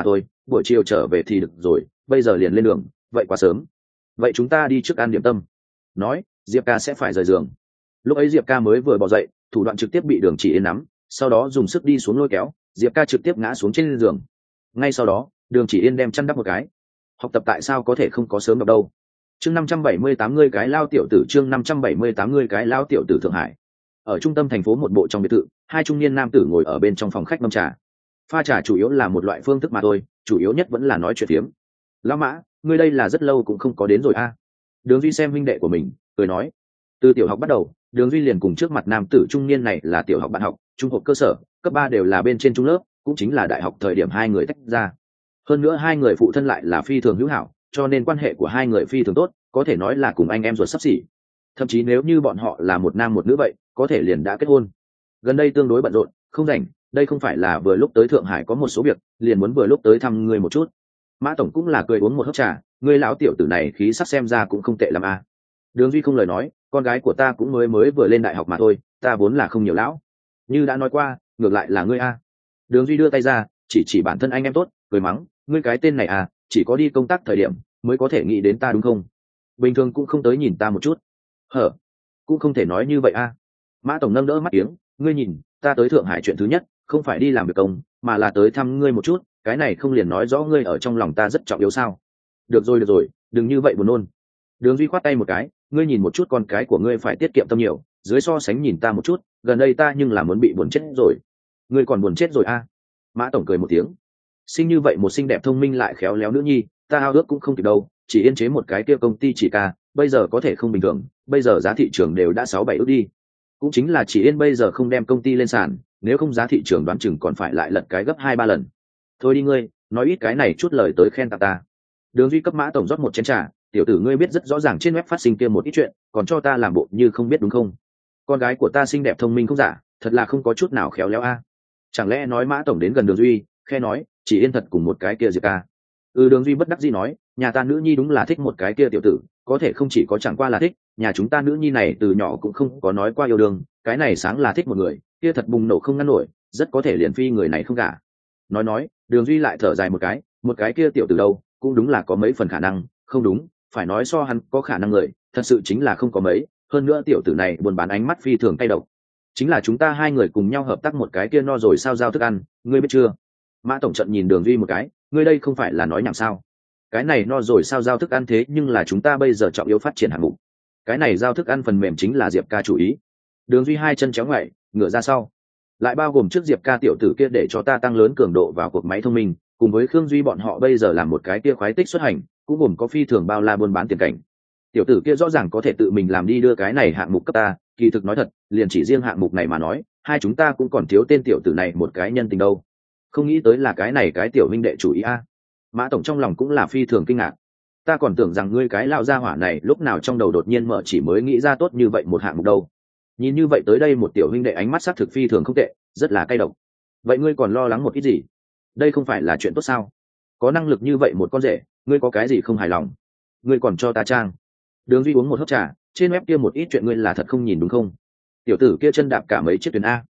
buổi chiều trở về thì được rồi, bây giờ liền lên đường, vậy quá sớm. Vậy chúng ta đi trước ăn điểm tâm. Nói Diệp ca sẽ phải rời giường. Lúc ấy Diệp ca mới vừa bỏ dậy, thủ đoạn trực tiếp bị Đường Chỉ Yên nắm, sau đó dùng sức đi xuống lôi kéo, Diệp ca trực tiếp ngã xuống trên giường. Ngay sau đó Đường Chỉ Yên đem chăn đắp một cái. Học tập tại sao có thể không có sớm đọc đâu. Chương 578 ngươi cái lao tiểu tử, chương 578 ngươi cái lao tiểu tử. Thượng Hải, ở trung tâm thành phố một bộ trong biệt thự, hai trung niên nam tử ngồi ở bên trong phòng khách mâm trà. Pha trà chủ yếu là một loại phương thức mà thôi, chủ yếu nhất vẫn là nói chuyện phiếm. Lão Mã, ngươi đây là rất lâu cũng không có đến rồi a. Đường Duy xem huynh đệ của mình, cười nói. Từ tiểu học bắt đầu, Đường Duy liền cùng trước mặt nam tử trung niên này là tiểu học bạn học, trung học cơ sở, cấp 3 đều là bên trên trung lớp, cũng chính là đại học thời điểm hai người tách ra. Hơn nữa hai người phụ thân lại là phi thường hữu hảo, cho nên quan hệ của hai người phi thường tốt, có thể nói là cùng anh em ruột xấp xỉ. Thậm chí nếu như bọn họ là một nam một nữ vậy, có thể liền đã kết hôn. Gần đây tương đối bận rộn, không rảnh, đây không phải là vừa lúc tới Thượng Hải có một số việc, liền muốn vừa lúc tới thăm người một chút. Mã tổng cũng là cười uống một hớp trà, người lão tiểu tử này khí sắc xem ra cũng không tệ lắm à. Đường Duy không lời nói, con gái của ta cũng mới vừa lên đại học mà thôi, ta vốn là không nhiều lão. Như đã nói qua, ngược lại là ngươi a. Đường Duy đưa tay ra, chỉ bản thân anh em tốt, cười mắng, ngươi cái tên này à, chỉ có đi công tác thời điểm mới có thể nghĩ đến ta đúng không? Bình thường cũng không tới nhìn ta một chút. Hở, cũng không thể nói như vậy a. Mã tổng nâng đỡ mắt tiếng, ngươi nhìn, ta tới Thượng Hải chuyện thứ nhất, không phải đi làm việc công, mà là tới thăm ngươi một chút, cái này không liền nói rõ ngươi ở trong lòng ta rất trọng yếu sao? Được rồi, đừng như vậy buồn nôn. Đường Duy khoát tay một cái, ngươi nhìn một chút con cái của ngươi phải tiết kiệm tâm nhiều, dưới so sánh nhìn ta một chút, gần đây ta nhưng là muốn bị buồn chết rồi. Ngươi còn buồn chết rồi a? Mã tổng cười một tiếng, sinh như vậy một xinh đẹp thông minh lại khéo léo nữ nhi, ta ao ước cũng không kịp đâu, chỉ yên chế một cái kia công ty chỉ ca, bây giờ có thể không bình thường, bây giờ giá thị trường đều đã 6-7 ước đi. Cũng chính là chỉ yên bây giờ không đem công ty lên sàn, nếu không giá thị trường đoán chừng còn phải lại lật cái gấp 2-3 lần. Thôi đi ngươi, nói ít cái này chút lời tới khen ta. Đường Duy cấp Mã tổng rót một chén trà, tiểu tử ngươi biết rất rõ ràng trên web phát sinh kia một ít chuyện, còn cho ta làm bộ như không biết đúng không? Con gái của ta xinh đẹp thông minh không giả, thật là không có chút nào khéo léo a. Chẳng lẽ nói Mã tổng đến gần Đường Duy, khe nói, chỉ yên thật cùng một cái kia Diệp ca. Đường Duy bất đắc dĩ nói, nhà ta nữ nhi đúng là thích một cái kia tiểu tử, có thể không chỉ có chẳng qua là thích, nhà chúng ta nữ nhi này từ nhỏ cũng không có nói qua yêu đương, cái này sáng là thích một người, kia thật bùng nổ không ngăn nổi, rất có thể liền phi người này không cả. Nói, Đường Duy lại thở dài một cái kia tiểu tử đâu, cũng đúng là có mấy phần khả năng, không đúng, phải nói so hắn có khả năng người, thật sự chính là không có mấy, hơn nữa tiểu tử này buồn bán ánh mắt phi thường cay độc. Chính là chúng ta hai người cùng nhau hợp tác một cái kia no rồi sao giao thức ăn, ngươi biết chưa? Mã tổng trận nhìn Đường Duy một cái, ngươi đây không phải là nói nhảm sao? Cái này no rồi sao giao thức ăn thế nhưng là chúng ta bây giờ trọng yếu phát triển hạng mục. Cái này giao thức ăn phần mềm chính là Diệp ca chủ ý. Đường Duy hai chân chéo ngoại, ngửa ra sau. Lại bao gồm trước Diệp ca tiểu tử kia để cho ta tăng lớn cường độ vào cuộc máy thông minh, cùng với Khương Duy bọn họ bây giờ làm một cái kia khoái tích xuất hành, cũng gồm có phi thường bao la buôn bán tiền cảnh. Tiểu tử kia rõ ràng có thể tự mình làm đi đưa cái này hạng mục cấp ta, kỳ thực nói thật, liền chỉ riêng hạng mục này mà nói, hai chúng ta cũng còn thiếu tên tiểu tử này một cái nhân tình đâu. Không nghĩ tới là cái này cái tiểu huynh đệ chủ ý a. Mã tổng trong lòng cũng là phi thường kinh ngạc. Ta còn tưởng rằng ngươi cái lao gia hỏa này lúc nào trong đầu đột nhiên mở chỉ mới nghĩ ra tốt như vậy một hạng mục đâu. Nhìn như vậy tới đây một tiểu huynh đệ ánh mắt sắc thực phi thường không tệ, rất là cay độc. Vậy ngươi còn lo lắng một ít gì? Đây không phải là chuyện tốt sao? Có năng lực như vậy một con rể, ngươi có cái gì không hài lòng? Ngươi còn cho ta trang. Đường Duy uống một hớp trà, trên web kia một ít chuyện ngươi là thật không nhìn đúng không? Tiểu tử kia chân đạp cả mấy chiếc thuyền a.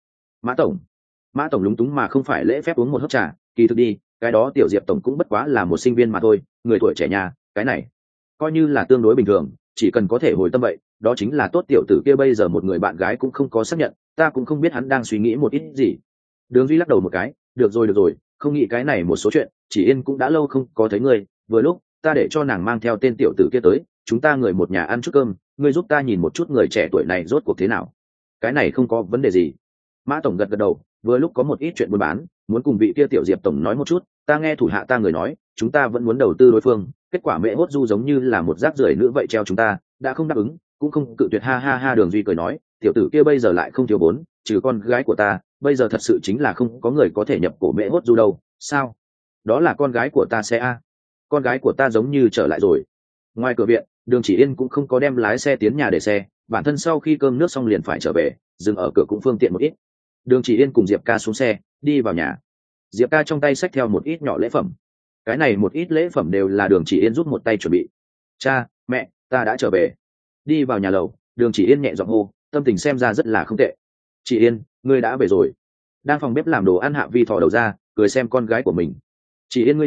Mã tổng lúng túng mà không phải lễ phép uống một hớp trà, kỳ thực đi, cái đó tiểu Diệp tổng cũng bất quá là một sinh viên mà thôi, người tuổi trẻ nhà, cái này coi như là tương đối bình thường, chỉ cần có thể hồi tâm vậy, đó chính là tốt. Tiểu tử kia bây giờ một người bạn gái cũng không có xác nhận, ta cũng không biết hắn đang suy nghĩ một ít gì. Đường Duy lắc đầu một cái, được rồi, không nghĩ cái này một số chuyện, chỉ yên cũng đã lâu không có thấy ngươi, vừa lúc ta để cho nàng mang theo tên tiểu tử kia tới, chúng ta người một nhà ăn chút cơm, ngươi giúp ta nhìn một chút người trẻ tuổi này rốt cuộc thế nào. Cái này không có vấn đề gì. Mã tổng gật đầu, vừa lúc có một ít chuyện buôn bán, muốn cùng vị kia tiểu Diệp tổng nói một chút, ta nghe thủ hạ ta người nói, chúng ta vẫn muốn đầu tư đối phương, kết quả mẹ hốt du giống như là một rác rưởi nữ vậy treo chúng ta, đã không đáp ứng, cũng không cự tuyệt, ha. Đường Duy cười nói, tiểu tử kia bây giờ lại không thiếu vốn, trừ con gái của ta, bây giờ thật sự chính là không có người có thể nhập cổ mẹ hốt du đâu. Sao? Đó là con gái của ta xe a. Con gái của ta giống như trở lại rồi. Ngoài cửa viện, Đường Chỉ Yên cũng không có đem lái xe tiến nhà để xe, bản thân sau khi cơm nước xong liền phải trở về, dừng ở cửa cũng phương tiện một ít. Đường Chỉ Yên cùng Diệp ca xuống xe, đi vào nhà. Diệp ca trong tay xách theo một ít nhỏ lễ phẩm. Cái này một ít lễ phẩm đều là Đường Chỉ Yên giúp một tay chuẩn bị. Cha, mẹ, ta đã trở về. Đi vào nhà lầu, Đường Chỉ Yên nhẹ giọng hô, tâm tình xem ra rất là không tệ. Chỉ Yên, ngươi đã về rồi. Đang phòng bếp làm đồ ăn Hạ Vi thò đầu ra, cười xem con gái của mình. Chỉ Yên, ngươi nhìn,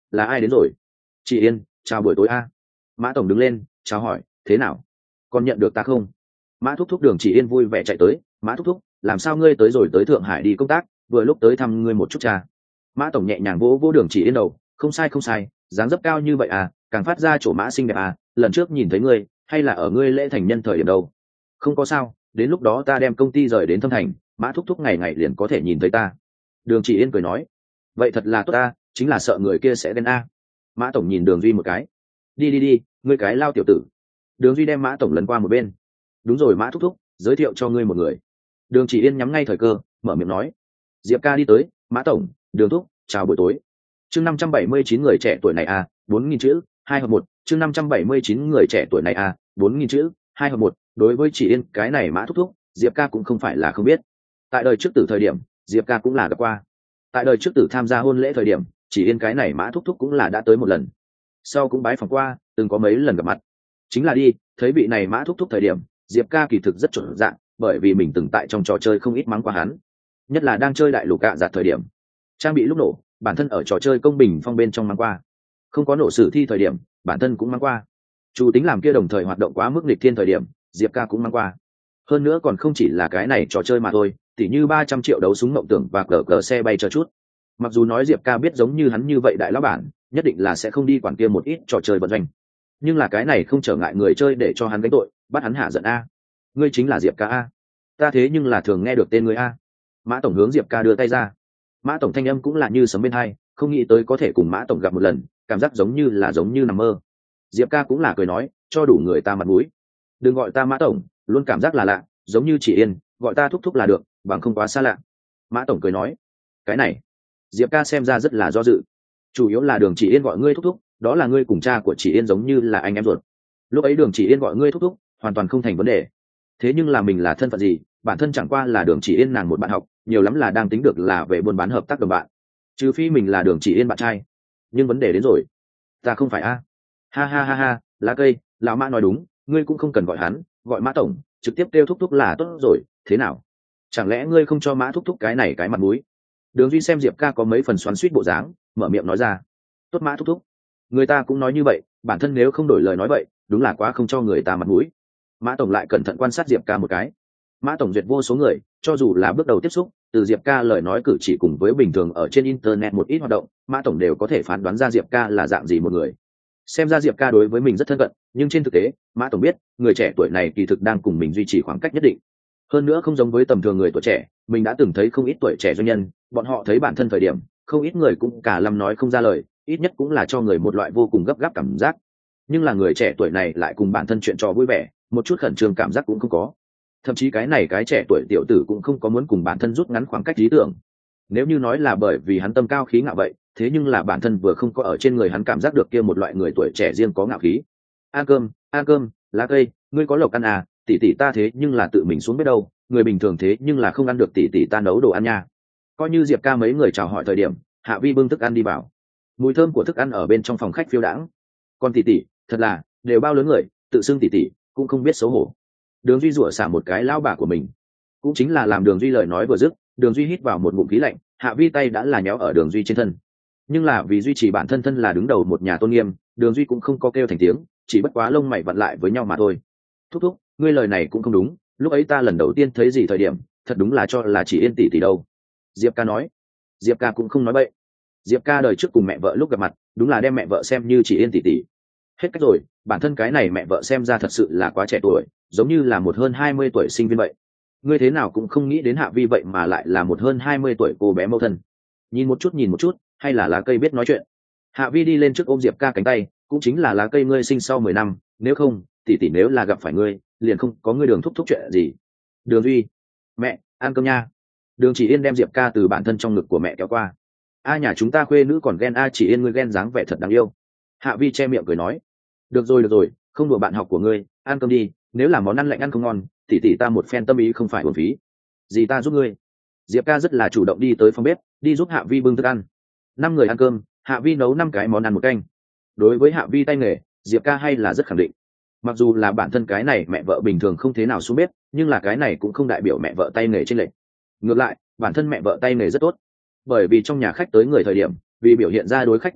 là ai đến rồi? Chị Yên, chào buổi tối a. Mã tổng đứng lên chào hỏi, thế nào, còn nhận được ta không? Mã thúc thúc. Đường Chỉ Yên vui vẻ chạy tới. Mã thúc thúc, làm sao ngươi tới rồi? Tới Thượng Hải đi công tác, vừa lúc tới thăm ngươi một chút cha. Mã tổng nhẹ nhàng vỗ vỗ Đường Chỉ Yên đầu, không sai không sai, dáng dấp cao như vậy à, càng phát ra chỗ mã xinh đẹp à, lần trước nhìn thấy ngươi hay là ở ngươi lễ thành nhân thời điểm đâu. Không có sao, đến lúc đó ta đem công ty rời đến Thâm Thành, Mã thúc thúc ngày ngày liền có thể nhìn thấy ta. Đường Chỉ Yên cười nói, vậy thật là tốt ta, chính là sợ người kia sẽ ghen a. Mã tổng nhìn Đường Duy một cái, đi đi đi, ngươi cái lao tiểu tử. Đường Duy đem Mã tổng lấn qua một bên, đúng rồi Mã thúc thúc, giới thiệu cho ngươi một người. Đường Chỉ Yên nhắm ngay thời cơ mở miệng nói. Diệp ca đi tới. Mã tổng, Đường thúc, chào buổi tối. Chương 579 người trẻ tuổi này a, 4000 chữ, 2 hợp 1. Chương 579 người trẻ tuổi này a, 4000 chữ, 2 hợp 1. Đối với Chỉ Yên cái này Mã thúc thúc, Diệp ca cũng không phải là không biết. Tại đời trước tử thời điểm, Diệp ca cũng là gặp qua. Tại đời trước tử tham gia hôn lễ thời điểm, Chỉ Yên cái này Mã thúc thúc cũng là đã tới một lần. Sau cũng bái phỏng qua, từng có mấy lần gặp mặt. Chính là đi thấy vị này Mã thúc thúc thời điểm, Diệp ca kỳ thực rất chuẩn dạng, bởi vì mình từng tại trong trò chơi không ít mắng qua hắn, nhất là đang chơi đại lục cạ giạt thời điểm, trang bị lúc nổ, bản thân ở trò chơi công bình phong bên trong mắng qua, không có nổ sử thi thời điểm, bản thân cũng mắng qua, chủ tính làm kia đồng thời hoạt động quá mức nghịch thiên thời điểm, Diệp ca cũng mắng qua. Hơn nữa còn không chỉ là cái này trò chơi mà thôi, tỉ như 300 triệu đấu súng mộng tưởng và cờ xe bay chờ chút. Mặc dù nói Diệp ca biết giống như hắn như vậy đại lão bản nhất định là sẽ không đi quản kia một ít trò chơi vận doanh, nhưng là cái này không trở ngại người chơi để cho hắn gánh tội, bắt hắn hạ giận a. Ngươi chính là Diệp ca a? Ta thế nhưng là thường nghe được tên ngươi a. Mã tổng hướng Diệp ca đưa tay ra. Mã tổng thanh âm cũng là như sấm bên hai, không nghĩ tới có thể cùng Mã tổng gặp một lần, cảm giác giống như nằm mơ. Diệp ca cũng là cười nói, cho đủ người ta mặt mũi, đừng gọi ta Mã tổng, luôn cảm giác là lạ, giống như Chỉ Yên, gọi ta thúc thúc là được, bằng không quá xa lạ. Mã tổng cười nói, cái này Diệp ca xem ra rất là do dự, chủ yếu là Đường Chỉ Yên gọi ngươi thúc thúc, đó là ngươi cùng cha của Chỉ Yên giống như là anh em ruột, lúc ấy Đường Chỉ Yên gọi ngươi thúc thúc hoàn toàn không thành vấn đề. Thế nhưng là mình là thân phận gì, bản thân chẳng qua là Đường Chỉ Yên nàng một bạn học, nhiều lắm là đang tính được là về buôn bán hợp tác đồng bạn, trừ phi mình là Đường Chỉ Yên bạn trai. Nhưng vấn đề đến rồi, ta không phải a. Ha ha ha ha, lá cây, lão Mã nói đúng, ngươi cũng không cần gọi hắn, gọi Mã tổng, trực tiếp kêu thúc thúc là tốt rồi, thế nào? Chẳng lẽ ngươi không cho Mã thúc thúc cái này cái mặt mũi? Đường Duy xem Diệp ca có mấy phần xoắn xuýt bộ dáng, mở miệng nói ra, tốt Mã thúc thúc, người ta cũng nói như vậy, bản thân nếu không đổi lời nói vậy, đúng là quá không cho người ta mặt mũi. Mã tổng lại cẩn thận quan sát Diệp ca một cái. Mã tổng duyệt vô số người, cho dù là bước đầu tiếp xúc, từ Diệp ca lời nói cử chỉ cùng với bình thường ở trên internet một ít hoạt động, Mã tổng đều có thể phán đoán ra Diệp ca là dạng gì một người. Xem ra Diệp ca đối với mình rất thân cận, nhưng trên thực tế, Mã tổng biết, người trẻ tuổi này kỳ thực đang cùng mình duy trì khoảng cách nhất định. Hơn nữa không giống với tầm thường người tuổi trẻ, mình đã từng thấy không ít tuổi trẻ doanh nhân, bọn họ thấy bản thân thời điểm, không ít người cũng cả lâm nói không ra lời, ít nhất cũng là cho người một loại vô cùng gấp gáp cảm giác. Nhưng là người trẻ tuổi này lại cùng bản thân chuyện trò vui vẻ, một chút khẩn trương cảm giác cũng không có. Thậm chí cái này cái trẻ tuổi tiểu tử cũng không có muốn cùng bản thân rút ngắn khoảng cách lý tưởng. Nếu như nói là bởi vì hắn tâm cao khí ngạo vậy, thế nhưng là bản thân vừa không có ở trên người hắn cảm giác được kia một loại người tuổi trẻ riêng có ngạo khí. Ăn cơm, lá cây, ngươi có lộc ăn à, tỷ tỷ ta thế nhưng là tự mình xuống biết đâu, người bình thường thế nhưng là không ăn được tỷ tỷ ta nấu đồ ăn nha. Coi như Diệp ca mấy người chào hỏi thời điểm, Hạ Vi bưng thức ăn đi vào, mùi thơm của thức ăn ở bên trong phòng khách phiêu đãng. Còn tỷ tỷ, thật là đều bao lớn người, tự xưng tỷ tỷ cũng không biết xấu hổ. Đường Duy rủa xả một cái lao bà của mình, cũng chính là làm Đường Duy lời nói vừa dứt, Đường Duy hít vào một ngụm khí lạnh, Hạ Vi tay đã là nhéo ở Đường Duy trên thân. Nhưng là vì duy trì bản thân thân là đứng đầu một nhà tôn nghiêm, Đường Duy cũng không có kêu thành tiếng, chỉ bất quá lông mày vặn lại với nhau mà thôi. Thúc thúc, ngươi lời này cũng không đúng, lúc ấy ta lần đầu tiên thấy gì thời điểm, thật đúng là cho là Chỉ Yên tỷ tỷ đâu. Diệp ca nói. Diệp ca cũng không nói bậy. Diệp ca đời trước cùng mẹ vợ lúc gặp mặt, đúng là đem mẹ vợ xem như Chỉ Yên tỷ tỷ. Hết cách rồi, bản thân cái này mẹ vợ xem ra thật sự là quá trẻ tuổi, giống như là một hơn 20 tuổi sinh viên vậy. Ngươi thế nào cũng không nghĩ đến Hạ Vi vậy mà lại là một hơn 20 tuổi cô bé mẫu thân. Nhìn một chút, hay là lá cây biết nói chuyện. Hạ Vi đi lên trước ôm Diệp ca cánh tay, cũng chính là lá cây ngươi sinh sau 10 năm, nếu không, tỷ tỷ nếu là gặp phải ngươi, liền không có ngươi Đường thúc thúc chuyện gì. Đường Duy, mẹ, ăn cơm nha. Đường Chỉ Yên đem Diệp ca từ bản thân trong ngực của mẹ kéo qua. A nhà chúng ta khuê nữ còn ghen a, Chỉ Yên ngươi ghen dáng vẻ thật đáng yêu. Hạ Vi che miệng cười nói, được rồi, không đùa bạn học của ngươi, ăn cơm đi, nếu là món ăn lạnh ăn không ngon, tỷ tỷ ta một phen tâm ý không phải uổng phí. Gì ta giúp ngươi. Diệp ca rất là chủ động đi tới phòng bếp, đi giúp Hạ Vi bưng thức ăn. 5 người ăn cơm, Hạ Vi nấu 5 cái món ăn một canh. Đối với Hạ Vi tay nghề, Diệp ca hay là rất khẳng định. Mặc dù là bản thân cái này mẹ vợ bình thường không thế nào xuống bếp, nhưng là cái này cũng không đại biểu mẹ vợ tay nghề chênh lệch. Ngược lại, bản thân mẹ vợ tay nghề rất tốt. Bởi vì trong nhà khách tới người thời điểm, vì biểu hiện ra đối khách coi trọng,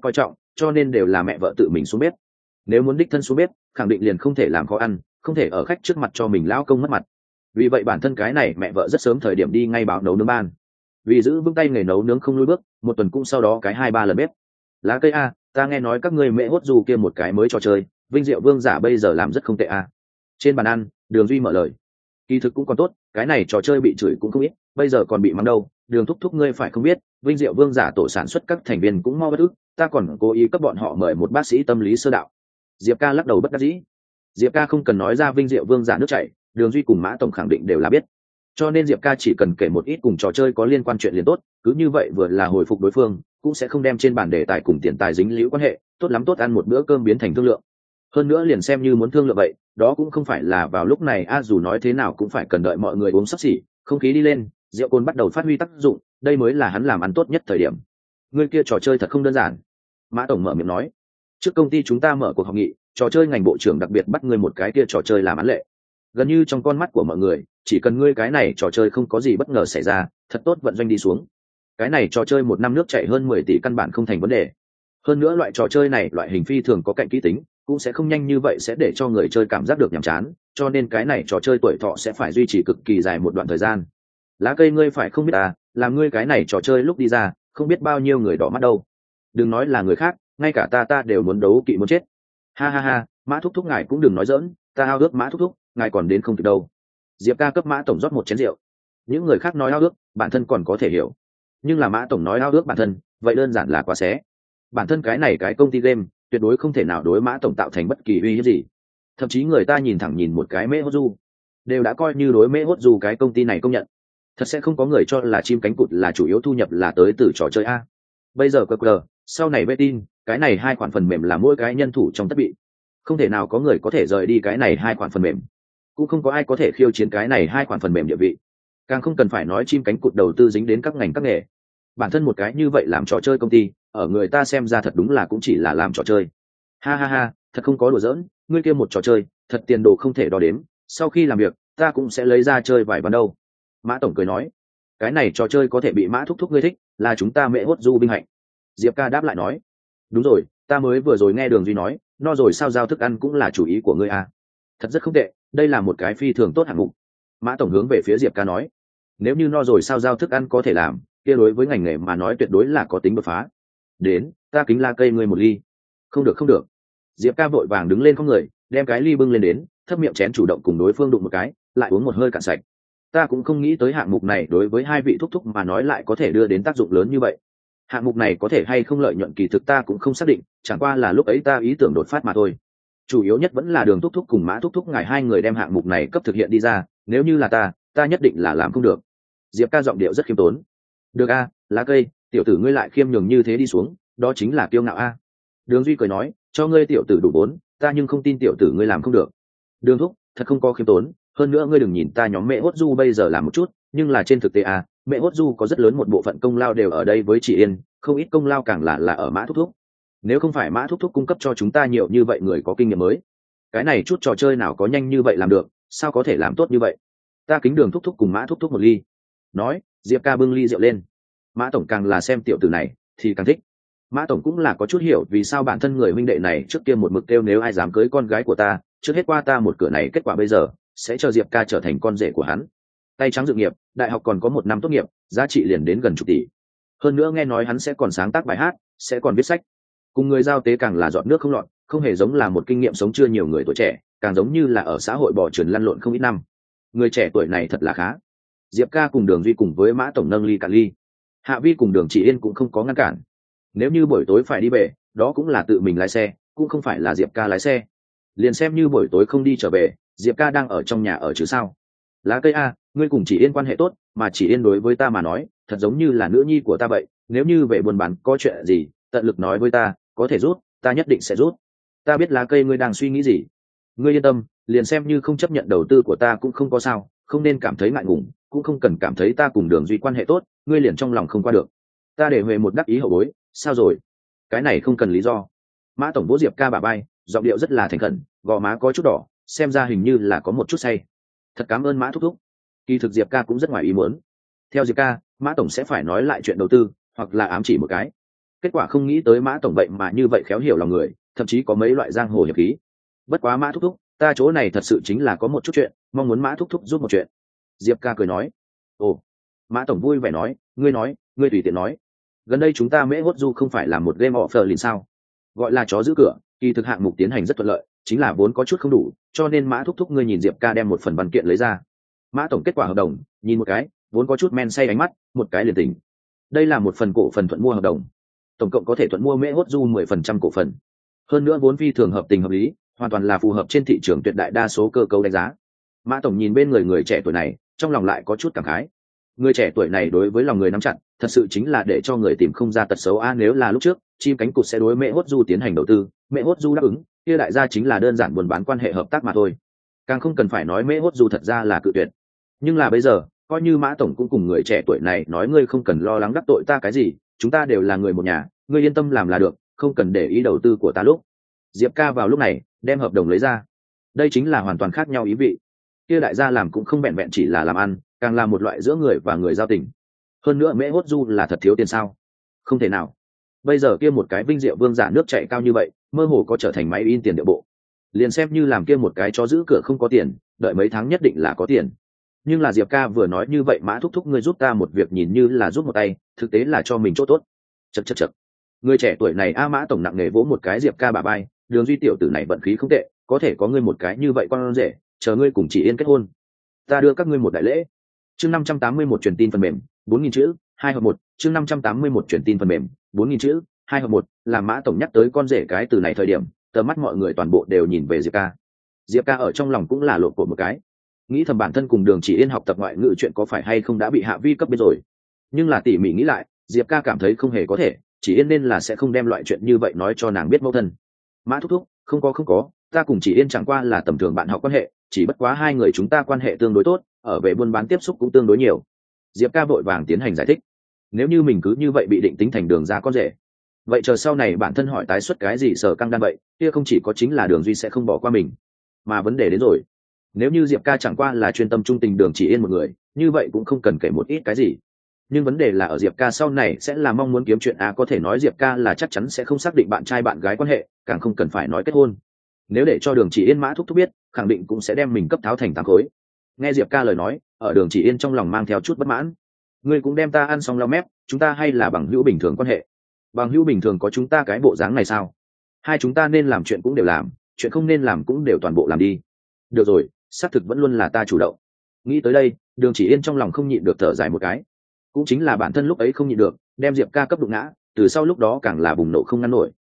cho nên đều là mẹ vợ tự mình xuống bếp. Nếu muốn đích thân xuống bếp khẳng định liền không thể làm khó ăn, không thể ở khách trước mặt cho mình lão công mất mặt. Vì vậy bản thân cái này mẹ vợ rất sớm thời điểm đi ngay báo nấu nướng ban, vì giữ vững tay nghề nấu nướng không lùi bước, một tuần cũng sau đó cái 2-3 lần bếp. Lá cây a, ta nghe nói các ngươi mẹ hốt dù kia một cái mới trò chơi vinh diệu vương giả bây giờ làm rất không tệ a. Trên bàn ăn Đường Duy mở lời. Kỳ thực cũng còn tốt, cái này trò chơi bị chửi cũng không ít, bây giờ còn bị mắng đâu. Đường thúc thúc ngươi phải không biết, vinh diệu vương giả tổ sản xuất các thành viên cũng mau bất ức, ta còn cố ý cấp bọn họ mời một bác sĩ tâm lý sơ đạo. Diệp ca lắc đầu bất đắc dĩ. Diệp ca không cần nói ra vinh diệu vương giả nước chảy, Đường Duy cùng Mã tổng khẳng định đều là biết, cho nên Diệp ca chỉ cần kể một ít cùng trò chơi có liên quan chuyện liền tốt, cứ như vậy vừa là hồi phục đối phương, cũng sẽ không đem trên bàn đề tài cùng tiền tài dính líu quan hệ, tốt lắm tốt ăn một bữa cơm biến thành thương lượng. Hơn nữa liền xem như muốn thương lượng vậy, đó cũng không phải là vào lúc này dù nói thế nào cũng phải cần đợi mọi người uống sắp xỉ, không khí đi lên, rượu cồn bắt đầu phát huy tác dụng, đây mới là hắn làm ăn tốt nhất thời điểm. Người kia trò chơi thật không đơn giản. Mã tổng mở miệng nói, trước công ty chúng ta mở cuộc họp nghị, trò chơi ngành bộ trưởng đặc biệt bắt ngươi một cái kia trò chơi làm án lệ. Gần như trong con mắt của mọi người, chỉ cần ngươi cái này trò chơi không có gì bất ngờ xảy ra, thật tốt vận doanh đi xuống. Cái này trò chơi một năm nước chảy hơn 10 tỷ căn bản không thành vấn đề. Hơn nữa loại trò chơi này loại hình phi thường có cạnh kỹ tính, cũng sẽ không nhanh như vậy sẽ để cho người chơi cảm giác được nhàm chán, cho nên cái này trò chơi tuổi thọ sẽ phải duy trì cực kỳ dài một đoạn thời gian. Lá cây ngươi phải không biết làm ngươi cái này trò chơi lúc đi ra, không biết bao nhiêu người đỏ mắt đâu. Đừng nói là người khác, ngay cả ta đều muốn đấu kỵ muốn chết. Ha ha ha, Mã thúc thúc ngài cũng đừng nói giỡn, ta ao ước Mã thúc thúc, ngài còn đến không kịp đâu. Diệp ca cấp Mã tổng rót một chén rượu. Những người khác nói ao ước, bản thân còn có thể hiểu, nhưng là Mã tổng nói ao ước bản thân, vậy đơn giản là quá xé. Bản thân cái này cái công ty game tuyệt đối không thể nào đối Mã tổng tạo thành bất kỳ uy hiếp gì, thậm chí người ta nhìn thẳng nhìn một cái mễ hốt du đều đã coi như đối mễ hốt du cái công ty này công nhận. Thật sẽ không có người cho là chim cánh cụt là chủ yếu thu nhập là tới từ trò chơi a. Bây giờ QR, sau này vệ tin, cái này hai khoản phần mềm là mỗi cái nhân thủ trong tất bị, không thể nào có người có thể rời đi cái này hai khoản phần mềm, cũng không có ai có thể khiêu chiến cái này hai khoản phần mềm địa vị, càng không cần phải nói chim cánh cụt đầu tư dính đến các ngành các nghề. Bản thân một cái như vậy làm trò chơi công ty, ở người ta xem ra thật đúng là cũng chỉ là làm trò chơi. Ha ha ha, thật không có đùa giỡn, ngươi kia một trò chơi thật tiền đồ không thể đo đếm, sau khi làm việc ta cũng sẽ lấy ra chơi vài ván đâu. Mã tổng cười nói, cái này trò chơi có thể bị Mã thúc thúc ngươi thích, là chúng ta mẹ hốt du binh hạnh. Diệp ca đáp lại nói, đúng rồi, ta mới vừa rồi nghe Đường Duy nói, no rồi sao giao thức ăn cũng là chủ ý của ngươi à. Thật rất không tệ, đây là một cái phi thường tốt hạng mục. Mã tổng hướng về phía Diệp ca nói, nếu như no rồi sao giao thức ăn có thể làm, kia đối với ngành nghề mà nói tuyệt đối là có tính đột phá. Đến, ta kính la cây ngươi một ly. Không được không được. Diệp ca vội vàng đứng lên không người, đem cái ly bưng lên đến, thấp miệng chén chủ động cùng đối phương đụng một cái, lại uống một hơi cạn sạch. Ta cũng không nghĩ tới hạng mục này đối với hai vị thúc thúc mà nói lại có thể đưa đến tác dụng lớn như vậy. Hạng mục này có thể hay không lợi nhuận kỳ thực ta cũng không xác định, chẳng qua là lúc ấy ta ý tưởng đột phát mà thôi. Chủ yếu nhất vẫn là Đường thúc thúc cùng Mã thúc thúc ngài hai người đem hạng mục này cấp thực hiện đi ra, nếu như là ta nhất định là làm không được. Diệp ca giọng điệu rất khiêm tốn. Được a, lá cây, tiểu tử ngươi lại khiêm nhường như thế đi xuống, đó chính là kiêu ngạo a. Đường Duy cười nói, cho ngươi tiểu tử đủ vốn, ta nhưng không tin tiểu tử ngươi làm không được. Đường thúc, thật không có khiêm tốn, hơn nữa ngươi đừng nhìn ta nhóm mẹ hốt du bây giờ làm một chút, nhưng là trên thực tế mẹ hốt du có rất lớn một bộ phận công lao đều ở đây với chị Yên, không ít công lao càng là ở Mã thúc thúc. Nếu không phải Mã thúc thúc cung cấp cho chúng ta nhiều như vậy người có kinh nghiệm mới, cái này chút trò chơi nào có nhanh như vậy làm được, sao có thể làm tốt như vậy. Ta kính Đường thúc thúc cùng Mã thúc thúc một ly. Nói, Diệp ca bưng ly rượu lên. Mã tổng càng là xem tiểu tử này thì càng thích. Mã tổng cũng là có chút hiểu vì sao bản thân người huynh đệ này trước kia một mực kêu nếu ai dám cưới con gái của ta, trước hết qua ta một cửa này, kết quả bây giờ sẽ cho Diệp ca trở thành con rể của hắn. Tay trắng dự nghiệp, đại học còn có một năm tốt nghiệp, giá trị liền đến gần chục tỷ. Hơn nữa nghe nói hắn sẽ còn sáng tác bài hát, sẽ còn viết sách. Cùng người giao tế càng là giọt nước không lọt, không hề giống là một kinh nghiệm sống chưa nhiều người tuổi trẻ, càng giống như là ở xã hội bò trườn lăn lộn không ít năm. Người trẻ tuổi này thật là khá. Diệp ca cùng Đường Duy cùng với Mã tổng nâng ly cạn ly. Hạ Vi cùng Đường Chỉ Yên cũng không có ngăn cản. Nếu như buổi tối phải đi về, đó cũng là tự mình lái xe, cũng không phải là Diệp ca lái xe. Liền xem như buổi tối không đi trở về, Diệp ca đang ở trong nhà ở chứ sao. Lá cây a, ngươi cùng Chỉ Yên quan hệ tốt, mà Chỉ Yên đối với ta mà nói thật giống như là nữ nhi của ta vậy, nếu như về buôn bán có chuyện gì tận lực nói với ta, có thể rút, ta nhất định sẽ rút. Ta biết Lá cây ngươi đang suy nghĩ gì, ngươi yên tâm, liền xem như không chấp nhận đầu tư của ta cũng không có sao, không nên cảm thấy ngại ngùng, cũng không cần cảm thấy ta cùng Đường Duy quan hệ tốt ngươi liền trong lòng không qua được. Ta để huề một đắc ý hậu bối, sao rồi? Cái này không cần lý do. Mã tổng vỗ Diệp ca bả vai, giọng điệu rất là thành khẩn, gò má có chút đỏ, xem ra hình như là có một chút say. Thật cảm ơn Mã thúc thúc. Kỳ thực Diệp ca cũng rất ngoài ý muốn. Theo Diệp ca, Mã tổng sẽ phải nói lại chuyện đầu tư, hoặc là ám chỉ một cái. kết quả không nghĩ tới Mã tổng vậy mà như vậy khéo hiểu lòng người, thậm chí có mấy loại giang hồ hiệp khí. Bất quá Mã thúc thúc, ta chỗ này thật sự chính là có một chút chuyện, mong muốn Mã thúc thúc giúp một chuyện. Diệp ca cười nói. Ồ. Mã tổng vui vẻ nói, ngươi tùy tiện nói. Gần đây chúng ta mễ hốt du không phải là một game offer liền sao? Gọi là chó giữ cửa, kỳ thực hạng mục tiến hành rất thuận lợi, chính là vốn có chút không đủ, cho nên Mã thúc thúc ngươi nhìn Diệp ca đem một phần văn kiện lấy ra. Mã tổng kết quả hợp đồng, nhìn một cái, vốn có chút men say ánh mắt, một cái liền tỉnh. Đây là một phần cổ phần thuận mua hợp đồng, tổng cộng có thể thuận mua mễ hốt du 10% cổ phần. Hơn nữa vốn phi thường hợp tình hợp lý, hoàn toàn là phù hợp trên thị trường tuyệt đại đa số cơ cấu đánh giá. Mã tổng nhìn bên người trẻ tuổi này, trong lòng lại có chút cảm khái. Người trẻ tuổi này đối với lòng người nắm chặt, thật sự chính là để cho người tìm không ra tật xấu a. Nếu là lúc trước chim cánh cụt sẽ đối mễ hốt du tiến hành đầu tư, mễ hốt du đáp ứng, kia đại gia chính là đơn giản buôn bán quan hệ hợp tác mà thôi, càng không cần phải nói mễ hốt du thật ra là cự tuyệt. Nhưng là bây giờ coi như Mã tổng cũng cùng người trẻ tuổi này nói, ngươi không cần lo lắng đắc tội ta cái gì, chúng ta đều là người một nhà, ngươi yên tâm làm là được, không cần để ý đầu tư của ta. Lúc Diệp ca vào lúc này đem hợp đồng lấy ra, đây chính là hoàn toàn khác nhau ý vị. Kia đại gia làm cũng không vẹn vẹn chỉ là làm ăn, càng là một loại giữa người và người giao tình. Hơn nữa mễ hốt du là thật thiếu tiền sao? Không thể nào. Bây giờ kia một cái vinh diệu vương giả nước chạy cao như vậy, mơ hồ có trở thành máy in tiền địa bộ. Liền xem như làm kia một cái cho giữ cửa không có tiền, đợi mấy tháng nhất định là có tiền. Nhưng là Diệp ca vừa nói như vậy, Mã thúc thúc ngươi giúp ta một việc, nhìn như là giúp một tay, thực tế là cho mình chỗ tốt. Chậc. Người trẻ tuổi này Mã tổng nặng nề vỗ một cái Diệp ca bả vai, Đường Duy tiểu tử này vận khí không tệ, có thể có ngươi một cái như vậy con rể, chờ ngươi cùng chị Yên kết hôn, ta đưa các ngươi một đại lễ. Chương 581 truyền tin phần mềm, 4000 chữ, 2 hợp 1, chương 581 truyền tin phần mềm, 4000 chữ, 2 hợp 1, làm Mã tổng nhắc tới con rể cái từ này thời điểm, tầm mắt mọi người toàn bộ đều nhìn về Diệp ca. Diệp ca ở trong lòng cũng là lộn cột một cái, nghĩ thầm bản thân cùng Đường Chỉ Yên học tập ngoại ngữ chuyện có phải hay không đã bị hạ vi cấp biết rồi. Nhưng là tỉ mỉ nghĩ lại, Diệp ca cảm thấy không hề có thể, Chỉ Yên nên là sẽ không đem loại chuyện như vậy nói cho nàng biết mẫu thân. Mã thúc thúc, không có, ta cùng Chỉ Yên chẳng qua là tầm thường bạn học quan hệ, chỉ bất quá hai người chúng ta quan hệ tương đối tốt, ở về buôn bán tiếp xúc cũng tương đối nhiều. Diệp ca vội vàng tiến hành giải thích. Nếu như mình cứ như vậy bị định tính thành Đường ra con rể, vậy chờ sau này bản thân hỏi tái xuất cái gì sở căng đan vậy, kia không chỉ có chính là Đường Duy sẽ không bỏ qua mình, mà vấn đề đến rồi, nếu như Diệp ca chẳng qua là chuyên tâm trung tình Đường Chỉ Yên một người, như vậy cũng không cần kể một ít cái gì. Nhưng vấn đề là ở Diệp ca sau này sẽ là mong muốn kiếm chuyện có thể nói Diệp ca là chắc chắn sẽ không xác định bạn trai bạn gái quan hệ, càng không cần phải nói kết hôn. Nếu để cho Đường Chỉ Yên Mã thúc thúc biết, khẳng định cũng sẽ đem mình cấp tháo thành tám khối. Nghe Diệp ca lời nói, ở Đường Chỉ Yên trong lòng mang theo chút bất mãn. Ngươi cũng đem ta ăn xong lau mép, chúng ta hay là bằng hữu bình thường quan hệ? Bằng hữu bình thường có chúng ta cái bộ dáng này sao? Hai chúng ta nên làm chuyện cũng đều làm, chuyện không nên làm cũng đều toàn bộ làm đi. Được rồi, xác thực vẫn luôn là ta chủ động. Nghĩ tới đây, Đường Chỉ Yên trong lòng không nhịn được thở dài một cái. Cũng chính là bản thân lúc ấy không nhịn được, đem Diệp ca cấp đụng ngã, từ sau lúc đó càng là bùng nổ không ngăn nổi.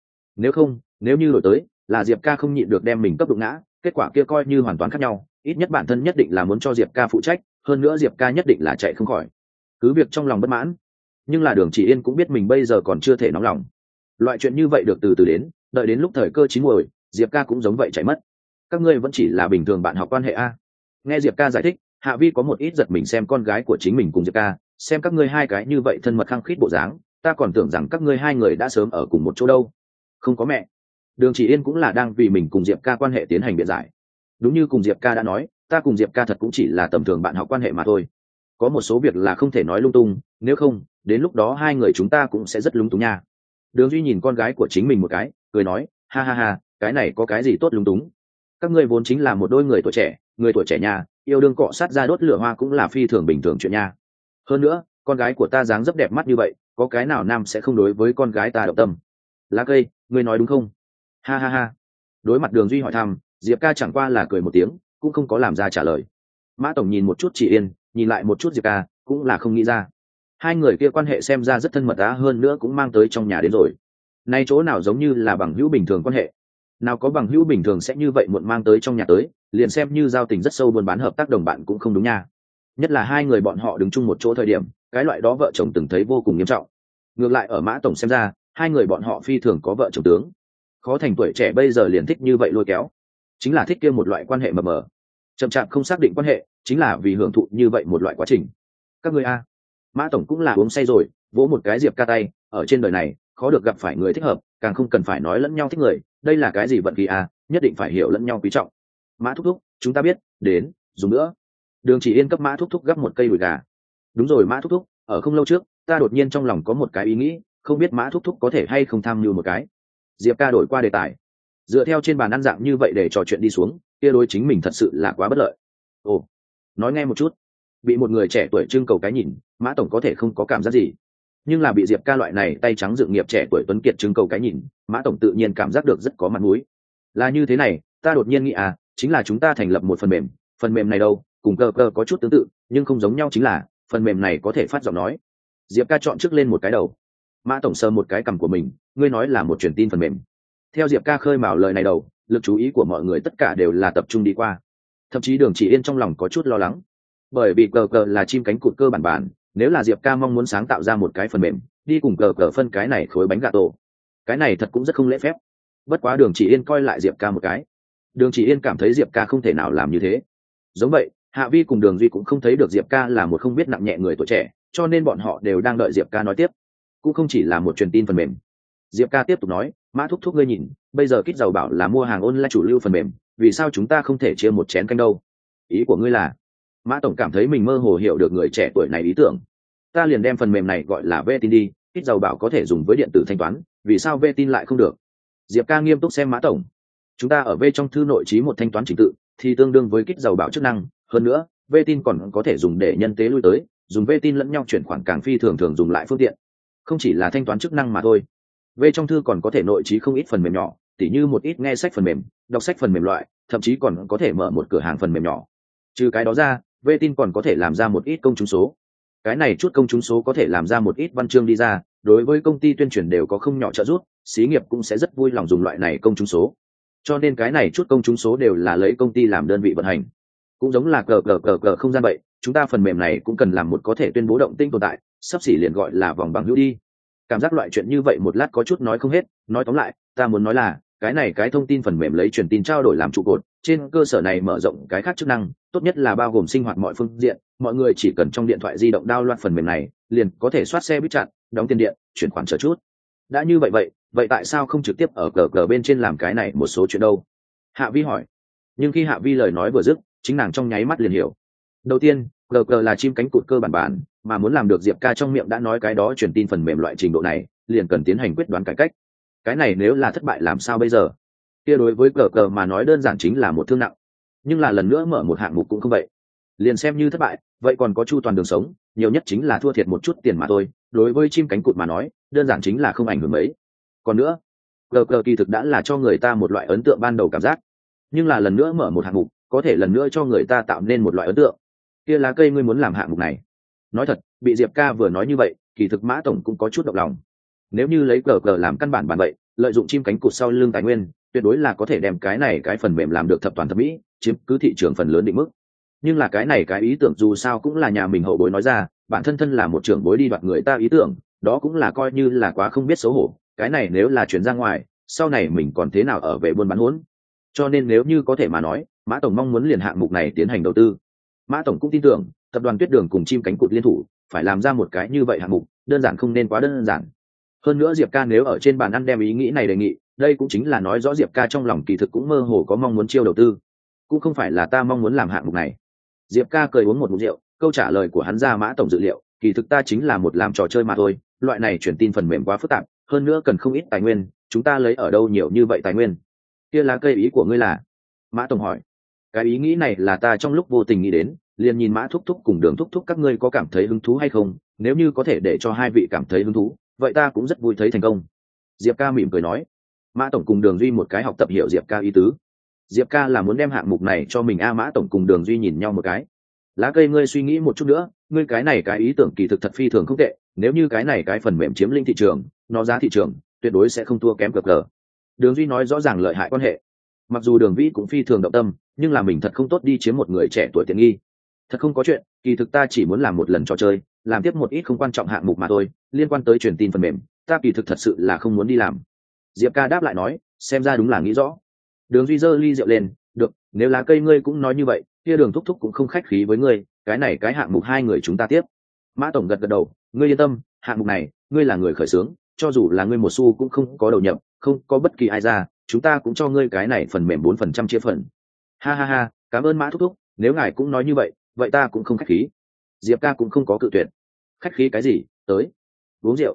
Nếu như đổi tới là Diệp ca không nhịn được đem mình cấp đụng ngã, kết quả kia coi như hoàn toàn khác nhau, ít nhất bản thân nhất định là muốn cho Diệp ca phụ trách, hơn nữa Diệp ca nhất định là chạy không khỏi. Cứ việc trong lòng bất mãn, nhưng là Đường Chỉ Yên cũng biết mình bây giờ còn chưa thể nóng lòng. Loại chuyện như vậy được từ từ đến, đợi đến lúc thời cơ chín muồi, Diệp ca cũng giống vậy chạy mất. Các ngươi vẫn chỉ là bình thường bạn học quan hệ a. Nghe Diệp ca giải thích, Hạ Vi có một ít giật mình xem con gái của chính mình cùng Diệp ca, xem các ngươi hai cái như vậy thân mật khăng khít bộ dáng, ta còn tưởng rằng các ngươi hai người đã sớm ở cùng một chỗ đâu. Không có mẹ. Đường Chỉ Yên cũng là đang vì mình cùng Diệp ca quan hệ tiến hành biện giải. Đúng như cùng Diệp ca đã nói, ta cùng Diệp ca thật cũng chỉ là tầm thường bạn học quan hệ mà thôi. Có một số việc là không thể nói lung tung, nếu không, đến lúc đó hai người chúng ta cũng sẽ rất lung túng nha. Đường Duy nhìn con gái của chính mình một cái, cười nói, ha, cái này có cái gì tốt lung túng? Các ngươi vốn chính là một đôi người tuổi trẻ nha, yêu đương cọ sát ra đốt lửa hoa cũng là phi thường bình thường chuyện nha. Hơn nữa, con gái của ta dáng dấp đẹp mắt như vậy, có cái nào nam sẽ không đối với con gái ta động tâm? Lá cây, ngươi nói đúng không? Ha. Đối mặt Đường Duy hỏi thăm, Diệp ca chẳng qua là cười một tiếng, cũng không có làm ra trả lời. Mã tổng nhìn một chút Chỉ Yên, nhìn lại một chút Diệp ca, cũng là không nghĩ ra. Hai người kia quan hệ xem ra rất thân mật hơn nữa cũng mang tới trong nhà đến rồi. Nay chỗ nào giống như là bằng hữu bình thường quan hệ? Nào có bằng hữu bình thường sẽ như vậy muộn mang tới trong nhà tới, liền xem như giao tình rất sâu buôn bán hợp tác đồng bạn cũng không đúng nha. Nhất là hai người bọn họ đứng chung một chỗ thời điểm, cái loại đó vợ chồng từng thấy vô cùng nghiêm trọng. Ngược lại ở Mã tổng xem ra, hai người bọn họ phi thường có vợ chồng tướng. Khó thành tuổi trẻ bây giờ liền thích như vậy lôi kéo, chính là thích kia một loại quan hệ mờ mờ, chậm chạp không xác định quan hệ, chính là vì hưởng thụ như vậy một loại quá trình. Các ngươi a. Mã tổng cũng là uống say rồi, vỗ một cái Diệp ca tay, ở trên đời này khó được gặp phải người thích hợp, càng không cần phải nói lẫn nhau thích người, đây là cái gì vận khí nhất định phải hiểu lẫn nhau quý trọng. Mã thúc thúc, chúng ta biết, đến, dùng nữa. Đường Chỉ Yên cấp Mã thúc thúc gắp một cây đùi gà. Đúng rồi Mã thúc thúc, ở không lâu trước, ta đột nhiên trong lòng có một cái ý nghĩ, không biết Mã thúc thúc có thể hay không tham mưu một cái. Diệp ca đổi qua đề tài, dựa theo trên bàn ăn dạng như vậy để trò chuyện đi xuống, kia đối chính mình thật sự là quá bất lợi. Ồ, nói nghe một chút. Bị một người trẻ tuổi trưng cầu cái nhìn, Mã tổng có thể không có cảm giác gì, nhưng là bị Diệp ca loại này tay trắng dự nghiệp trẻ tuổi tuấn kiệt trưng cầu cái nhìn, Mã tổng tự nhiên cảm giác được rất có mặt mũi. Là như thế này, ta đột nhiên nghĩ chính là chúng ta thành lập một phần mềm này đâu cùng cờ cờ có chút tương tự nhưng không giống nhau, chính là phần mềm này có thể phát giọng nói. Diệp ca chọn trước lên một cái đầu. Mã tổng sờ một cái cằm của mình, ngươi nói là một truyền tin phần mềm. Theo Diệp ca khơi mào lời này đầu, lực chú ý của mọi người tất cả đều là tập trung đi qua, thậm chí Đường Chỉ Yên trong lòng có chút lo lắng, bởi vì cờ cờ là chim cánh cụt cơ bản, nếu là Diệp ca mong muốn sáng tạo ra một cái phần mềm đi cùng cờ cờ phân cái này khối bánh gà tổ, cái này thật cũng rất không lễ phép. Bất quá Đường Chỉ Yên coi lại Diệp ca một cái. Đường Chỉ Yên cảm thấy Diệp ca không thể nào làm như thế. Giống vậy, Hạ Vi cùng Đường Duy cũng không thấy được Diệp ca là một không biết nặng nhẹ người tuổi trẻ, cho nên bọn họ đều đang đợi Diệp ca nói tiếp. Cũng không chỉ là một truyền tin phần mềm. Diệp ca tiếp tục nói, Mã thúc thúc ngươi nhìn, bây giờ Kích Giàu bảo là mua hàng online chủ lưu phần mềm, vì sao chúng ta không thể chia một chén canh đâu? Ý của ngươi là? Mã tổng cảm thấy mình mơ hồ hiểu được người trẻ tuổi này ý tưởng. Ta liền đem phần mềm này gọi là Vtin đi, Kích Giàu bảo có thể dùng với điện tử thanh toán, vì sao Vtin lại không được? Diệp ca nghiêm túc xem Mã tổng. Chúng ta ở V trong thư nội trí một thanh toán trình tự thì tương đương với Kích Giàu bảo chức năng, hơn nữa Vtin còn có thể dùng để nhân tế lui tới, dùng Vtin lẫn nhau chuyển khoản càng phi thường dùng lại phương tiện, không chỉ là thanh toán chức năng mà thôi. V trong thư còn có thể nội trí không ít phần mềm nhỏ, tỉ như một ít nghe sách phần mềm, đọc sách phần mềm loại, thậm chí còn có thể mở một cửa hàng phần mềm nhỏ. Trừ cái đó ra, Vtin còn có thể làm ra một ít công chúng số. Cái này chút công chúng số có thể làm ra một ít văn chương đi ra, đối với công ty tuyên truyền đều có không nhỏ trợ giúp, xí nghiệp cũng sẽ rất vui lòng dùng loại này công chúng số. Cho nên cái này chút công chúng số đều là lấy công ty làm đơn vị vận hành. Cũng giống là cờ không gian vậy, chúng ta phần mềm này cũng cần làm một có thể tuyên bố động tĩnh tồn tại, sắp xỉ liền gọi là vòng bằng hữu đi. Cảm giác loại chuyện như vậy một lát có chút nói không hết, nói tóm lại, ta muốn nói là cái này cái thông tin phần mềm lấy truyền tin trao đổi làm trụ cột, trên cơ sở này mở rộng cái khác chức năng, tốt nhất là bao gồm sinh hoạt mọi phương diện, mọi người chỉ cần trong điện thoại di động download phần mềm này, liền có thể soát xe buýt chặn, đóng tiền điện, chuyển khoản chờ chút. Đã như vậy tại sao không trực tiếp ở cờ bên trên làm cái này một số chuyện đâu? Hạ Vi hỏi. Nhưng khi Hạ Vi lời nói vừa dứt, chính nàng trong nháy mắt liền hiểu. Đầu tiên, cờ là chim cánh cụt cơ bản, mà muốn làm được Diệp ca trong miệng đã nói cái đó truyền tin phần mềm loại trình độ này, liền cần tiến hành quyết đoán cải cách. Cái này nếu là thất bại làm sao bây giờ? Kia đối với cờ mà nói đơn giản chính là một thương nặng. Nhưng là lần nữa mở một hạng mục cũng không vậy. Liền xem như thất bại, vậy còn có chu toàn đường sống, nhiều nhất chính là thua thiệt một chút tiền mà thôi. Đối với chim cánh cụt mà nói, đơn giản chính là không ảnh hưởng mấy. Còn nữa, cờ kỳ thực đã là cho người ta một loại ấn tượng ban đầu cảm giác. Nhưng là lần nữa mở một hạng mục, có thể lần nữa cho người ta tạo nên một loại ấn tượng. Kia lá cây ngươi muốn làm hạng mục này? Nói thật, bị Diệp ca vừa nói như vậy, kỳ thực Mã tổng cũng có chút động lòng. Nếu như lấy cờ làm căn bản vậy, lợi dụng chim cánh cụt sau lưng tài nguyên, tuyệt đối là có thể đem cái này cái phần mềm làm được thập toàn thập mỹ, chiếm cứ thị trường phần lớn định mức. Nhưng là cái này cái ý tưởng dù sao cũng là nhà mình hậu bối nói ra, bản thân là một trưởng bối đi đoạt người ta ý tưởng, đó cũng là coi như là quá không biết xấu hổ. Cái này nếu là chuyển ra ngoài, sau này mình còn thế nào ở về buôn bán hỗn. Cho nên nếu như có thể mà nói, Mã tổng mong muốn liền hạng mục này tiến hành đầu tư. Mã tổng cũng tin tưởng tập đoàn Tuyết Đường cùng chim cánh cụt liên thủ, phải làm ra một cái như vậy hạng mục, đơn giản không nên quá đơn giản. Hơn nữa Diệp ca nếu ở trên bàn ăn đem ý nghĩ này đề nghị, đây cũng chính là nói rõ Diệp ca trong lòng kỳ thực cũng mơ hồ có mong muốn chiêu đầu tư. Cũng không phải là ta mong muốn làm hạng mục này. Diệp ca cười uống một ngụm rượu, câu trả lời của hắn ra Mã tổng dự liệu, kỳ thực ta chính là một làm trò chơi mà thôi, loại này truyền tin phần mềm quá phức tạp, hơn nữa cần không ít tài nguyên, chúng ta lấy ở đâu nhiều như vậy tài nguyên? Kia lá cây ý của ngươi là? Mã tổng hỏi. Cái ý nghĩ này là ta trong lúc vô tình nghĩ đến, liền nhìn Mã thúc thúc cùng Đường thúc thúc các ngươi có cảm thấy hứng thú hay không, nếu như có thể để cho hai vị cảm thấy hứng thú, vậy ta cũng rất vui thấy thành công. Diệp ca mỉm cười nói. Mã tổng cùng Đường Duy một cái học tập hiểu Diệp ca ý tứ. Diệp ca là muốn đem hạng mục này cho mình. Mã tổng cùng Đường Duy nhìn nhau một cái. Lá cây ngươi suy nghĩ một chút nữa, ngươi cái này cái ý tưởng kỳ thực thật phi thường không tệ, nếu như cái này cái phần mềm chiếm lĩnh thị trường, nó giá thị trường tuyệt đối sẽ không thua kém cờ. Đường Duy nói rõ ràng lợi hại quan hệ. Mặc dù Đường Vĩ cũng phi thường động tâm, nhưng là mình thật không tốt đi chiếm một người trẻ tuổi tiện nghi. Thật không có chuyện, kỳ thực ta chỉ muốn làm một lần trò chơi, làm tiếp một ít không quan trọng hạng mục mà thôi, liên quan tới truyền tin phần mềm, ta kỳ thực thật sự là không muốn đi làm. Diệp ca đáp lại nói, xem ra đúng là nghĩ rõ. Đường Duy giơ ly rượu lên, được, nếu lá cây ngươi cũng nói như vậy, kia Đường thúc thúc cũng không khách khí với ngươi, cái này cái hạng mục hai người chúng ta tiếp. Mã tổng gật gật đầu, ngươi yên tâm, hạng mục này, ngươi là người khởi xướng, cho dù là ngươi một xu cũng không có đầu nhập, không có bất kỳ ai ra, chúng ta cũng cho ngươi cái này phần mềm 4% chia phần. Ha ha ha, cảm ơn Mã thúc thúc, nếu ngài cũng nói như vậy, vậy ta cũng không khách khí. Diệp ca cũng không có cự tuyệt. Khách khí cái gì, tới uống rượu.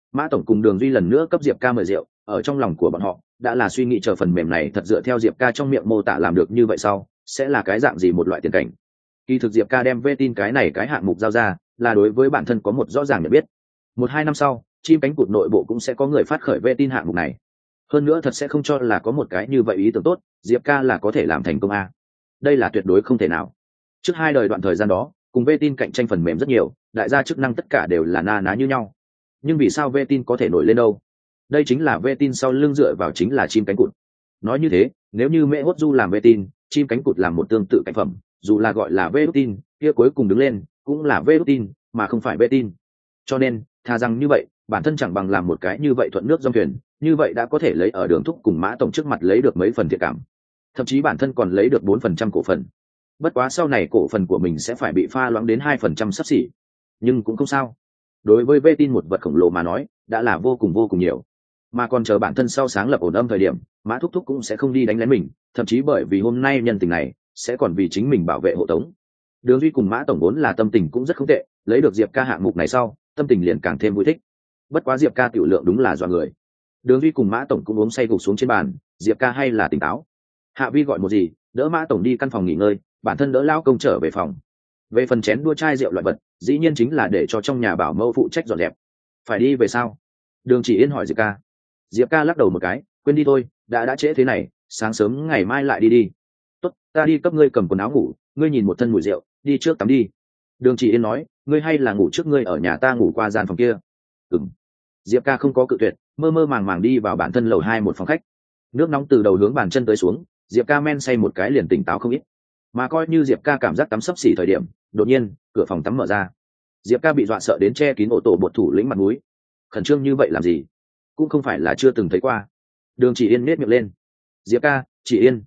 Mã tổng cùng Đường Duy lần nữa cấp Diệp ca mời rượu, ở trong lòng của bọn họ đã là suy nghĩ chờ phần mềm này thật dựa theo Diệp ca trong miệng mô tả làm được như vậy sau sẽ là cái dạng gì một loại tiền cảnh. Kỳ thực Diệp ca đem Vệ Tin cái này cái hạng mục giao ra là đối với bản thân có một rõ ràng nhận biết. 1-2 năm sau, chim cánh cụt nội bộ cũng sẽ có người phát khởi Vệ Tin hạng mục này. Hơn nữa thật sẽ không cho là có một cái như vậy ý tưởng tốt, Diệp ca là có thể làm thành công a. Đây là tuyệt đối không thể nào. Trước 2 đời đoạn thời gian đó, cùng Vệ Tin cạnh tranh phần mềm rất nhiều, đại gia chức năng tất cả đều là na ná như nhau. Nhưng vì sao Vệ Tin có thể nổi lên đâu? Đây chính là Vệ Tin sau lưng dựa vào chính là chim cánh cụt. Nói như thế, nếu như Mẹ Hốt Du làm Vệ Tin, chim cánh cụt làm một tương tự cạnh phẩm, dù là gọi là Vệ Tin, kia cuối cùng đứng lên cũng là Vệ Tin, mà không phải Vệ Tin. Cho nên, thà rằng như vậy, bản thân chẳng bằng làm một cái như vậy thuận nước dòng thuyền, như vậy đã có thể lấy ở Đường Thúc cùng Mã tổng trước mặt lấy được mấy phần thiện cảm. Thậm chí bản thân còn lấy được 4% cổ phần. Bất quá sau này cổ phần của mình sẽ phải bị pha loãng đến 2% xấp xỉ. Nhưng cũng không sao. Đối với Vệ Tin một vật khổng lồ mà nói, đã là vô cùng nhiều. Mà còn chờ bản thân sau sáng lập ổn âm thời điểm, Mã Thúc Thúc cũng sẽ không đi đánh lén mình, thậm chí bởi vì hôm nay nhân tình này, sẽ còn vì chính mình bảo vệ hộ tống. Đường Duy cùng Mã tổng vốn là tâm tình cũng rất không tệ, lấy được Diệp ca hạng mục này sau, tâm tình liền càng thêm vui thích. Bất quá Diệp ca tiểu lượng đúng là dọa người. Đường Duy cùng Mã tổng cũng uống say gục xuống trên bàn, Diệp ca hay là tỉnh táo. Hạ Vi gọi một gì, đỡ Mã tổng đi căn phòng nghỉ ngơi, bản thân đỡ lao công trở về phòng. Về phần chén đua chai rượu loại vật, dĩ nhiên chính là để cho trong nhà bảo mẫu phụ trách dọn dẹp. Phải đi về sao? Đường Chỉ Yên hỏi Diệp ca. Diệp ca lắc đầu một cái, quên đi thôi, đã trễ thế này, sáng sớm ngày mai lại đi. Tốt, ta đi cấp ngươi cầm quần áo ngủ, ngươi nhìn một thân mùi rượu, đi trước tắm đi. Đường Chỉ Yên nói, ngươi hay là ngủ trước, ngươi ở nhà ta ngủ qua gian phòng kia. Ừm. Diệp ca không có cự tuyệt, mơ màng đi vào bản thân lầu 2 một phòng khách. Nước nóng từ đầu hướng bàn chân tới xuống, Diệp ca men say một cái liền tỉnh táo không ít. Mà coi như Diệp ca cảm giác tắm sấp xỉ thời điểm, đột nhiên cửa phòng tắm mở ra. Diệp ca bị dọa sợ đến che kín ổ tổ bột thủ lĩnh mặt mũi. Khẩn trương như vậy làm gì? Cũng không phải là chưa từng thấy qua. Đường Chỉ Yên nết miệng lên. Diệp ca, Chỉ Yên,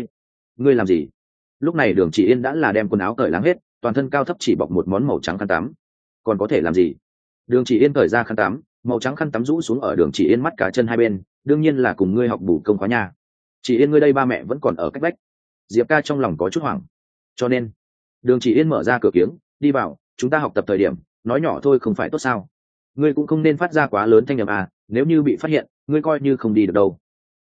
ngươi làm gì? Lúc này Đường Chỉ Yên đã là đem quần áo cởi láng hết, toàn thân cao thấp chỉ bọc một món màu trắng khăn tắm. Còn có thể làm gì? Đường Chỉ Yên cởi ra khăn tắm, màu trắng khăn tắm rũ xuống ở Đường Chỉ Yên mắt cá chân hai bên, đương nhiên là cùng ngươi học bù công khóa nhà. Chỉ Yên, ngươi đây ba mẹ vẫn còn ở cách vách. Diệp ca trong lòng có chút hoảng. Cho nên, Đường Chỉ Yên mở ra cửa kiếng, đi vào, chúng ta học tập thời điểm, nói nhỏ thôi không phải tốt sao? Ngươi cũng không nên phát ra quá lớn thanh âm à, nếu như bị phát hiện, ngươi coi như không đi được đâu.